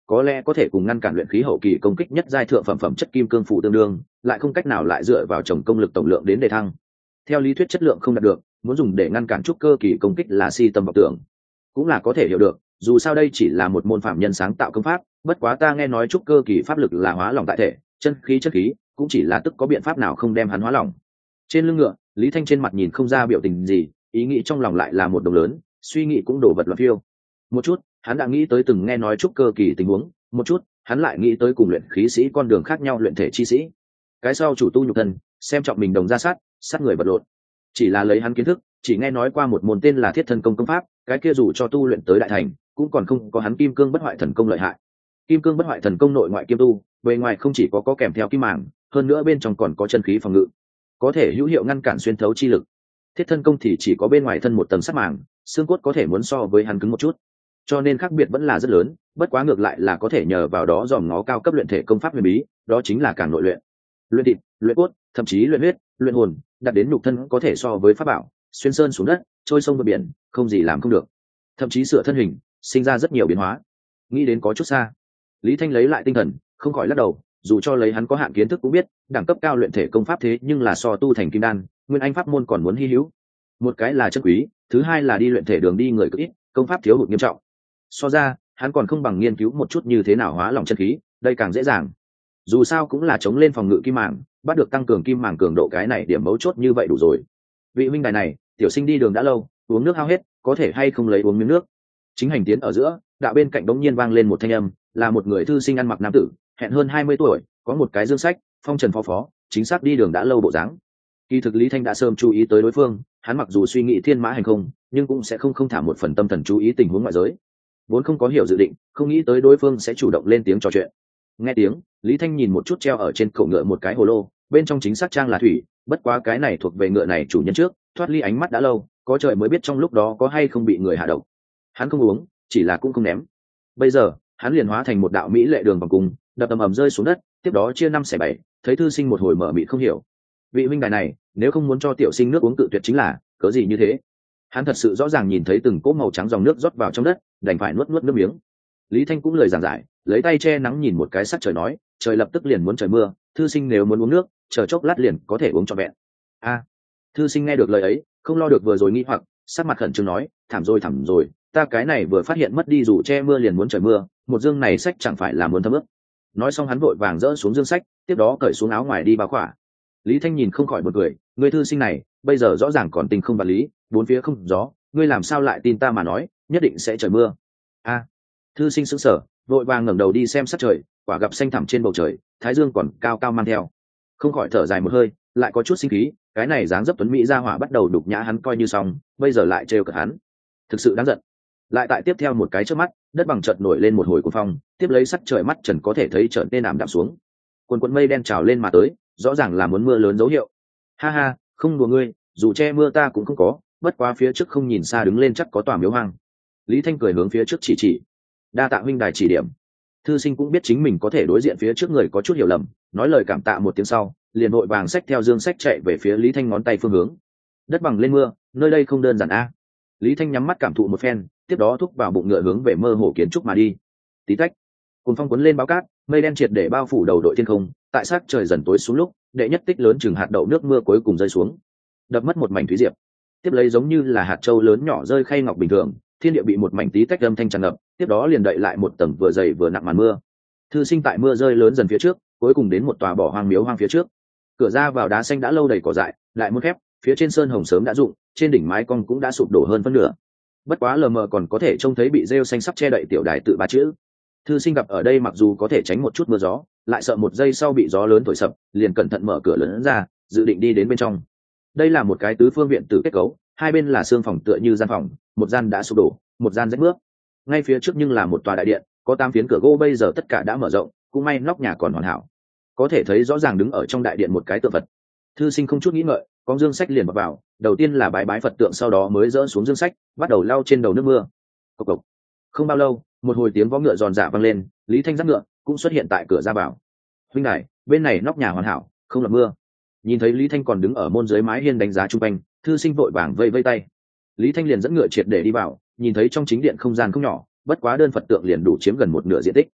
có lẽ có thể cùng ngăn cản luyện khí hậu kỳ công kích nhất giai thượng phẩm phẩm chất kim cương phụ tương đương, lại không cách nào lại dựa vào trồng công lực tổng lượng đến đề thăng. Theo lý thuyết chất lượng không đạt được, muốn dùng để ngăn cản trúc cơ kỳ công kích là si tâm vọng tưởng, cũng là có thể hiểu được, dù sao đây chỉ là một môn phạm nhân sáng tạo công pháp, bất quá ta nghe nói trúc cơ kỳ pháp lực là hóa lỏng tại thể, chân khí chất khí, cũng chỉ là tức có biện pháp nào không đem hắn hóa lỏng. Trên lưng ngựa, Lý Thanh trên mặt nhìn không ra biểu tình gì, ý nghĩ trong lòng lại là một đồng lớn, suy nghĩ cũng đổ vật loạn phiêu. Một chút, hắn đã nghĩ tới từng nghe nói trúc cơ kỳ tình huống, một chút, hắn lại nghĩ tới cùng luyện khí sĩ con đường khác nhau luyện thể chi sĩ. Cái sau chủ tu nhục thân, xem trọng mình đồng ra sát, sát người vật lộn. Chỉ là lấy hắn kiến thức, chỉ nghe nói qua một môn tên là Thiết Thân Công công pháp, cái kia dù cho tu luyện tới đại thành, cũng còn không có hắn Kim Cương Bất Hoại Thần Công lợi hại. Kim Cương Bất Hoại Thần Công nội ngoại kiêm tu, bề ngoài không chỉ có có kèm theo kim màng, hơn nữa bên trong còn có chân khí phòng ngự, có thể hữu hiệu ngăn cản xuyên thấu chi lực. Thiết Thân Công thì chỉ có bên ngoài thân một tầng sắt màng, xương cốt có thể muốn so với hắn cứng một chút, cho nên khác biệt vẫn là rất lớn, bất quá ngược lại là có thể nhờ vào đó dòm ngó cao cấp luyện thể công pháp huyền bí, đó chính là càng nội luyện, luyện thịt, luyện cốt, thậm chí luyện huyết, luyện hồn, đạt đến nhục thân có thể so với pháp bảo, xuyên sơn xuống đất, trôi sông vượt biển, không gì làm không được, thậm chí sửa thân hình, sinh ra rất nhiều biến hóa. Nghĩ đến có chút xa, Lý Thanh lấy lại tinh thần, không khỏi lắc đầu, dù cho lấy hắn có hạn kiến thức cũng biết, đẳng cấp cao luyện thể công pháp thế nhưng là so tu thành kim đan, nguyên anh pháp môn còn muốn hi hữu. Một cái là chân quý, thứ hai là đi luyện thể đường đi người cực ít, công pháp thiếu hụt nghiêm trọng. So ra, hắn còn không bằng nghiên cứu một chút như thế nào hóa lỏng chân khí, đây càng dễ dàng. Dù sao cũng là chống lên phòng ngự kim màng, bắt được tăng cường kim màng cường độ, cái này điểm mấu chốt như vậy đủ rồi. Vị huynh đài này, tiểu sinh đi đường đã lâu, uống nước hao hết, có thể hay không lấy uống miếng nước. Chính hành tiến ở giữa, đạo bên cạnh đống nhiên vang lên một thanh âm, là một người thư sinh ăn mặc nam tử, hẹn hơn hai mươi tuổi, có một cái dương sách, phong trần phó phó, chính xác đi đường đã lâu bộ dáng. Kỳ thực Lý Thanh đã sớm chú ý tới đối phương, hắn mặc dù suy nghĩ thiên mã hành không, nhưng cũng sẽ không không thả một phần tâm thần chú ý tình huống ngoại giới. Vốn không có hiểu dự định, không nghĩ tới đối phương sẽ chủ động lên tiếng trò chuyện. Nghe tiếng, Lý Thanh nhìn một chút treo ở trên cổ ngựa một cái hồ lô, bên trong chính xác trang là thủy, bất quá cái này thuộc về ngựa này chủ nhân trước, thoát ly ánh mắt đã lâu, có trời mới biết trong lúc đó có hay không bị người hạ độc. Hắn không uống, chỉ là cũng không ném. Bây giờ, hắn liền hóa thành một đạo mỹ lệ đường vòng cung, đập ầm ầm rơi xuống đất, tiếp đó chia năm xẻ bảy, thấy thư sinh một hồi mở mịt không hiểu. Vị huynh đài này, nếu không muốn cho tiểu sinh nước uống cự tuyệt chính là, cớ gì như thế? Hắn thật sự rõ ràng nhìn thấy từng cỗ màu trắng dòng nước rót vào trong đất, đành phải nuốt nuốt nước miếng. Lý Thanh cũng lời giảng giải, lấy tay che nắng nhìn một cái sắc trời nói, trời lập tức liền muốn trời mưa, thư sinh nếu muốn uống nước, chờ chốc lát liền có thể uống trọn vẹn. A, thư sinh nghe được lời ấy, không lo được vừa rồi nghi hoặc, sắc mặt khẩn trương nói, thảm rồi thảm rồi, ta cái này vừa phát hiện mất đi dù che mưa liền muốn trời mưa, một dương này sách chẳng phải là muốn thấm ướt. Nói xong hắn vội vàng dỡ xuống dương sách, tiếp đó cởi xuống áo ngoài đi bao khỏa. Lý Thanh nhìn không khỏi một người, người thư sinh này, bây giờ rõ ràng còn tình không vật lý, bốn phía không gió, ngươi làm sao lại tin ta mà nói, nhất định sẽ trời mưa. A, thư sinh sững sờ, vội vàng ngẩng đầu đi xem sát trời, quả gặp xanh thẳm trên bầu trời, thái dương còn cao cao mang theo, không khỏi thở dài một hơi, lại có chút sinh khí, cái này dáng dấp tuấn mỹ ra hỏa bắt đầu đục nhã hắn coi như xong, bây giờ lại trêu cợt hắn, thực sự đáng giận. Lại tại tiếp theo một cái trước mắt, đất bằng chợt nổi lên một hồi cuồng phong, tiếp lấy sắc trời mắt trần có thể thấy trở nên ảm đạm xuống, quần quần mây đen trào lên mà tới, rõ ràng là muốn mưa lớn dấu hiệu. Ha ha, không đùa ngươi, dù che mưa ta cũng không có, bất quá phía trước không nhìn xa đứng lên chắc có tòa miếu hoang. Lý Thanh cười hướng phía trước chỉ chỉ, đa tạ huynh đài chỉ điểm. Thư sinh cũng biết chính mình có thể đối diện phía trước người có chút hiểu lầm, nói lời cảm tạ một tiếng sau, liền vội vàng xách theo dương sách chạy về phía Lý Thanh ngón tay phương hướng. Đất bằng lên mưa, nơi đây không đơn giản a. Lý Thanh nhắm mắt cảm thụ một phen, tiếp đó thúc vào bụng ngựa hướng về mơ hồ kiến trúc mà đi. Tí tách, cuồng phong cuốn lên báo cát, mây đen triệt để bao phủ đầu đội thiên không, tại sát trời dần tối xuống lúc, đệ nhất tích lớn chừng hạt đậu nước mưa cuối cùng rơi xuống, đập mất một mảnh thúy diệp. Tiếp lấy giống như là hạt châu lớn nhỏ rơi khay ngọc bình thường, thiên địa bị một mảnh tí tách âm thanh tràn ngập, tiếp đó liền đậy lại một tầng vừa dày vừa nặng màn mưa. Thư sinh tại mưa rơi lớn dần phía trước, cuối cùng đến một tòa bỏ hoang miếu hoang phía trước. Cửa ra vào đá xanh đã lâu đầy cỏ dại, lại một khép, phía trên sơn hồng sớm đã rụng, trên đỉnh mái cong cũng đã sụp đổ hơn phân nửa. Bất quá lờ mờ còn có thể trông thấy bị rêu xanh sắp che đậy tiểu đài tự ba chữ. Thư sinh gặp ở đây mặc dù có thể tránh một chút mưa gió, lại sợ một giây sau bị gió lớn thổi sập, liền cẩn thận mở cửa lớn ra, dự định đi đến bên trong. Đây là một cái tứ phương viện tử kết cấu, hai bên là xương phòng tựa như gian phòng, một gian đã sụp đổ, một gian rách mướp. Ngay phía trước nhưng là một tòa đại điện, có tám phiến cửa gỗ bây giờ tất cả đã mở rộng, cũng may nóc nhà còn hoàn hảo. Có thể thấy rõ ràng đứng ở trong đại điện một cái tượng Phật. Thư sinh không chút nghĩ ngợi, con dương sách liền bật vào, đầu tiên là bái bái Phật tượng, sau đó mới dỡ xuống dương sách, bắt đầu lau trên đầu nước mưa. Cộc cộc. Không bao lâu, một hồi tiếng vó ngựa giòn giã vang lên, Lý Thanh dắt ngựa cũng xuất hiện tại cửa ra vào. Huynh đài, bên này nóc nhà hoàn hảo, không lọt mưa. Nhìn thấy Lý Thanh còn đứng ở môn dưới mái hiên đánh giá chung quanh, thư sinh vội vàng vây vây tay. Lý Thanh liền dẫn ngựa triệt để đi vào, nhìn thấy trong chính điện không gian không nhỏ, bất quá đơn Phật tượng liền đủ chiếm gần một nửa diện tích.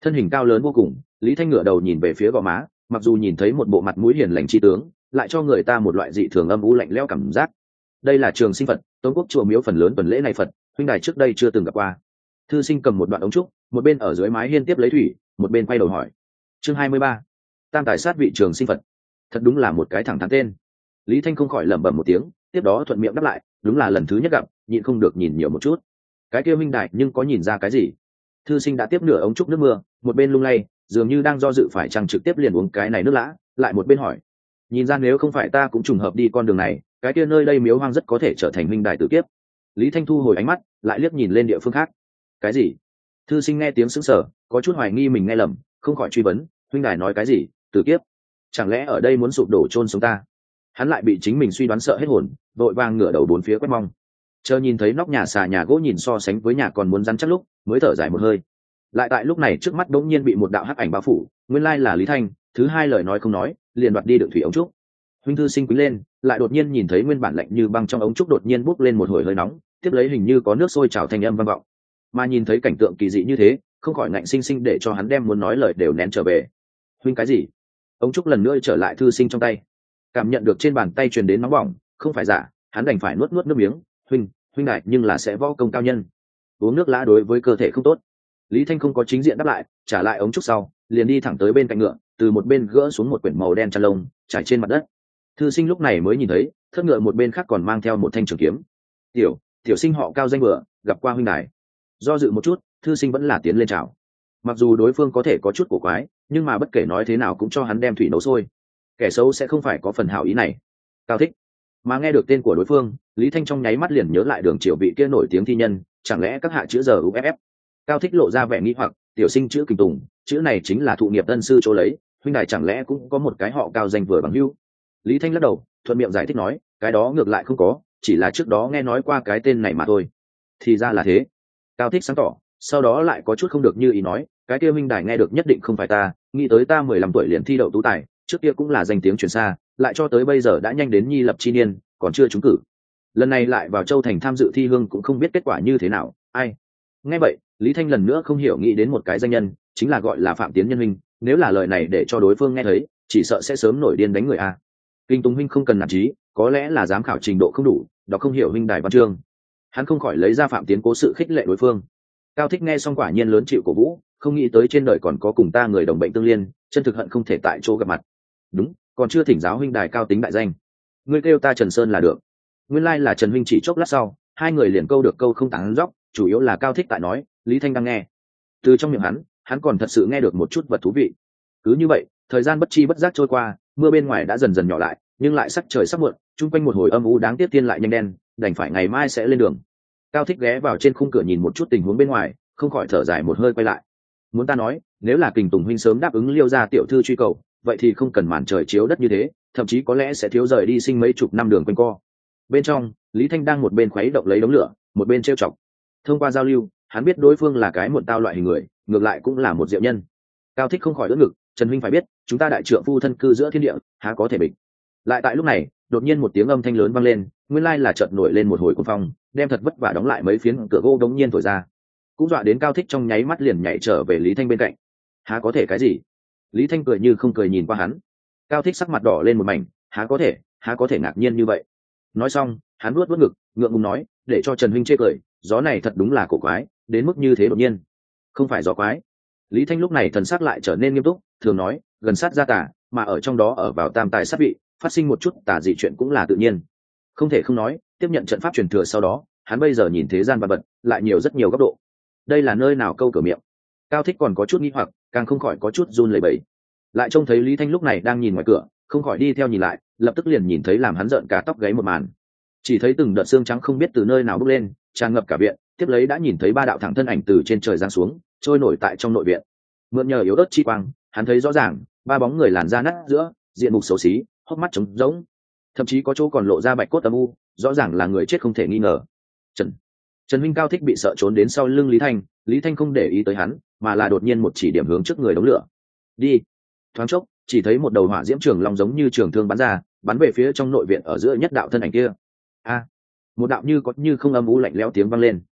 thân hình cao lớn vô cùng, Lý Thanh ngửa đầu nhìn về phía gò má, mặc dù nhìn thấy một bộ mặt mũi hiền lành chi tướng, lại cho người ta một loại dị thường âm u lạnh lẽo cảm giác. Đây là Trường Sinh Phật, Tống Quốc chùa miếu phần lớn tuần lễ này Phật huynh đài trước đây chưa từng gặp qua. Thư sinh cầm một đoạn ống trúc, một bên ở dưới mái hiên tiếp lấy thủy, một bên quay đầu hỏi. Chương hai mươi ba, tam tài sát vị Trường Sinh Phật. Thật đúng là một cái thẳng thắn tên. Lý Thanh không khỏi lẩm bẩm một tiếng, tiếp đó thuận miệng đáp lại, đúng là lần thứ nhất gặp, nhịn không được nhìn nhiều một chút. Cái kia huynh đài nhưng có nhìn ra cái gì? Thư sinh đã tiếp nửa ống trúc nước mưa, một bên lung lay, dường như đang do dự phải chăng trực tiếp liền uống cái này nước lã, lại một bên hỏi. Nhìn ra nếu không phải ta cũng trùng hợp đi con đường này, cái kia nơi đây miếu hoang rất có thể trở thành huynh đài tử kiếp. Lý Thanh thu hồi ánh mắt, lại liếc nhìn lên địa phương khác. Cái gì? Thư sinh nghe tiếng sững sờ, có chút hoài nghi mình nghe lầm, không khỏi truy vấn, huynh đài nói cái gì? Tử kiếp? Chẳng lẽ ở đây muốn sụp đổ chôn sống ta? Hắn lại bị chính mình suy đoán sợ hết hồn, vội vàng ngửa đầu bốn phía quét mong. Chờ nhìn thấy nóc nhà xà nhà gỗ nhìn so sánh với nhà còn muốn rắn chắc lúc, mới thở dài một hơi. Lại tại lúc này trước mắt đống nhiên bị một đạo hắc ảnh bao phủ, nguyên lai là Lý Thanh, thứ hai lời nói không nói, liền đoạt đi đựng thủy ống trúc. Huynh thư sinh quý lên, lại đột nhiên nhìn thấy nguyên bản lạnh như băng trong ống trúc đột nhiên bốc lên một hồi hơi nóng, tiếp lấy hình như có nước sôi trào thành âm vang vọng. Mà nhìn thấy cảnh tượng kỳ dị như thế, không khỏi ngạnh sinh sinh để cho hắn đem muốn nói lời đều nén trở về. Huynh cái gì? Ống trúc lần nữa trở lại thư sinh trong tay, cảm nhận được trên bàn tay truyền đến nóng bỏng, không phải giả, hắn đành phải nuốt nuốt nước miếng. Huynh, huynh đại nhưng là sẽ võ công cao nhân, uống nước lã đối với cơ thể không tốt. Lý Thanh không có chính diện đáp lại, trả lại ống trúc sau, liền đi thẳng tới bên cạnh ngựa, từ một bên gỡ xuống một quyển màu đen chăn lông trải trên mặt đất. Thư sinh lúc này mới nhìn thấy, thớt ngựa một bên khác còn mang theo một thanh trường kiếm. Tiểu, tiểu sinh họ Cao danh vừa, gặp qua huynh đài. Do dự một chút, thư sinh vẫn là tiến lên chào. Mặc dù đối phương có thể có chút cổ quái, nhưng mà bất kể nói thế nào cũng cho hắn đem thủy nấu sôi. Kẻ xấu sẽ không phải có phần hảo ý này. Cao Thích. Mà nghe được tên của đối phương, Lý Thanh trong nháy mắt liền nhớ lại Đường Triều vị kia nổi tiếng thi nhân, chẳng lẽ các hạ chữ giờ u ép ép. Cao Thích lộ ra vẻ nghi hoặc, tiểu sinh chữ Kình Tùng, chữ này chính là thụ nghiệp tân sư chỗ lấy, huynh đài chẳng lẽ cũng có một cái họ Cao danh vừa bằng hữu. Lý Thanh lắc đầu, thuận miệng giải thích nói, cái đó ngược lại không có, chỉ là trước đó nghe nói qua cái tên này mà thôi. Thì ra là thế. Cao Thích sáng tỏ, sau đó lại có chút không được như ý nói, cái kia huynh đài nghe được nhất định không phải ta, nghĩ tới ta mười lăm tuổi liền thi đậu tú tài, trước kia cũng là danh tiếng truyền xa, lại cho tới bây giờ đã nhanh đến nhi lập chi niên, còn chưa trúng cử. Lần này lại vào Châu Thành tham dự thi hương cũng không biết kết quả như thế nào, ai. Nghe vậy, Lý Thanh lần nữa không hiểu nghĩ đến một cái danh nhân, chính là gọi là Phạm Tiến Nhân huynh, nếu là lời này để cho đối phương nghe thấy, chỉ sợ sẽ sớm nổi điên đánh người a. Kinh Tùng huynh không cần nản chí, có lẽ là giám khảo trình độ không đủ, đọc không hiểu huynh đài văn chương. Hắn không khỏi lấy ra Phạm Tiến cố sự khích lệ đối phương. Cao Thích nghe xong quả nhiên lớn chịu cổ vũ, không nghĩ tới trên đời còn có cùng ta người đồng bệnh tương liên, chân thực hận không thể tại chỗ gặp mặt. Đúng, còn chưa thỉnh giáo huynh đài cao tính đại danh. Ngươi kêu ta Trần Sơn là được. Nguyên lai là Trần huynh, chỉ chốc lát sau, hai người liền câu được câu không tán dóc, chủ yếu là Cao Thích tại nói, Lý Thanh đang nghe. Từ trong miệng hắn, hắn còn thật sự nghe được một chút vật thú vị. Cứ như vậy, thời gian bất chi bất giác trôi qua, mưa bên ngoài đã dần dần nhỏ lại, nhưng lại sắc trời sắp muộn, chung quanh một hồi âm u đáng tiếc tiên lại nhanh đen, đành phải ngày mai sẽ lên đường. Cao Thích ghé vào trên khung cửa nhìn một chút tình huống bên ngoài, không khỏi thở dài một hơi quay lại. Muốn ta nói, nếu là Kình Tùng huynh sớm đáp ứng Liêu gia tiểu thư truy cầu, vậy thì không cần màn trời chiếu đất như thế, thậm chí có lẽ sẽ thiếu rời đi sinh mấy chục năm đường quanh co. Bên trong, Lý Thanh đang một bên khuấy động lấy đống lửa, một bên trêu chọc. Thông qua giao lưu, hắn biết đối phương là cái muộn tao loại hình người, ngược lại cũng là một diệu nhân. Cao Thích không khỏi đỡ ngực, Trần huynh phải biết, chúng ta đại trượng phu thân cư giữa thiên địa, há có thể bình. Lại tại lúc này, đột nhiên một tiếng âm thanh lớn vang lên, nguyên lai là chợt nổi lên một hồi cuồng phong, đem thật vất vả đóng lại mấy phiến cửa gỗ đống nhiên thổi ra. Cũng dọa đến Cao Thích trong nháy mắt liền nhảy trở về Lý Thanh bên cạnh. Há có thể cái gì? Lý Thanh cười như không cười nhìn qua hắn. Cao Thích sắc mặt đỏ lên một mảnh, há có thể, há có thể ngạc nhiên như vậy. Nói xong, hắn nuốt nuốt ngực, ngượng ngùng nói, để cho Trần huynh chê cười, gió này thật đúng là cổ quái, đến mức như thế đột nhiên. Không phải gió quái. Lý Thanh lúc này thần sắc lại trở nên nghiêm túc, thường nói, gần sát gia tà, mà ở trong đó ở vào tam tài sát vị, phát sinh một chút tà dị chuyện cũng là tự nhiên. Không thể không nói, tiếp nhận trận pháp truyền thừa sau đó, hắn bây giờ nhìn thế gian vật vật, lại nhiều rất nhiều góc độ. Đây là nơi nào câu cửa miệng. Cao Thích còn có chút nghi hoặc, càng không khỏi có chút run lẩy bẩy. Lại trông thấy Lý Thanh lúc này đang nhìn ngoài cửa, không khỏi đi theo nhìn lại, lập tức liền nhìn thấy làm hắn rợn cả tóc gáy một màn. Chỉ thấy từng đợt xương trắng không biết từ nơi nào bốc lên, tràn ngập cả viện, tiếp lấy đã nhìn thấy ba đạo thẳng thân ảnh từ trên trời giáng xuống, trôi nổi tại trong nội viện. Mượn nhờ yếu ớt chi quang, hắn thấy rõ ràng, ba bóng người làn da nát giữa, diện mục xấu xí, hốc mắt trống rỗng, thậm chí có chỗ còn lộ ra bạch cốt âm u, rõ ràng là người chết không thể nghi ngờ. Trần Trần huynh. Cao Thích bị sợ trốn đến sau lưng Lý Thanh, Lý Thanh không để ý tới hắn, mà là đột nhiên một chỉ điểm hướng trước người đống lửa. Đi. Thoáng chốc, chỉ thấy một đầu hỏa diễm trường long giống như trường thương bắn ra, bắn về phía trong nội viện ở giữa nhất đạo thân ảnh kia. A, một đạo như có như không âm u lạnh lẽo tiếng vang lên.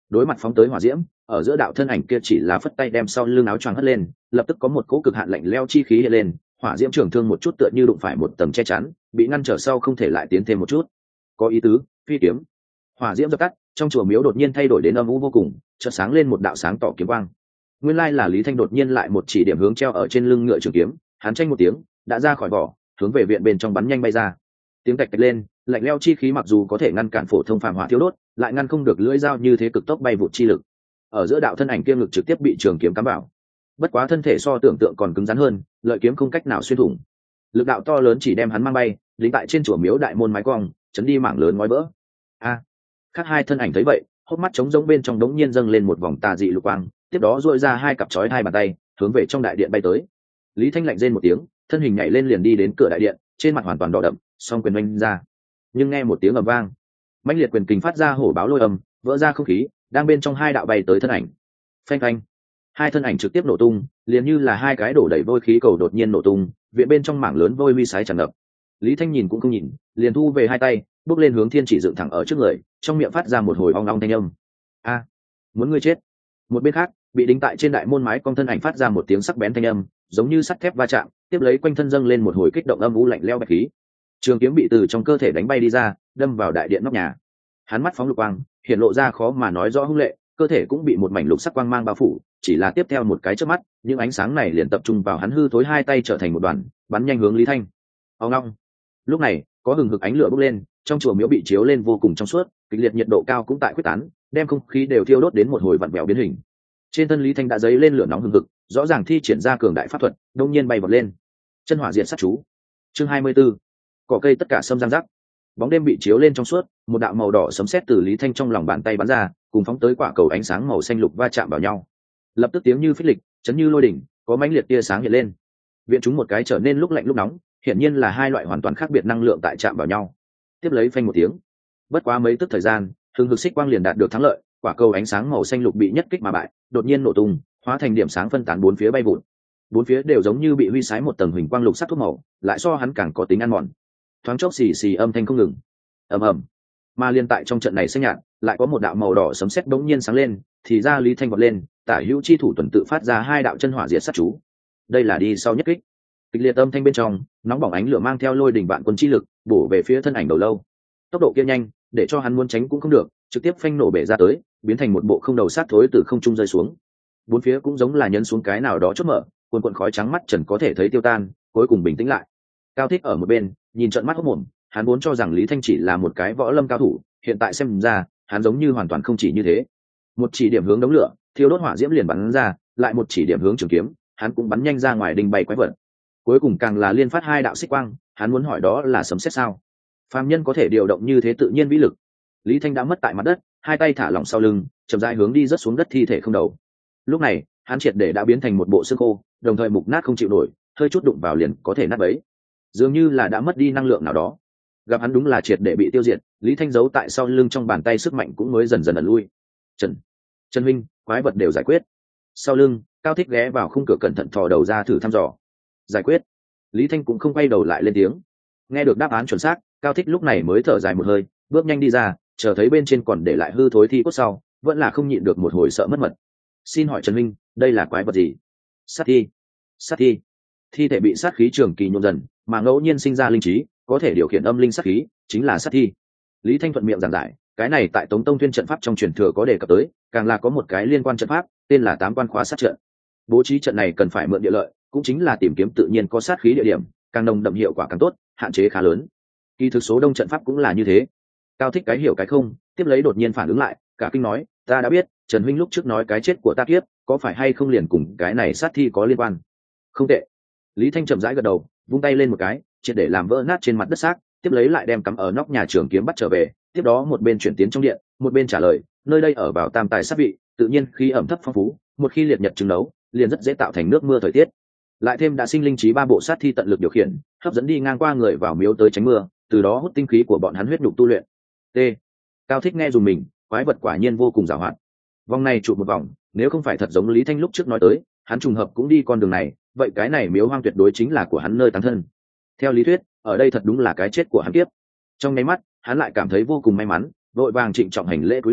đối mặt phóng tới hỏa diễm, ở giữa đạo thân ảnh kia chỉ là phất tay đem sau lưng áo choàng hất lên, lập tức có một cỗ cực hạn lạnh lẽo chi khí hiện lên, hỏa diễm trường thương một chút tựa như đụng phải một tầng che chắn, bị ngăn trở sau không thể lại tiến thêm một chút. Có ý tứ, phi kiếm. Hỏa diễm dập tắt, trong chùa miếu đột nhiên thay đổi đến âm u vô cùng, chợt sáng lên một đạo sáng tỏ kiếm quang. Nguyên lai là Lý Thanh đột nhiên lại một chỉ điểm hướng treo ở trên lưng ngựa trường kiếm, hắn tranh một tiếng, đã ra khỏi vỏ, hướng về viện bên trong bắn nhanh bay ra. Tiếng tạch tạch lên, lạnh lẽo chi khí mặc dù có thể ngăn cản phổ thông phàm hỏa thiêu đốt, lại ngăn không được lưỡi dao như thế cực tốc bay vụt chi lực. Ở giữa đạo thân ảnh kia ngực trực tiếp bị trường kiếm cắm vào. Bất quá thân thể so tưởng tượng còn cứng rắn hơn, lợi kiếm không cách nào xuyên thủng. Lực đạo to lớn chỉ đem hắn mang bay, lính tại trên chùa miếu đại môn mái cong, chấn đi mảng lớn ngói vỡ. A! À, khác hai thân ảnh thấy vậy, hốc mắt trống rỗng bên trong đống nhiên dâng lên một vòng tà dị lục quang, tiếp đó duỗi ra hai cặp chói hai bàn tay, hướng về trong đại điện bay tới. Lý Thanh lạnh rên một tiếng, thân hình nhảy lên liền đi đến cửa đại điện, trên mặt hoàn toàn đỏ đậm, song quyền oanh ra. Nhưng nghe một tiếng ầm vang, mãnh liệt quyền kình phát ra hổ báo lôi âm, vỡ ra không khí, đang bên trong hai đạo bay tới thân ảnh. Phanh phanh, hai thân ảnh trực tiếp nổ tung, liền như là hai cái đổ đầy vôi khí cầu đột nhiên nổ tung, viện bên trong mảng lớn vôi huy sái tràn ngập. Lý Thanh nhìn cũng không nhìn, liền thu về hai tay, bước lên hướng thiên chỉ dựng thẳng ở trước người, trong miệng phát ra một hồi ong ong thanh âm. A, muốn ngươi chết. Một bên khác, bị đính tại trên đại môn mái cong thân ảnh phát ra một tiếng sắc bén thanh âm, giống như sắt thép va chạm, tiếp lấy quanh thân dâng lên một hồi kích động âm u lạnh lẽo bạch khí. Trường kiếm bị từ trong cơ thể đánh bay đi ra, đâm vào đại điện nóc nhà. Hắn mắt phóng lục quang, hiện lộ ra khó mà nói rõ hung lệ, cơ thể cũng bị một mảnh lục sắc quang mang bao phủ, chỉ là tiếp theo một cái chớp mắt, những ánh sáng này liền tập trung vào hắn hư thối hai tay trở thành một đoàn, bắn nhanh hướng Lý Thanh. Ong ong. Lúc này, có hừng hực ánh lửa bốc lên, trong chùa miếu bị chiếu lên vô cùng trong suốt, kịch liệt nhiệt độ cao cũng tại quyết tán, đem không khí đều thiêu đốt đến một hồi vặn vẹo biến hình. Trên thân Lý Thanh đã dấy lên lửa nóng hừng hực, rõ ràng thi triển ra cường đại pháp thuật, đông nhiên bay vọt lên. Chân hỏa diệt sát chú. Chương hai mươi 24. Cỏ cây tất cả sâm giang rắc. Bóng đêm bị chiếu lên trong suốt, một đạo màu đỏ sấm sét từ Lý Thanh trong lòng bàn tay bắn ra, cùng phóng tới quả cầu ánh sáng màu xanh lục va chạm vào nhau. Lập tức tiếng như phích lịch, chấn như lôi đỉnh, có mãnh liệt tia sáng hiện lên. Viện chúng một cái trở nên lúc lạnh lúc nóng, hiển nhiên là hai loại hoàn toàn khác biệt năng lượng tại chạm vào nhau. Tiếp lấy phanh một tiếng. Bất quá mấy tức thời gian, hừng hực xích quang liền đạt được thắng lợi, quả cầu ánh sáng màu xanh lục bị nhất kích mà bại, đột nhiên nổ tung, hóa thành điểm sáng phân tán bốn phía bay vụt. Bốn phía đều giống như bị huy sái một tầng huỳnh quang lục sắc thuốc màu, lại so hắn càng có tính ăn mòn. Thoáng chốc xì xì âm thanh không ngừng. Ầm ầm. Mà liên tại trong trận này xanh nhạt, lại có một đạo màu đỏ sấm sét bỗng nhiên sáng lên, thì ra Lý Thanh vọt lên, tả hữu chi thủ tuần tự phát ra hai đạo chân hỏa diệt sát chú. Đây là đi sau nhất kích. Kịch liệt âm thanh bên trong, nóng bỏng ánh lửa mang theo lôi đỉnh vạn quân chi lực, bổ về phía thân ảnh đầu lâu. Tốc độ kia nhanh, để cho hắn muốn tránh cũng không được, trực tiếp phanh nổ bể ra tới, biến thành một bộ không đầu sát thối từ không trung rơi xuống. Bốn phía cũng giống là nhấn xuống cái nào đó chốt mở, cuồn cuộn khói trắng mắt trần có thể thấy tiêu tan, cuối cùng bình tĩnh lại. Cao Thích ở một bên, nhìn trận mắt hốt mồm, hắn vốn cho rằng Lý Thanh chỉ là một cái võ lâm cao thủ, hiện tại xem ra, hắn giống như hoàn toàn không chỉ như thế. Một chỉ điểm hướng đống lửa, thiêu đốt hỏa diễm liền bắn ra, lại một chỉ điểm hướng trường kiếm, hắn cũng bắn nhanh ra ngoài đình bay quái vật. Cuối cùng càng là liên phát hai đạo xích quang, hắn muốn hỏi đó là sấm sét sao? Phàm nhân có thể điều động như thế tự nhiên vĩ lực. Lý Thanh đã mất tại mặt đất, hai tay thả lỏng sau lưng, chậm rãi hướng đi rất xuống đất thi thể không đầu. Lúc này, hắn triệt để đã biến thành một bộ xương khô, đồng thời mục nát không chịu nổi, hơi chút đụng vào liền có thể nát bấy. Dường như là đã mất đi năng lượng nào đó. Gặp hắn đúng là triệt để bị tiêu diệt, Lý Thanh giấu tại sau lưng trong bàn tay sức mạnh cũng mới dần dần ẩn lui. Trần, Trần huynh, quái vật đều giải quyết. Sau lưng, Cao Thích ghé vào khung cửa cẩn thận thò đầu ra thử thăm dò. Giải quyết. Lý Thanh cũng không quay đầu lại lên tiếng. Nghe được đáp án chuẩn xác, Cao Thích lúc này mới thở dài một hơi, bước nhanh đi ra, chờ thấy bên trên còn để lại hư thối thi cốt sau, vẫn là không nhịn được một hồi sợ mất mật. Xin hỏi Trần huynh, đây là quái vật gì? Sát thi. Sát thi. Thi thể bị sát khí trường kỳ nhuộm dần, mà ngẫu nhiên sinh ra linh trí, có thể điều khiển âm linh sát khí, chính là sát thi. Lý Thanh thuận miệng giảng giải, cái này tại Tống Tông Tuyên trận pháp trong truyền thừa có đề cập tới, càng là có một cái liên quan trận pháp, tên là Tám Quan Khóa Sát trận. Bố trí trận này cần phải mượn địa lợi, cũng chính là tìm kiếm tự nhiên có sát khí địa điểm, càng nồng đậm hiệu quả càng tốt, hạn chế khá lớn. Kỳ thực số đông trận pháp cũng là như thế. Cao Thích cái hiểu cái không, tiếp lấy đột nhiên phản ứng lại, cả kinh nói, ta đã biết, Trần huynh lúc trước nói cái chết của ta kiếp, có phải hay không liền cùng cái này sát thi có liên quan? Không tệ. Lý Thanh chậm rãi gật đầu, vung tay lên một cái, triệt để làm vỡ nát trên mặt đất xác, tiếp lấy lại đem cắm ở nóc nhà trường kiếm bắt trở về, tiếp đó một bên chuyển tiến trong điện, một bên trả lời, nơi đây ở vào tam tài sát vị, tự nhiên khí ẩm thấp phong phú, một khi liệt nhật trứng nấu, liền rất dễ tạo thành nước mưa thời tiết. Lại thêm đã sinh linh trí ba bộ sát thi tận lực điều khiển, hấp dẫn đi ngang qua người vào miếu tới tránh mưa, từ đó hút tinh khí của bọn hắn huyết nhục tu luyện. T. Cao Thích nghe dùng mình, quái vật quả nhiên vô cùng giàu hoạt. Vòng này trụ một vòng, nếu không phải thật giống Lý Thanh lúc trước nói tới, hắn trùng hợp cũng đi con đường này, vậy cái này miếu hoang tuyệt đối chính là của hắn nơi táng thân. Theo lý thuyết, ở đây thật đúng là cái chết của hắn kiếp. Trong nháy mắt, hắn lại cảm thấy vô cùng may mắn, vội vàng trịnh trọng hành lễ cúi đầu,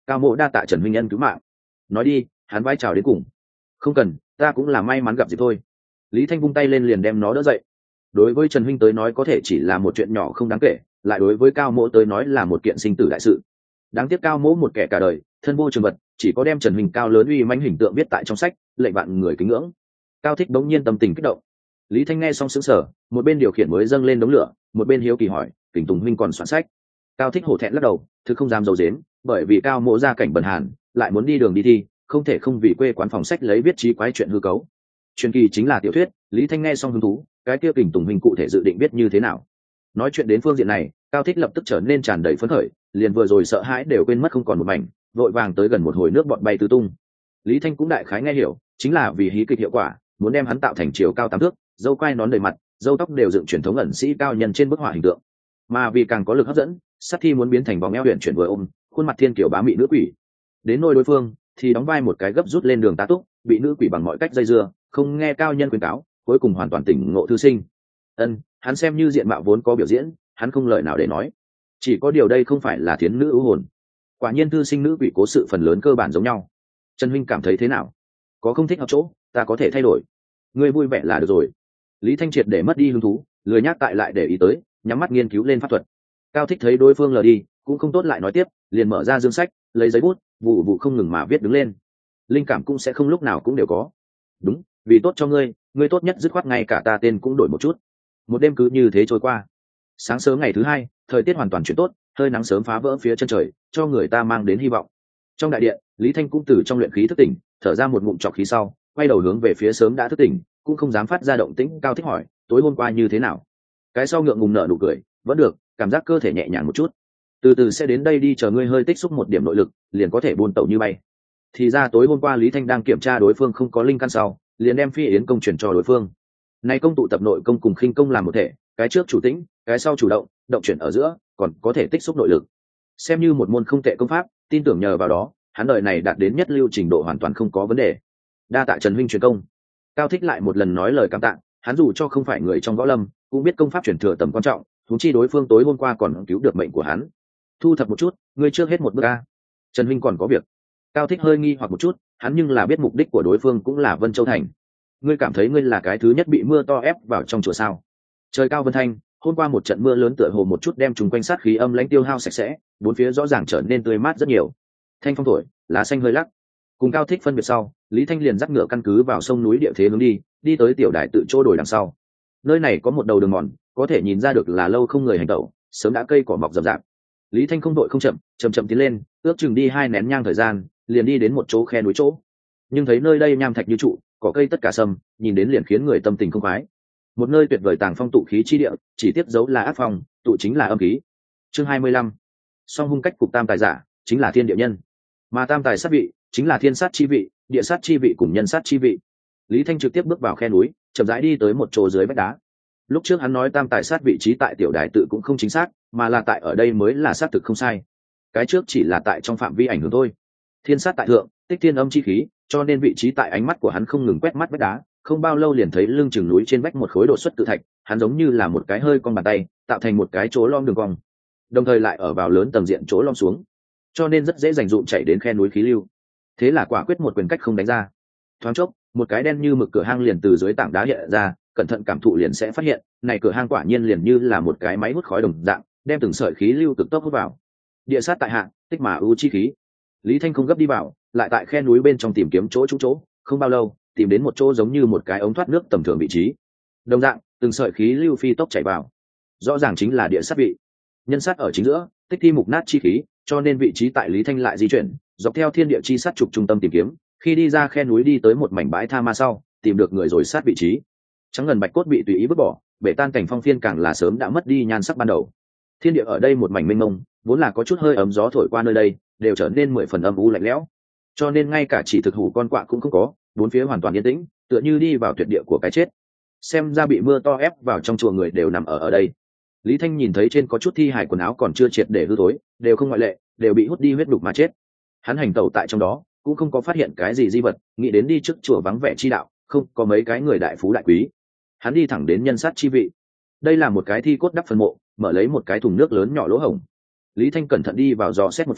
Cao Mỗ đa tạ Trần huynh nhân cứu mạng. Nói đi, hắn vai chào đến cùng. Không cần, ta cũng là may mắn gặp dịp thôi. Lý Thanh vung tay lên liền đem nó đỡ dậy. Đối với Trần huynh tới nói có thể chỉ là một chuyện nhỏ không đáng kể, lại đối với Cao Mỗ tới nói là một kiện sinh tử đại sự. Đáng tiếc Cao Mỗ một kẻ cả đời thân vô trường vật, chỉ có đem Trần huynh cao lớn uy mãnh hình tượng viết tại trong sách, lệnh vạn người kính ngưỡng. Cao Thích bỗng nhiên tâm tình kích động. Lý Thanh nghe xong sững sờ, một bên điều khiển mới dâng lên đống lửa, một bên hiếu kỳ hỏi, Kình Tùng huynh còn soạn sách? Cao Thích hổ thẹn lắc đầu, thứ không dám giấu giếm, bởi vì Cao Mỗ gia cảnh bần hàn, lại muốn đi đường đi thi, không thể không vì quê quán phòng sách lấy viết trí quái chuyện hư cấu. Truyền kỳ chính là tiểu thuyết. Lý Thanh nghe xong hứng thú, cái kia Kình Tùng huynh cụ thể dự định viết như thế nào? Nói chuyện đến phương diện này, Cao Thích lập tức trở nên tràn đầy phấn khởi, liền vừa rồi sợ hãi đều quên mất không còn một mảnh, vội vàng tới gần một hồi nước bọt bay tứ tung. Lý Thanh cũng đại khái nghe hiểu, chính là vì hí kịch hiệu quả, muốn đem hắn tạo thành chiều cao tám thước, dâu quai nón đầy mặt, dâu tóc đều dựng truyền thống ẩn sĩ cao nhân trên bức họa hình tượng. Mà vì càng có lực hấp dẫn, sát thi muốn biến thành vòng eo huyền chuyển vừa ôm, khuôn mặt thiên kiểu bá mị nữ quỷ. Đến nôi đối phương thì đóng vai một cái gấp rút lên đường tá túc, bị nữ quỷ bằng mọi cách dây dưa, không nghe cao nhân khuyên cáo, cuối cùng hoàn toàn tỉnh ngộ thư sinh. Ân, hắn xem như diện mạo vốn có biểu diễn, hắn không lời nào để nói. Chỉ có điều đây không phải là thiến nữ ưu hồn. Quả nhiên thư sinh nữ quỷ cố sự phần lớn cơ bản giống nhau. Trần huynh cảm thấy thế nào? Có không thích hợp chỗ, ta có thể thay đổi. Ngươi vui vẻ là được rồi. Lý Thanh triệt để mất đi hứng thú, lười nhắc tại lại để ý tới, nhắm mắt nghiên cứu lên pháp thuật. Cao Thích thấy đối phương lờ đi, cũng không tốt lại nói tiếp, liền mở ra dương sách, lấy giấy bút, vụ vụ không ngừng mà viết đứng lên. Linh cảm cũng sẽ không lúc nào cũng đều có. Đúng, vì tốt cho ngươi, ngươi tốt nhất dứt khoát ngay cả ta tên cũng đổi một chút. Một đêm cứ như thế trôi qua. Sáng sớm ngày thứ hai, thời tiết hoàn toàn chuyển tốt, hơi nắng sớm phá vỡ phía chân trời, cho người ta mang đến hy vọng. Trong đại điện, Lý Thanh cũng từ trong luyện khí thức tỉnh, thở ra một ngụm trọc khí sau, quay đầu hướng về phía sớm đã thức tỉnh, cũng không dám phát ra động tĩnh. Cao Thích hỏi, tối hôm qua như thế nào? Cái sau ngượng ngùng nở nụ cười, vẫn được, cảm giác cơ thể nhẹ nhàng một chút. Từ từ sẽ đến đây đi, chờ ngươi hơi tích xúc một điểm nội lực, liền có thể buôn tẩu như bay. Thì ra tối hôm qua Lý Thanh đang kiểm tra đối phương không có linh căn sau, liền đem Phi Yến công chuyển cho đối phương. Này công tụ tập nội công cùng khinh công làm một thể, cái trước chủ tĩnh, cái sau chủ động, động chuyển ở giữa, còn có thể tích xúc nội lực. Xem như một môn không tệ công pháp, tin tưởng nhờ vào đó, hắn đời này đạt đến nhất lưu trình độ hoàn toàn không có vấn đề. Đa tạ Trần huynh truyền công. Cao Thích lại một lần nói lời cảm tạ, hắn dù cho không phải người trong võ lâm, cũng biết công pháp truyền thừa tầm quan trọng, huống chi đối phương tối hôm qua còn cứu được mệnh của hắn. Thu thập một chút, ngươi trước hết một bước a. Trần huynh còn có việc. Cao Thích hơi nghi hoặc một chút, hắn nhưng là biết mục đích của đối phương cũng là Vân Châu thành. Ngươi cảm thấy ngươi là cái thứ nhất bị mưa to ép vào trong chùa sao? Trời cao vân thanh, hôm qua một trận mưa lớn tựa hồ một chút đem chúng quanh sát khí âm lãnh tiêu hao sạch sẽ, bốn phía rõ ràng trở nên tươi mát rất nhiều. Thanh phong thổi, lá xanh hơi lắc. Cùng Cao Thích phân biệt sau, Lý Thanh liền dắt ngựa căn cứ vào sông núi địa thế hướng đi, đi tới tiểu đài tự chỗ đồi đằng sau. Nơi này có một đầu đường mòn, có thể nhìn ra được là lâu không người hành tẩu, sớm đã cây cỏ mọc rậm rạp. Lý Thanh không đội không chậm, chậm chậm tiến lên, ước chừng đi hai nén nhang thời gian, liền đi đến một chỗ khe núi chỗ. Nhưng thấy nơi đây nham thạch như trụ, cỏ cây tất cả sâm, nhìn đến liền khiến người tâm tình không khoái. Một nơi tuyệt vời tàng phong tụ khí chi địa, chỉ tiếp dấu là ác phong, tụ chính là âm khí. Chương hai mươi lăm. Song hung cách cục tam tài giả, chính là thiên địa nhân, mà tam tài sát vị chính là thiên sát chi vị, địa sát chi vị cùng nhân sát chi vị. Lý Thanh trực tiếp bước vào khe núi, chậm rãi đi tới một chỗ dưới vách đá. Lúc trước hắn nói tam tài sát vị trí tại tiểu đài tự cũng không chính xác, mà là tại ở đây mới là xác thực không sai. Cái trước chỉ là tại trong phạm vi ảnh hưởng thôi. Thiên sát tại thượng, tích thiên âm chi khí, cho nên vị trí tại ánh mắt của hắn không ngừng quét mắt vách đá, không bao lâu liền thấy lưng chừng núi trên vách một khối đột xuất tự thạch, hắn giống như là một cái hơi con bàn tay, tạo thành một cái chỗ lom đường cong, đồng thời lại ở vào lớn tầng diện chỗ lom xuống, cho nên rất dễ dành dụm chảy đến khe núi khí lưu. Thế là quả quyết một quyền cách không đánh ra. Thoáng chốc, một cái đen như mực cửa hang liền từ dưới tảng đá hiện ra, cẩn thận cảm thụ liền sẽ phát hiện, này cửa hang quả nhiên liền như là một cái máy hút khói đồng dạng, đem từng sợi khí lưu cực tốc hút vào. Địa sát tại hạ, tích mà ưu chi khí. Lý Thanh không gấp đi vào, lại tại khe núi bên trong tìm kiếm chỗ trúng chỗ, không bao lâu, tìm đến một chỗ giống như một cái ống thoát nước tầm thường vị trí. Đồng dạng, từng sợi khí lưu phi tốc chảy vào. Rõ ràng chính là địa sát vị. Nhân sát ở chính giữa, tích thi mục nát chi khí, cho nên vị trí tại Lý Thanh lại di chuyển, dọc theo thiên địa chi sát trục trung tâm tìm kiếm, khi đi ra khe núi đi tới một mảnh bãi tha ma sau, tìm được người rồi sát vị trí. Trắng ngần bạch cốt bị tùy ý vứt bỏ, bể tan cảnh phong phiên càng là sớm đã mất đi nhan sắc ban đầu. Thiên địa ở đây một mảnh mênh mông, vốn là có chút hơi ấm gió thổi qua nơi đây, đều trở nên mười phần âm u lạnh lẽo. Cho nên ngay cả chỉ thực hủ con quạ cũng không có, bốn phía hoàn toàn yên tĩnh, tựa như đi vào tuyệt địa của cái chết. Xem ra bị mưa to ép vào trong chùa người đều nằm ở ở đây. Lý Thanh nhìn thấy trên có chút thi hài quần áo còn chưa triệt để hư thối, đều không ngoại lệ, đều bị hút đi huyết đục mà chết. Hắn hành tẩu tại trong đó, cũng không có phát hiện cái gì di vật, nghĩ đến đi trước chùa vắng vẻ chi đạo, không có mấy cái người đại phú đại quý. Hắn đi thẳng đến nhân sát chi vị. Đây là một cái thi cốt đắp phần mộ, mở lấy một cái thùng nước lớn nhỏ lỗ hổng. Lý Thanh cẩn thận đi vào dò xét một phen,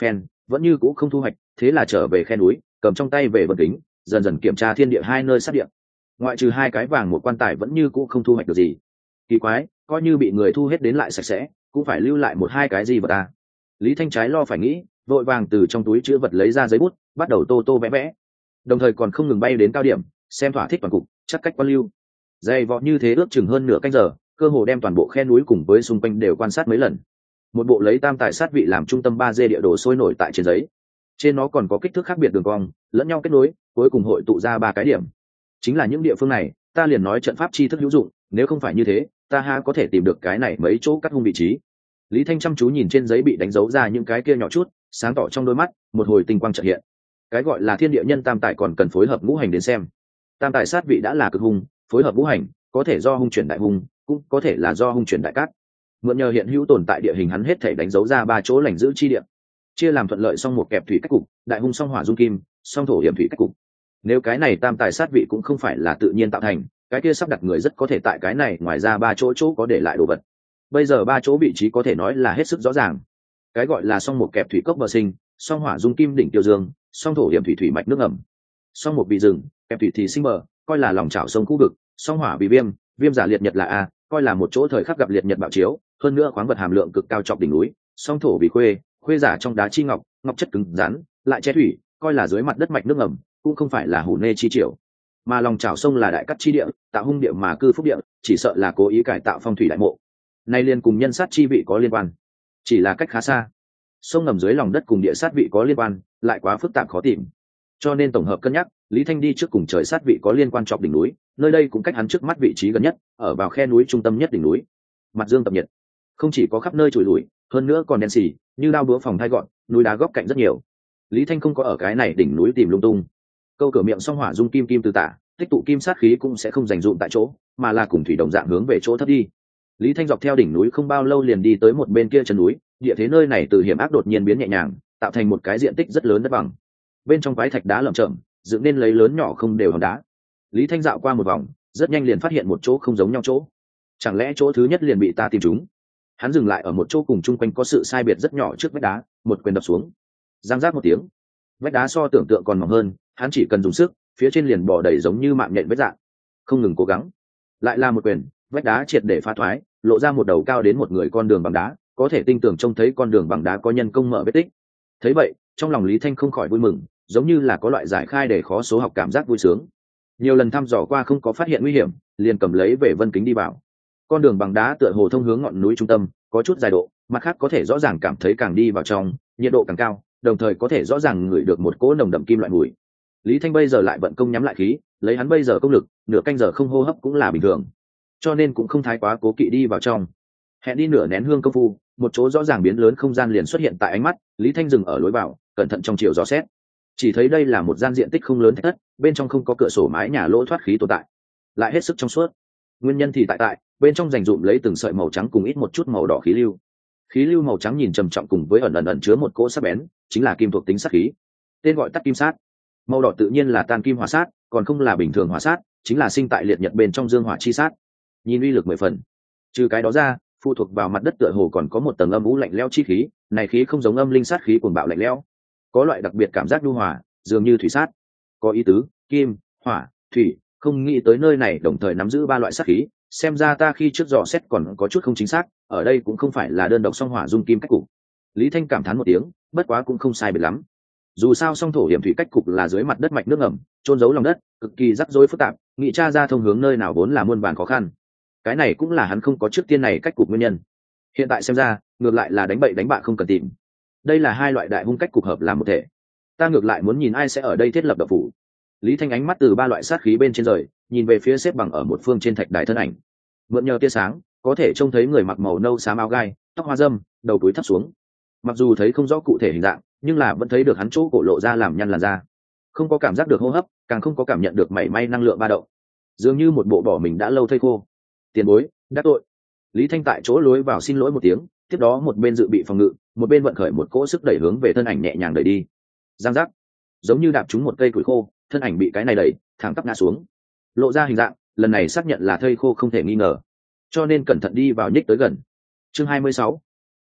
vẫn như cũ không thu hoạch, thế là trở về khe núi, cầm trong tay về vật kính, dần dần kiểm tra thiên địa hai nơi sát địa. Ngoại trừ hai cái vàng một quan tài vẫn như cũ không thu hoạch được gì. Kỳ quái, coi như bị người thu hết đến lại sạch sẽ, cũng phải lưu lại một hai cái gì vật ta. Lý Thanh trái lo phải nghĩ, vội vàng từ trong túi chứa vật lấy ra giấy bút, bắt đầu tô tô vẽ vẽ, đồng thời còn không ngừng bay đến cao điểm, xem thỏa thích toàn cục, chắc cách quan lưu. Dày vò như thế ước chừng hơn nửa canh giờ, cơ hồ đem toàn bộ khe núi cùng với xung quanh đều quan sát mấy lần. Một bộ lấy tam tài sát vị làm trung tâm ba d địa đồ sôi nổi tại trên giấy, trên nó còn có kích thước khác biệt đường cong lẫn nhau kết nối, cuối cùng hội tụ ra ba cái điểm. Chính là những địa phương này, ta liền nói trận pháp chi thức hữu dụng, nếu không phải như thế, ta ha có thể tìm được cái này mấy chỗ cắt hung vị trí. Lý Thanh chăm chú nhìn trên giấy bị đánh dấu ra những cái kia nhỏ chút, sáng tỏ trong đôi mắt, một hồi tinh quang chợt hiện. Cái gọi là thiên địa nhân tam tài còn cần phối hợp ngũ hành đến xem. Tam tài sát vị đã là cực hung, phối hợp ngũ hành, có thể do hung chuyển đại hung, cũng có thể là do hung chuyển đại cát. Mượn nhờ hiện hữu tồn tại địa hình, hắn hết thể đánh dấu ra ba chỗ lành giữ chi địa, chia làm thuận lợi song một kẹp thủy cách cục, đại hung song hỏa dung kim, song thổ hiểm thủy cách cục. Nếu cái này tam tài sát vị cũng không phải là tự nhiên tạo thành, cái kia sắp đặt người rất có thể tại cái này ngoài ra ba chỗ chỗ có để lại đồ vật. Bây giờ ba chỗ vị trí có thể nói là hết sức rõ ràng. Cái gọi là song một kẹp thủy cốc bờ sinh, song hỏa dung kim đỉnh tiêu dương, song thổ hiểm thủy thủy mạch nước ẩm. Song một bị rừng, kẹp thủy thì sinh bờ, coi là lòng chảo sông khu vực, song hỏa bị viêm, viêm giả liệt nhật là a, coi là một chỗ thời khắc gặp liệt nhật bạo chiếu, hơn nữa khoáng vật hàm lượng cực cao chọc đỉnh núi. Song thổ bị khuê, khuê giả trong đá chi ngọc, ngọc chất cứng rắn, lại che thủy, coi là dưới mặt đất mạch nước ẩm, cũng không phải là hủ nê chi triều. Mà lòng chảo sông là đại cắt chi địa, tạo hung địa mà cư phúc địa, chỉ sợ là cố ý cải tạo phong thủy đại mộ. Nay liên cùng nhân sát chi vị có liên quan, chỉ là cách khá xa. Sông ngầm dưới lòng đất cùng địa sát vị có liên quan, lại quá phức tạp khó tìm. Cho nên tổng hợp cân nhắc, Lý Thanh đi trước cùng trời sát vị có liên quan chọc đỉnh núi, nơi đây cũng cách hắn trước mắt vị trí gần nhất, ở vào khe núi trung tâm nhất đỉnh núi. Mặt dương tập nhiệt, không chỉ có khắp nơi chùi lủi, hơn nữa còn đen xì, như đao búa phòng thay gọn, núi đá góc cạnh rất nhiều. Lý Thanh không có ở cái này đỉnh núi tìm lung tung. Câu cửa miệng song hỏa dung kim kim từ tả, tích tụ kim sát khí cũng sẽ không dành dụm tại chỗ, mà là cùng thủy đồng dạng hướng về chỗ thấp đi. Lý Thanh dọc theo đỉnh núi không bao lâu liền đi tới một bên kia chân núi, địa thế nơi này từ hiểm ác đột nhiên biến nhẹ nhàng, tạo thành một cái diện tích rất lớn đất bằng. Bên trong quái thạch đá lởm chởm, dựng nên lấy lớn nhỏ không đều hòn đá. Lý Thanh dạo qua một vòng, rất nhanh liền phát hiện một chỗ không giống nhau chỗ. Chẳng lẽ chỗ thứ nhất liền bị ta tìm trúng? Hắn dừng lại ở một chỗ cùng chung quanh có sự sai biệt rất nhỏ trước vách đá, một quyền đập xuống. Giang rác một tiếng, vách đá so tưởng tượng còn mỏng hơn, hắn chỉ cần dùng sức, phía trên liền bò đầy giống như mạng nhện vết dạng. Không ngừng cố gắng, lại là một quyền, vách đá triệt để phá thoái, lộ ra một đầu cao đến một người con đường bằng đá, có thể tinh tường trông thấy con đường bằng đá có nhân công mở vết tích. Thấy vậy, trong lòng Lý Thanh không khỏi vui mừng, giống như là có loại giải khai để khó số học cảm giác vui sướng. Nhiều lần thăm dò qua không có phát hiện nguy hiểm, liền cầm lấy về vân kính đi vào. Con đường bằng đá tựa hồ thông hướng ngọn núi trung tâm, có chút dài độ, mặt khác có thể rõ ràng cảm thấy càng đi vào trong, nhiệt độ càng cao, đồng thời có thể rõ ràng ngửi được một cỗ nồng đậm kim loại mùi. Lý Thanh bây giờ lại vận công nhắm lại khí, lấy hắn bây giờ công lực, nửa canh giờ không hô hấp cũng là bình thường, cho nên cũng không thái quá cố kỵ đi vào trong. Hẹn đi nửa nén hương công phu, một chỗ rõ ràng biến lớn không gian liền xuất hiện tại ánh mắt. Lý Thanh dừng ở lối vào, cẩn thận trong chiều dò xét, chỉ thấy đây là một gian diện tích không lớn thạch thất, bên trong không có cửa sổ mái nhà lỗ thoát khí tồn tại, lại hết sức trong suốt. Nguyên nhân thì tại tại bên trong dành dụm lấy từng sợi màu trắng cùng ít một chút màu đỏ khí lưu. Khí lưu màu trắng nhìn trầm trọng cùng với ẩn ẩn ẩn chứa một cỗ sắc bén, chính là kim thuộc tính sát khí, tên gọi tắt kim sát. Màu đỏ tự nhiên là tan kim hỏa sát, còn không là bình thường hỏa sát, chính là sinh tại liệt nhật bên trong dương hỏa chi sát. Nhìn uy lực mười phần. Trừ cái đó ra, phụ thuộc vào mặt đất tựa hồ còn có một tầng âm u lạnh lẽo chi khí, này khí không giống âm linh sát khí cuồng bạo lạnh lẽo, có loại đặc biệt cảm giác nhu hòa, dường như thủy sát. Có ý tứ, kim, hỏa, thủy, không nghĩ tới nơi này đồng thời nắm giữ ba loại sát khí, xem ra ta khi trước dò xét còn có chút không chính xác, ở đây cũng không phải là đơn độc song hỏa dung kim cách cục. Lý Thanh cảm thán một tiếng, bất quá cũng không sai biệt lắm. Dù sao song thổ hiểm thủy cách cục là dưới mặt đất mạch nước ngầm, trôn giấu lòng đất, cực kỳ rắc rối phức tạp, nghĩ tra ra thông hướng nơi nào vốn là muôn vàn khó khăn. Cái này cũng là hắn không có trước tiên này cách cục nguyên nhân. Hiện tại xem ra, ngược lại là đánh bậy đánh bạ không cần tìm. Đây là hai loại đại hung cách cục hợp làm một thể. Ta ngược lại muốn nhìn ai sẽ ở đây thiết lập đạo phủ. Lý Thanh ánh mắt từ ba loại sát khí bên trên rời, nhìn về phía xếp bằng ở một phương trên thạch đài thân ảnh. Mượn nhờ tia sáng, có thể trông thấy người mặc màu nâu xám áo gai, tóc hoa râm, đầu túi thấp xuống. Mặc dù thấy không rõ cụ thể hình dạng, nhưng là vẫn thấy được hắn chỗ cổ lộ ra làm nhăn làn da. Không có cảm giác được hô hấp, càng không có cảm nhận được mảy may năng lượng ba động. Dường như một bộ bỏ mình đã lâu thây khô. Tiền bối, đắc tội. Lý Thanh tại chỗ lối vào xin lỗi một tiếng, tiếp đó một bên dự bị phòng ngự, một bên vận khởi một cỗ sức đẩy hướng về thân ảnh nhẹ nhàng đẩy đi. Giang giác, giống như đạp trúng một cây củi khô, thân ảnh bị cái này đẩy thẳng tắp ngã xuống, lộ ra hình dạng. Lần này xác nhận là thây khô không thể nghi ngờ, cho nên cẩn thận đi vào nhích tới gần. Chương hai mươi sáu,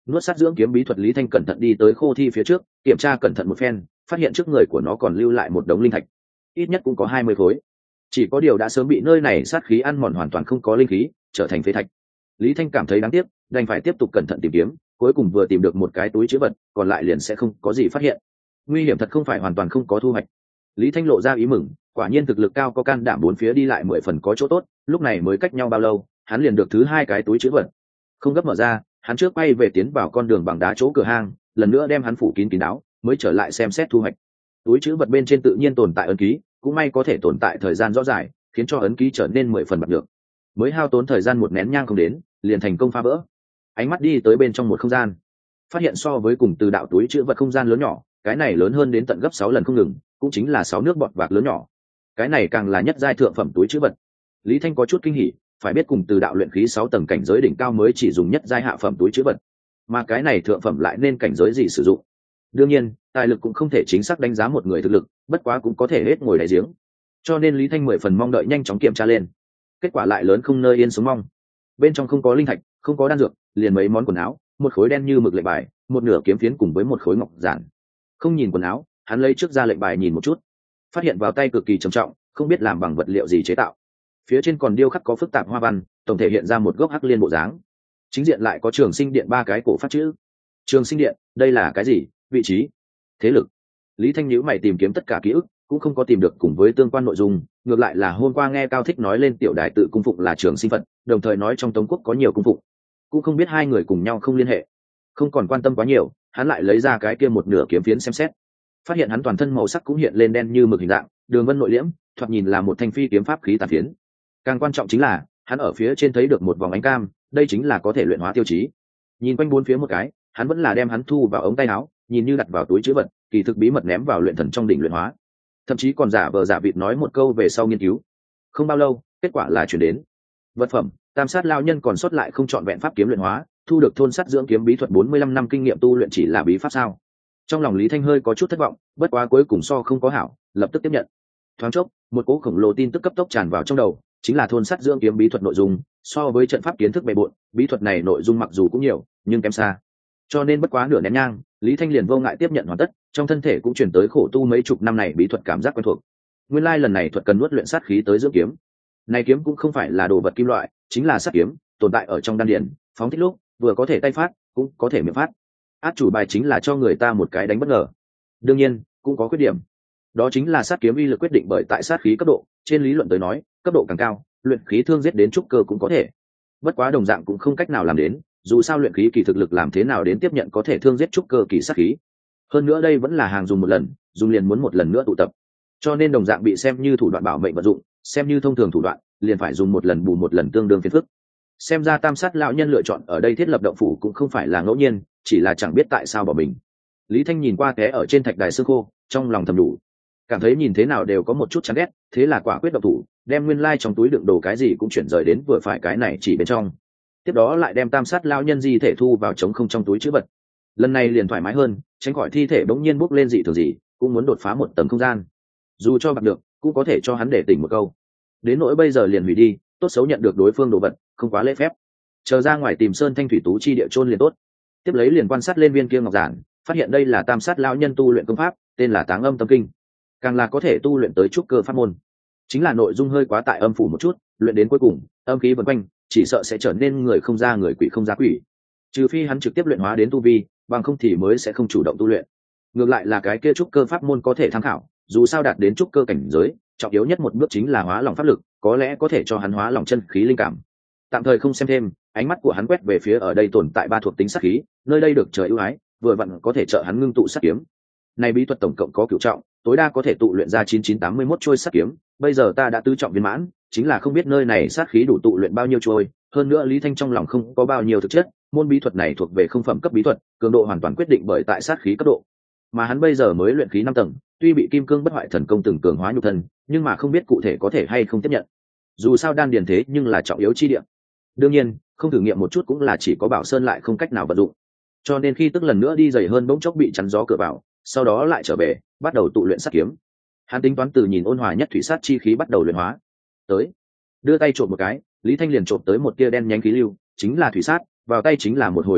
Nuốt sát dưỡng kiếm bí thuật, Lý Thanh cẩn thận đi tới khô thi phía trước, kiểm tra cẩn thận một phen, phát hiện trước người của nó còn lưu lại một đống linh thạch, ít nhất cũng có hai mươi khối. Chỉ có điều đã sớm bị nơi này sát khí ăn mòn, hoàn toàn không có linh khí, trở thành phế thạch. Lý Thanh cảm thấy đáng tiếc, đành phải tiếp tục cẩn thận tìm kiếm, cuối cùng vừa tìm được một cái túi trữ vật, còn lại liền sẽ không có gì phát hiện. Nguy hiểm thật không phải hoàn toàn không có thu hoạch. Lý Thanh lộ ra ý mừng, quả nhiên thực lực cao có can đảm bốn phía đi lại mười phần có chỗ tốt, lúc này mới cách nhau bao lâu, hắn liền được thứ hai cái túi trữ vật. Không gấp mở ra, hắn trước quay về tiến vào con đường bằng đá chỗ cửa hang, lần nữa đem hắn phủ kín kín đáo, mới trở lại xem xét thu hoạch. Túi trữ vật bên trên tự nhiên tồn tại ấn ký, cũng may có thể tồn tại thời gian rõ dài, khiến cho ấn ký trở nên mười phần bạc được. Mới hao tốn thời gian một nén nhang không đến, liền thành công phá vỡ. Ánh mắt đi tới bên trong một không gian, phát hiện so với cùng từ đạo túi trữ vật không gian lớn nhỏ, cái này lớn hơn đến tận gấp sáu lần không ngừng, cũng chính là sáu nước bọt vạc lớn nhỏ. Cái này càng là nhất giai thượng phẩm túi trữ vật. Lý Thanh có chút kinh hỉ, phải biết cùng từ đạo luyện khí sáu tầng cảnh giới đỉnh cao mới chỉ dùng nhất giai hạ phẩm túi trữ vật, mà cái này thượng phẩm lại nên cảnh giới gì sử dụng. Đương nhiên, tài lực cũng không thể chính xác đánh giá một người thực lực, bất quá cũng có thể hết ngồi đáy giếng. Cho nên Lý Thanh mười phần mong đợi nhanh chóng kiểm tra lên. Kết quả lại lớn không nơi yên sống mong. Bên trong không có linh thạch, không có đan dược, liền mấy món quần áo, một khối đen như mực lệnh bài, một nửa kiếm phiến cùng với một khối ngọc giản. Không nhìn quần áo, hắn lấy trước ra lệnh bài nhìn một chút, phát hiện vào tay cực kỳ trầm trọng, không biết làm bằng vật liệu gì chế tạo. Phía trên còn điêu khắc có phức tạp hoa văn, tổng thể hiện ra một gốc hắc liên bộ dáng. Chính diện lại có Trường Sinh Điện ba cái cổ phát chữ. Trường Sinh Điện, đây là cái gì? Vị trí, thế lực. Lý Thanh nhíu mày tìm kiếm tất cả ký ức, cũng không có tìm được cùng với tương quan nội dung, ngược lại là hôm qua nghe Cao Thích nói lên tiểu đài tự cung phụng là Trường Sinh Phật, đồng thời nói trong Tống quốc có nhiều cung phụng, cũng không biết hai người cùng nhau không liên hệ. Không còn quan tâm quá nhiều, hắn lại lấy ra cái kia một nửa kiếm phiến xem xét, phát hiện hắn toàn thân màu sắc cũng hiện lên đen như mực hình dạng, đường vân nội liễm, thoạt nhìn là một thanh phi kiếm pháp khí tàn phiến. Càng quan trọng chính là hắn ở phía trên thấy được một vòng ánh cam, đây chính là có thể luyện hóa tiêu chí. Nhìn quanh bốn phía một cái, hắn vẫn là đem hắn thu vào ống tay áo, nhìn như đặt vào túi trữ vật, kỳ thực bí mật ném vào luyện thần trong đỉnh luyện hóa. Thậm chí còn giả vờ giả vịt nói một câu về sau nghiên cứu. Không bao lâu, kết quả là chuyển đến. Vật phẩm: Tam sát lao nhân còn sót lại không trọn vẹn pháp kiếm luyện hóa, thu được thôn sát dưỡng kiếm bí thuật bốn mươi lăm năm kinh nghiệm tu luyện, chỉ là bí pháp sao? Trong lòng Lý Thanh hơi có chút thất vọng, bất quá cuối cùng so không có hảo, lập tức tiếp nhận. Thoáng chốc, một cỗ khổng lồ tin tức cấp tốc tràn vào trong đầu, chính là thôn sát dưỡng kiếm bí thuật nội dung. So với trận pháp kiến thức bề bộn, bí thuật này nội dung mặc dù cũng nhiều, nhưng kém xa. Cho nên bất quá nửa nén nhang, Lý Thanh liền vô ngại tiếp nhận hoàn tất, trong thân thể cũng chuyển tới khổ tu mấy chục năm này bí thuật cảm giác quen thuộc. Nguyên lai lần này thuật cần nuốt luyện sát khí tới dưỡng kiếm. Này kiếm cũng không phải là đồ vật kim loại, chính là sát kiếm, tồn tại ở trong đan điền, phóng thích lúc vừa có thể tay phát, cũng có thể miệng phát. Át chủ bài chính là cho người ta một cái đánh bất ngờ. Đương nhiên, cũng có khuyết điểm. Đó chính là sát kiếm uy lực quyết định bởi tại sát khí cấp độ, trên lý luận tới nói, cấp độ càng cao, luyện khí thương giết đến trúc cơ cũng có thể. Bất quá đồng dạng cũng không cách nào làm đến, dù sao luyện khí kỳ thực lực làm thế nào đến tiếp nhận có thể thương giết trúc cơ kỳ sát khí. Hơn nữa đây vẫn là hàng dùng một lần, dùng liền muốn một lần nữa tụ tập. Cho nên đồng dạng bị xem như thủ đoạn bảo mệnh vận dụng, xem như thông thường thủ đoạn, liền phải dùng một lần bù một lần, tương đương phiền phức. Xem ra Tam sát lão nhân lựa chọn ở đây thiết lập động phủ cũng không phải là ngẫu nhiên, chỉ là chẳng biết tại sao bỏ mình. Lý Thanh nhìn qua té ở trên thạch đài xương khô, trong lòng thầm đủ, cảm thấy nhìn thế nào đều có một chút chán ghét, thế là quả quyết động thủ, đem nguyên lai trong túi đựng đồ cái gì cũng chuyển rời đến vừa phải cái này chỉ bên trong. Tiếp đó lại đem Tam sát lão nhân di thể thu vào trống không trong túi trữ vật. Lần này liền thoải mái hơn, tránh khỏi thi thể bỗng nhiên bốc lên dị thường gì, cũng muốn đột phá một tầng không gian. Dù cho bạc được, cũng có thể cho hắn để tỉnh một câu. Đến nỗi bây giờ liền hủy đi, tốt xấu nhận được đối phương đồ vật, không quá lễ phép. Chờ ra ngoài tìm sơn thanh thủy tú chi địa chôn liền tốt. Tiếp lấy liền quan sát lên viên kia ngọc giản, phát hiện đây là Tam sát lão nhân tu luyện công pháp, tên là Táng Âm Tâm Kinh, càng là có thể tu luyện tới trúc cơ pháp môn. Chính là nội dung hơi quá tại âm phủ một chút, luyện đến cuối cùng, âm khí vần quanh, chỉ sợ sẽ trở nên người không ra người, quỷ không ra quỷ. Trừ phi hắn trực tiếp luyện hóa đến tu vi, bằng không thì mới sẽ không chủ động tu luyện. Ngược lại là cái kia trúc cơ pháp môn có thể tham khảo, dù sao đạt đến trúc cơ cảnh giới, trọng yếu nhất một bước chính là hóa lòng pháp lực, có lẽ có thể cho hắn hóa lòng chân khí linh cảm. Tạm thời không xem thêm, ánh mắt của hắn quét về phía ở đây tồn tại ba thuộc tính sát khí, nơi đây được trời ưu ái, vừa vặn có thể trợ hắn ngưng tụ sát kiếm. Này bí thuật tổng cộng có cửu trọng, tối đa có thể tụ luyện ra chín chín tám mươi mốt chuôi sát kiếm, bây giờ ta đã tứ trọng viên mãn, chính là không biết nơi này sát khí đủ tụ luyện bao nhiêu chuôi, hơn nữa Lý Thanh trong lòng không có bao nhiêu thực chất, môn bí thuật này thuộc về không phẩm cấp bí thuật, cường độ hoàn toàn quyết định bởi tại sát khí cấp độ. Mà hắn bây giờ mới luyện khí năm tầng, tuy bị kim cương bất hoại thần công từng cường hóa nhục thân, nhưng mà không biết cụ thể có thể hay không tiếp nhận. Dù sao đan điền thế nhưng là trọng yếu chi địa. Đương nhiên, không thử nghiệm một chút cũng là chỉ có Bảo Sơn lại không cách nào vận dụng. Cho nên khi tức lần nữa đi dày hơn bỗng chốc bị chắn gió cửa vào, sau đó lại trở về, bắt đầu tụ luyện sát kiếm. Hắn tính toán từ nhìn ôn hòa nhất thủy sát chi khí bắt đầu luyện hóa. Tới, đưa tay trộn một cái, Lý Thanh liền trộn tới một tia đen nhánh khí lưu, chính là thủy sát, vào tay chính là một hồi lạnh bớt,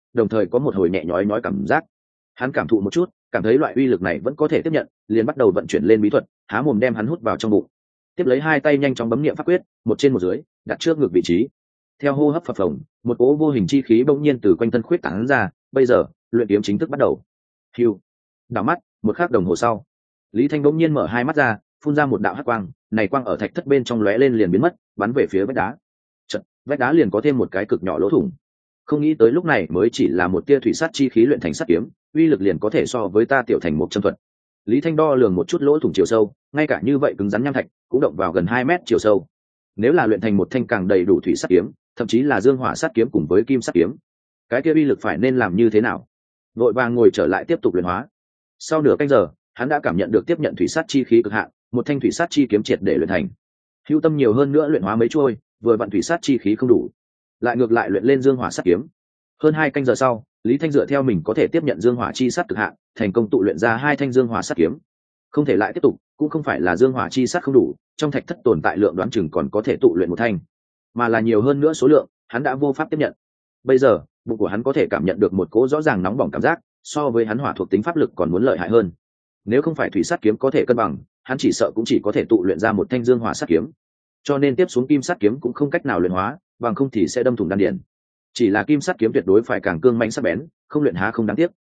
đồng thời có một hồi nhẹ nhói nhói cảm giác. Hắn cảm thụ một chút, cảm thấy loại uy lực này vẫn có thể tiếp nhận, liền bắt đầu vận chuyển lên bí thuật, há mồm đem hắn hút vào trong bụng. Tiếp lấy hai tay nhanh chóng bấm niệm pháp quyết, một trên một dưới, đặt trước ngược vị trí. Theo hô hấp phập phồng, một cỗ vô hình chi khí bỗng nhiên từ quanh thân khuyết tán ra, bây giờ, luyện kiếm chính thức bắt đầu. Hưu. Đảo mắt, một khắc đồng hồ sau, Lý Thanh bỗng nhiên mở hai mắt ra, phun ra một đạo hắc quang, này quang ở thạch thất bên trong lóe lên liền biến mất, bắn về phía vách đá. Chợt, vách đá liền có thêm một cái cực nhỏ lỗ thủng. Không nghĩ tới lúc này mới chỉ là một tia thủy sát chi khí luyện thành sắt kiếm, uy lực liền có thể so với ta tiểu thành một châm thuật. Lý Thanh đo lường một chút lỗ thủng chiều sâu, ngay cả như vậy cứng rắn nham thạch cũng động vào gần hai mét chiều sâu. Nếu là luyện thành một thanh càng đầy đủ thủy sát kiếm, thậm chí là dương hỏa sát kiếm cùng với kim sát kiếm, cái kia uy lực phải nên làm như thế nào? Vội vàng ngồi trở lại tiếp tục luyện hóa. Sau nửa canh giờ, hắn đã cảm nhận được tiếp nhận thủy sát chi khí cực hạn, một thanh thủy sát chi kiếm triệt để luyện thành. Hữu tâm nhiều hơn nữa luyện hóa mấy chuôi, vừa vặn thủy sát chi khí không đủ, lại ngược lại luyện lên dương hỏa sát kiếm. Hơn hai canh giờ sau, Lý Thanh dựa theo mình có thể tiếp nhận dương hỏa chi sát cực hạn, thành công tụ luyện ra hai thanh dương hỏa sát kiếm. Không thể lại tiếp tục, cũng không phải là dương hỏa chi sát không đủ, trong thạch thất tồn tại lượng đoán chừng còn có thể tụ luyện một thanh, mà là nhiều hơn nữa số lượng, hắn đã vô pháp tiếp nhận. Bây giờ, bụng của hắn có thể cảm nhận được một cỗ rõ ràng nóng bỏng cảm giác, so với hắn hỏa thuộc tính pháp lực còn muốn lợi hại hơn. Nếu không phải thủy sát kiếm có thể cân bằng, hắn chỉ sợ cũng chỉ có thể tụ luyện ra một thanh dương hỏa sát kiếm. Cho nên tiếp xuống kim sát kiếm cũng không cách nào luyện hóa, bằng không thì sẽ đâm thủng đan điền. Chỉ là kim sát kiếm tuyệt đối phải càng cương mãnh sắc bén, không luyện há không đáng tiếc.